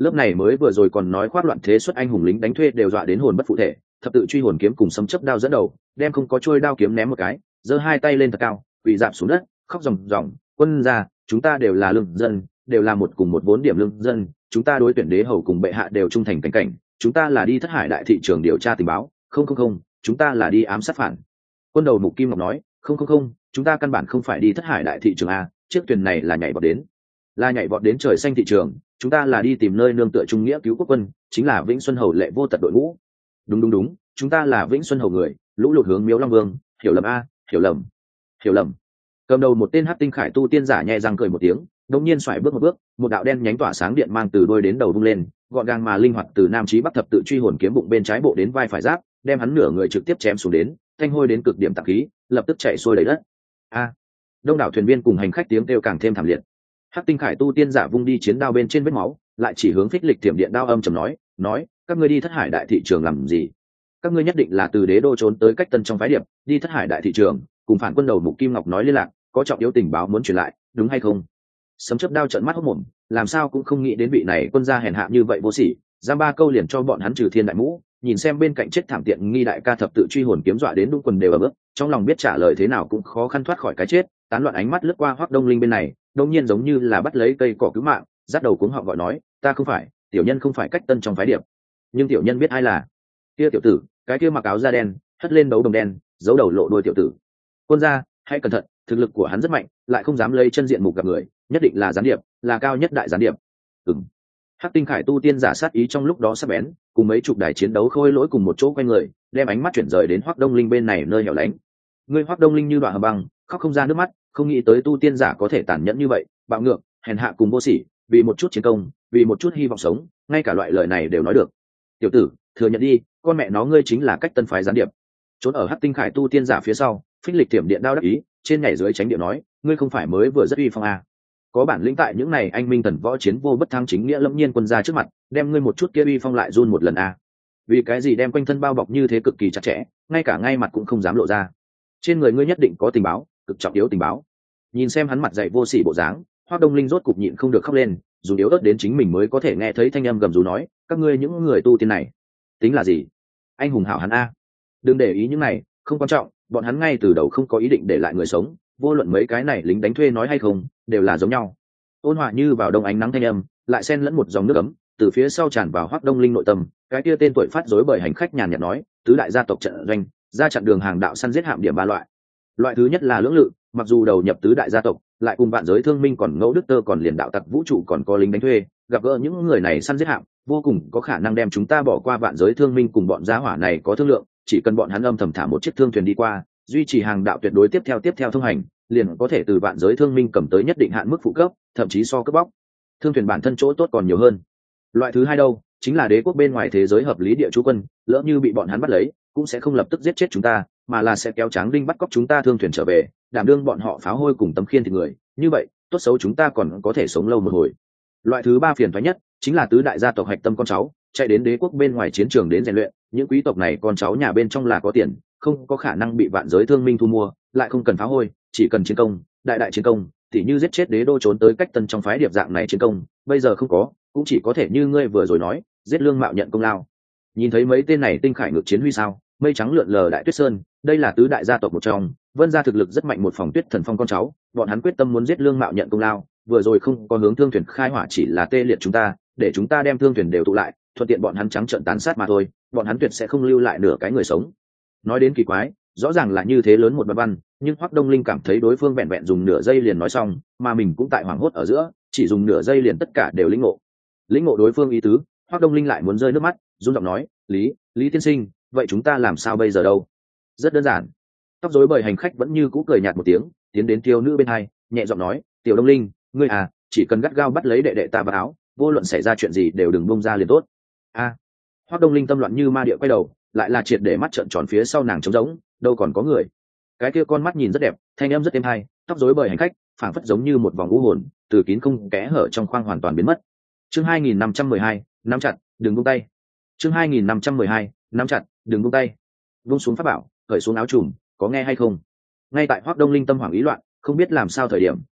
Lớp này mới vừa rồi còn nói khoác loạn thế xuất anh hùng lính đánh thuê đều dọa đến hồn bất phụ thể, thập tự truy hồn kiếm cùng sấm chấp đao dẫn đầu, đem không có trôi đao kiếm ném một cái, giơ hai tay lên thật cao, quỳ dạp xuống đất, khóc ròng ròng, quân gia, chúng ta đều là lương dân, đều là một cùng một vốn điểm lương dân, chúng ta đối tuyển đế hầu cùng bệ hạ đều trung thành cảnh cảnh, chúng ta là đi thất hải đại thị trường điều tra tình báo, không không không, chúng ta là đi ám sát phản. Quân đầu Mục Kim Ngọc nói, không không không, chúng ta căn bản không phải đi thất hải đại thị trường a, chiếc thuyền này là nhảy vọt đến, là nhảy vọt đến trời xanh thị trường, chúng ta là đi tìm nơi nương tựa trung nghĩa cứu quốc quân, chính là Vĩnh Xuân Hầu lệ vô tật đội ngũ. Đúng đúng đúng, chúng ta là Vĩnh Xuân Hầu người, lũ lụt hướng Miếu Long Vương, hiểu lầm a, hiểu lầm, hiểu lầm. Cầm đầu một tên hắc tinh khải tu tiên giả nhẹ răng cười một tiếng, đột nhiên xoài bước một bước, một đạo đen nhánh tỏa sáng điện mang từ đôi đến đầu vung lên, gọn gàng mà linh hoạt từ nam chí bắc thập tự truy hồn kiếm bụng bên trái bộ đến vai phải giáp, đem hắn nửa người trực tiếp chém xuống đến, thanh hôi đến cực điểm tạc khí, lập tức chạy xuôi đầy đất. A! Đông đảo thuyền viên cùng hành khách tiếng kêu càng thêm thảm liệt. Hắc tinh khải tu tiên giả vung đi chiến đao bên trên vết máu, lại chỉ hướng phích lịch tiềm điện đao âm trầm nói, nói, các ngươi đi thất hải đại thị trường làm gì? Các ngươi nhất định là từ đế đô trốn tới cách tân trong phái điệp, đi thất hải đại thị trường, cùng phản quân đầu Mục Kim Ngọc nói liên lạc, có trọng yếu tình báo muốn truyền lại, đúng hay không? Sấm chớp đao trợn mắt hốt mồm, làm sao cũng không nghĩ đến vị này quân gia hèn hạ như vậy vô sỉ, giam ba câu liền cho bọn hắn trừ thiên đại mũ, nhìn xem bên cạnh chết thảm tiện nghi đại ca thập tự truy hồn kiếm dọa đến đung quần đều ở bước, trong lòng biết trả lời thế nào cũng khó khăn thoát khỏi cái chết, tán loạn ánh mắt lướt qua Hoắc Đông Linh bên này, đột nhiên giống như là bắt lấy cây cỏ cứu mạng, dắt đầu cuống họng gọi nói, ta không phải, tiểu nhân không phải cách tân trong phái điệp, nhưng tiểu nhân biết ai là. Kia tiểu tử, cái kia mặc áo da đen, hất lên đấu đồng đen, giấu đầu lộ đuôi tiểu tử. Quân gia, hãy cẩn thận, thực lực của hắn rất mạnh, lại không dám lấy chân diện mục gặp người, nhất định là gián điệp, là cao nhất đại gián điệp. Ừm. Hắc tinh khải tu tiên giả sát ý trong lúc đó sắp bén, cùng mấy chục đài chiến đấu khôi lỗi cùng một chỗ quanh người, đem ánh mắt chuyển rời đến Hoắc Đông Linh bên này nơi hẻo lánh. Người Hoắc Đông Linh như đoạn hầm băng, khóc không ra nước mắt, không nghĩ tới tu tiên giả có thể tàn nhẫn như vậy, bạo ngược, hèn hạ cùng vô sỉ, vì một chút chiến công, vì một chút hy vọng sống, ngay cả loại lời này đều nói được. Tiểu tử, thừa nhận đi, con mẹ nó ngươi chính là cách tân phái gián điệp. Trốn ở Hắc tinh khải tu tiên giả phía sau, phích lịch tiềm điện đao đắc ý, trên nhảy dưới tránh điện nói, ngươi không phải mới vừa rất uy phong à? Có bản lĩnh tại những này anh minh thần võ chiến vô bất thắng chính nghĩa lâm nhiên quân ra trước mặt, đem ngươi một chút kia uy phong lại run một lần à? Vì cái gì đem quanh thân bao bọc như thế cực kỳ chặt chẽ, ngay cả ngay mặt cũng không dám lộ ra? Trên người ngươi nhất định có tình báo, cực trọng yếu tình báo. Nhìn xem hắn mặt dày vô sỉ bộ dáng, Hoắc Đông Linh rốt cục nhịn không được khóc lên, dù yếu ớt đến chính mình mới có thể nghe thấy thanh âm gầm rú nói, các ngươi những người tu tiên này, tính là gì? Anh hùng hảo hắn a. Đừng để ý những này, không quan trọng, bọn hắn ngay từ đầu không có ý định để lại người sống, vô luận mấy cái này lính đánh thuê nói hay không, đều là giống nhau. Ôn hòa như vào đông ánh nắng thanh âm, lại xen lẫn một dòng nước ấm, từ phía sau tràn vào Hoắc Đông Linh nội tâm, cái kia tên tuổi phát rối bởi hành khách nhàn nhạt nói, tứ đại gia tộc trận doanh, ra chặn đường hàng đạo săn giết hạm điểm ba loại. Loại thứ nhất là lưỡng lự, mặc dù đầu nhập tứ đại gia tộc, lại cùng vạn giới thương minh còn ngẫu đức tơ còn liền đạo tặc vũ trụ còn có lính đánh thuê, gặp gỡ những người này săn giết hạm, vô cùng có khả năng đem chúng ta bỏ qua vạn giới thương minh cùng bọn gia hỏa này có thương lượng, chỉ cần bọn hắn âm thầm thả một chiếc thương thuyền đi qua, duy trì hàng đạo tuyệt đối tiếp theo tiếp theo thông hành, liền có thể từ vạn giới thương minh cầm tới nhất định hạn mức phụ cấp, thậm chí so cấp bóc thương thuyền bản thân chỗ tốt còn nhiều hơn. Loại thứ hai đâu, chính là đế quốc bên ngoài thế giới hợp lý địa chú quân, lỡ như bị bọn hắn bắt lấy, cũng sẽ không lập tức giết chết chúng ta, mà là sẽ kéo tráng đinh bắt cóc chúng ta thương thuyền trở về, đảm đương bọn họ pháo hôi cùng tấm khiên thịt người, như vậy tốt xấu chúng ta còn có thể sống lâu một hồi. Loại thứ ba phiền toái nhất chính là tứ đại gia tộc hạch tâm con cháu chạy đến đế quốc bên ngoài chiến trường đến rèn luyện, những quý tộc này con cháu nhà bên trong là có tiền, không có khả năng bị vạn giới thương minh thu mua, lại không cần phá hôi, chỉ cần chiến công, đại đại chiến công, tỉ như giết chết đế đô trốn tới cách tân trong phái điệp dạng này chiến công, bây giờ không có, cũng chỉ có thể như ngươi vừa rồi nói, giết lương mạo nhận công lao. Nhìn thấy mấy tên này tinh khải ngược chiến huy sao, mây trắng lượn lờ đại tuyết sơn, đây là tứ đại gia tộc một trong, vân gia thực lực rất mạnh một phòng tuyết thần phong con cháu, bọn hắn quyết tâm muốn giết lương mạo nhận công lao, vừa rồi không có hướng thương thuyền khai hỏa chỉ là tê liệt chúng ta, để chúng ta đem thương thuyền đều tụ lại, thuận tiện bọn hắn trắng trợn tán sát mà thôi, bọn hắn tuyệt sẽ không lưu lại nửa cái người sống. Nói đến kỳ quái, rõ ràng là như thế lớn một văn văn, nhưng Hoắc Đông Linh cảm thấy đối phương vẹn vẹn dùng nửa giây liền nói xong, mà mình cũng tại hoảng hốt ở giữa, chỉ dùng nửa giây liền tất cả đều lĩnh ngộ. Lĩnh ngộ đối phương ý tứ, Hoắc Đông Linh lại muốn rơi nước mắt, run giọng nói, "Lý, Lý tiên sinh, vậy chúng ta làm sao bây giờ đâu?" Rất đơn giản. Tóc rối bời hành khách vẫn như cũ cười nhạt một tiếng, tiến đến tiêu nữ bên hai, nhẹ giọng nói, "Tiểu Đông Linh, ngươi à, chỉ cần gắt gao bắt lấy đệ đệ ta vào áo, vô luận xảy ra chuyện gì đều đừng bông ra liền tốt." A. Hoắc Đông Linh tâm loạn như ma địa quay đầu, lại là triệt để mắt trợn tròn phía sau nàng trống rỗng, đâu còn có người. Cái kia con mắt nhìn rất đẹp, thanh âm rất êm hay, tóc rối bời hành khách, phảng phất giống như một vòng u hồn, từ kín không kẽ hở trong khoang hoàn toàn biến mất. Chương hai nghìn năm trăm mười hai, nắm chặt, đừng buông tay. Chương hai nghìn năm trăm mười hai, nắm chặt, đừng buông tay. Buông xuống pháp bảo, cởi xuống áo trùm, có nghe hay không? Ngay tại Hoắc Đông Linh tâm hoảng ý loạn, không biết làm sao thời điểm,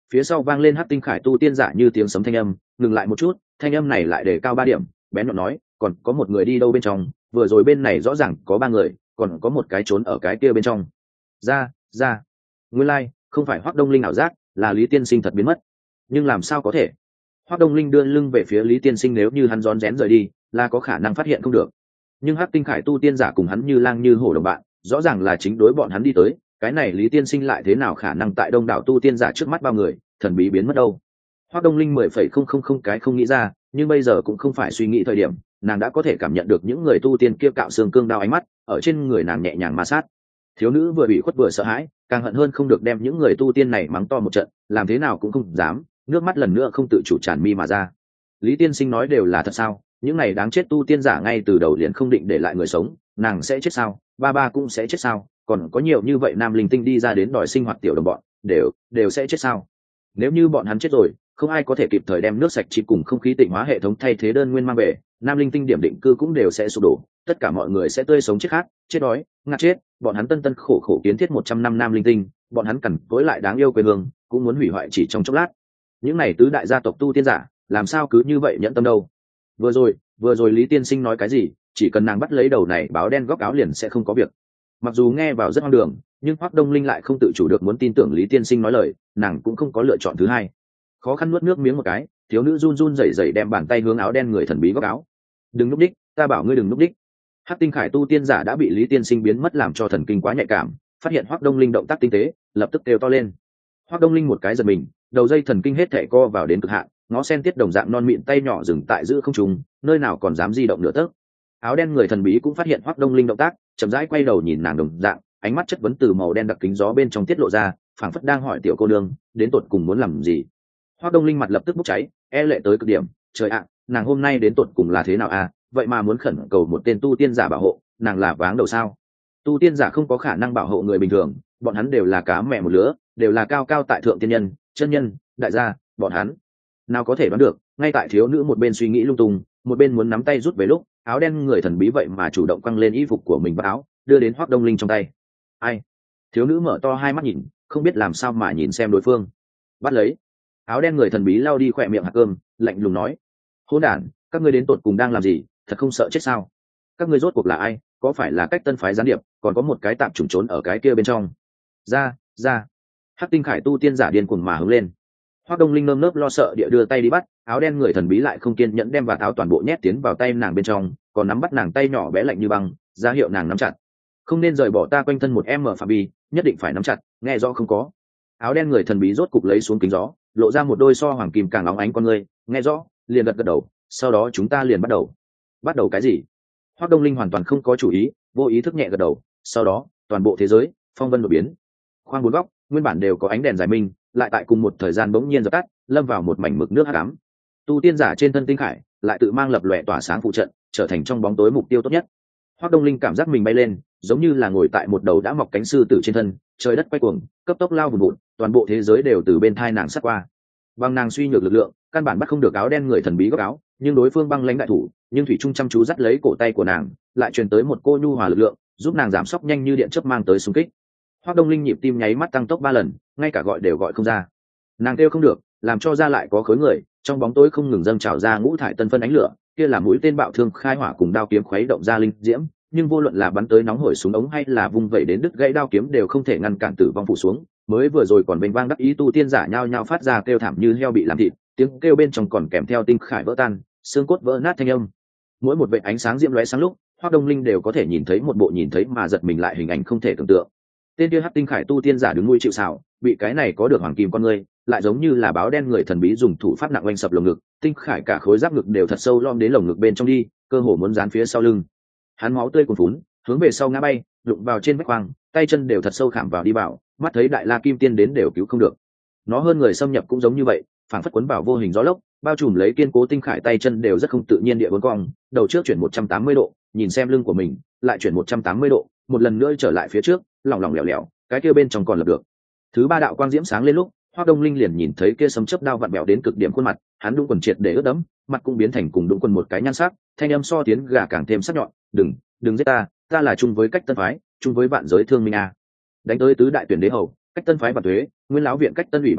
phía sau vang lên hắc tinh khải tu tiên giả như tiếng sấm thanh âm, ngừng lại một chút, thanh âm này lại để cao ba điểm, bén nhọn nói, còn có một người đi đâu bên trong, vừa rồi bên này rõ ràng có ba người, còn có một cái trốn ở cái kia bên trong. Ra, ra. Nguyên lai, like, không phải Hoắc Đông Linh ảo giác, là Lý Tiên Sinh thật biến mất. Nhưng làm sao có thể? Hoắc Đông Linh đưa lưng về phía Lý Tiên Sinh, nếu như hắn rón rén rời đi, là có khả năng phát hiện không được. Nhưng hắc tinh khải tu tiên giả cùng hắn như lang như hổ đồng bạn, rõ ràng là chính đối bọn hắn đi tới, cái này Lý Tiên Sinh lại thế nào khả năng tại đông đảo tu tiên giả trước mắt bao người thần bí biến mất đâu? Hoắc Đông Linh mười phẩy không không không cái không nghĩ ra, nhưng bây giờ cũng không phải suy nghĩ thời điểm, nàng đã có thể cảm nhận được những người tu tiên kia cạo xương cương đao ánh mắt ở trên người nàng nhẹ nhàng ma sát. Thiếu nữ vừa bị khuất vừa sợ hãi, càng hận hơn không được đem những người tu tiên này mắng to một trận, làm thế nào cũng không dám, nước mắt lần nữa không tự chủ tràn mi mà ra. Lý Tiên Sinh nói đều là thật sao? Những này đáng chết tu tiên giả ngay từ đầu liền không định để lại người sống, nàng sẽ chết sao? Ba ba cũng sẽ chết sao? Còn có nhiều như vậy nam linh tinh đi ra đến đòi sinh hoạt tiểu đồng bọn, đều đều sẽ chết sao? Nếu như bọn hắn chết rồi, không ai có thể kịp thời đem nước sạch chỉ cùng không khí tịnh hóa hệ thống thay thế đơn nguyên mang về, nam linh tinh điểm định cư cũng đều sẽ sụp đổ, tất cả mọi người sẽ tươi sống chết khát, chết đói, ngạt chết, bọn hắn tân tân khổ khổ kiến thiết một trăm năm nam linh tinh, bọn hắn cằn cối lại đáng yêu quê hương, cũng muốn hủy hoại chỉ trong chốc lát. Những này tứ đại gia tộc tu tiên giả, làm sao cứ như vậy nhẫn tâm đâu? Vừa rồi, vừa rồi Lý Tiên Sinh nói cái gì, chỉ cần nàng bắt lấy đầu này báo đen góc áo liền sẽ không có việc. Mặc dù nghe vào rất hoang đường, nhưng Hoắc Đông Linh lại không tự chủ được muốn tin tưởng Lý Tiên Sinh nói lời, nàng cũng không có lựa chọn thứ hai. Khó khăn nuốt nước miếng một cái, thiếu nữ run run rẩy rẩy đem bàn tay hướng áo đen người thần bí góc áo. Đừng núp đích, ta bảo ngươi đừng núp đích. Hắc tinh khải tu tiên giả đã bị Lý Tiên Sinh biến mất làm cho thần kinh quá nhạy cảm, phát hiện Hoắc Đông Linh động tác tinh tế, lập tức kêu to lên. Hoắc Đông Linh một cái giật mình, đầu dây thần kinh hết thảy co vào đến cực hạn, ngó sen tiết đồng dạng non mịn tay nhỏ dừng tại giữa không trung, nơi nào còn dám di động nửa tấc. Áo đen người thần bí cũng phát hiện Hoắc Đông Linh động tác, chậm rãi quay đầu nhìn nàng đồng dạng, ánh mắt chất vấn từ màu đen đặc kính gió bên trong tiết lộ ra, phảng phất đang hỏi tiểu cô nương, đến tột cùng muốn làm gì. Hoắc Đông Linh mặt lập tức bốc cháy, e lệ tới cực điểm, trời ạ, nàng hôm nay đến tột cùng là thế nào a? À? Vậy mà muốn khẩn cầu một tên tu tiên giả bảo hộ, nàng là váng đầu sao? Tu tiên giả không có khả năng bảo hộ người bình thường, bọn hắn đều là cá mẹ một lứa, đều là cao cao tại thượng tiên nhân, chân nhân, đại gia, bọn hắn nào có thể đoán được, ngay tại thiếu nữ một bên suy nghĩ lung tung, một bên muốn nắm tay rút về lúc, áo đen người thần bí vậy mà chủ động quăng lên y phục của mình vào áo, đưa đến Hoắc Đông Linh trong tay. Ai? Thiếu nữ mở to hai mắt nhìn, không biết làm sao mà nhìn xem đối phương. Bắt lấy. Áo đen người thần bí lau đi khỏe miệng hạt cơm, lạnh lùng nói: hỗn đản, các ngươi đến tột cùng đang làm gì, thật không sợ chết sao? Các ngươi rốt cuộc là ai, có phải là cách tân phái gián điệp, còn có một cái tạm trùng trốn ở cái kia bên trong? Ra, ra. Hắc tinh khải tu tiên giả điên cuồng mà hướng lên. Hoắc Đông Linh nơm nớp lo sợ địa đưa tay đi bắt, áo đen người thần bí lại không kiên nhẫn đem và tháo toàn bộ nhét tiến vào tay nàng bên trong, còn nắm bắt nàng tay nhỏ bé lạnh như băng, ra hiệu nàng nắm chặt. Không nên rời bỏ ta quanh thân một em mở phạm vi, nhất định phải nắm chặt, nghe rõ không có? Áo đen người thần bí rốt cục lấy xuống kính gió, lộ ra một đôi so hoàng kim càng óng ánh con ngươi, nghe rõ, liền gật gật đầu, sau đó chúng ta liền bắt đầu. Bắt đầu cái gì? Hoắc Đông Linh hoàn toàn không có chủ ý, vô ý thức nhẹ gật đầu, sau đó, toàn bộ thế giới phong vân đột biến. Khoang bốn góc, nguyên bản đều có ánh đèn giải minh, lại tại cùng một thời gian bỗng nhiên dập tắt, lâm vào một mảnh mực nước hắc ám. Tu tiên giả trên thân tinh khải lại tự mang lập lòe tỏa sáng phụ trận, trở thành trong bóng tối mục tiêu tốt nhất. Hoắc Đông Linh cảm giác mình bay lên, giống như là ngồi tại một đầu đã mọc cánh sư tử trên thân, trời đất quay cuồng, cấp tốc lao vùn vụt, toàn bộ thế giới đều từ bên thai nàng sát qua. Bằng nàng suy nhược lực lượng, căn bản bắt không được áo đen người thần bí góc áo, nhưng đối phương băng lãnh đại thủ, nhưng thủy trung chăm chú dắt lấy cổ tay của nàng, lại truyền tới một cô nhu hòa lực lượng, giúp nàng giảm sốc nhanh như điện chớp mang tới xung kích. Hoắc Đông Linh nhịp tim nháy mắt tăng tốc ba lần, ngay cả gọi đều gọi không ra. Nàng kêu không được, làm cho ra lại có khối người, trong bóng tối không ngừng dâng trào ra ngũ thải tân phân ánh lửa, kia là mũi tên bạo thương khai hỏa cùng đao kiếm khuấy động ra linh diễm, nhưng vô luận là bắn tới nóng hổi súng ống hay là vung vẩy đến đứt gãy đao kiếm đều không thể ngăn cản tử vong phủ xuống. Mới vừa rồi còn bênh vang đắc ý tu tiên giả nhao nhao phát ra kêu thảm như heo bị làm thịt, tiếng kêu bên trong còn kèm theo tinh khải vỡ tan, xương cốt vỡ nát thanh âm. Mỗi một vệt ánh sáng diễm lóe sáng lúc, Hoắc Đông Linh đều có thể nhìn thấy một bộ nhìn thấy mà giật mình lại hình ảnh không thể tưởng tượng. Tên kia hắc tinh khải tu tiên giả đứng nuôi chịu sào, bị cái này có được hoàng kim con ngươi, lại giống như là báo đen người thần bí dùng thủ pháp nặng oanh sập lồng ngực, tinh khải cả khối giáp ngực đều thật sâu lom đến lồng ngực bên trong đi, cơ hồ muốn dán phía sau lưng. Hắn máu tươi cuồn phún, hướng về sau ngã bay, đụng vào trên vách quang, tay chân đều thật sâu khảm vào đi vào, mắt thấy đại la kim tiên đến đều cứu không được. Nó hơn người xâm nhập cũng giống như vậy, phản phất cuốn vào vô hình gió lốc, bao trùm lấy kiên cố tinh khải tay chân đều rất không tự nhiên địa uốn cong, đầu trước chuyển một trăm tám mươi độ, nhìn xem lưng của mình, lại chuyển một trăm tám mươi độ, một lần nữa trở lại phía trước, lỏng lỏng lẻo lẻo, cái kia bên trong còn lập được. Thứ ba đạo quang diễm sáng lên lúc, Hoắc Đông Linh liền nhìn thấy kia sấm chớp đao vặn bẹo đến cực điểm khuôn mặt, hắn đũng quần triệt để ướt đẫm, mặt cũng biến thành cùng đũng quần một cái nhan sắc, thanh âm so tiến gà càng thêm sắc nhọn, "Đừng, đừng giết ta, ta là chung với cách tân phái, chung với vạn giới thương minh a." Đánh tới tứ đại tuyển đế hầu, cách tân phái và thuế, nguyên lão viện cách tân ủy ban vạn,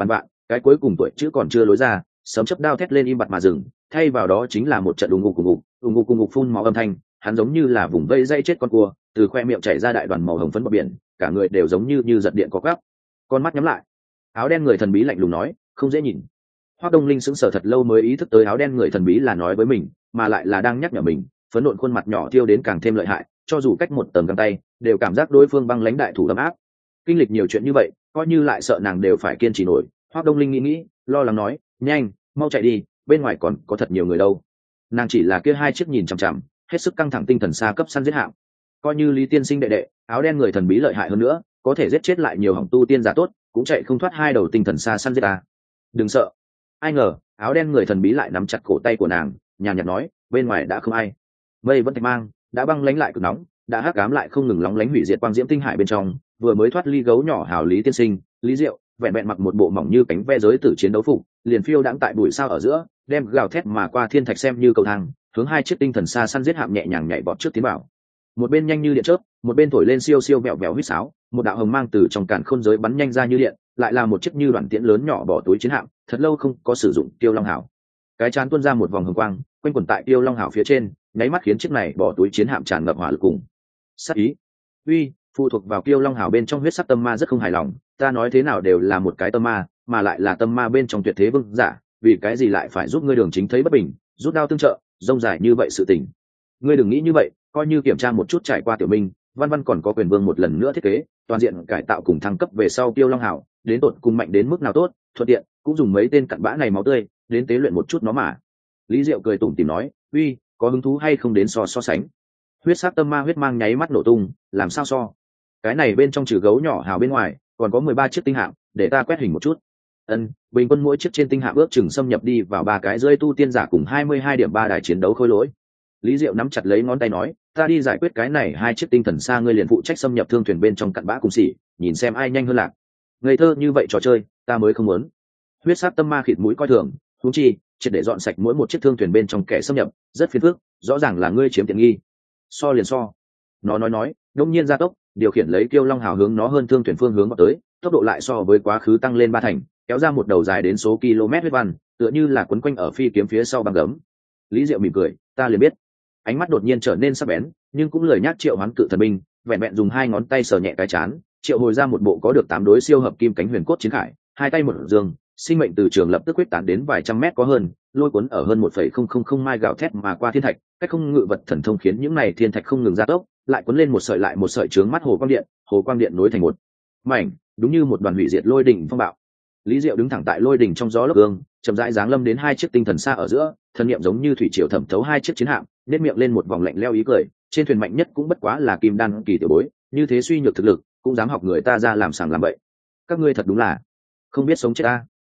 cái cuối cùng tuổi chữ còn chưa lối ra, sấm chớp đao thét lên im bặt mà dừng, thay vào đó chính là một trận đùng ngục cùng ngục đùng ngục cùng ngục phun máu âm thanh. Hắn giống như là vùng vây dây chết con cua, từ khoe miệng chảy ra đại đoàn màu hồng phấn bọt biển, cả người đều giống như như giật điện có gắp. Con mắt nhắm lại, áo đen người thần bí lạnh lùng nói, không dễ nhìn. Hoắc Đông Linh sững sờ thật lâu mới ý thức tới áo đen người thần bí là nói với mình, mà lại là đang nhắc nhở mình. Phấn nộn khuôn mặt nhỏ thiêu đến càng thêm lợi hại, cho dù cách một tầng găng tay, đều cảm giác đối phương băng lãnh đại thủ ấm áp. Kinh lịch nhiều chuyện như vậy, coi như lại sợ nàng đều phải kiên trì nổi. Hoắc Đông Linh nghĩ nghĩ, lo lắng nói, nhanh, mau chạy đi, bên ngoài còn có thật nhiều người đâu. Nàng chỉ là kia hai chiếc nhìn chằm chằm, hết sức căng thẳng tinh thần xa cấp săn giết hạng. Coi như Lý Tiên Sinh đệ đệ, áo đen người thần bí lợi hại hơn nữa, có thể giết chết lại nhiều hỏng tu tiên giả tốt, cũng chạy không thoát hai đầu tinh thần xa săn giết ta. Đừng sợ. Ai ngờ, áo đen người thần bí lại nắm chặt cổ tay của nàng, nhàn nhạt nói, bên ngoài đã không ai. Mây vẫn thạch mang, đã băng lánh lại cực nóng, đã hắc ám lại không ngừng lóng lánh hủy diệt quang diễm tinh hải bên trong, vừa mới thoát ly gấu nhỏ hào Lý Tiên Sinh, Lý Diệu, vẹn vẹn mặc một bộ mỏng như cánh ve giới tử chiến đấu phục, liền phiêu đãng tại bụi sao ở giữa, đem gào thét mà qua thiên thạch xem như cầu thang, hướng hai chiếc tinh thần xa săn giết hạm nhẹ nhàng nhảy bọt trước tiến vào. Một bên nhanh như điện chớp, một bên thổi lên siêu siêu vẹo vẹo huýt sáo, một đạo hồng mang từ trong càn khôn giới bắn nhanh ra như điện, lại là một chiếc như đoàn tiễn lớn nhỏ bỏ túi chiến hạm, thật lâu không có sử dụng Tiêu Long Hảo. Cái chán tuôn ra một vòng hồng quang, quanh quẩn tại Tiêu Long Hảo phía trên, nháy mắt khiến chiếc này bỏ túi chiến hạm tràn ngập hỏa lực cùng sát ý. Uy, phụ thuộc vào Tiêu Long Hảo bên trong huyết sắc tâm ma rất không hài lòng, ta nói thế nào đều là một cái tâm ma, mà lại là tâm ma bên trong tuyệt thế vương giả, vì cái gì lại phải giúp ngươi Đường Chính thấy bất bình, rút đao tương trợ, rông dài như vậy sự tình. Ngươi đừng nghĩ như vậy, coi như kiểm tra một chút trải qua Tiểu Minh, Văn Văn còn có quyền vương một lần nữa thiết kế, toàn diện cải tạo cùng thăng cấp về sau Tiêu Long Hảo, đến tột cùng mạnh đến mức nào tốt, thuận tiện, cũng dùng mấy tên cặn bã này máu tươi, đến tế luyện một chút nó mà. Lý Diệu cười tủm tỉm nói, uy, có hứng thú hay không đến so so sánh. Huyết sắc tâm ma huyết mang nháy mắt nổ tung, làm sao so? Cái này bên trong trừ gấu nhỏ hào bên ngoài, còn có mười ba chiếc tinh hạm, để ta quét hình một chút. Ân, bình quân mỗi chiếc trên tinh hạm ước chừng xâm nhập đi vào ba cái rơi tu tiên giả cùng hai mươi hai điểm ba đài chiến đấu khôi lỗi. Lý Diệu nắm chặt lấy ngón tay nói, ta đi giải quyết cái này hai chiếc tinh thần xa, ngươi liền phụ trách xâm nhập thương thuyền bên trong cặn bã cùng xỉ, nhìn xem ai nhanh hơn lạc. Ngây thơ như vậy trò chơi, ta mới không muốn. Huyết sắc tâm ma khịt mũi coi thường, huống chi, triệt để dọn sạch mỗi một chiếc thương thuyền bên trong kẻ xâm nhập, rất phiền phức, rõ ràng là ngươi chiếm tiện nghi. So liền so. Nó nói nói, đông nhiên gia tốc, điều khiển lấy Kiêu Long Hào hướng nó hơn thương thuyền phương hướng vào tới, tốc độ lại so với quá khứ tăng lên ba thành, kéo ra một đầu dài đến số km huyết văn, tựa như là quấn quanh ở phi kiếm phía sau băng gấm. Lý Diệu mỉm cười, ta liền biết. Ánh mắt đột nhiên trở nên sắc bén, nhưng cũng lời nhắc triệu hoán cự thần binh, vẹn vẹn dùng hai ngón tay sờ nhẹ cái chán, triệu hồi ra một bộ có được tám đối siêu hợp kim cánh huyền cốt chiến khải, hai tay một giường, sinh mệnh từ trường lập tức quyết tán đến vài trăm mét có hơn, lôi cuốn ở hơn một phẩy không không không mai gạo thét mà qua thiên thạch, cách không ngự vật thần thông khiến những này thiên thạch không ngừng gia tốc, lại cuốn lên một sợi lại một sợi chướng mắt hồ quang điện, hồ quang điện nối thành một mảnh, đúng như một đoàn hủy diệt lôi đỉnh phong bạo. Lý Diệu đứng thẳng tại lôi đỉnh trong gió lốc gương, chậm rãi giáng lâm đến hai chiếc tinh thần xa ở giữa, thân niệm giống như thủy triều thẩm thấu hai chiếc chiến hạm, nét miệng lên một vòng lạnh lẽo ý cười, trên thuyền mạnh nhất cũng bất quá là kim đan kỳ tiểu bối, như thế suy nhược thực lực, cũng dám học người ta ra làm sàng làm bậy. Các ngươi thật đúng là không biết sống chết ta.